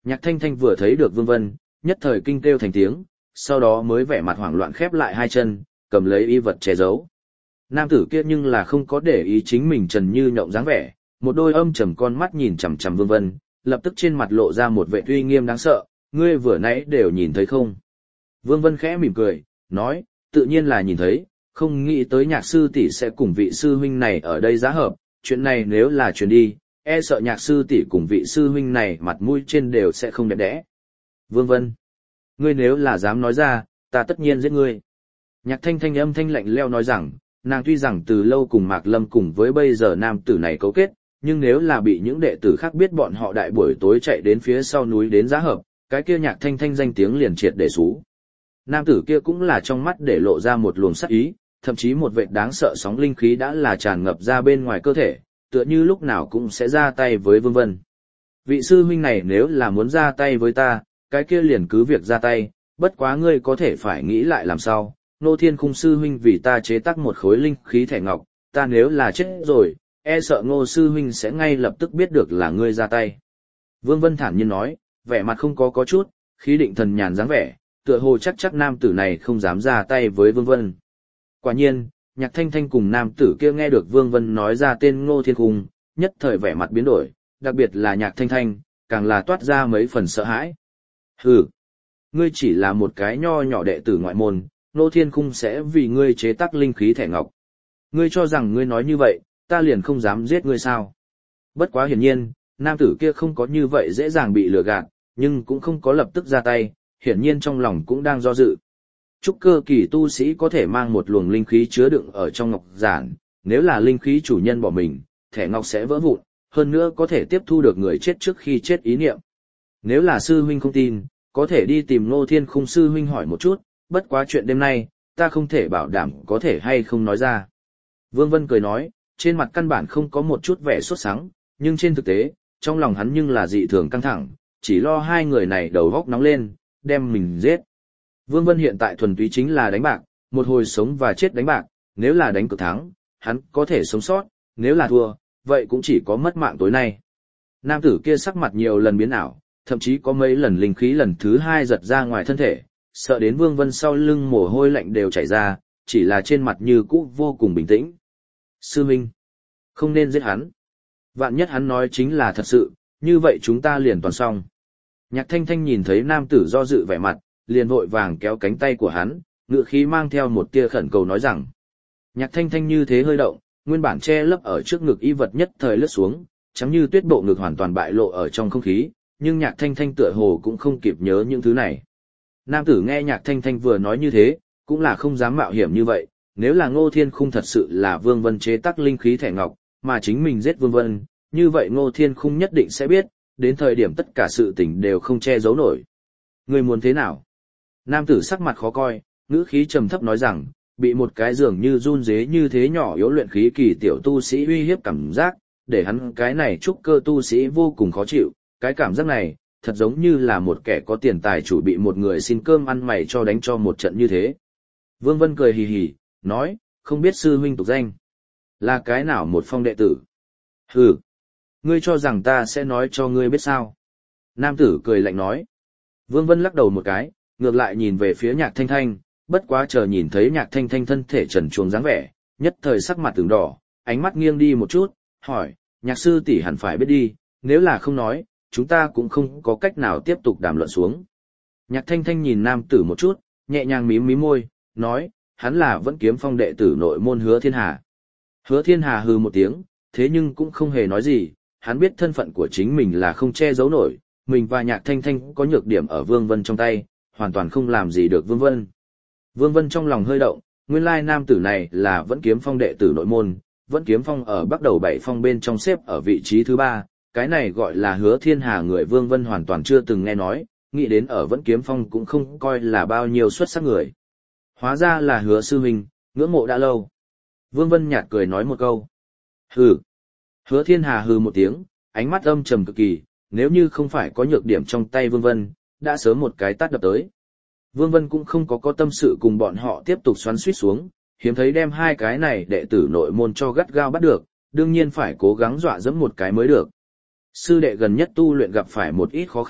Nhạc Thanh Thanh vừa thấy được Vương Vân, nhất thời kinh kêu thành tiếng, sau đó mới vẻ mặt hoảng loạn khép lại hai chân, cầm lấy y vật che giấu. Nam tử kia nhưng là không có để ý chính mình trần như nhộng dáng vẻ, một đôi âm trầm con mắt nhìn chằm chằm Vương Vân, lập tức trên mặt lộ ra một vẻ uy nghiêm đáng sợ, ngươi vừa nãy đều nhìn thấy không? Vương Vân khẽ mỉm cười, nói, tự nhiên là nhìn thấy, không nghĩ tới Nhạc sư tỷ sẽ cùng vị sư huynh này ở đây giá hợp, chuyện này nếu là truyền đi, e sợ Nhạc sư tỷ cùng vị sư huynh này mặt mũi trên đều sẽ không đẹp đẽ. Vương Vân, ngươi nếu là dám nói ra, ta tất nhiên giết ngươi. Nhạc Thanh Thanh âm thanh lạnh lẽo nói rằng, nàng tuy rằng từ lâu cùng Mạc Lâm cùng với bây giờ nam tử này cấu kết, nhưng nếu là bị những đệ tử khác biết bọn họ đại buổi tối chạy đến phía sau núi đến giá hợp, cái kia Nhạc Thanh Thanh danh tiếng liền triệt để xú. Nam tử kia cũng là trong mắt để lộ ra một luồng sắc ý, thậm chí một vệt đáng sợ sóng linh khí đã là tràn ngập ra bên ngoài cơ thể, tựa như lúc nào cũng sẽ ra tay với Vương Vân. Vị sư huynh này nếu là muốn ra tay với ta, cái kia liền cứ việc ra tay, bất quá ngươi có thể phải nghĩ lại làm sao. Nô Thiên Khung sư huynh vì ta chế tác một khối linh khí thẻ ngọc, ta nếu là chết rồi, e sợ Ngô sư huynh sẽ ngay lập tức biết được là ngươi ra tay. Vương Vân thản nhiên nói, vẻ mặt không có chút, khí định thần nhàn dáng vẻ, tựa hồ chắc nam tử này không dám ra tay với Vương Vân. Quả nhiên, Nhạc Thanh Thanh cùng nam tử kia nghe được Vương Vân nói ra tên Ngô Thiên Khung, nhất thời vẻ mặt biến đổi, đặc biệt là Nhạc Thanh Thanh, càng là toát ra mấy phần sợ hãi. Hừ, ngươi chỉ là một cái nho nhỏ đệ tử ngoại môn, Ngô Thiên Khung sẽ vì ngươi chế tác linh khí thẻ ngọc. Ngươi cho rằng ngươi nói như vậy, ta liền không dám giết ngươi sao? Bất quá hiển nhiên, nam tử kia không có như vậy dễ dàng bị lừa gạt, nhưng cũng không có lập tức ra tay, hiển nhiên trong lòng cũng đang do dự. Trúc cơ kỳ tu sĩ có thể mang một luồng linh khí chứa đựng ở trong ngọc giản, nếu là linh khí chủ nhân bỏ mình, thẻ ngọc sẽ vỡ vụn, hơn nữa có thể tiếp thu được người chết trước khi chết ý niệm. Nếu là sư huynh không tin, có thể đi tìm Ngô Thiên Khung sư huynh hỏi một chút, bất quá chuyện đêm nay, ta không thể bảo đảm có thể hay không nói ra. Vương Vân cười nói, trên mặt căn bản không có một chút vẻ sốt sắng, nhưng trên thực tế, trong lòng hắn nhưng là dị thường căng thẳng, chỉ lo hai người này đầu góc nóng lên, đem mình giết. Vương Vân hiện tại thuần túy chính là đánh bạc, một hồi sống và chết đánh bạc, nếu là đánh cược thắng, hắn có thể sống sót, nếu là thua, vậy cũng chỉ có mất mạng tối nay. Nam tử kia sắc mặt nhiều lần biến ảo, thậm chí có mấy lần linh khí lần thứ hai giật ra ngoài thân thể, sợ đến Vương Vân sau lưng mồ hôi lạnh đều chảy ra, chỉ là trên mặt như cũ vô cùng bình tĩnh. Sư Minh, không nên giết hắn. Vạn nhất hắn nói chính là thật sự, như vậy chúng ta liền toàn xong. Nhạc Thanh Thanh nhìn thấy nam tử do dự vẻ mặt, liền vội vàng kéo cánh tay của hắn, ngữ khí mang theo một tia khẩn cầu nói rằng. Nhạc Thanh Thanh như thế hơi động, nguyên bản che lấp ở trước ngực y vật nhất thời lướt xuống, chẳng như tuyết bộ ngực hoàn toàn bại lộ ở trong không khí, nhưng Nhạc Thanh Thanh tựa hồ cũng không kịp nhớ những thứ này. Nam tử nghe Nhạc Thanh Thanh vừa nói như thế, cũng là không dám mạo hiểm như vậy, nếu là Ngô Thiên Khung thật sự là Vương Vân chế tác linh khí thẻ ngọc, mà chính mình giết Vương Vân, như vậy Ngô Thiên Khung nhất định sẽ biết, đến thời điểm tất cả sự tình đều không che giấu nổi. Người muốn thế nào? Nam tử sắc mặt khó coi, ngữ khí trầm thấp nói rằng, bị một cái dường như run rế như thế nhỏ yếu luyện khí kỳ tiểu tu sĩ uy hiếp cảm giác, để hắn cái này trúc cơ tu sĩ vô cùng khó chịu, cái cảm giác này, thật giống như là một kẻ có tiền tài chủ bị một người xin cơm ăn mày cho đánh cho một trận như thế. Vương Vân cười hì hì, nói, không biết sư huynh tục danh. Là cái nào một phong đệ tử? Hừ, ngươi cho rằng ta sẽ nói cho ngươi biết sao? Nam tử cười lạnh nói. Vương Vân lắc đầu một cái, ngược lại nhìn về phía Nhạc Thanh Thanh, bất quá chờ nhìn thấy Nhạc Thanh Thanh thân thể trần truồng dáng vẻ, nhất thời sắc mặt từng đỏ, ánh mắt nghiêng đi một chút, hỏi, Nhạc sư tỷ hẳn phải biết đi, nếu là không nói, chúng ta cũng không có cách nào tiếp tục đàm luận xuống. Nhạc Thanh Thanh nhìn nam tử một chút, nhẹ nhàng mím mím môi, nói, hắn là Vẫn Kiếm Phong đệ tử nội môn Hứa Thiên Hà. Hứa Thiên Hà hừ một tiếng, thế nhưng cũng không hề nói gì, hắn biết thân phận của chính mình là không che giấu nổi, mình và Nhạc Thanh Thanh có nhược điểm ở Vương Vân trong tay, hoàn toàn không làm gì được Vương Vân. Vương Vân trong lòng hơi động, nguyên lai nam tử này là Vẫn Kiếm Phong đệ tử nội môn, Vẫn Kiếm Phong ở bắt đầu 7 phong bên trong xếp ở vị trí thứ 3, cái này gọi là Hứa Thiên Hà người Vương Vân hoàn toàn chưa từng nghe nói, nghĩ đến ở Vẫn Kiếm Phong cũng không coi là bao nhiêu xuất sắc người. Hóa ra là Hứa sư huynh, ngưỡng mộ đã lâu. Vương Vân nhạt cười nói một câu. Hừ. Hứa Thiên Hà hừ một tiếng, ánh mắt âm trầm cực kỳ, nếu như không phải có nhược điểm trong tay Vương Vân, đã sớm một cái tát đập tới. Vương Vân cũng không có tâm sự cùng bọn họ tiếp tục xoắn xuýt xuống, hiếm thấy đem hai cái này đệ tử nội môn cho gắt gao bắt được, đương nhiên phải cố gắng dọa dẫm một cái mới được. Sư đệ gần nhất tu luyện gặp phải một ít khó khăn,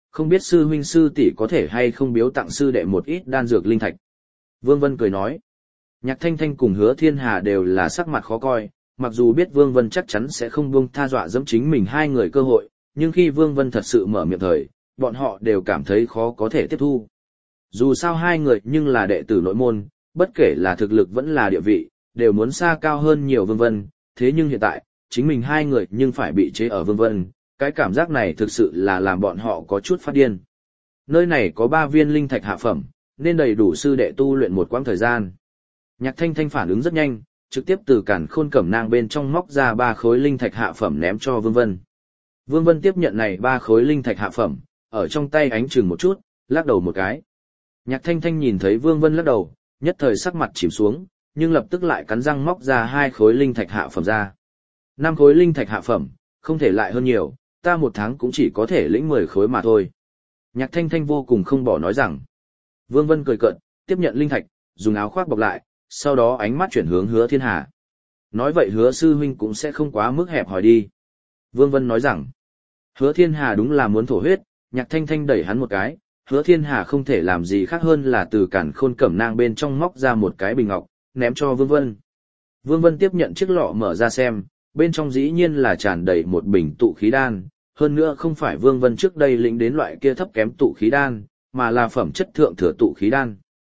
không biết sư huynh sư tỷ có thể hay không biếu tặng sư đệ một ít đan dược linh thạch. Vương Vân cười nói. Nhạc Thanh Thanh cùng Hứa Thiên Hà đều là sắc mặt khó coi, mặc dù biết Vương Vân chắc chắn sẽ không buông tha dọa dẫm chính mình hai người cơ hội, nhưng khi Vương Vân thật sự mở miệng thời, bọn họ đều cảm thấy khó có thể tiếp thu. Dù sao hai người nhưng là đệ tử nội môn, bất kể là thực lực vẫn là địa vị, đều muốn xa cao hơn nhiều Vương Vân, thế nhưng hiện tại, chính mình hai người nhưng phải bị chế ở Vương Vân, cái cảm giác này thực sự là làm bọn họ có chút phát điên. Nơi này có 3 viên linh thạch hạ phẩm, nên đầy đủ sư đệ tu luyện một quãng thời gian. Nhạc Thanh Thanh phản ứng rất nhanh, trực tiếp từ càn khôn cẩm nang bên trong móc ra 3 khối linh thạch hạ phẩm ném cho Vương Vân. Vương Vân tiếp nhận này 3 khối linh thạch hạ phẩm, ở trong tay ánh chừng một chút, lắc đầu một cái. Nhạc Thanh Thanh nhìn thấy Vương Vân lắc đầu, nhất thời sắc mặt chìm xuống, nhưng lập tức lại cắn răng móc ra 2 khối linh thạch hạ phẩm ra. 5 khối linh thạch hạ phẩm, không thể lại hơn nhiều, ta một tháng cũng chỉ có thể lĩnh 10 khối mà thôi. Nhạc Thanh Thanh vô cùng không bỏ nói rằng. Vương Vân cười cợt, tiếp nhận linh thạch, dùng áo khoác bọc lại, sau đó ánh mắt chuyển hướng Hứa Thiên Hà. Nói vậy Hứa sư huynh cũng sẽ không quá mức hẹp hòi đi. Vương Vân nói rằng. Hứa Thiên Hà đúng là muốn thổ huyết, Nhạc Thanh Thanh đẩy hắn một cái, Hứa Thiên Hà không thể làm gì khác hơn là từ càn khôn cẩm nang bên trong móc ra một cái bình ngọc, ném cho Vương Vân. Vương Vân tiếp nhận chiếc lọ mở ra xem, bên trong dĩ nhiên là tràn đầy một bình tụ khí đan, hơn nữa không phải Vương Vân trước đây lĩnh đến loại kia thấp kém tụ khí đan, mà là phẩm chất thượng thừa tụ khí đan.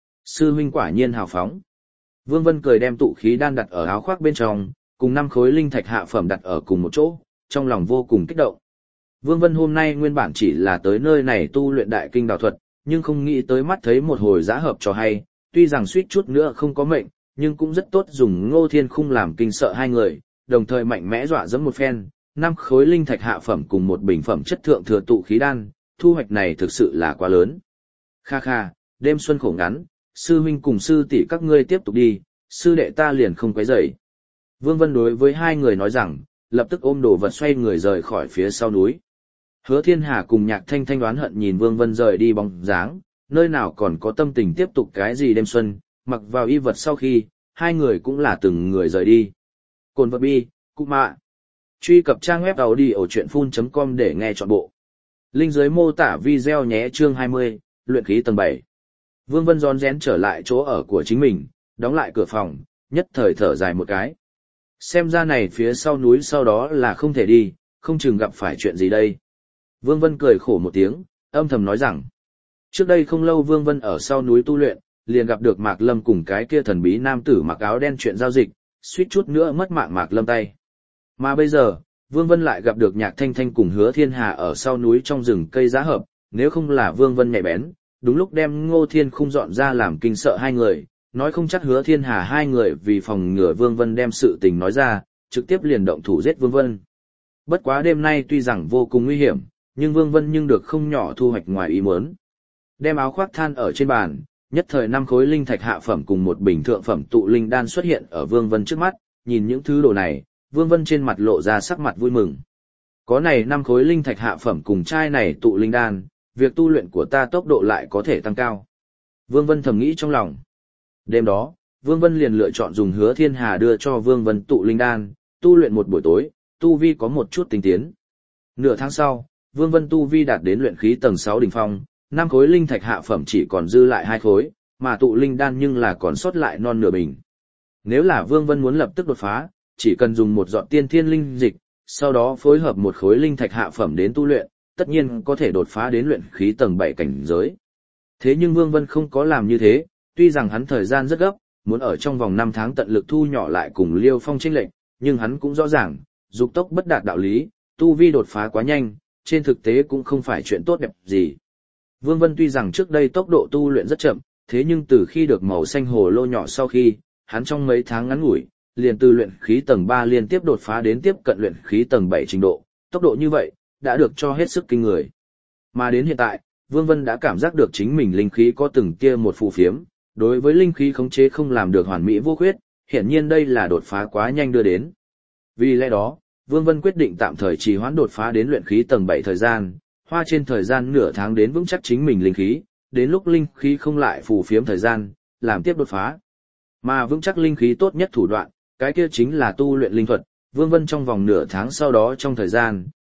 Sư huynh quả nhiên hào phóng. Vương Vân cười đem tụ khí đan đặt ở áo khoác bên trong, cùng 5 khối linh thạch hạ phẩm đặt ở cùng một chỗ, trong lòng vô cùng kích động. Vương Vân hôm nay nguyên bản chỉ là tới nơi này tu luyện đại kinh đạo thuật, nhưng không nghĩ tới mắt thấy một hồi giá hợp trò hay, tuy rằng suýt chút nữa không có mệnh, nhưng cũng rất tốt dùng Ngô Thiên Khung làm kinh sợ hai người, đồng thời mạnh mẽ dọa dẫm một phen, 5 khối linh thạch hạ phẩm cùng một bình phẩm chất thượng thừa tụ khí đan, thu hoạch này thực sự là quá lớn. Kha kha, đêm xuân khổ ngắn, sư huynh cùng sư tỷ các ngươi tiếp tục đi, sư đệ ta liền không quấy rầy. Vương Vân đối với hai người nói rằng, lập tức ôm đồ vật xoay người rời khỏi phía sau núi. Hứa Thiên Hà cùng Nhạc Thanh Thanh đoán hận nhìn Vương Vân rời đi bóng dáng, nơi nào còn có tâm tình tiếp tục cái gì đêm xuân, mặc vào y vật sau khi, hai người cũng là từng người rời đi. Cồn vật bi, cụ mạ. Truy cập trang web audiochuyenphun.com để nghe trọn bộ. Link dưới mô tả video nhé chương 20, luyện khí tầng 7. Vương Vân rón rén trở lại chỗ ở của chính mình, đóng lại cửa phòng, nhất thời thở dài một cái. Xem ra này phía sau núi sau đó là không thể đi, không chừng gặp phải chuyện gì đây. Vương Vân cười khổ một tiếng, âm thầm nói rằng. Trước đây không lâu Vương Vân ở sau núi tu luyện, liền gặp được Mạc Lâm cùng cái kia thần bí nam tử mặc áo đen chuyện giao dịch, suýt chút nữa mất mạng Mạc Lâm tay. Mà bây giờ, Vương Vân lại gặp được Nhạc Thanh Thanh cùng Hứa Thiên Hà ở sau núi trong rừng cây giá hợp, nếu không là Vương Vân nhạy bén, đúng lúc đem Ngô Thiên Khung dọn ra làm kinh sợ hai người, nói không chắc Hứa Thiên Hà hai người vì phòng ngừa Vương Vân đem sự tình nói ra, trực tiếp liền động thủ giết Vương Vân. Bất quá đêm nay tuy rằng vô cùng nguy hiểm, nhưng Vương Vân nhưng được không nhỏ thu hoạch ngoài ý muốn. Đem áo khoác than ở trên bàn, nhất thời 5 khối linh thạch hạ phẩm cùng một bình thượng phẩm tụ linh đan xuất hiện ở Vương Vân trước mắt, nhìn những thứ đồ này, Vương Vân trên mặt lộ ra sắc mặt vui mừng. Có này 5 khối linh thạch hạ phẩm cùng chai này tụ linh đan, việc tu luyện của ta tốc độ lại có thể tăng cao. Vương Vân thầm nghĩ trong lòng. Đêm đó, Vương Vân liền lựa chọn dùng Hứa Thiên Hà đưa cho Vương Vân tụ linh đan, tu luyện một buổi tối, tu vi có một chút tinh tiến. Nửa tháng sau, Vương Vân tu vi đạt đến luyện khí tầng 6 đỉnh phong, 5 khối linh thạch hạ phẩm chỉ còn dư lại 2 khối, mà tụ linh đan nhưng là còn sót lại non nửa bình. Nếu là Vương Vân muốn lập tức đột phá, chỉ cần dùng một giọt tiên thiên linh dịch, sau đó phối hợp một khối linh thạch hạ phẩm đến tu luyện, tất nhiên có thể đột phá đến luyện khí tầng 7 cảnh giới. Thế nhưng Vương Vân không có làm như thế, tuy rằng hắn thời gian rất gấp, muốn ở trong vòng 5 tháng tận lực thu nhỏ lại cùng Liêu Phong chênh lệch, nhưng hắn cũng rõ ràng, dục tốc bất đạt đạo lý, tu vi đột phá quá nhanh, trên thực tế cũng không phải chuyện tốt đẹp gì. Vương Vân tuy rằng trước đây tốc độ tu luyện rất chậm, thế nhưng từ khi được màu xanh hồ lô nhỏ sau khi, hắn trong mấy tháng ngắn ngủi, liền từ luyện khí tầng 3 liên tiếp đột phá đến tiếp cận luyện khí tầng 7 trình độ, tốc độ như vậy, đã được cho hết sức kinh người. Mà đến hiện tại, Vương Vân đã cảm giác được chính mình linh khí có từng tia một phù phiếm, đối với linh khí khống chế không làm được hoàn mỹ vô khuyết, hiển nhiên đây là đột phá quá nhanh đưa đến. Vì lẽ đó, Vương Vân quyết định tạm thời trì hoãn đột phá đến luyện khí tầng 7 thời gian, hoa trên thời gian nửa tháng đến vững chắc chính mình linh khí, đến lúc linh khí không lại phù phiếm thời gian, làm tiếp đột phá. Mà vững chắc linh khí tốt nhất thủ đoạn, cái kia chính là tu luyện linh thuật. Vương Vân trong vòng nửa tháng sau đó trong thời gian,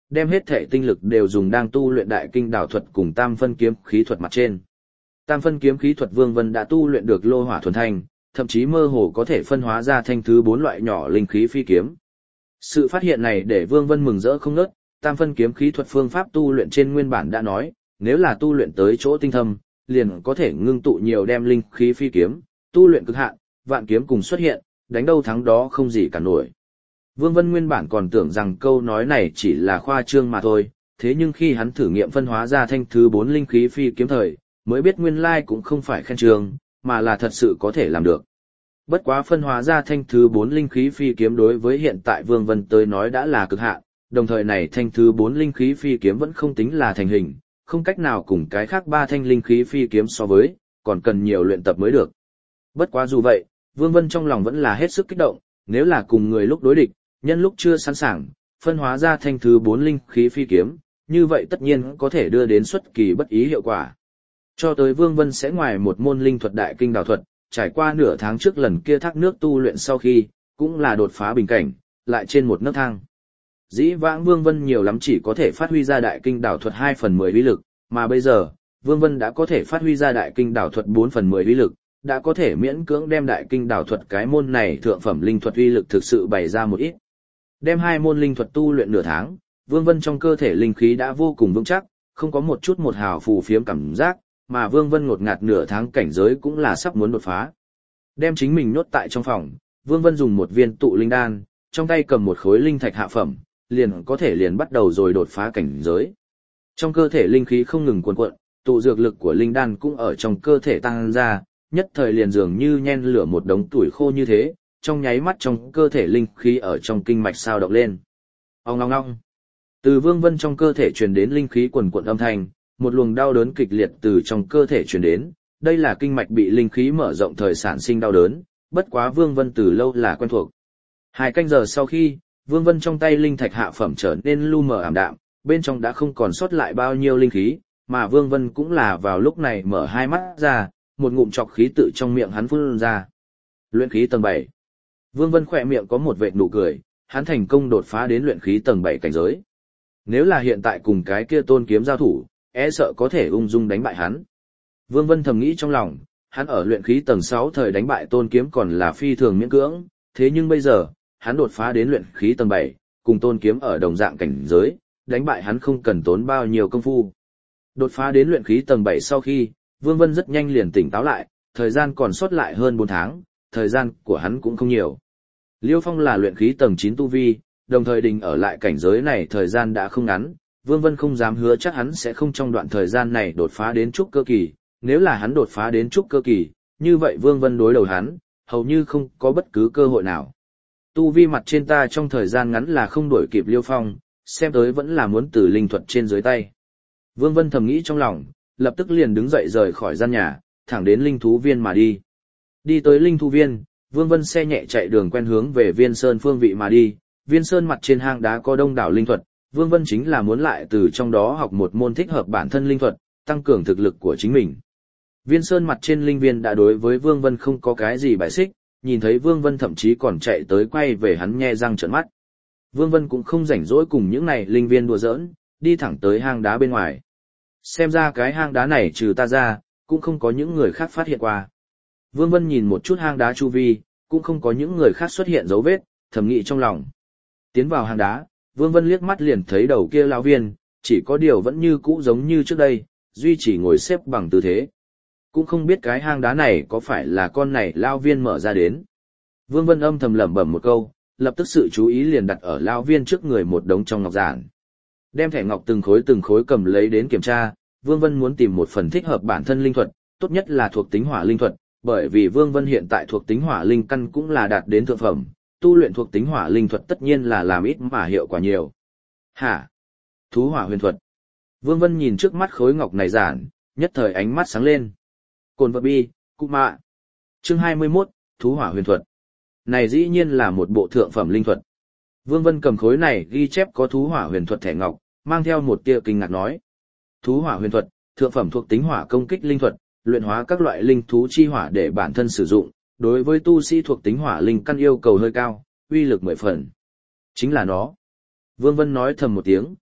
đem hết thể tinh lực đều dùng đang tu luyện đại kinh đảo thuật cùng tam phân kiếm khí thuật mặt trên. Tam phân kiếm khí thuật Vương Vân đã tu luyện được lô hỏa thuần thanh, thậm chí mơ hồ có thể phân hóa ra thanh thứ 4 loại nhỏ linh khí phi kiếm. Sự phát hiện này để Vương Vân mừng rỡ không ngớt, tam phân kiếm khí thuật phương pháp tu luyện trên nguyên bản đã nói, nếu là tu luyện tới chỗ tinh thâm, liền có thể ngưng tụ nhiều đem linh khí phi kiếm, tu luyện cực hạn, vạn kiếm cùng xuất hiện, đánh đâu thắng đó không gì cả nổi. Vương Vân nguyên bản còn tưởng rằng câu nói này chỉ là khoa trương mà thôi, thế nhưng khi hắn thử nghiệm phân hóa ra thanh thứ 4 linh khí phi kiếm thời, mới biết nguyên lai cũng không phải khen trường, mà là thật sự có thể làm được. Bất quá phân hóa ra thanh thứ 4 linh khí phi kiếm đối với hiện tại Vương Vân tới nói đã là cực hạn, đồng thời này thanh thứ 4 linh khí phi kiếm vẫn không tính là thành hình, không cách nào cùng cái khác 3 thanh linh khí phi kiếm so với, còn cần nhiều luyện tập mới được. Bất quá dù vậy, Vương Vân trong lòng vẫn là hết sức kích động, nếu là cùng người lúc đối địch, nhân lúc chưa sẵn sàng, phân hóa ra thanh thứ 4 linh khí phi kiếm, như vậy tất nhiên có thể đưa đến xuất kỳ bất ý hiệu quả. Cho tới Vương Vân sẽ ngoài một môn linh thuật đại kinh đảo thuật, trải qua nửa tháng trước lần kia thác nước tu luyện sau khi, cũng là đột phá bình cảnh, lại trên một nấc thang. Dĩ vãng Vương Vân nhiều lắm chỉ có thể phát huy ra đại kinh đảo thuật 2/10 uy lực, mà bây giờ, Vương Vân đã có thể phát huy ra đại kinh đảo thuật 4/10 uy lực, đã có thể miễn cưỡng đem đại kinh đảo thuật cái môn này thượng phẩm linh thuật uy lực thực sự bày ra một ít. Đem hai môn linh thuật tu luyện nửa tháng, Vương Vân trong cơ thể linh khí đã vô cùng vững chắc, không có một chút một hào phù phiếm cảm giác, mà Vương Vân ngột ngạt nửa tháng cảnh giới cũng là sắp muốn đột phá. Đem chính mình nhốt tại trong phòng, Vương Vân dùng một viên tụ linh đan, trong tay cầm một khối linh thạch hạ phẩm, liền có thể bắt đầu rồi đột phá cảnh giới. Trong cơ thể linh khí không ngừng cuồn cuộn, tụ dược lực của linh đan cũng ở trong cơ thể tăng ra, nhất thời liền dường như nhen lửa một đống tuổi khô như thế, trong nháy mắt trong cơ thể linh khí ở trong kinh mạch sao động lên. Ong ong ong. Từ Vương Vân trong cơ thể truyền đến linh khí quần quần âm thanh, một luồng đau đớn kịch liệt từ trong cơ thể truyền đến, đây là kinh mạch bị linh khí mở rộng thời sản sinh đau đớn, bất quá Vương Vân từ lâu là quen thuộc. 2 canh giờ sau khi, Vương Vân trong tay linh thạch hạ phẩm trở nên lu mờ ảm đạm, bên trong đã không còn sót lại bao nhiêu linh khí, mà Vương Vân cũng là vào lúc này mở hai mắt ra, một ngụm trọc khí tự trong miệng hắn phun ra. Luyện khí tầng 7. Vương Vân khỏe miệng có một vệt nụ cười, hắn thành công đột phá đến luyện khí tầng 7 cảnh giới. Nếu là hiện tại cùng cái kia tôn kiếm giao thủ, e sợ có thể ung dung đánh bại hắn. Vương Vân thầm nghĩ trong lòng, hắn ở luyện khí tầng 6 thời đánh bại tôn kiếm còn là phi thường miễn cưỡng, thế nhưng bây giờ, hắn đột phá đến luyện khí tầng 7, cùng tôn kiếm ở đồng dạng cảnh giới, đánh bại hắn không cần tốn bao nhiêu công phu. Đột phá đến luyện khí tầng 7 sau khi, Vương Vân rất nhanh liền tỉnh táo lại, thời gian còn sót lại hơn 4 tháng, thời gian của hắn cũng không nhiều. Liêu Phong là luyện khí tầng 9 tu vi, đồng thời đình ở lại cảnh giới này thời gian đã không ngắn, Vương Vân không dám hứa chắc hắn sẽ không trong đoạn thời gian này đột phá đến trúc cơ kỳ, nếu là hắn đột phá đến trúc cơ kỳ, như vậy Vương Vân đối đầu hắn, hầu như không có bất cứ cơ hội nào. Tu vi mặt trên ta trong thời gian ngắn là không đuổi kịp Liêu Phong, xem tới vẫn là muốn từ linh thuật trên dưới tay. Vương Vân thầm nghĩ trong lòng, lập tức liền đứng dậy rời khỏi gian nhà, thẳng đến linh thú viên mà đi. Đi tới linh thú viên, Vương Vân xe nhẹ chạy đường quen hướng về Viên Sơn phương vị mà đi. Viên Sơn mặt trên hang đá có đông đảo linh thuật, Vương Vân chính là muốn lại từ trong đó học một môn thích hợp bản thân linh thuật, tăng cường thực lực của chính mình. Viên Sơn mặt trên linh viên đã đối với Vương Vân không có cái gì bài xích, nhìn thấy Vương Vân thậm chí còn chạy tới quay về hắn nhe răng trợn mắt. Vương Vân cũng không rảnh rỗi cùng những này linh viên đùa giỡn, đi thẳng tới hang đá bên ngoài. Xem ra cái hang đá này trừ ta ra, cũng không có những người khác phát hiện qua. Vương Vân nhìn một chút hang đá chu vi, cũng không có những người khác xuất hiện dấu vết, thầm nghĩ trong lòng. Tiến vào hang đá, Vương Vân liếc mắt liền thấy đầu kia lão viên, chỉ có điều vẫn như cũ giống như trước đây, duy chỉ ngồi xếp bằng tư thế. Cũng không biết cái hang đá này có phải là con này lão viên mở ra đến. Vương Vân âm thầm lẩm bẩm một câu, lập tức sự chú ý liền đặt ở lão viên trước người một đống trong ngọc giản. Đem thẻ ngọc từng khối cầm lấy đến kiểm tra, Vương Vân muốn tìm một phần thích hợp bản thân linh thuật, tốt nhất là thuộc tính hỏa linh thuật, bởi vì Vương Vân hiện tại thuộc tính hỏa linh căn cũng là đạt đến thượng phẩm, tu luyện thuộc tính hỏa linh thuật tất nhiên là làm ít mà hiệu quả nhiều. Hả? Thú hỏa huyền thuật. Vương Vân nhìn trước mắt khối ngọc này giản, nhất thời ánh mắt sáng lên. Cồn vật bi, cụ mạ. Chương 21, Thú hỏa huyền thuật. Này dĩ nhiên là một bộ thượng phẩm linh thuật. Vương Vân cầm khối này ghi chép có thú hỏa huyền thuật thẻ ngọc, mang theo một tia kinh ngạc nói. Thú hỏa huyền thuật, thượng phẩm thuộc tính hỏa công kích linh thuật, luyện hóa các loại linh thú chi hỏa để bản thân sử dụng, đối với tu sĩ thuộc tính hỏa linh căn yêu cầu hơi cao, uy lực 10 phần. Chính là nó. Vương Vân nói thầm một tiếng,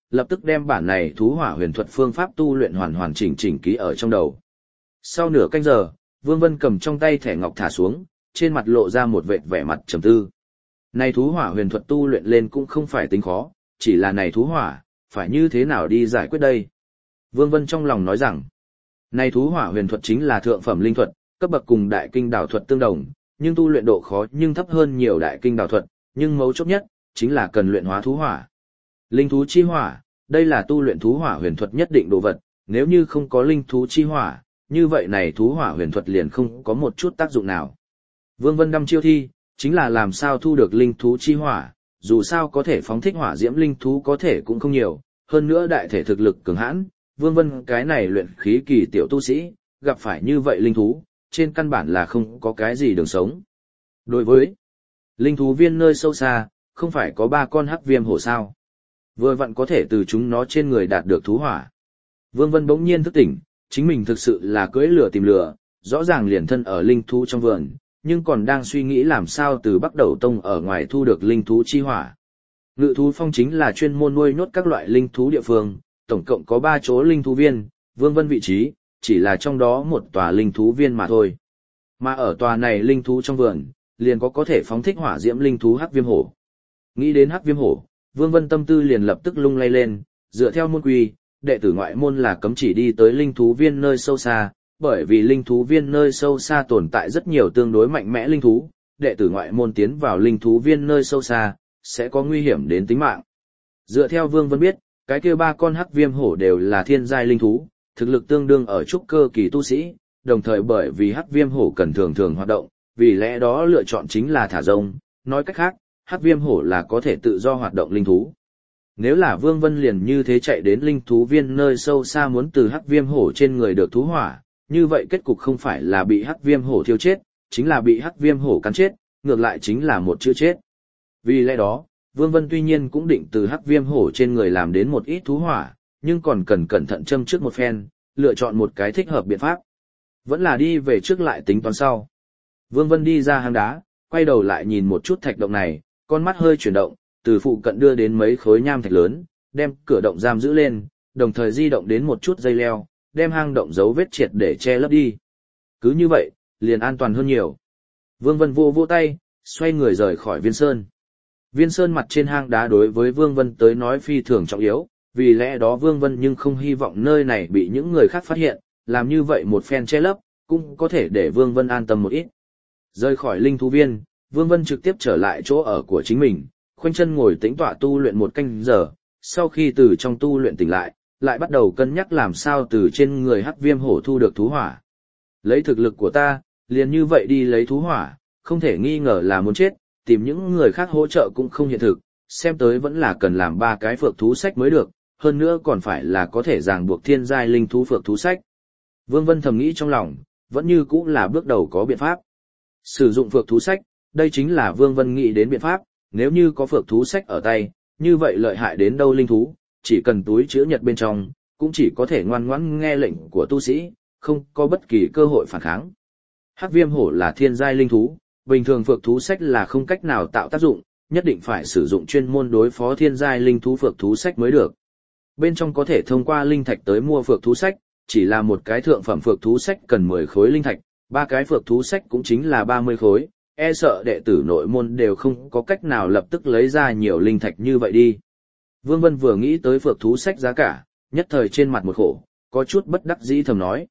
lập tức đem bản này thú hỏa huyền thuật phương pháp tu luyện hoàn hoàn chỉnh chỉnh ký ở trong đầu. Sau nửa canh giờ, Vương Vân cầm trong tay thẻ ngọc thả xuống, trên mặt lộ ra một vệt vẻ mặt trầm tư. Này thú hỏa huyền thuật tu luyện lên cũng không phải tính khó, chỉ là này thú hỏa, phải như thế nào đi giải quyết đây? Vương Vân trong lòng nói rằng, này thú hỏa huyền thuật chính là thượng phẩm linh thuật, cấp bậc cùng đại kinh đảo thuật tương đồng, nhưng tu luyện độ khó nhưng thấp hơn nhiều đại kinh đảo thuật, nhưng mấu chốt nhất chính là cần luyện hóa thú hỏa. Linh thú chi hỏa, đây là tu luyện thú hỏa huyền thuật nhất định đồ vật, nếu như không có linh thú chi hỏa, như vậy này thú hỏa huyền thuật liền không có một chút tác dụng nào. Vương Vân đăm chiêu thi, chính là làm sao thu được linh thú chi hỏa, dù sao có thể phóng thích hỏa diễm linh thú có thể cũng không nhiều, hơn nữa đại thể thực lực cường hãn, Vương Vân cái này luyện khí kỳ tiểu tu sĩ, gặp phải như vậy linh thú, trên căn bản là không có cái gì đường sống. Đối với linh thú viên nơi sâu xa, không phải có 3 con hắc viêm hổ sao? Vừa vặn có thể từ chúng nó trên người đạt được thú hỏa. Vương Vân bỗng nhiên thức tỉnh, chính mình thực sự là cưỡi lửa tìm lửa, rõ ràng liền thân ở linh thú trong vườn, nhưng còn đang suy nghĩ làm sao từ Bắc Đầu Tông ở ngoài thu được linh thú chi hỏa. Ngự thú phong chính là chuyên môn nuôi nhốt các loại linh thú địa phương, tổng cộng có 3 chỗ linh thú viên, Vương Vân vị trí, chỉ là trong đó một tòa linh thú viên mà thôi. Mà ở tòa này linh thú trong vườn, liền có thể phóng thích hỏa diễm linh thú hắc viêm hổ. Nghĩ đến hắc viêm hổ, Vương Vân tâm tư liền lập tức lung lay lên, dựa theo môn quy, đệ tử ngoại môn là cấm chỉ đi tới linh thú viên nơi sâu xa, bởi vì linh thú viên nơi sâu xa tồn tại rất nhiều tương đối mạnh mẽ linh thú, đệ tử ngoại môn tiến vào linh thú viên nơi sâu xa, sẽ có nguy hiểm đến tính mạng. Dựa theo Vương Vân biết, cái kia 3 con hắc viêm hổ đều là thiên giai linh thú, thực lực tương đương ở trúc cơ kỳ tu sĩ, đồng thời bởi vì hắc viêm hổ cần thường thường hoạt động, vì lẽ đó lựa chọn chính là thả rông, nói cách khác, hắc viêm hổ là có thể tự do hoạt động linh thú. Nếu là Vương Vân liền như thế chạy đến linh thú viên nơi sâu xa muốn từ hắc viêm hổ trên người được thú hỏa, như vậy kết cục không phải là bị hắc viêm hổ thiêu chết, chính là bị hắc viêm hổ cắn chết, ngược lại chính là một chữ chết. Vì lẽ đó, Vương Vân tuy nhiên cũng định từ hắc viêm hổ trên người làm đến một ít thú hỏa, nhưng còn cần cẩn thận châm trước một phen, lựa chọn một cái thích hợp biện pháp. Vẫn là đi về trước lại tính toán sau. Vương Vân đi ra hang đá, quay đầu lại nhìn một chút thạch động này, con mắt hơi chuyển động, từ phụ cận đưa đến mấy khối nham thạch lớn, đem cửa động giam giữ lên, đồng thời di động đến một chút dây leo, đem hang động dấu vết triệt để che lấp đi. Cứ như vậy, liền an toàn hơn nhiều. Vương Vân vô vô tay, xoay người rời khỏi viên sơn. Viên sơn mặt trên hang đá đối với Vương Vân tới nói phi thường trọng yếu, vì lẽ đó Vương Vân nhưng không hy vọng nơi này bị những người khác phát hiện, làm như vậy một phen che lấp, cũng có thể để Vương Vân an tâm một ít. Rời khỏi linh thú viên, Vương Vân trực tiếp trở lại chỗ ở của chính mình, khoanh chân ngồi tĩnh tọa tu luyện 1 canh giờ, sau khi từ trong tu luyện tỉnh lại bắt đầu cân nhắc làm sao từ trên người hắc viêm hổ thu được thú hỏa. Lấy thực lực của ta, liền như vậy đi lấy thú hỏa, không thể nghi ngờ là muốn chết, tìm những người khác hỗ trợ cũng không hiện thực, xem tới vẫn là cần làm 3 cái phược thú sách mới được, hơn nữa còn phải là có thể ràng buộc thiên giai linh thú phược thú sách. Vương Vân thầm nghĩ trong lòng, vẫn như cũng là bước đầu có biện pháp. Sử dụng phược thú sách, đây chính là Vương Vân nghĩ đến biện pháp, nếu như có phược thú sách ở tay, như vậy lợi hại đến đâu linh thú, chỉ cần túi chứa nhật bên trong, cũng chỉ có thể ngoan ngoãn nghe lệnh của tu sĩ, không có bất kỳ cơ hội phản kháng. Hắc viêm hổ là thiên giai linh thú, bình thường phược thú sách là không cách nào tạo tác dụng, nhất định phải sử dụng chuyên môn đối phó thiên giai linh thú phược thú sách mới được. Bên trong có thể thông qua linh thạch tới mua phược thú sách, chỉ là một cái thượng phẩm phược thú sách cần 10 khối linh thạch, 3 cái phược thú sách cũng chính là 30 khối, e sợ đệ tử nội môn đều không có cách nào lập tức lấy ra nhiều linh thạch như vậy đi. Vương Vân vừa nghĩ tới phược thú sách giá cả, nhất thời trên mặt một khổ, có chút bất đắc dĩ thầm nói.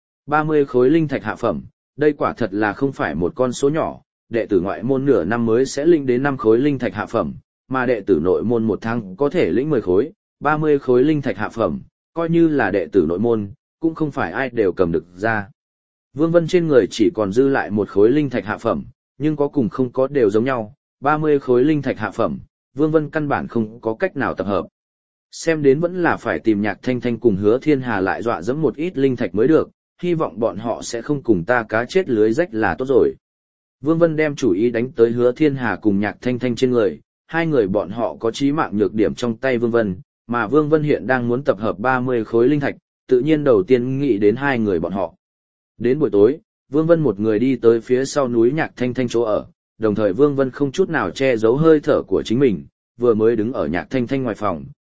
30 khối linh thạch hạ phẩm, đây quả thật là không phải một con số nhỏ, đệ tử ngoại môn nửa năm mới sẽ linh đến 5 khối linh thạch hạ phẩm, mà đệ tử nội môn 1 tháng có thể lĩnh 10 khối, 30 khối linh thạch hạ phẩm, coi như là đệ tử nội môn, cũng không phải ai đều cầm được ra. Vương Vân trên người chỉ còn dư lại 1 khối linh thạch hạ phẩm, nhưng có cùng không có đều giống nhau, 30 khối linh thạch hạ phẩm, Vương Vân căn bản không có cách nào tập hợp. Xem đến vẫn là phải tìm Nhạc Thanh Thanh cùng Hứa Thiên Hà lại dọa dẫm một ít linh thạch mới được, hy vọng bọn họ sẽ không cùng ta cá chết lưới rách là tốt rồi. Vương Vân đem chủ ý đánh tới Hứa Thiên Hà cùng Nhạc Thanh Thanh trên người, 2 người bọn họ có chí mạng nhược điểm trong tay Vương Vân, mà Vương Vân hiện đang muốn tập hợp 30 khối linh thạch, tự nhiên đầu tiên nghĩ đến 2 người bọn họ. Đến buổi tối, Vương Vân một người đi tới phía sau núi Nhạc Thanh Thanh chỗ ở, đồng thời Vương Vân không chút nào che giấu hơi thở của chính mình, vừa mới đứng ở Nhạc Thanh Thanh ngoài phòng,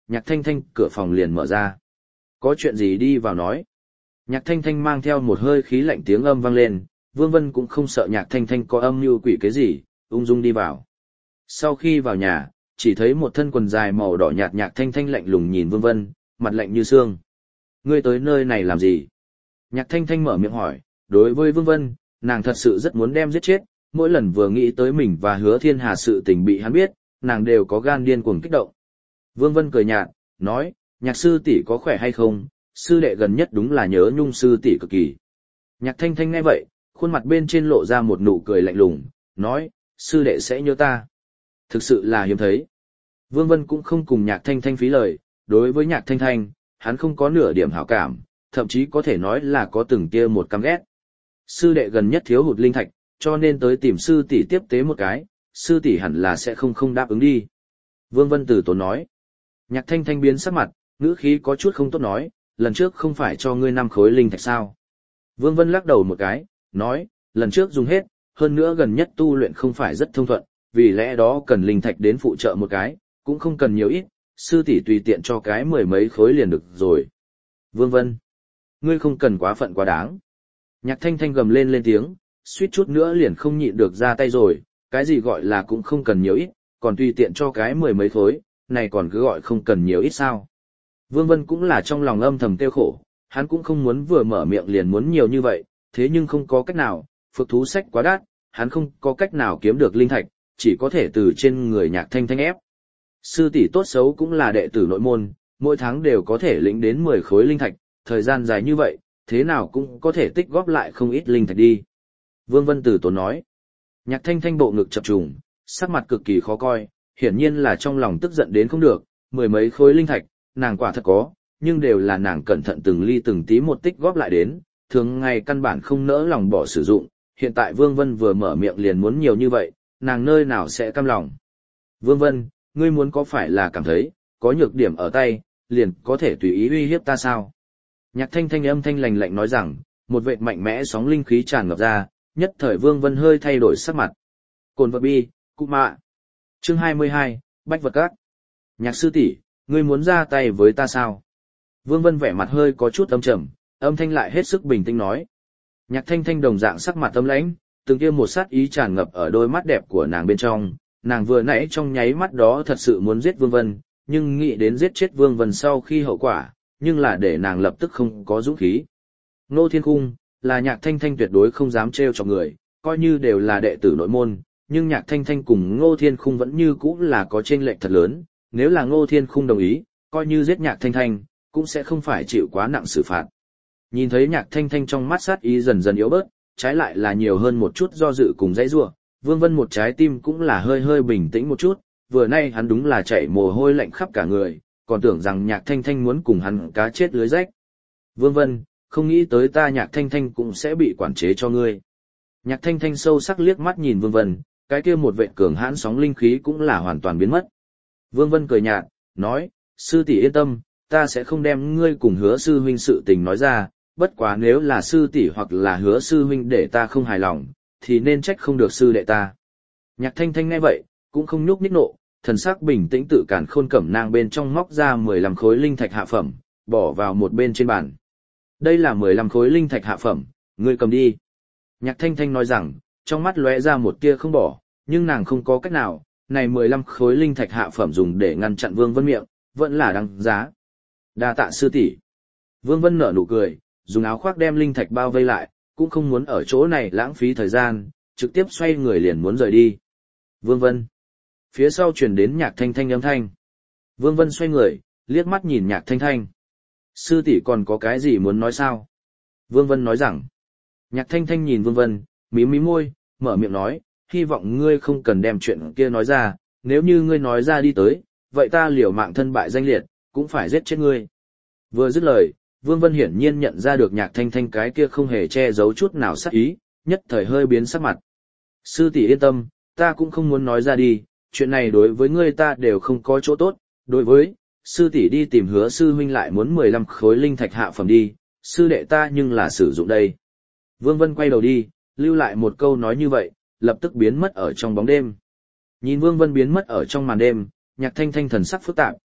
Nhạc Thanh Thanh cửa phòng liền mở ra. Có chuyện gì đi vào nói. Nhạc Thanh Thanh mang theo một hơi khí lạnh tiếng âm vang lên, Vương Vân cũng không sợ Nhạc Thanh Thanh có âm mưu quỷ cái gì, ung dung đi vào. Sau khi vào nhà, chỉ thấy một thân quần dài màu đỏ nhạt Nhạc Thanh Thanh lạnh lùng nhìn Vương Vân, mặt lạnh như xương. Ngươi tới nơi này làm gì? Nhạc Thanh Thanh mở miệng hỏi, đối với Vương Vân, nàng thật sự rất muốn đem giết chết, mỗi lần vừa nghĩ tới mình và Hứa Thiên Hà sự tình bị hắn biết, nàng đều có gan điên cuồng kích động. Vương Vân cười nhạt, nói, Nhạc sư tỷ có khỏe hay không, sư đệ gần nhất đúng là nhớ nhung sư tỷ cực kỳ. Nhạc Thanh Thanh nghe vậy, khuôn mặt bên trên lộ ra một nụ cười lạnh lùng, nói, sư đệ sẽ nhớ ta. Thực sự là hiếm thấy. Vương Vân cũng không cùng Nhạc Thanh Thanh phí lời, đối với Nhạc Thanh Thanh, hắn không có nửa điểm hảo cảm, thậm chí có thể nói là có từng kia một căm ghét. Sư đệ gần nhất thiếu hụt linh thạch, cho nên tới tìm sư tỷ tiếp tế một cái, sư tỷ hẳn là sẽ không đáp ứng đi. Vương Vân từ tốn nói. Nhạc Thanh Thanh biến sắc mặt, ngữ khí có chút không tốt nói, lần trước không phải cho ngươi 5 khối linh thạch sao. Vương Vân lắc đầu một cái, nói, lần trước dùng hết, hơn nữa gần nhất tu luyện không phải rất thông thuận, vì lẽ đó cần linh thạch đến phụ trợ một cái, cũng không cần nhiều ít, sư tỷ tùy tiện cho cái 10 mấy khối liền được rồi. Vương Vân, ngươi không cần quá phận quá đáng. Nhạc Thanh Thanh gầm lên tiếng, suýt chút nữa liền không nhịn được ra tay rồi, cái gì gọi là cũng không cần nhiều ít, còn tùy tiện cho cái 10 mấy khối, này còn cứ gọi không cần nhiều ít sao. Vương Vân cũng là trong lòng âm thầm tiêu khổ, hắn cũng không muốn vừa mở miệng liền muốn nhiều như vậy, thế nhưng không có cách nào, phược thú sách quá đắt, hắn không có cách nào kiếm được linh thạch, chỉ có thể từ trên người Nhạc Thanh Thanh ép. Sư tỷ tốt xấu cũng là đệ tử nội môn, mỗi tháng đều có thể lĩnh đến 10 khối linh thạch, thời gian dài như vậy, thế nào cũng có thể tích góp lại không ít linh thạch đi. Vương Vân từ tốn nói. Nhạc Thanh Thanh bộ ngực chập trùng, sắc mặt cực kỳ khó coi, hiển nhiên là trong lòng tức giận đến không được, 10 mấy khối linh thạch, nàng quả thật có, nhưng đều là nàng cẩn thận từng ly từng tí một tích góp lại đến, thường ngày căn bản không nỡ lòng bỏ sử dụng, hiện tại Vương Vân vừa mở miệng liền muốn nhiều như vậy, nàng nơi nào sẽ cam lòng. Vương Vân, ngươi muốn có phải là cảm thấy, có nhược điểm ở tay, liền có thể tùy ý uy hiếp ta sao? Nhạc Thanh Thanh âm thanh lạnh lạnh nói rằng, một vệt mạnh mẽ sóng linh khí tràn ngập ra, nhất thời Vương Vân hơi thay đổi sắc mặt. Cồn vật bi, cụ mạ. Chương 22, Bách vật các. Nhạc sư tỷ, ngươi muốn ra tay với ta sao? Vương Vân vẻ mặt hơi có chút âm trầm, âm thanh lại hết sức bình tĩnh nói. Nhạc Thanh Thanh đồng dạng sắc mặt âm lãnh, từng kia một sát ý tràn ngập ở đôi mắt đẹp của nàng bên trong, nàng vừa nãy trong nháy mắt đó thật sự muốn giết Vương Vân, nhưng nghĩ đến giết chết Vương Vân sau khi hậu quả, nhưng là để nàng lập tức không có dũng khí. Ngô Thiên Khung, là Nhạc Thanh Thanh tuyệt đối không dám trêu chọc người, coi như đều là đệ tử nội môn, nhưng Nhạc Thanh Thanh cùng Ngô Thiên Khung vẫn như cũ là có chênh lệch thật lớn, nếu là Ngô Thiên Khung đồng ý, coi như giết Nhạc Thanh Thanh, cũng sẽ không phải chịu quá nặng xử phạt. Nhìn thấy Nhạc Thanh Thanh trong mắt sát ý dần dần yếu bớt, trái lại là nhiều hơn một chút do dự cùng dãy rủa, Vương Vân một trái tim cũng là hơi hơi bình tĩnh một chút, vừa nay hắn đúng là chảy mồ hôi lạnh khắp cả người, còn tưởng rằng Nhạc Thanh Thanh muốn cùng hắn cá chết lưới rách. Vương Vân, không nghĩ tới ta Nhạc Thanh Thanh cũng sẽ bị quản chế cho ngươi. Nhạc Thanh Thanh sâu sắc liếc mắt nhìn Vương Vân, cái kia một vệt cường hãn sóng linh khí cũng là hoàn toàn biến mất. Vương Vân cười nhạt, nói, sư tỷ yên tâm, ta sẽ không đem ngươi cùng Hứa sư huynh sự tình nói ra, bất quá nếu là sư tỷ hoặc là Hứa sư huynh để ta không hài lòng, thì nên trách không được sư đệ ta. Nhạc Thanh Thanh nghe vậy, cũng không nhúc nhích nộ, thần sắc bình tĩnh tự cản khôn cẩm nang bên trong móc ra 15 khối linh thạch hạ phẩm, bỏ vào một bên trên bàn. Đây là 15 khối linh thạch hạ phẩm, ngươi cầm đi. Nhạc Thanh Thanh nói rằng, trong mắt lóe ra một tia không bỏ, nhưng nàng không có cách nào, này 15 khối linh thạch hạ phẩm dùng để ngăn chặn Vương Vân miệng, vẫn là đáng giá. Đa tạ sư tỷ. Vương Vân nở nụ cười, dùng áo khoác đem linh thạch bao vây lại, cũng không muốn ở chỗ này lãng phí thời gian, trực tiếp xoay người liền muốn rời đi. Vương Vân. Phía sau truyền đến Nhạc Thanh Thanh âm thanh. Vương Vân xoay người, liếc mắt nhìn Nhạc Thanh Thanh. Sư tỷ còn có cái gì muốn nói sao? Vương Vân nói rằng. Nhạc Thanh Thanh nhìn Vương Vân, mím mím môi, mở miệng nói, hy vọng ngươi không cần đem chuyện kia nói ra, nếu như ngươi nói ra đi tới, vậy ta liều mạng thân bại danh liệt, cũng phải giết chết ngươi. Vừa dứt lời, Vương Vân hiển nhiên nhận ra được Nhạc Thanh Thanh cái kia không hề che giấu chút nào sát ý, nhất thời hơi biến sắc mặt. Sư tỷ yên tâm, ta cũng không muốn nói ra đi, chuyện này đối với ngươi ta đều không có chỗ tốt, đối với, sư tỷ đi tìm Hứa sư huynh lại muốn 15 khối linh thạch hạ phẩm đi, sư đệ ta nhưng là sử dụng đây. Vương Vân quay đầu đi, lưu lại một câu nói như vậy, lập tức biến mất ở trong bóng đêm. Nhìn Vương Vân biến mất ở trong màn đêm, Nhạc Thanh Thanh thần sắc phức tạp,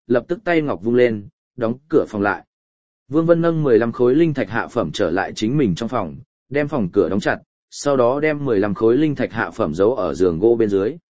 lập tức tay ngọc vung lên, đóng cửa phòng lại. Vương Vân nâng 15 khối linh thạch hạ phẩm trở lại chính mình trong phòng, đem phòng cửa đóng chặt, sau đó đem 15 khối linh thạch hạ phẩm giấu ở giường gỗ bên dưới.